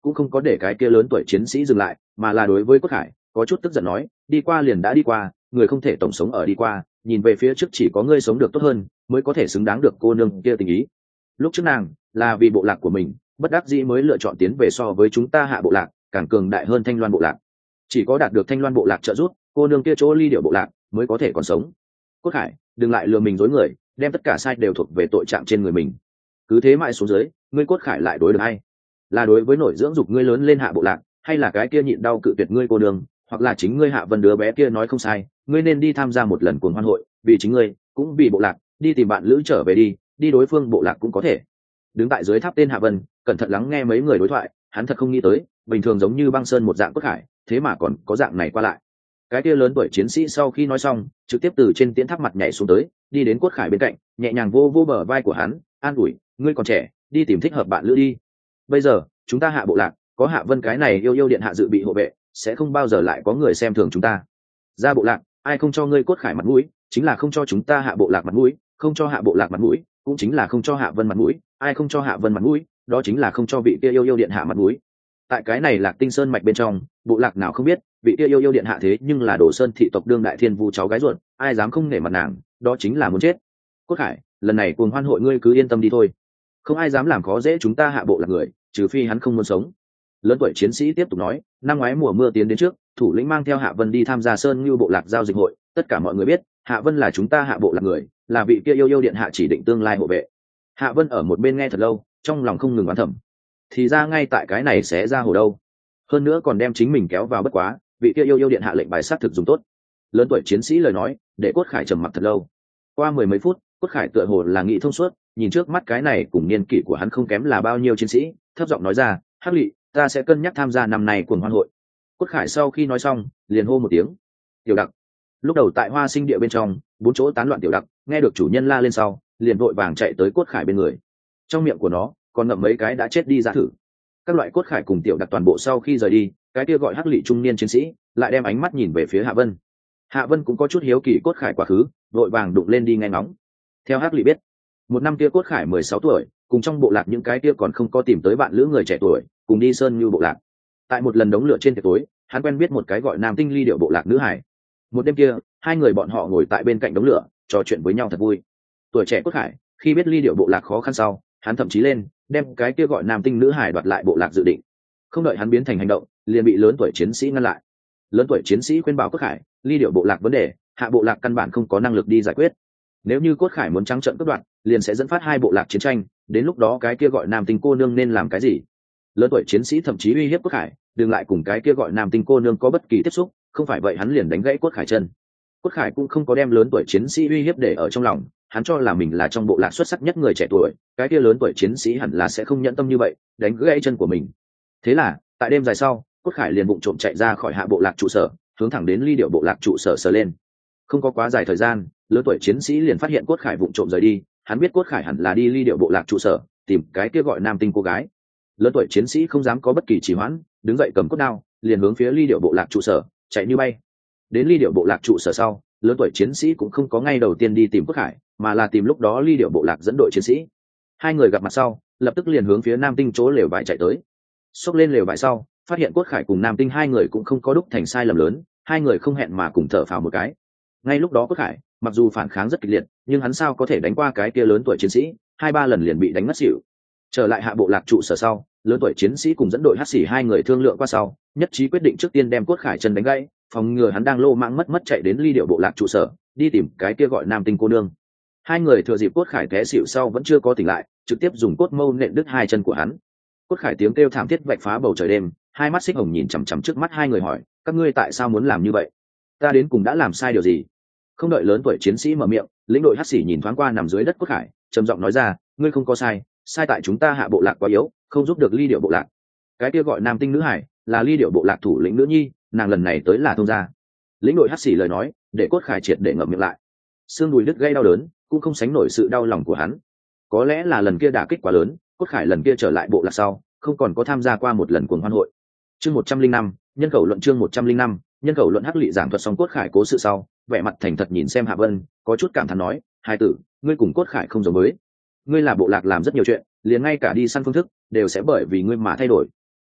cũng không có để cái kia lớn tuổi chiến sĩ dừng lại, mà là đối với Cốt Khải có chút tức giận nói, đi qua liền đã đi qua, người không thể tổng sống ở đi qua, nhìn về phía trước chỉ có ngươi sống được tốt hơn mới có thể xứng đáng được cô nương kia tình ý. Lúc trước nàng là vì bộ lạc của mình bất đắc dĩ mới lựa chọn tiến về so với chúng ta Hạ bộ lạc càng cường đại hơn Thanh Loan bộ lạc, chỉ có đạt được Thanh Loan bộ lạc trợ giúp, cô nương kia chỗ ly điệu bộ lạc mới có thể còn sống. Cốt Khải, đừng lại lừa mình dối người, đem tất cả sai đều thuộc về tội trạng trên người mình. Cứ thế mãi xuống dưới, ngươi Cốt Khải lại đối được hay? Là đối với nổi dưỡng dục ngươi lớn lên Hạ bộ lạc, hay là cái kia nhịn đau cự tuyệt ngươi cô nương, hoặc là chính ngươi Hạ Vân đứa bé kia nói không sai, ngươi nên đi tham gia một lần cuồng hoan hội, vì chính ngươi, cũng vì bộ lạc, đi tìm bạn lữ trở về đi, đi đối phương bộ lạc cũng có thể. Đứng tại dưới tháp tên Hạ Vân, cẩn thận lắng nghe mấy người đối thoại, hắn thật không nghĩ tới, bình thường giống như băng sơn một dạng Cốt Khải, thế mà còn có dạng này qua lại. Cái kia lớn tuổi chiến sĩ sau khi nói xong, trực tiếp từ trên tiễn tháp mặt nhảy xuống tới, đi đến Cốt Khải bên cạnh, nhẹ nhàng vô vô bờ vai của hắn, an ủi, ngươi còn trẻ, đi tìm thích hợp bạn lữ đi. Bây giờ chúng ta Hạ bộ lạc có Hạ Vân cái này yêu điện hạ dự bị hộ vệ, sẽ không bao giờ lại có người xem thường chúng ta. Ra bộ lạc, ai không cho ngươi Cốt Khải mặt mũi, chính là không cho chúng ta Hạ bộ lạc mặt mũi, không cho Hạ bộ lạc mặt mũi, cũng chính là không cho Hạ Vân mặt mũi, ai không cho Hạ Vân mặt mũi, đó chính là không cho vị kia yêu điện hạ mặt mũi. Tại cái này Lạc Tinh Sơn mạch bên trong, bộ lạc nào không biết, vị kia yêu điện hạ thế nhưng là Đồ Sơn thị tộc đương đại thiên vu cháu gái ruột, ai dám không nể mặt nàng, đó chính là muốn chết. Cốt Khải, lần này cuồng hoan hội ngươi cứ yên tâm đi thôi, không ai dám làm khó dễ chúng ta Hạ bộ lạc người, trừ phi hắn không muốn sống. Lớn tuổi chiến sĩ tiếp tục nói, năm ngoái mùa mưa tiến đến trước, thủ lĩnh mang theo Hạ Vân đi tham gia Sơn Ngưu bộ lạc giao dịch hội, tất cả mọi người biết Hạ Vân là chúng ta Hạ bộ lạc người, là vị kia yêu điện hạ chỉ định tương lai hộ vệ. Hạ Vân ở một bên nghe thật lâu, trong lòng không ngừng oán thầm, thì ra ngay tại cái này sẽ ra hồ đâu, hơn nữa còn đem chính mình kéo vào bất quá, vị kia yêu điện hạ lệnh bài sát thực dùng tốt. Lớn tuổi chiến sĩ lời nói để Cốt Khải trầm mặc thật lâu. Qua mười mấy phút, Cốt Khải tựa hồ là nghĩ thông suốt, nhìn trước mắt cái này cùng niên kỷ của hắn không kém là bao nhiêu chiến sĩ, thấp giọng nói ra, Hắc Lị, ta sẽ cân nhắc tham gia năm nay cuồng hoan hội. Cốt Khải sau khi nói xong liền hô một tiếng, Tiểu Đặc. Lúc đầu tại Hoa Sinh địa bên trong, bốn chỗ tán loạn Tiểu Đặc nghe được chủ nhân la lên sau, liền vội vàng chạy tới Cốt Khải bên người, trong miệng của nó còn ngậm mấy cái đã chết đi dã thử. Các loại Cốt Khải cùng Tiểu Đặc toàn bộ sau khi rời đi, cái kia gọi Hắc Lị trung niên chiến sĩ lại đem ánh mắt nhìn về phía Hạ Vân. Hạ Vân cũng có chút hiếu kỳ Cốt Khải quá khứ, vội vàng đụng lên đi nghe ngóng. Theo Hắc Lị biết, một năm kia Cốt Khải 16 tuổi, cùng trong bộ lạc những cái kia còn không có tìm tới bạn lữ người trẻ tuổi, cùng đi Sơn Như bộ lạc. Tại một lần đống lửa trên tiệc tối, hắn quen biết một cái gọi Nam Tinh ly điệu bộ lạc nữ hải. Một đêm kia, hai người bọn họ ngồi tại bên cạnh đống lửa, trò chuyện với nhau thật vui. Tuổi trẻ Cốt Khải, khi biết ly điệu bộ lạc khó khăn sau, hắn thậm chí lên đem cái kia gọi Nam Tinh nữ hải đoạt lại bộ lạc dự định. Không đợi hắn biến thành hành động, liền bị lớn tuổi chiến sĩ ngăn lại. Lớn tuổi chiến sĩ khuyên bảo Cốt Khải, ly điệu bộ lạc vấn đề, Hạ bộ lạc căn bản không có năng lực đi giải quyết. Nếu như Cốt Khải muốn trắng trợn cướp đoạt, liền sẽ dẫn phát hai bộ lạc chiến tranh, đến lúc đó cái kia gọi Nam Tinh cô nương nên làm cái gì? Lớn tuổi chiến sĩ thậm chí uy hiếp Cốt Khải, đừng lại cùng cái kia gọi Nam Tinh cô nương có bất kỳ tiếp xúc, không phải vậy hắn liền đánh gãy Cốt Khải chân. Cốt Khải cũng không có đem lớn tuổi chiến sĩ uy hiếp để ở trong lòng, hắn cho là mình là trong bộ lạc xuất sắc nhất người trẻ tuổi, cái kia lớn tuổi chiến sĩ hẳn là sẽ không nhẫn tâm như vậy, đánh gãy chân của mình. Thế là, tại đêm dài sau, Cốt Khải liền vụng trộm chạy ra khỏi Hạ bộ lạc trụ sở, hướng thẳng đến ly điệu bộ lạc trụ sở sờ lên. Không có quá dài thời gian, lớn tuổi chiến sĩ liền phát hiện Cốt Khải vụng trộm rời đi, hắn biết Cốt Khải hẳn là đi ly điệu bộ lạc trụ sở, tìm cái kia gọi Nam Tinh cô gái. Lớn tuổi chiến sĩ không dám có bất kỳ trì hoãn, đứng dậy cầm cốt đao, liền hướng phía ly điệu bộ lạc trụ sở chạy như bay. Đến ly điệu bộ lạc trụ sở sau, lớn tuổi chiến sĩ cũng không có ngay đầu tiên đi tìm Cốt Khải, mà là tìm lúc đó ly điệu bộ lạc dẫn đội chiến sĩ. Hai người gặp mặt sau, lập tức liền hướng phía Nam Tinh chỗ lều vải chạy tới. Xốc lên lều vải sau, phát hiện Cốt Khải cùng Nam Tinh hai người cũng không có đúc thành sai lầm lớn, hai người không hẹn mà cùng thở phào một cái. Ngay lúc đó Cốt Khải mặc dù phản kháng rất kịch liệt, nhưng hắn sao có thể đánh qua cái kia lớn tuổi chiến sĩ, 2-3 lần liền bị đánh ngất xỉu. Trở lại Hạ bộ lạc trụ sở sau, lớn tuổi chiến sĩ cùng dẫn đội hắc xỉ hai người thương lượng qua sau, nhất trí quyết định trước tiên đem Cốt Khải chân đánh gãy, phòng ngừa hắn đang lô mãng mất chạy đến ly điệu bộ lạc trụ sở, đi tìm cái kia gọi Nam Tinh cô nương. Hai người thừa dịp Cốt Khải té xỉu sau vẫn chưa có tỉnh lại, trực tiếp dùng cốt mâu nện đứt hai chân của hắn. Cốt Khải tiếng kêu thảm thiết vạch phá bầu trời đêm, hai mắt xích hồng nhìn chằm chằm trước mắt hai người hỏi, các ngươi tại sao muốn làm như vậy? Ta đến cùng đã làm sai điều gì? Không đợi lớn tuổi chiến sĩ mở miệng, lĩnh đội hắc xỉ nhìn thoáng qua nằm dưới đất Cốt Khải, trầm giọng nói ra, ngươi không có sai, sai tại chúng ta Hạ bộ lạc quá yếu, không giúp được ly điệu bộ lạc. Cái kia gọi Nam Tinh nữ hải là ly điệu bộ lạc thủ lĩnh nữ nhi, nàng lần này tới là thông gia. Lĩnh đội hắc xỉ lời nói để Cốt Khải triệt để ngậm miệng lại, xương đùi đứt gây đau đớn cũng không sánh nổi sự đau lòng của hắn. Có lẽ là lần kia đả kích quá lớn, Cốt Khải lần kia trở lại bộ lạc sau không còn có tham gia qua một lần cuồng hoan hội. Chương 105, nhân khẩu luận. Chương 105, nhân khẩu luận. Hắc Lị giảng thuật xong Cốt Khải cố sự sau, vẻ mặt thành thật nhìn xem Hạ Vân, có chút cảm thán nói, hai tử, ngươi cùng Cốt Khải không giống với, ngươi là bộ lạc làm rất nhiều chuyện, liền ngay cả đi săn phương thức đều sẽ bởi vì ngươi mà thay đổi.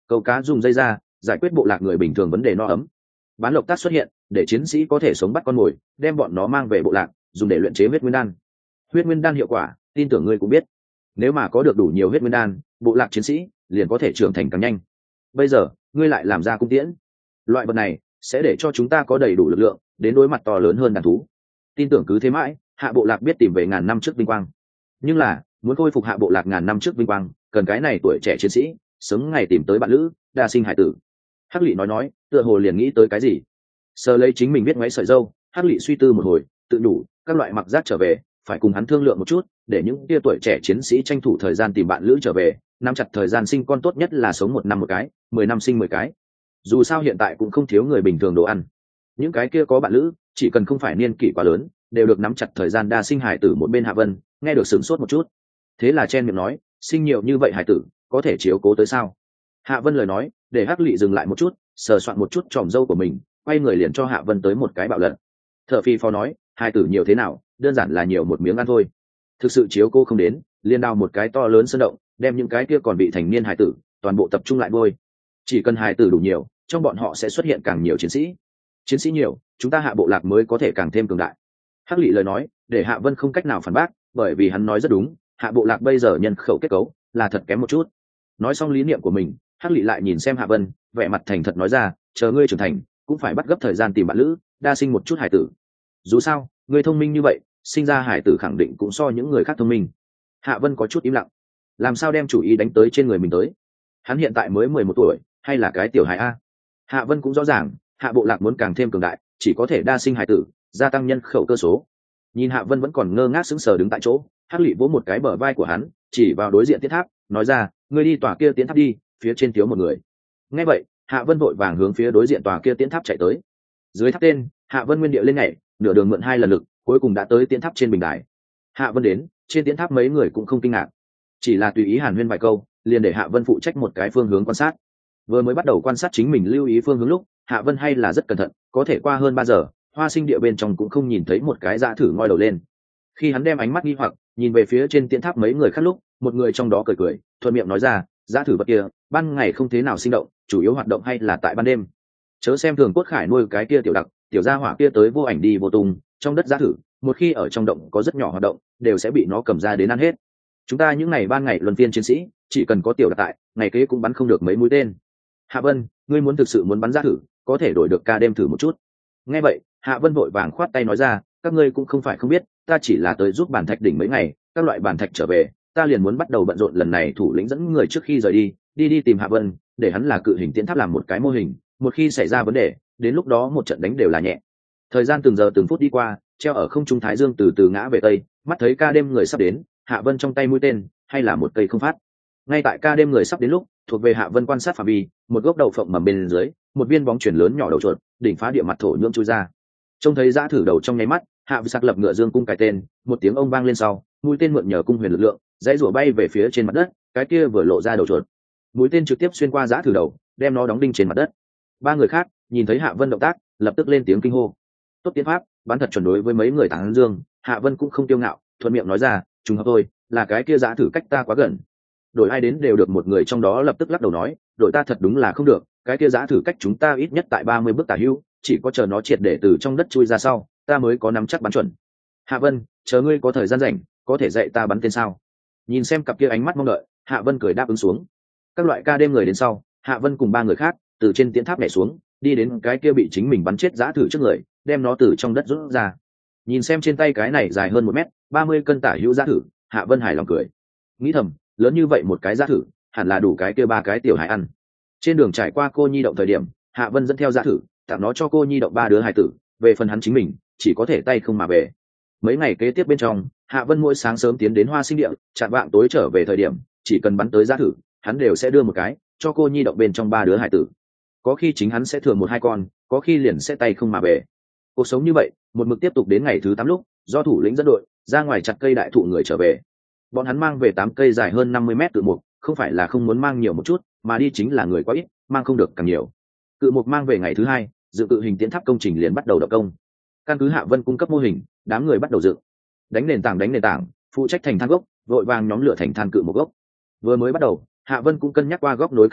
Câu cá dùng dây ra giải quyết bộ lạc người bình thường vấn đề no ấm. Bán lộc tác xuất hiện để chiến sĩ có thể sống bắt con mồi, đem bọn nó mang về bộ lạc dùng để luyện chế huyết nguyên đan. Huyết nguyên đan hiệu quả tin tưởng ngươi cũng biết, nếu mà có được đủ nhiều huyết nguyên đan, bộ lạc chiến sĩ liền có thể trưởng thành càng nhanh. Bây giờ ngươi lại làm ra cung tiễn, loại vật này sẽ để cho chúng ta có đầy đủ lực lượng đến đối mặt to lớn hơn đàn thú. Tin tưởng cứ thế mãi, hạ bộ lạc biết tìm về ngàn năm trước vinh quang. Nhưng là muốn khôi phục hạ bộ lạc ngàn năm trước vinh quang, cần cái này tuổi trẻ chiến sĩ sớm ngày tìm tới bạn lữ, đa sinh hải tử. Hắc Lị nói, tựa hồ liền nghĩ tới cái gì. Sờ lấy chính mình biết ngoáy sợi dâu, Hắc Lị suy tư một hồi, tự đủ các loại mặc giác trở về, phải cùng hắn thương lượng một chút, để những tia tuổi trẻ chiến sĩ tranh thủ thời gian tìm bạn lữ trở về, nắm chặt thời gian sinh con, tốt nhất là sống 1 năm một cái, 10 năm sinh 10 cái. Dù sao hiện tại cũng không thiếu người bình thường đồ ăn. Những cái kia có bạn lữ, chỉ cần không phải niên kỷ quá lớn, đều được nắm chặt thời gian đa sinh hải tử. Một bên Hạ Vân nghe được sửng sốt một chút, thế là chen miệng nói, sinh nhiều như vậy hải tử, có thể chiếu cố tới sao? Hạ Vân lời nói để Hắc Lị dừng lại một chút, sờ soạn một chút tròm râu của mình, quay người liền cho Hạ Vân tới một cái bạo lật. Thở phi phò nói, hải tử nhiều thế nào, đơn giản là nhiều một miếng ăn thôi. Thực sự chiếu cô không đến, liền đào một cái to lớn sơn động, đem những cái kia còn bị thành niên hải tử toàn bộ tập trung lại bôi. Chỉ cần hải tử đủ nhiều, trong bọn họ sẽ xuất hiện càng nhiều chiến sĩ. Chiến sĩ nhiều, chúng ta hạ bộ lạc mới có thể càng thêm cường đại. Hắc Lị lời nói để Hạ Vân không cách nào phản bác, bởi vì hắn nói rất đúng, hạ bộ lạc bây giờ nhân khẩu kết cấu là thật kém một chút. Nói xong lý niệm của mình, Hắc Lị lại nhìn xem Hạ Vân, vẻ mặt thành thật nói ra, chờ ngươi trưởng thành cũng phải bắt gấp thời gian tìm bạn lữ, đa sinh một chút hải tử. Dù sao ngươi thông minh như vậy, sinh ra hải tử khẳng định cũng so những người khác thông minh. Hạ Vân có chút im lặng, làm sao đem chủ ý đánh tới trên người mình tới. Hắn hiện tại mới 11 tuổi, hay là cái tiểu hài a. Hạ Vân cũng rõ ràng, hạ bộ lạc muốn càng thêm cường đại, chỉ có thể đa sinh hải tử, gia tăng nhân khẩu cơ số. Nhìn Hạ Vân vẫn còn ngơ ngác sững sờ đứng tại chỗ, Hắc Lị vỗ một cái bờ vai của hắn, chỉ vào đối diện tiến tháp, nói ra, ngươi đi tòa kia tiến tháp đi, phía trên thiếu một người. Nghe vậy, Hạ Vân vội vàng hướng phía đối diện tòa kia tiến tháp chạy tới. Dưới tháp tên, Hạ Vân nguyên địa lên nhảy, nửa đường mượn 2 lần lực, cuối cùng đã tới tiến tháp trên bình đài. Hạ Vân đến, trên tiến tháp mấy người cũng không kinh ngạc, chỉ là tùy ý hàn huyên vài câu, liền để Hạ Vân phụ trách một cái phương hướng quan sát. Vừa mới bắt đầu quan sát chính mình lưu ý phương hướng lúc, Hạ Vân hay là rất cẩn thận, có thể qua hơn 3 giờ, hoa sinh địa bên trong cũng không nhìn thấy một cái dã thử ngoi đầu lên. Khi hắn đem ánh mắt nghi hoặc nhìn về phía trên tiến tháp mấy người khác lúc, một người trong đó cười cười, thuận miệng nói ra, dã thử vật kia ban ngày không thế nào sinh động, chủ yếu hoạt động hay là tại ban đêm. Chớ xem thường Cốt Khải nuôi cái kia tiểu đặc, tiểu gia hỏa kia tới vô ảnh đi vô tung, trong đất dã thử, một khi ở trong động có rất nhỏ hoạt động, đều sẽ bị nó cầm ra đến ăn hết. Chúng ta những ngày ban ngày luân phiên chiến sĩ, chỉ cần có tiểu đặc tại, ngày kế cũng bắn không được mấy mũi tên. Hạ Vân, ngươi muốn thực sự muốn bắn dã thử, có thể đổi được ca đêm thử một chút. Nghe vậy, Hạ Vân vội vàng khoát tay nói ra, các ngươi cũng không phải không biết, ta chỉ là tới giúp bản thạch đỉnh mấy ngày, các loại bản thạch trở về, ta liền muốn bắt đầu bận rộn. Lần này thủ lĩnh dẫn người trước khi rời đi tìm Hạ Vân, để hắn là cự hình tiến tháp làm một cái mô hình, một khi xảy ra vấn đề, đến lúc đó một trận đánh đều là nhẹ. Thời gian từng giờ từng phút đi qua, treo ở không trung thái dương từ từ ngã về tây, mắt thấy ca đêm người sắp đến, Hạ Vân trong tay mũi tên hay là một cây không phát. Ngay tại ca đêm người sắp đến lúc, thuộc về Hạ Vân quan sát phạm vi, một gốc đầu phộng mầm bên dưới, một viên bóng chuyển lớn nhỏ đầu chuột, đỉnh phá địa mặt thổ nhưỡng chui ra. Trông thấy dã thử đầu trong nháy mắt, Hạ Vân lập ngựa dương cung cài tên, một tiếng ông vang lên sau, mũi tên mượn nhờ cung huyền lực lượng, dãy rủa bay về phía trên mặt đất, cái kia vừa lộ ra đầu chuột. Mũi tên trực tiếp xuyên qua dã thử đầu, đem nó đóng đinh trên mặt đất. 3 người khác nhìn thấy Hạ Vân động tác, lập tức lên tiếng kinh hô. Tốt tiến pháp, bắn thật chuẩn. Đối với mấy người tán dương, Hạ Vân cũng không tiêu ngạo, thuận miệng nói ra, trùng hợp thôi, là cái kia dã thử cách ta quá gần. Đổi ai đến đều được. Một người trong đó lập tức lắc đầu nói, đội ta thật đúng là không được, cái kia dã thử cách chúng ta ít nhất tại 30 bước tả hữu, chỉ có chờ nó triệt để từ trong đất chui ra sau, ta mới có nắm chắc bắn chuẩn. Hạ Vân, chờ ngươi có thời gian rảnh, có thể dạy ta bắn tên sao? Nhìn xem cặp kia ánh mắt mong đợi, Hạ Vân cười đáp ứng xuống. Các loại ca đêm người đến sau, Hạ Vân cùng 3 người khác từ trên tiến tháp nhảy xuống, đi đến cái kia bị chính mình bắn chết dã thử trước người, đem nó từ trong đất rút ra. Nhìn xem trên tay cái này dài hơn 1 mét, 30 cân tả hữu dã thử, Hạ Vân hài lòng cười, nghĩ thầm, lớn như vậy một cái dã thử, hẳn là đủ cái kia 3 cái tiểu hải ăn. Trên đường trải qua Cô Nhi động thời điểm, Hạ Vân dẫn theo dã thử, tặng nó cho Cô Nhi động 3 đứa hải tử, về phần hắn chính mình, chỉ có thể tay không mà về. Mấy ngày kế tiếp bên trong, Hạ Vân mỗi sáng sớm tiến đến Hoa Sinh Địa, chạng vạng tối trở về thời điểm, chỉ cần bắn tới dã thử, hắn đều sẽ đưa một cái cho Cô Nhi động bên trong 3 đứa hải tử. Có khi chính hắn sẽ thường 1-2 con, có khi liền sẽ tay không mà về. Cuộc sống như vậy một mực tiếp tục đến ngày thứ 8 lúc, do thủ lĩnh dẫn đội ra ngoài chặt cây đại thụ người trở về. Bọn hắn mang về 8 cây dài hơn 50 mét cự mục, không phải là không muốn mang nhiều một chút, mà đi chính là người quá ít, mang không được càng nhiều. Cự mục mang về ngày thứ 2, dự cự hình tiến tháp công trình liền bắt đầu động công. Căn cứ Hạ Vân cung cấp mô hình, đám người bắt đầu dựng, đánh nền tảng, phụ trách thành than gốc, vội vàng nhóm lửa thành than cự một gốc. Vừa mới bắt đầu, Hạ Vân cũng cân nhắc qua góc nối kết cấu,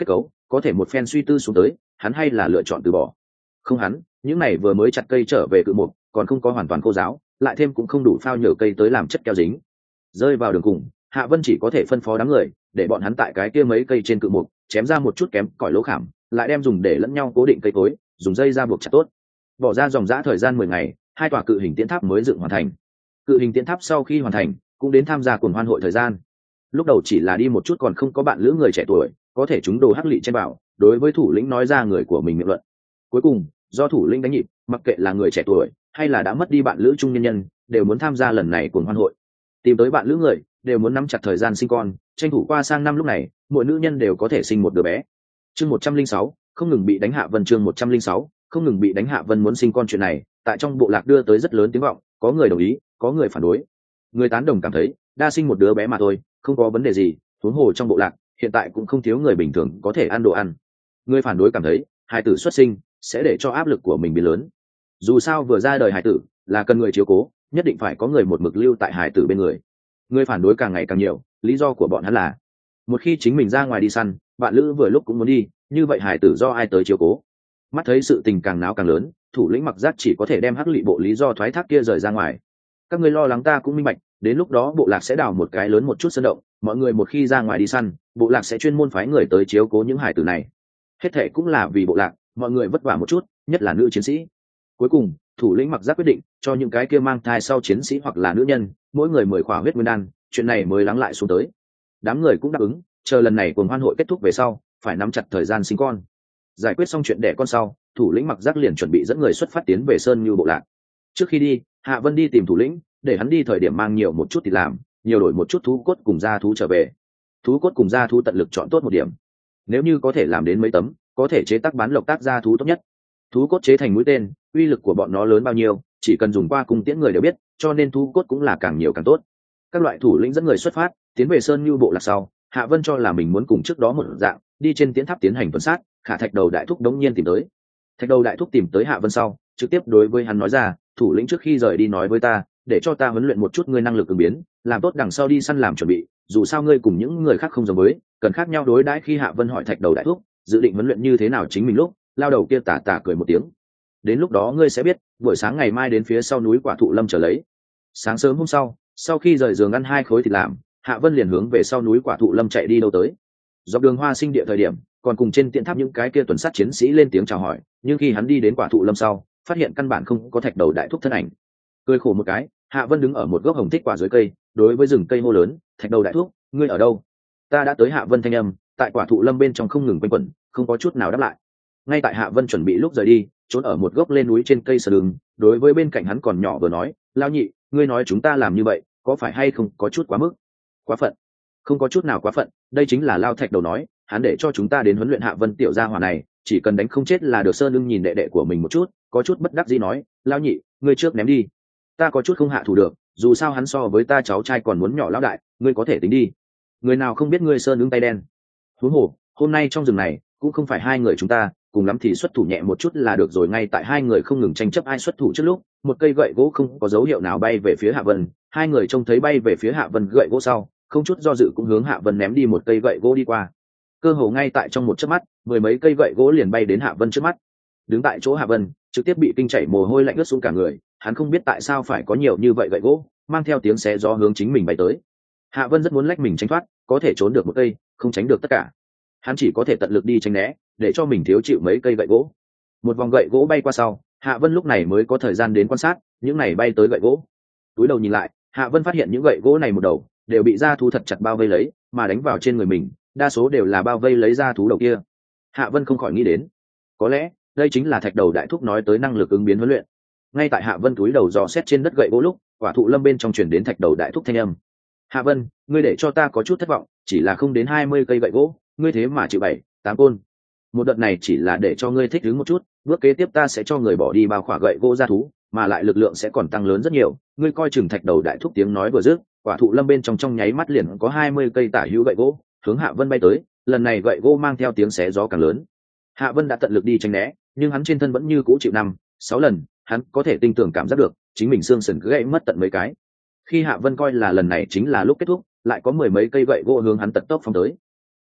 có thể một phen suy tư xuống tới, hắn hay là lựa chọn từ bỏ. Không hắn, những này vừa mới chặt cây trở về cự mục, còn không có hoàn toàn khô ráo, lại thêm cũng không đủ phao nhựa cây tới làm chất keo dính. Rơi vào đường cùng, Hạ Vân chỉ có thể phân phó đám người, để bọn hắn tại cái kia mấy cây trên cự mục chém ra một chút kém cỏi lỗ khảm, lại đem dùng để lẫn nhau cố định cây cối, dùng dây ra buộc chặt tốt. Bỏ ra dòng dã thời gian 10 ngày, hai tòa cự hình tiễn tháp mới dựng hoàn thành. Cự hình tiễn tháp sau khi hoàn thành, cũng đến tham gia cuồng hoan hội thời gian. Lúc đầu chỉ là đi một chút còn không có bạn lữ người trẻ tuổi, có thể chúng đồ hắc lị trên bảo, đối với thủ lĩnh nói ra người của mình miệng luận. Cuối cùng, do thủ lĩnh đánh nhịp, mặc kệ là người trẻ tuổi hay là đã mất đi bạn lữ trung nhân nhân, đều muốn tham gia lần này cuồng hoan hội. Tìm tới bạn lữ người, đều muốn nắm chặt thời gian sinh con, tranh thủ qua sang năm lúc này, mỗi nữ nhân đều có thể sinh một đứa bé. Chương 106, không ngừng bị đánh Hạ Vân. Chương 106, không ngừng bị đánh Hạ Vân muốn sinh con chuyện này, tại trong bộ lạc đưa tới rất lớn tiếng vọng, có người đồng ý, có người phản đối. Người tán đồng cảm thấy, đa sinh một đứa bé mà thôi, không có vấn đề gì, huống hồ trong bộ lạc hiện tại cũng không thiếu người bình thường có thể ăn đồ ăn. Người phản đối cảm thấy, hài tử xuất sinh sẽ để cho áp lực của mình biến lớn. Dù sao vừa ra đời hài tử là cần người chiếu cố, nhất định phải có người một mực lưu tại hài tử bên người. Người phản đối càng ngày càng nhiều, lý do của bọn hắn là một khi chính mình ra ngoài đi săn, bạn lữ vừa lúc cũng muốn đi, như vậy hài tử do ai tới chiếu cố. Mắt thấy sự tình càng náo càng lớn, thủ lĩnh Mặc Giác chỉ có thể đem hắc lị bộ lý do thoái thác kia rời ra ngoài. Các ngươi lo lắng ta cũng minh bạch, đến lúc đó bộ lạc sẽ đào một cái lớn một chút sân động, mọi người một khi ra ngoài đi săn, bộ lạc sẽ chuyên môn phái người tới chiếu cố những hải tử này. Hết thệ cũng là vì bộ lạc, mọi người vất vả một chút, nhất là nữ chiến sĩ. Cuối cùng, thủ lĩnh Mặc Giác quyết định cho những cái kia mang thai sau chiến sĩ hoặc là nữ nhân, mỗi người 10 khỏa huyết nguyên đan, chuyện này mới lắng lại xuống tới. Đám người cũng đáp ứng, chờ lần này cuồng hoan hội kết thúc về sau, phải nắm chặt thời gian sinh con. Giải quyết xong chuyện đẻ con sau, thủ lĩnh Mặc Giác liền chuẩn bị dẫn người xuất phát tiến về Sơn Như bộ lạc. Trước khi đi, Hạ Vân đi tìm thủ lĩnh, để hắn đi thời điểm mang nhiều một chút thì làm, nhiều đổi một chút thú cốt cùng da thú trở về. Thú cốt cùng da thú tận lực chọn tốt một điểm. Nếu như có thể làm đến mấy tấm, có thể chế tác bán lộc tác da thú tốt nhất. Thú cốt chế thành mũi tên, uy lực của bọn nó lớn bao nhiêu, chỉ cần dùng qua cung tiễn người đều biết, cho nên thú cốt cũng là càng nhiều càng tốt. Các loại thủ lĩnh dẫn người xuất phát, tiến về Sơn Như bộ lạc sau, Hạ Vân cho là mình muốn cùng trước đó một dạng, đi trên tiễn tháp tiến hành tuần sát, Khả Thạch Đầu Đại Thúc đống nhiên tìm tới. Thạch Đầu Đại Thúc tìm tới Hạ Vân sau, trực tiếp đối với hắn nói ra, thủ lĩnh trước khi rời đi nói với ta, để cho ta huấn luyện một chút ngươi năng lực ứng biến, làm tốt đằng sau đi săn làm chuẩn bị, dù sao ngươi cùng những người khác không giống với, cần khác nhau đối đãi. Khi Hạ Vân hỏi Thạch Đầu Đại Thúc dự định huấn luyện như thế nào chính mình lúc, lao đầu kia tà tà cười một tiếng. Đến lúc đó ngươi sẽ biết, buổi sáng ngày mai đến phía sau núi Quả Thụ Lâm trở lấy. Sáng sớm hôm sau, sau khi rời giường ăn 2 khối thịt làm, Hạ Vân liền hướng về sau núi Quả Thụ Lâm chạy đi đâu tới. Dọc đường Hoa Sinh địa thời điểm, còn cùng trên tiễn tháp những cái kia tuần sát chiến sĩ lên tiếng chào hỏi, nhưng khi hắn đi đến Quả Thụ Lâm sau, phát hiện căn bản không có Thạch Đầu Đại Thúc thân ảnh. Cười khổ một cái, Hạ Vân đứng ở một gốc hồng thích quả dưới cây, đối với rừng cây hô lớn, Thạch Đầu Đại Thúc, ngươi ở đâu? Ta đã tới. Hạ Vân thanh âm tại Quả Thụ Lâm bên trong không ngừng quanh quẩn, không có chút nào đáp lại. Ngay tại Hạ Vân chuẩn bị lúc rời đi, trốn ở một gốc lên núi trên cây sờ đường, đối với bên cạnh hắn còn nhỏ vừa nói, lao nhị, ngươi nói chúng ta làm như vậy, có phải hay không có chút quá mức? Quá phận? Không có chút nào quá phận, đây chính là Lao Thạch Đầu nói, hắn để cho chúng ta đến huấn luyện Hạ Vân tiểu gia hỏa này, chỉ cần đánh không chết là được. Sơn Ưng nhìn đệ đệ của mình một chút, có chút bất đắc dĩ nói, lao nhị, ngươi trước ném đi, ta có chút không hạ thủ được, dù sao hắn so với ta cháu trai còn muốn nhỏ lão đại, ngươi có thể tính đi. Người nào không biết ngươi Sơn Ưng tay đen. Huống hồ, hôm nay trong rừng này cũng không phải hai người chúng ta, cùng lắm thì xuất thủ nhẹ một chút là được rồi. Ngay tại hai người không ngừng tranh chấp ai xuất thủ trước lúc, một cây gậy gỗ không có dấu hiệu nào bay về phía Hạ Vân. Hai người trông thấy bay về phía Hạ Vân gậy gỗ sau, không chút do dự cũng hướng Hạ Vân ném đi một cây gậy gỗ đi qua. Cơ hồ ngay tại trong một chớp mắt, 10 mấy cây gậy gỗ liền bay đến Hạ Vân trước mắt. Đứng tại chỗ Hạ Vân trực tiếp bị kinh chảy mồ hôi lạnh ướt xuống cả người, hắn không biết tại sao phải có nhiều như vậy gậy gỗ, mang theo tiếng xé gió hướng chính mình bay tới. Hạ Vân rất muốn lách mình tránh thoát, có thể trốn được một cây, không tránh được tất cả. Hắn chỉ có thể tận lực đi tránh né, để cho mình thiếu chịu mấy cây gậy gỗ. Một vòng gậy gỗ bay qua sau, Hạ Vân lúc này mới có thời gian đến quan sát những này bay tới gậy gỗ. Túi đầu nhìn lại, Hạ Vân phát hiện những gậy gỗ này một đầu đều bị da thú thật chặt bao vây lấy, mà đánh vào trên người mình, đa số đều là bao vây lấy da thú đầu kia. Hạ Vân không khỏi nghĩ đến, có lẽ đây chính là Thạch Đầu Đại Thúc nói tới năng lực ứng biến huấn luyện. Ngay tại Hạ Vân túi đầu dò xét trên đất gậy gỗ lúc, Quả Thụ Lâm bên trong truyền đến Thạch Đầu Đại Thúc thanh âm. Hạ Vân, ngươi để cho ta có chút thất vọng, chỉ là không đến 20 cây gậy gỗ, ngươi thế mà chịu 7-8 côn. Một đợt này chỉ là để cho ngươi thích ứng một chút, bước kế tiếp ta sẽ cho người bỏ đi bao khỏa gậy gỗ ra thú, mà lại lực lượng sẽ còn tăng lớn rất nhiều. Ngươi coi chừng. Thạch Đầu Đại Thúc tiếng nói vừa dứt, Quả Thụ Lâm bên trong nháy mắt liền có 20 cây tả hữu gậy gỗ hướng Hạ Vân bay tới, lần này gậy gỗ mang theo tiếng xé gió càng lớn. Hạ Vân đã tận lực đi tránh né, nhưng hắn trên thân vẫn như cũ chịu 5-6 lần, hắn có thể tinh tường cảm giác được chính mình xương sườn cứ gãy mất tận mấy cái. Khi Hạ Vân coi là lần này chính là lúc kết thúc, lại có 10 mấy cây gậy gỗ hướng hắn tận tốc phóng tới.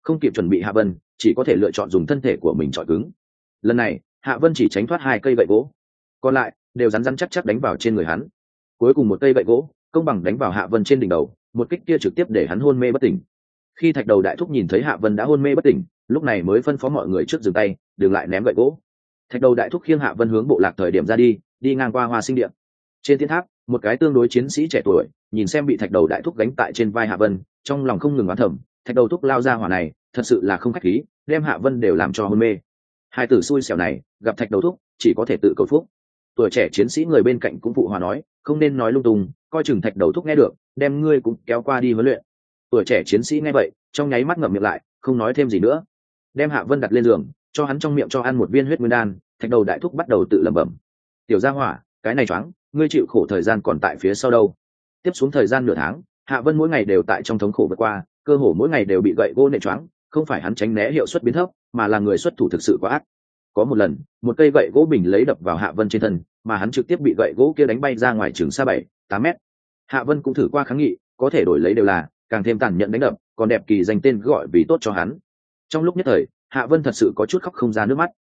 Không kịp chuẩn bị Hạ Vân chỉ có thể lựa chọn dùng thân thể của mình chọi cứng. Lần này Hạ Vân chỉ tránh thoát 2 cây gậy gỗ, còn lại đều rắn rắn chắc chắc đánh vào trên người hắn. Cuối cùng một cây gậy gỗ công bằng đánh vào Hạ Vân trên đỉnh đầu, một kích kia trực tiếp để hắn hôn mê bất tỉnh. Khi Thạch Đầu Đại Thúc nhìn thấy Hạ Vân đã hôn mê bất tỉnh, lúc này mới phân phó mọi người trước dừng tay, đừng lại ném gậy gỗ. Thạch Đầu Đại Thúc khiêng Hạ Vân hướng bộ lạc thời điểm ra đi ngang qua Hoa Sinh Điện. Trên thiên tháp, một cái tương đối chiến sĩ trẻ tuổi nhìn xem bị Thạch Đầu Đại Thúc gánh tại trên vai Hạ Vân, trong lòng không ngừng oán thầm, Thạch Đầu Thúc lao ra hỏa này thật sự là không khách khí, đem Hạ Vân đều làm cho hôn mê. Hai tử xui xẻo này gặp Thạch Đầu Thúc chỉ có thể tự cầu phúc. Tuổi trẻ chiến sĩ người bên cạnh cũng phụ hòa nói, không nên nói lung tung, coi chừng Thạch Đầu Thúc nghe được đem ngươi cũng kéo qua đi huấn luyện. Tuổi trẻ chiến sĩ nghe vậy trong nháy mắt ngậm miệng lại, không nói thêm gì nữa. Đem Hạ Vân đặt lên giường, cho hắn trong miệng cho ăn một viên huyết nguyên đan. Thạch Đầu Đại Thúc bắt đầu tự lẩm bẩm, tiểu gia hỏa, cái này choáng, ngươi chịu khổ thời gian còn tại phía sau đâu. Tiếp xuống thời gian nửa tháng, Hạ Vân mỗi ngày đều tại trong thống khổ vượt qua, cơ hồ mỗi ngày đều bị gậy gỗ nện choáng, không phải hắn tránh né hiệu suất biến thấp, mà là người xuất thủ thực sự quá ác. Có một lần, một cây gậy gỗ bình lấy đập vào Hạ Vân trên thân, mà hắn trực tiếp bị gậy gỗ kia đánh bay ra ngoài chừng xa 7-8 mét. Hạ Vân cũng thử qua kháng nghị, có thể đổi lấy đều là càng thêm tàn nhẫn đánh đập, còn đẹp kỳ danh tên gọi vì tốt cho hắn. Trong lúc nhất thời, Hạ Vân thật sự có chút khóc không ra nước mắt.